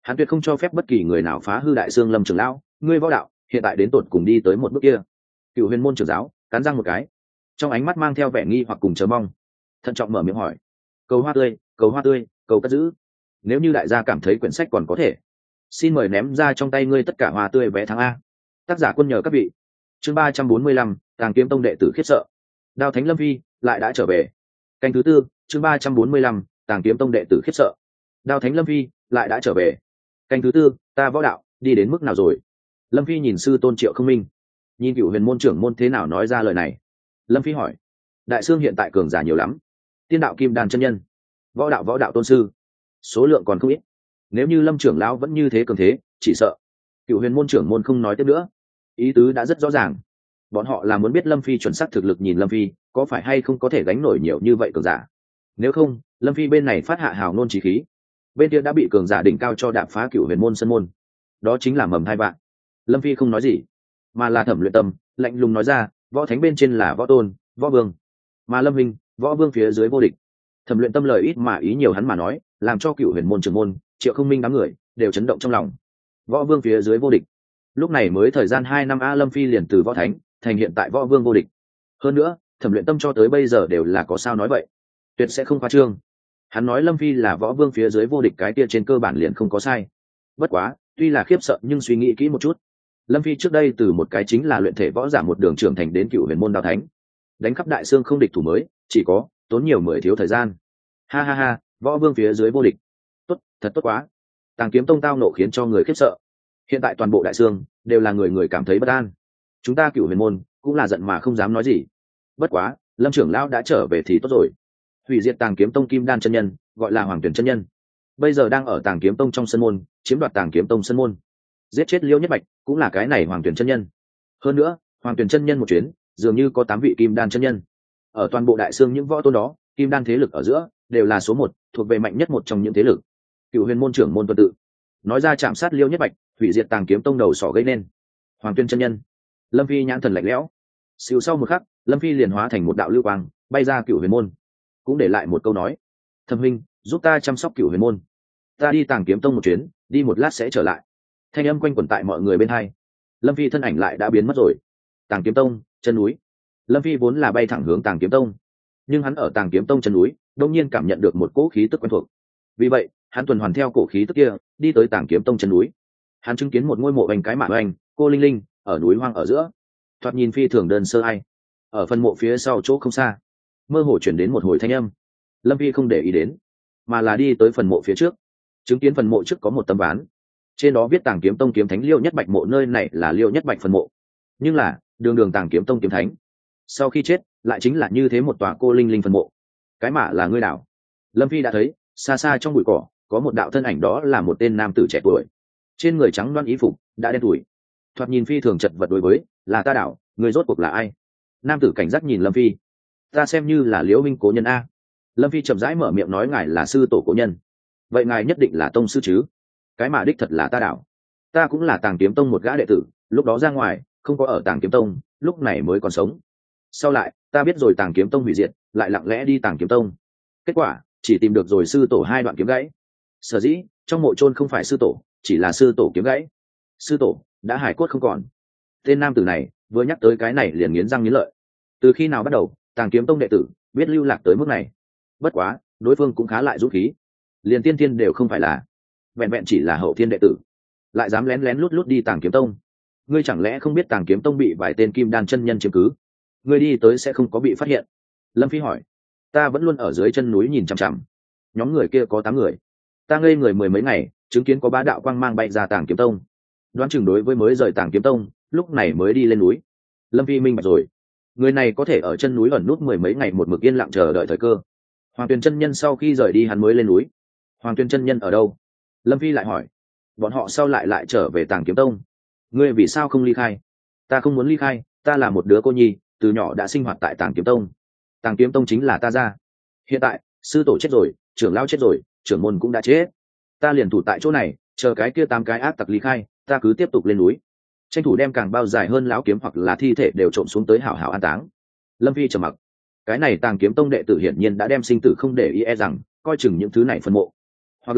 hắn tuyệt không cho phép bất kỳ người nào phá hư đại xương lâm trưởng lão. Ngươi võ đạo hiện tại đến tột cùng đi tới một bước kia. Cựu huyền môn trưởng giáo cắn răng một cái, trong ánh mắt mang theo vẻ nghi hoặc cùng chờ mong, thận trọng mở miệng hỏi: cầu hoa tươi, cầu hoa tươi, cầu cất giữ. Nếu như đại gia cảm thấy quyển sách còn có thể, xin mời ném ra trong tay ngươi tất cả hoa tươi vé tháng A. Tác giả quân nhờ các vị. Chương 345, Tàng Kiếm Tông đệ tử khiếp sợ. Đao Thánh Lâm Phi lại đã trở về. Canh thứ tư, chương 345, Tàng Kiếm Tông đệ tử khiếp sợ. Đao Thánh Lâm Phi lại đã trở về. Canh thứ tư, ta võ đạo đi đến mức nào rồi? Lâm Phi nhìn sư tôn Triệu Không Minh, nhìn Cựu Huyền môn trưởng môn thế nào nói ra lời này. Lâm Phi hỏi: đại xương hiện tại cường giả nhiều lắm, tiên đạo kim đan chân nhân, võ đạo tôn sư, số lượng còn không ít. Nếu như Lâm trưởng lão vẫn như thế cường thế, chỉ sợ Cựu Huyền môn trưởng môn không nói tiếp nữa. Ý tứ đã rất rõ ràng, bọn họ là muốn biết Lâm Phi chuẩn xác thực lực, nhìn Lâm Phi có phải hay không có thể gánh nổi nhiều như vậy cường giả. Nếu không, Lâm Phi bên này phát hạ hào nôn chí khí, bên kia đã bị cường giả đỉnh cao cho đạp phá Cựu Huyền môn sân môn, đó chính là mầm hai vạn. Lâm Phi không nói gì, mà là Thẩm Luyện Tâm lạnh lùng nói ra: võ thánh bên trên là võ tôn, võ vương, mà Lâm Minh võ vương phía dưới vô địch. Thẩm Luyện Tâm lời ít mà ý nhiều hắn mà nói, làm cho Cựu Huyền môn trưởng môn Triệu Không Minh đám người đều chấn động trong lòng. Võ vương phía dưới vô địch, lúc này mới thời gian 2 năm Lâm Phi liền từ võ thánh thành hiện tại võ vương vô địch. Hơn nữa Thẩm Luyện Tâm cho tới bây giờ đều là có sao nói vậy, tuyệt sẽ không khoa trương. Hắn nói Lâm Phi là võ vương phía dưới vô địch, cái kia trên cơ bản liền không có sai. Bất quá tuy là khiếp sợ, nhưng suy nghĩ kỹ một chút, Lâm Phi trước đây từ một cái chính là luyện thể võ giả một đường trưởng thành đến Cựu Huyền môn Đao Thánh, đánh khắp đại xương không địch thủ mới, chỉ có tốn nhiều 10 thiếu thời gian. Ha ha ha, võ vương phía dưới vô địch, tốt, thật tốt quá. Tàng Kiếm Tông tao nộ khiến cho người khiếp sợ. Hiện tại toàn bộ đại xương đều là người cảm thấy bất an. Chúng ta Cựu Huyền môn cũng là giận mà không dám nói gì. Bất quá Lâm trưởng lão đã trở về thì tốt rồi. Hủy diệt Tàng Kiếm Tông kim đan chân nhân, gọi là Hoàng Tuyển chân nhân, bây giờ đang ở Tàng Kiếm Tông trong sân môn, chiếm đoạt Tàng Kiếm Tông sân môn. Giết chết Liêu Nhất Bạch cũng là cái này Hoàng Tuyển chân nhân. Hơn nữa Hoàng Tuyển chân nhân một chuyến dường như có 8 vị kim đan chân nhân. Ở toàn bộ đại xương những võ tôn đó, kim đan thế lực ở giữa đều là số 1, thuộc về mạnh nhất một trong những thế lực. Cựu Huyền môn trưởng môn tuân tự nói ra chạm sát Liêu Nhất Bạch, hủy diệt Tàng Kiếm Tông đầu sỏ gây nên. Hoàng Tuyên chân nhân. Lâm Phi nhãn thần lạnh lẽo, siêu sau một khắc Lâm Phi liền hóa thành một đạo lưu quang bay ra Cựu Huyền môn, cũng để lại một câu nói: Thẩm huynh giúp ta chăm sóc Cựu Huyền môn, ta đi Tàng Kiếm Tông một chuyến, đi một lát sẽ trở lại. Thanh âm quanh quẩn tại mọi người bên hai. Lâm Phi thân ảnh lại đã biến mất rồi. Tàng Kiếm Tông chân núi, Lâm Phi vốn là bay thẳng hướng Tàng Kiếm Tông, nhưng hắn ở Tàng Kiếm Tông chân núi đột nhiên cảm nhận được một cỗ khí tức quen thuộc. Vì vậy hắn tuần hoàn theo cổ khí tức kia đi tới Tàng Kiếm Tông chân núi. Hắn chứng kiến một ngôi mộ bành cái mạ bành cô linh linh ở núi hoang ở giữa, thoạt nhìn phi thường đơn sơ. Ai ở phần mộ phía sau chỗ không xa, mơ hồ chuyển đến một hồi thanh âm. Lâm Phi không để ý đến, mà là đi tới phần mộ phía trước, chứng kiến phần mộ trước có một tấm ván, trên đó viết Tàng Kiếm Tông kiếm thánh Liêu Nhất Bạch mộ, nơi này là Liêu Nhất Bạch phần mộ, nhưng là đường Tàng Kiếm Tông kiếm thánh sau khi chết lại chính là như thế một tòa cô linh linh phần mộ. Cái mạ là ngươi đảo. Lâm Phi đã thấy xa xa trong bụi cỏ có một đạo thân ảnh, đó là một tên nam tử trẻ tuổi, trên người trắng loan, ý phục đã đen tuổi, thoạt nhìn phi thường chật vật. Đối với là ta đảo, người rốt cuộc là ai? Nam tử cảnh giác nhìn Lâm Phi. Ta xem như là Liễu Minh cố nhân A. Lâm Phi chậm rãi mở miệng nói: ngài là sư tổ cố nhân, vậy ngài nhất định là tông sư chứ? Cái mà đích thật là ta đảo, ta cũng là Tàng Kiếm Tông một gã đệ tử, lúc đó ra ngoài không có ở Tàng Kiếm Tông, lúc này mới còn sống. Sau lại ta biết rồi Tàng Kiếm Tông hủy diệt, lại lặng lẽ đi Tàng Kiếm Tông, kết quả chỉ tìm được rồi sư tổ 2 đoạn kiếm gãy. Sở dĩ trong mộ chôn không phải sư tổ, chỉ là sư tổ kiếm gãy. Sư tổ đã hải cốt không còn. Tên nam tử này vừa nhắc tới cái này liền nghiến răng nghiến lợi. Từ khi nào bắt đầu Tàng Kiếm Tông đệ tử biết lưu lạc tới mức này? Bất quá đối phương cũng khá lại dũng khí, liền tiên thiên đều không phải là, vẹn vẹn chỉ là hậu thiên đệ tử, lại dám lén lén lút lút đi Tàng Kiếm Tông. Ngươi chẳng lẽ không biết Tàng Kiếm Tông bị vài tên kim đan chân nhân chiếm cứ, ngươi đi tới sẽ không có bị phát hiện? Lâm Phi hỏi. Ta vẫn luôn ở dưới chân núi nhìn chằm chằm, nhóm người kia có 8 người, ta ngây người 10 mấy ngày, chứng kiến có 3 đạo quang mang bay ra Tàng Kiếm Tông, đoán chừng đối với mới rời Tàng Kiếm Tông, lúc này mới đi lên núi. Lâm Phi minh bạch rồi, người này có thể ở chân núi ẩn nút 10 mấy ngày một mực yên lặng chờ đợi thời cơ. Hoàng Tuyền chân nhân sau khi rời đi hắn mới lên núi. Hoàng Tuyền chân nhân ở đâu? Lâm Phi lại hỏi. Bọn họ sau lại trở về Tàng Kiếm Tông. Ngươi vì sao không ly khai? Ta không muốn ly khai, ta là một đứa cô nhi, từ nhỏ đã sinh hoạt tại Tàng Kiếm Tông. Tàng Kiếm Tông chính là ta ra. Hiện tại sư tổ chết rồi, trưởng lão chết rồi, trưởng môn cũng đã chết, ta liền thủ tại chỗ này chờ cái kia 8 cái ác tặc ly khai, ta cứ tiếp tục lên núi, tranh thủ đem càng bao dài hơn lão kiếm hoặc là thi thể đều trộm xuống tới hảo hảo an táng. Lâm Phi trầm mặc. Cái này Tàng Kiếm Tông đệ tử hiển nhiên đã đem sinh tử không để ý, e rằng coi chừng những thứ này phân mộ, hoặc là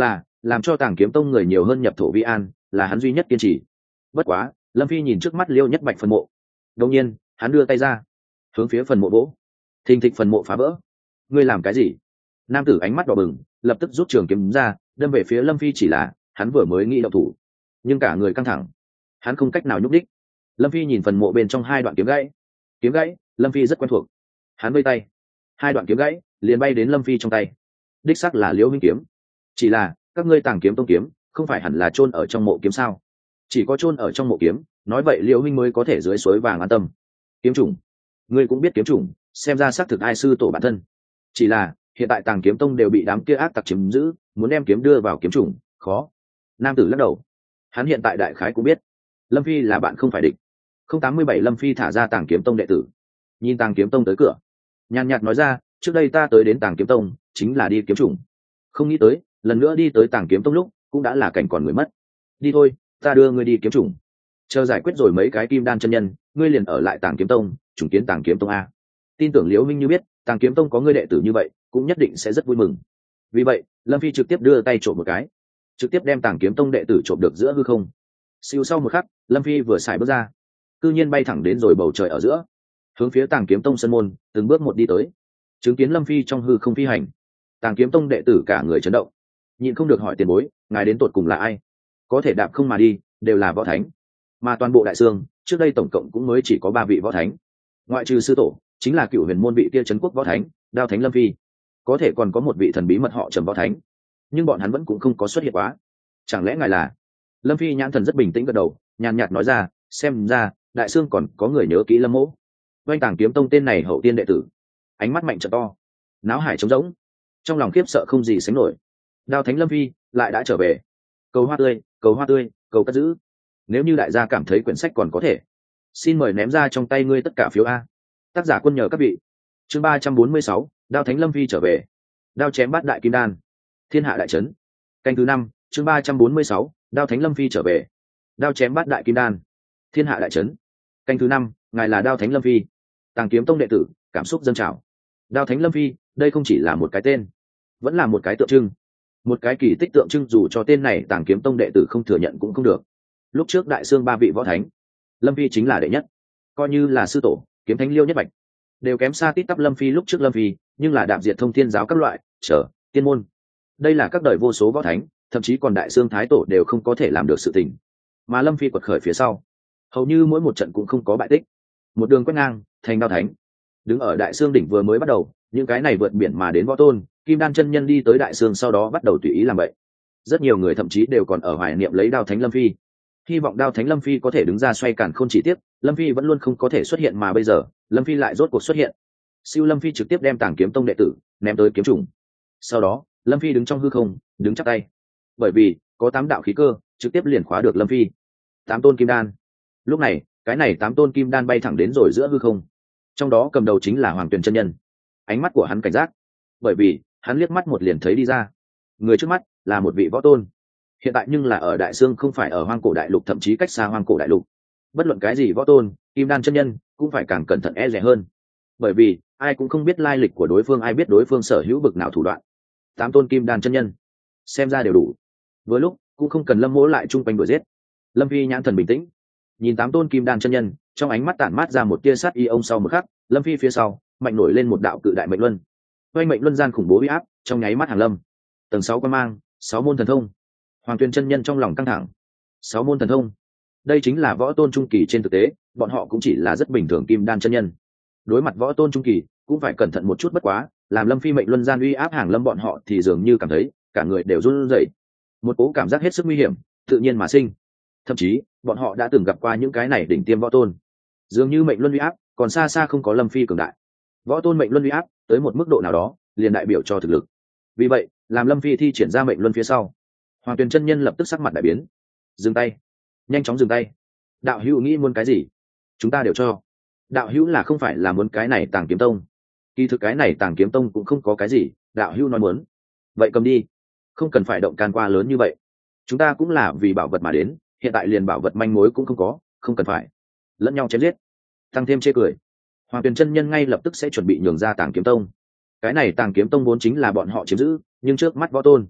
làm cho Tàng Kiếm Tông người nhiều hơn nhập thổ vi an là hắn duy nhất kiên trì. Bất quá Lâm Phi nhìn trước mắt Liêu Nhất Bạch phần mộ, đột nhiên hắn đưa tay ra hướng phía phần mộ vỗ, thình thịch phần mộ phá vỡ. Ngươi làm cái gì? Nam tử ánh mắt đỏ bừng, lập tức rút trường kiếm ra đâm về phía Lâm Phi. Chỉ là hắn vừa mới nghĩ động thủ, nhưng cả người căng thẳng, hắn không cách nào nhúc đích. Lâm Phi nhìn phần mộ bên trong 2 đoạn kiếm gãy. Kiếm gãy Lâm Phi rất quen thuộc, hắn vây tay, 2 đoạn kiếm gãy liền bay đến Lâm Phi trong tay. Đích xác là Liễu huynh kiếm, chỉ là các ngươi Tàng Kiếm Tông kiếm không phải hẳn là chôn ở trong mộ kiếm sao? Chỉ có chôn ở trong mộ kiếm, nói vậy Liễu huynh mới có thể dưới suối vàng an tâm. Kiếm chủng, ngươi cũng biết kiếm chủng, xem ra xác thực ai sư tổ bản thân. Chỉ là hiện tại Tàng Kiếm Tông đều bị đám kia ác tặc chiếm giữ, muốn đem kiếm đưa vào kiếm chủng khó. Nam tử lắc đầu, hắn hiện tại đại khái cũng biết Lâm Phi là bạn không phải địch. 087 Lâm Phi thả ra Tàng Kiếm Tông đệ tử, nhìn Tàng Kiếm Tông tới cửa, nhàn nhạt nói ra, trước đây ta tới đến Tàng Kiếm Tông chính là đi kiếm chủng, không nghĩ tới lần nữa đi tới Tàng Kiếm Tông lúc cũng đã là cảnh còn người mất. Đi thôi, ta đưa ngươi đi kiếm chủng, chờ giải quyết rồi mấy cái kim đan chân nhân, ngươi liền ở lại Tàng Kiếm Tông chủng kiến Tàng Kiếm Tông a. Tin tưởng Liễu minh như biết Tàng Kiếm Tông có ngươi đệ tử như vậy cũng nhất định sẽ rất vui mừng. Vì vậy Lâm Phi trực tiếp đưa tay trộm một cái, trực tiếp đem Tàng Kiếm Tông đệ tử trộm được giữa hư không. Siêu sau một khắc, Lâm Phi vừa xài bước ra, cư nhiên bay thẳng đến rồi bầu trời ở giữa, hướng phía Tàng Kiếm Tông sân môn từng bước một đi tới. Chứng kiến Lâm Phi trong hư không phi hành, Tàng Kiếm Tông đệ tử cả người chấn động, nhịn không được hỏi tiền bối, ngài đến tột cùng là ai? Có thể đạp không mà đi đều là võ thánh, mà toàn bộ Đại Sương trước đây tổng cộng cũng mới chỉ có 3 vị võ thánh, ngoại trừ sư tổ chính là Cửu Huyền môn vị kia trấn quốc võ thánh Đao Thánh Lâm Phi, có thể còn có một vị thần bí mật họ Trầm võ thánh, nhưng bọn hắn vẫn cũng không có xuất hiện quá. Chẳng lẽ ngài là? Lâm Phi nhãn thần rất bình tĩnh gật đầu, nhàn nhạt nói ra, xem ra Đại Sương còn có người nhớ kỹ Lâm mỗ. Oanh Tàng Kiếm Tông tên này hậu tiên đệ tử, ánh mắt mạnh trợ to, náo hải trống rỗng, trong lòng khiếp sợ không gì sánh nổi. Đao Thánh Lâm Phi lại đã trở về. Cầu hoa tươi, cầu hoa tươi, cầu cất giữ. Nếu như đại gia cảm thấy quyển sách còn có thể, xin mời ném ra trong tay ngươi tất cả phiếu A. Tác giả quân nhờ các vị. Chương 346, Đao Thánh Lâm Phi trở về. Đao chém bát đại kim đan, thiên hạ đại trấn. Canh thứ 5, chương 346, Đao Thánh Lâm Phi trở về. Đao chém bát đại kim đan, thiên hạ đại trấn. Canh thứ 5, ngài là Đao Thánh Lâm Phi. Tàng Kiếm Tông đệ tử cảm xúc dâng trào. Đao Thánh Lâm Phi, đây không chỉ là một cái tên, vẫn là một cái tượng trưng, một cái kỳ tích tượng trưng, dù cho tên này Tàng Kiếm Tông đệ tử không thừa nhận cũng không được. Lúc trước Đại Sương 3 vị võ thánh, Lâm Phi chính là đệ nhất, coi như là sư tổ Kiếm Thánh Liêu Nhất Bạch đều kém xa tít tắp Lâm Phi. Lúc trước Lâm Phi nhưng là đạp diệt Thông Thiên giáo các loại tiên môn, đây là các đời vô số võ thánh, thậm chí còn Đại Sương thái tổ đều không có thể làm được sự tình, mà Lâm Phi quật khởi phía sau hầu như mỗi một trận cũng không có bại tích, một đường quét ngang thành Đao Thánh. Đứng ở Đại Sương đỉnh vừa mới bắt đầu, những cái này vượt biển mà đến võ tôn kim đan chân nhân đi tới Đại Sương sau đó bắt đầu tùy ý làm vậy. Rất nhiều người thậm chí đều còn ở hoài niệm lấy Đao Thánh Lâm Phi, hy vọng Đao Thánh Lâm Phi có thể đứng ra xoay càn khôn. Chỉ tiếc Lâm Phi vẫn luôn không có thể xuất hiện, mà bây giờ Lâm Phi lại rốt cuộc xuất hiện. Siêu Lâm Phi trực tiếp đem Tàng Kiếm Tông đệ tử ném tới kiếm trùng, sau đó Lâm Phi đứng trong hư không, đứng chắp tay, bởi vì có 8 đạo khí cơ trực tiếp liền khóa được Lâm Phi 8 tôn kim đan. Lúc này cái này 8 tôn kim đan bay thẳng đến rồi giữa hư không, trong đó cầm đầu chính là Hoàng Tuyền chân nhân. Ánh mắt của hắn cảnh giác, bởi vì hắn liếc mắt một liền thấy đi ra, người trước mắt là một vị võ tôn, hiện tại nhưng là ở Đại Sương, không phải ở Hoang Cổ Đại Lục, thậm chí cách xa Hoang Cổ Đại Lục. Bất luận cái gì võ tôn kim đan chân nhân cũng phải càng cẩn thận e dè hơn, bởi vì ai cũng không biết lai lịch của đối phương, ai biết đối phương sở hữu bực nào thủ đoạn. 8 tôn kim đan chân nhân xem ra đều đủ, vừa lúc cũng không cần Lâm mỗ lại chung quanh đuổi giết. Lâm Phi nhãn thần bình tĩnh, nhìn 8 tôn kim đan chân nhân, trong ánh mắt tản mát ra một tia sát y. Ông sau một khắc, Lâm Phi phía sau mạnh nổi lên một đạo cự đại mệnh luân, oanh mệnh luân gian khủng bố uy áp trong nháy mắt hàng lâm. Tầng 6 quan mang, 6 môn thần thông. Hoàng Tuyên chân nhân trong lòng căng thẳng, 6 môn thần thông, đây chính là võ tôn trung kỳ. Trên thực tế bọn họ cũng chỉ là rất bình thường kim đan chân nhân, đối mặt võ tôn trung kỳ cũng phải cẩn thận một chút. Bất quá làm Lâm Phi mệnh luân gian uy áp hàng lâm bọn họ thì dường như cảm thấy cả người đều run rẩy, một cố cảm giác hết sức nguy hiểm tự nhiên mà sinh. Thậm chí bọn họ đã từng gặp qua những cái này đỉnh tiêm võ tôn, dường như mệnh luân uy áp còn xa xa không có Lâm Phi cường đại. Võ tôn mệnh luân uy áp tới một mức độ nào đó liền đại biểu cho thực lực. Vì vậy làm Lâm Phi thi triển ra mệnh luân phía sau, Hoàng Tuyền chân nhân lập tức sắc mặt đại biến. Dừng tay, nhanh chóng dừng tay. Đạo hữu nghĩ muốn cái gì chúng ta đều cho. Đạo hữu là không phải là muốn cái này Tàng Kiếm Tông? Kỳ thực cái này Tàng Kiếm Tông cũng không có cái gì, đạo hữu nói muốn vậy cầm đi, không cần phải động can qua lớn như vậy. Chúng ta cũng là vì bảo vật mà đến, hiện tại liền bảo vật manh mối cũng không có, không cần phải lẫn nhau chém giết tăng thêm chê cười. Hoàng Tuyền chân nhân ngay lập tức sẽ chuẩn bị nhường ra Tàng Kiếm Tông. Cái này Tàng Kiếm Tông vốn chính là bọn họ chiếm giữ, nhưng trước mắt võ tôn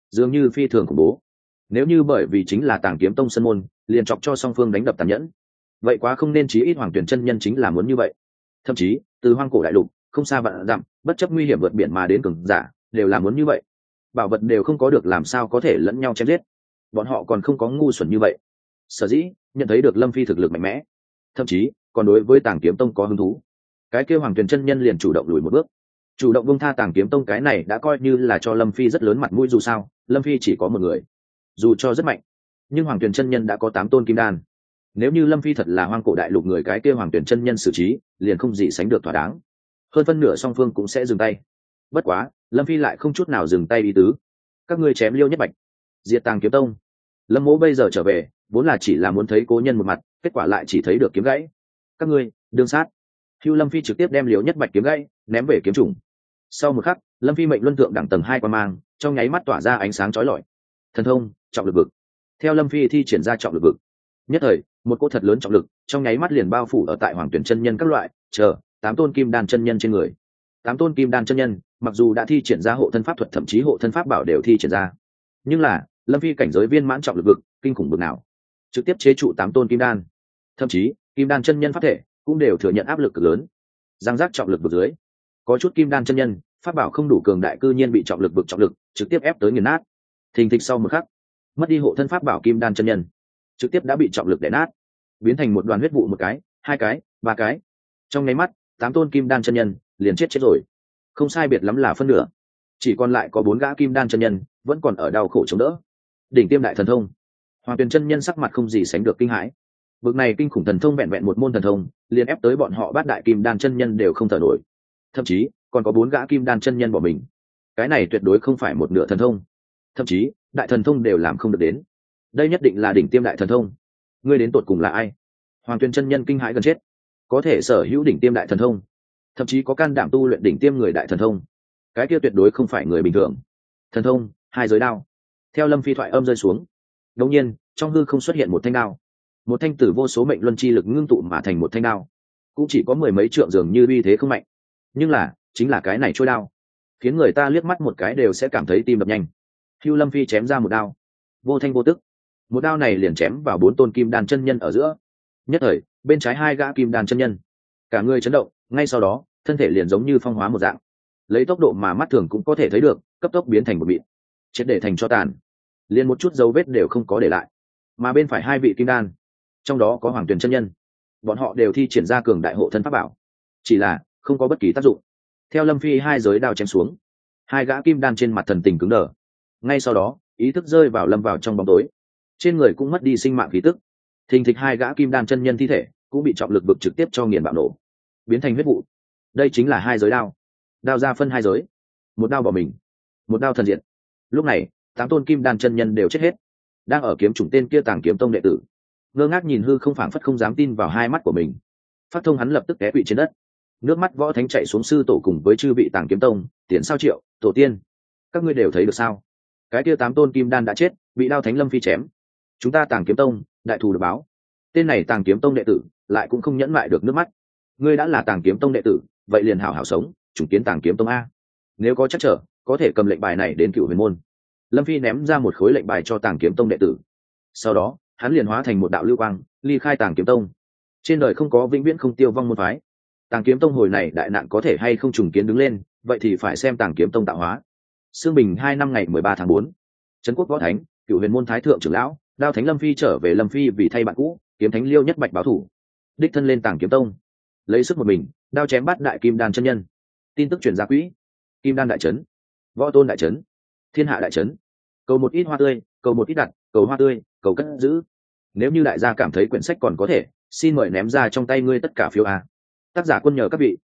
dường như phi thường khủng bố. Nếu như bởi vì chính là Tàng Kiếm Tông sân môn, liền chọc cho song phương đánh đập tàn nhẫn, vậy quá không nên. Chí ít Hoàng Tuyển chân nhân chính là muốn như vậy. Thậm chí từ hoang cổ đại lục không xa vạn dặm, bất chấp nguy hiểm vượt biển mà đến cường giả đều là muốn như vậy. Bảo vật đều không có được, làm sao có thể lẫn nhau chém giết. Bọn họ còn không có ngu xuẩn như vậy. Sở dĩ nhận thấy được Lâm Phi thực lực mạnh mẽ, thậm chí còn đối với Tàng Kiếm Tông có hứng thú, cái kêu Hoàng Tuyền chân nhân liền chủ động lùi một bước, chủ động buông tha Tàng Kiếm Tông. Cái này đã coi như là cho Lâm Phi rất lớn mặt mũi. Dù sao Lâm Phi chỉ có một người, dù cho rất mạnh, nhưng Hoàng Tuyền chân nhân đã có 8 tôn kim đan. Nếu như Lâm Phi thật là hoang cổ đại lục người, cái kêu Hoàng Tuyền chân nhân xử trí liền không gì sánh được thỏa đáng. Hơn phân nửa song phương cũng sẽ dừng tay. Bất quá Lâm Phi lại không chút nào dừng tay ý tứ. Các ngươi chém Liêu Nhất Bạch, diệt Tàng Kiếm Tông. Lâm Mỗ bây giờ trở về vốn là chỉ là muốn thấy cố nhân một mặt, kết quả lại chỉ thấy được kiếm gãy. Các ngươi đương sát. Hưu Lâm Phi trực tiếp đem Liêu Nhất Bạch kiếm gãy ném về kiếm trùng. Sau một khắc, Lâm Phi mệnh luân thượng đẳng tầng 2 qua mang trong nháy mắt tỏa ra ánh sáng chói lọi. Thần thông trọng lực vực. Theo Lâm Phi thi triển ra trọng lực vực, nhất thời một cỗ thật lớn trọng lực trong nháy mắt liền bao phủ ở tại Hoàng Tuyển chân nhân các loại 8 tôn kim đan chân nhân trên người. 8 tôn kim đan chân nhân mặc dù đã thi triển ra hộ thân pháp thuật, thậm chí hộ thân pháp bảo đều thi triển ra, nhưng là Lâm Phi cảnh giới viên mãn trọng lực vực kinh khủng bực nào, trực tiếp chế trụ 8 tôn kim đan. Thậm chí kim đan chân nhân pháp thể cũng đều thừa nhận áp lực cực lớn. Giang giác trọng lực vực dưới, có chút kim đan chân nhân pháp bảo không đủ cường đại, cư nhiên bị trọng lực vực trọng lực trực tiếp ép tới nghiền nát. Thình thịch sau một khắc, mất đi hộ thân pháp bảo kim đan chân nhân trực tiếp đã bị trọng lực đè nát, biến thành một đoàn huyết vụ, 1 cái 2 cái 3 cái. Trong nháy mắt 8 tôn kim đan chân nhân liền chết rồi, không sai biệt lắm là phân nửa. Chỉ còn lại có 4 gã kim đan chân nhân vẫn còn ở đau khổ chống đỡ. Đỉnh tiêm đại thần thông. Hoàng Tuyền chân nhân sắc mặt không gì sánh được kinh hãi. Bực này kinh khủng thần thông, vẹn vẹn một môn thần thông liền ép tới bọn họ bát đại kim đan chân nhân đều không thở nổi. Thậm chí còn có 4 gã kim đan chân nhân bỏ mình. Cái này tuyệt đối không phải một nửa thần thông, thậm chí đại thần thông đều làm không được đến. Đây nhất định là đỉnh tiêm đại thần thông. Ngươi đến tột cùng là ai? Hoàng Tuyền chân nhân kinh hãi gần chết. Có thể sở hữu đỉnh tiêm đại thần thông, thậm chí có can đảm tu luyện đỉnh tiêm người đại thần thông, cái kia tuyệt đối không phải người bình thường. Thần thông 2 giới đao. Theo Lâm Phi thoại âm rơi xuống, đột nhiên trong hư không xuất hiện một thanh đao, một thanh tử vô số mệnh luân chi lực ngưng tụ mà thành một thanh đao, cũng chỉ có 10 mấy trượng, dường như uy thế không mạnh, nhưng là chính là cái này trôi đao khiến người ta liếc mắt một cái đều sẽ cảm thấy tim đập nhanh. Hưu Lâm Phi chém ra một đao, vô thanh vô tức, một đao này liền chém vào 4 tôn kim đan chân nhân ở giữa. Nhất thời bên trái 2 gã kim đan chân nhân cả người chấn động, ngay sau đó thân thể liền giống như phong hóa một dạng, lấy tốc độ mà mắt thường cũng có thể thấy được cấp tốc biến thành một mịn, triệt để thành cho tàn, liền một chút dấu vết đều không có để lại. Mà bên phải 2 vị kim đan, trong đó có Hoàng Tuyền chân nhân, bọn họ đều thi triển ra cường đại hộ thân pháp bảo, chỉ là không có bất kỳ tác dụng. Theo Lâm Phi 2 giới đao chém xuống, 2 gã kim đan trên mặt thần tình cứng đờ, ngay sau đó ý thức rơi vào lâm vào trong bóng tối, trên người cũng mất đi sinh mạng khí tức. Thình thịch 2 gã kim đan chân nhân thi thể cũng bị trọng lực vực trực tiếp cho nghiền bạo nổ, biến thành huyết vụ. Đây chính là 2 giới đao. Đao ra phân 2 giới, một đao bỏ mình, một đao thần diệt. Lúc này 8 tôn kim đan chân nhân đều chết hết. Đang ở kiếm chủng tên kia Tàng Kiếm Tông đệ tử ngơ ngác nhìn hư không, phảng phất không dám tin vào hai mắt của mình. Phát thông hắn lập tức té quỵ trên đất, nước mắt võ thánh chạy xuống. Sư tổ cùng với chư vị Tàng Kiếm Tông, Tiền Sao Triệu, tổ tiên, các ngươi đều thấy được sao? Cái kia 8 tôn kim đan đã chết, bị đao thánh Lâm Phi chém. Chúng ta Tàng Kiếm Tông đại thù được báo. Tên này Tàng Kiếm Tông đệ tử lại cũng không nhẫn lại được nước mắt. Ngươi đã là Tàng Kiếm Tông đệ tử, vậy liền hảo hảo sống, chủng kiến Tàng Kiếm Tông a. Nếu có chắc trở, có thể cầm lệnh bài này đến Cửu Huyền môn. Lâm Phi ném ra một khối lệnh bài cho Tàng Kiếm Tông đệ tử, sau đó hắn liền hóa thành một đạo lưu quang ly khai Tàng Kiếm Tông. Trên đời không có vĩnh viễn không tiêu vong môn phái. Tàng Kiếm Tông hồi này đại nạn có thể hay không trùng kiến đứng lên, vậy thì phải xem Tàng Kiếm Tông tạo hóa. Sương Bình 2 năm ngày 13 tháng 4, Trấn Quốc Võ Thánh, Cửu Huyền môn thái thượng trưởng lão, đao thánh Lâm Phi trở về. Lâm Phi vì thay bạn cũ, kiếm thánh Liêu Nhất Bạch báo thủ, đích thân lên Tàng Kiếm Tông, lấy sức một mình đao chém bắt đại kim đan chân nhân. Tin tức truyền ra quỹ, kim đan đại trấn, võ tôn đại trấn, thiên hạ đại trấn. Cầu một ít hoa tươi, cầu một ít đặt, cầu hoa tươi, cầu cất giữ. Nếu như đại gia cảm thấy quyển sách còn có thể, xin mời ném ra trong tay ngươi tất cả phiếu a. Tác giả quân nhờ các vị,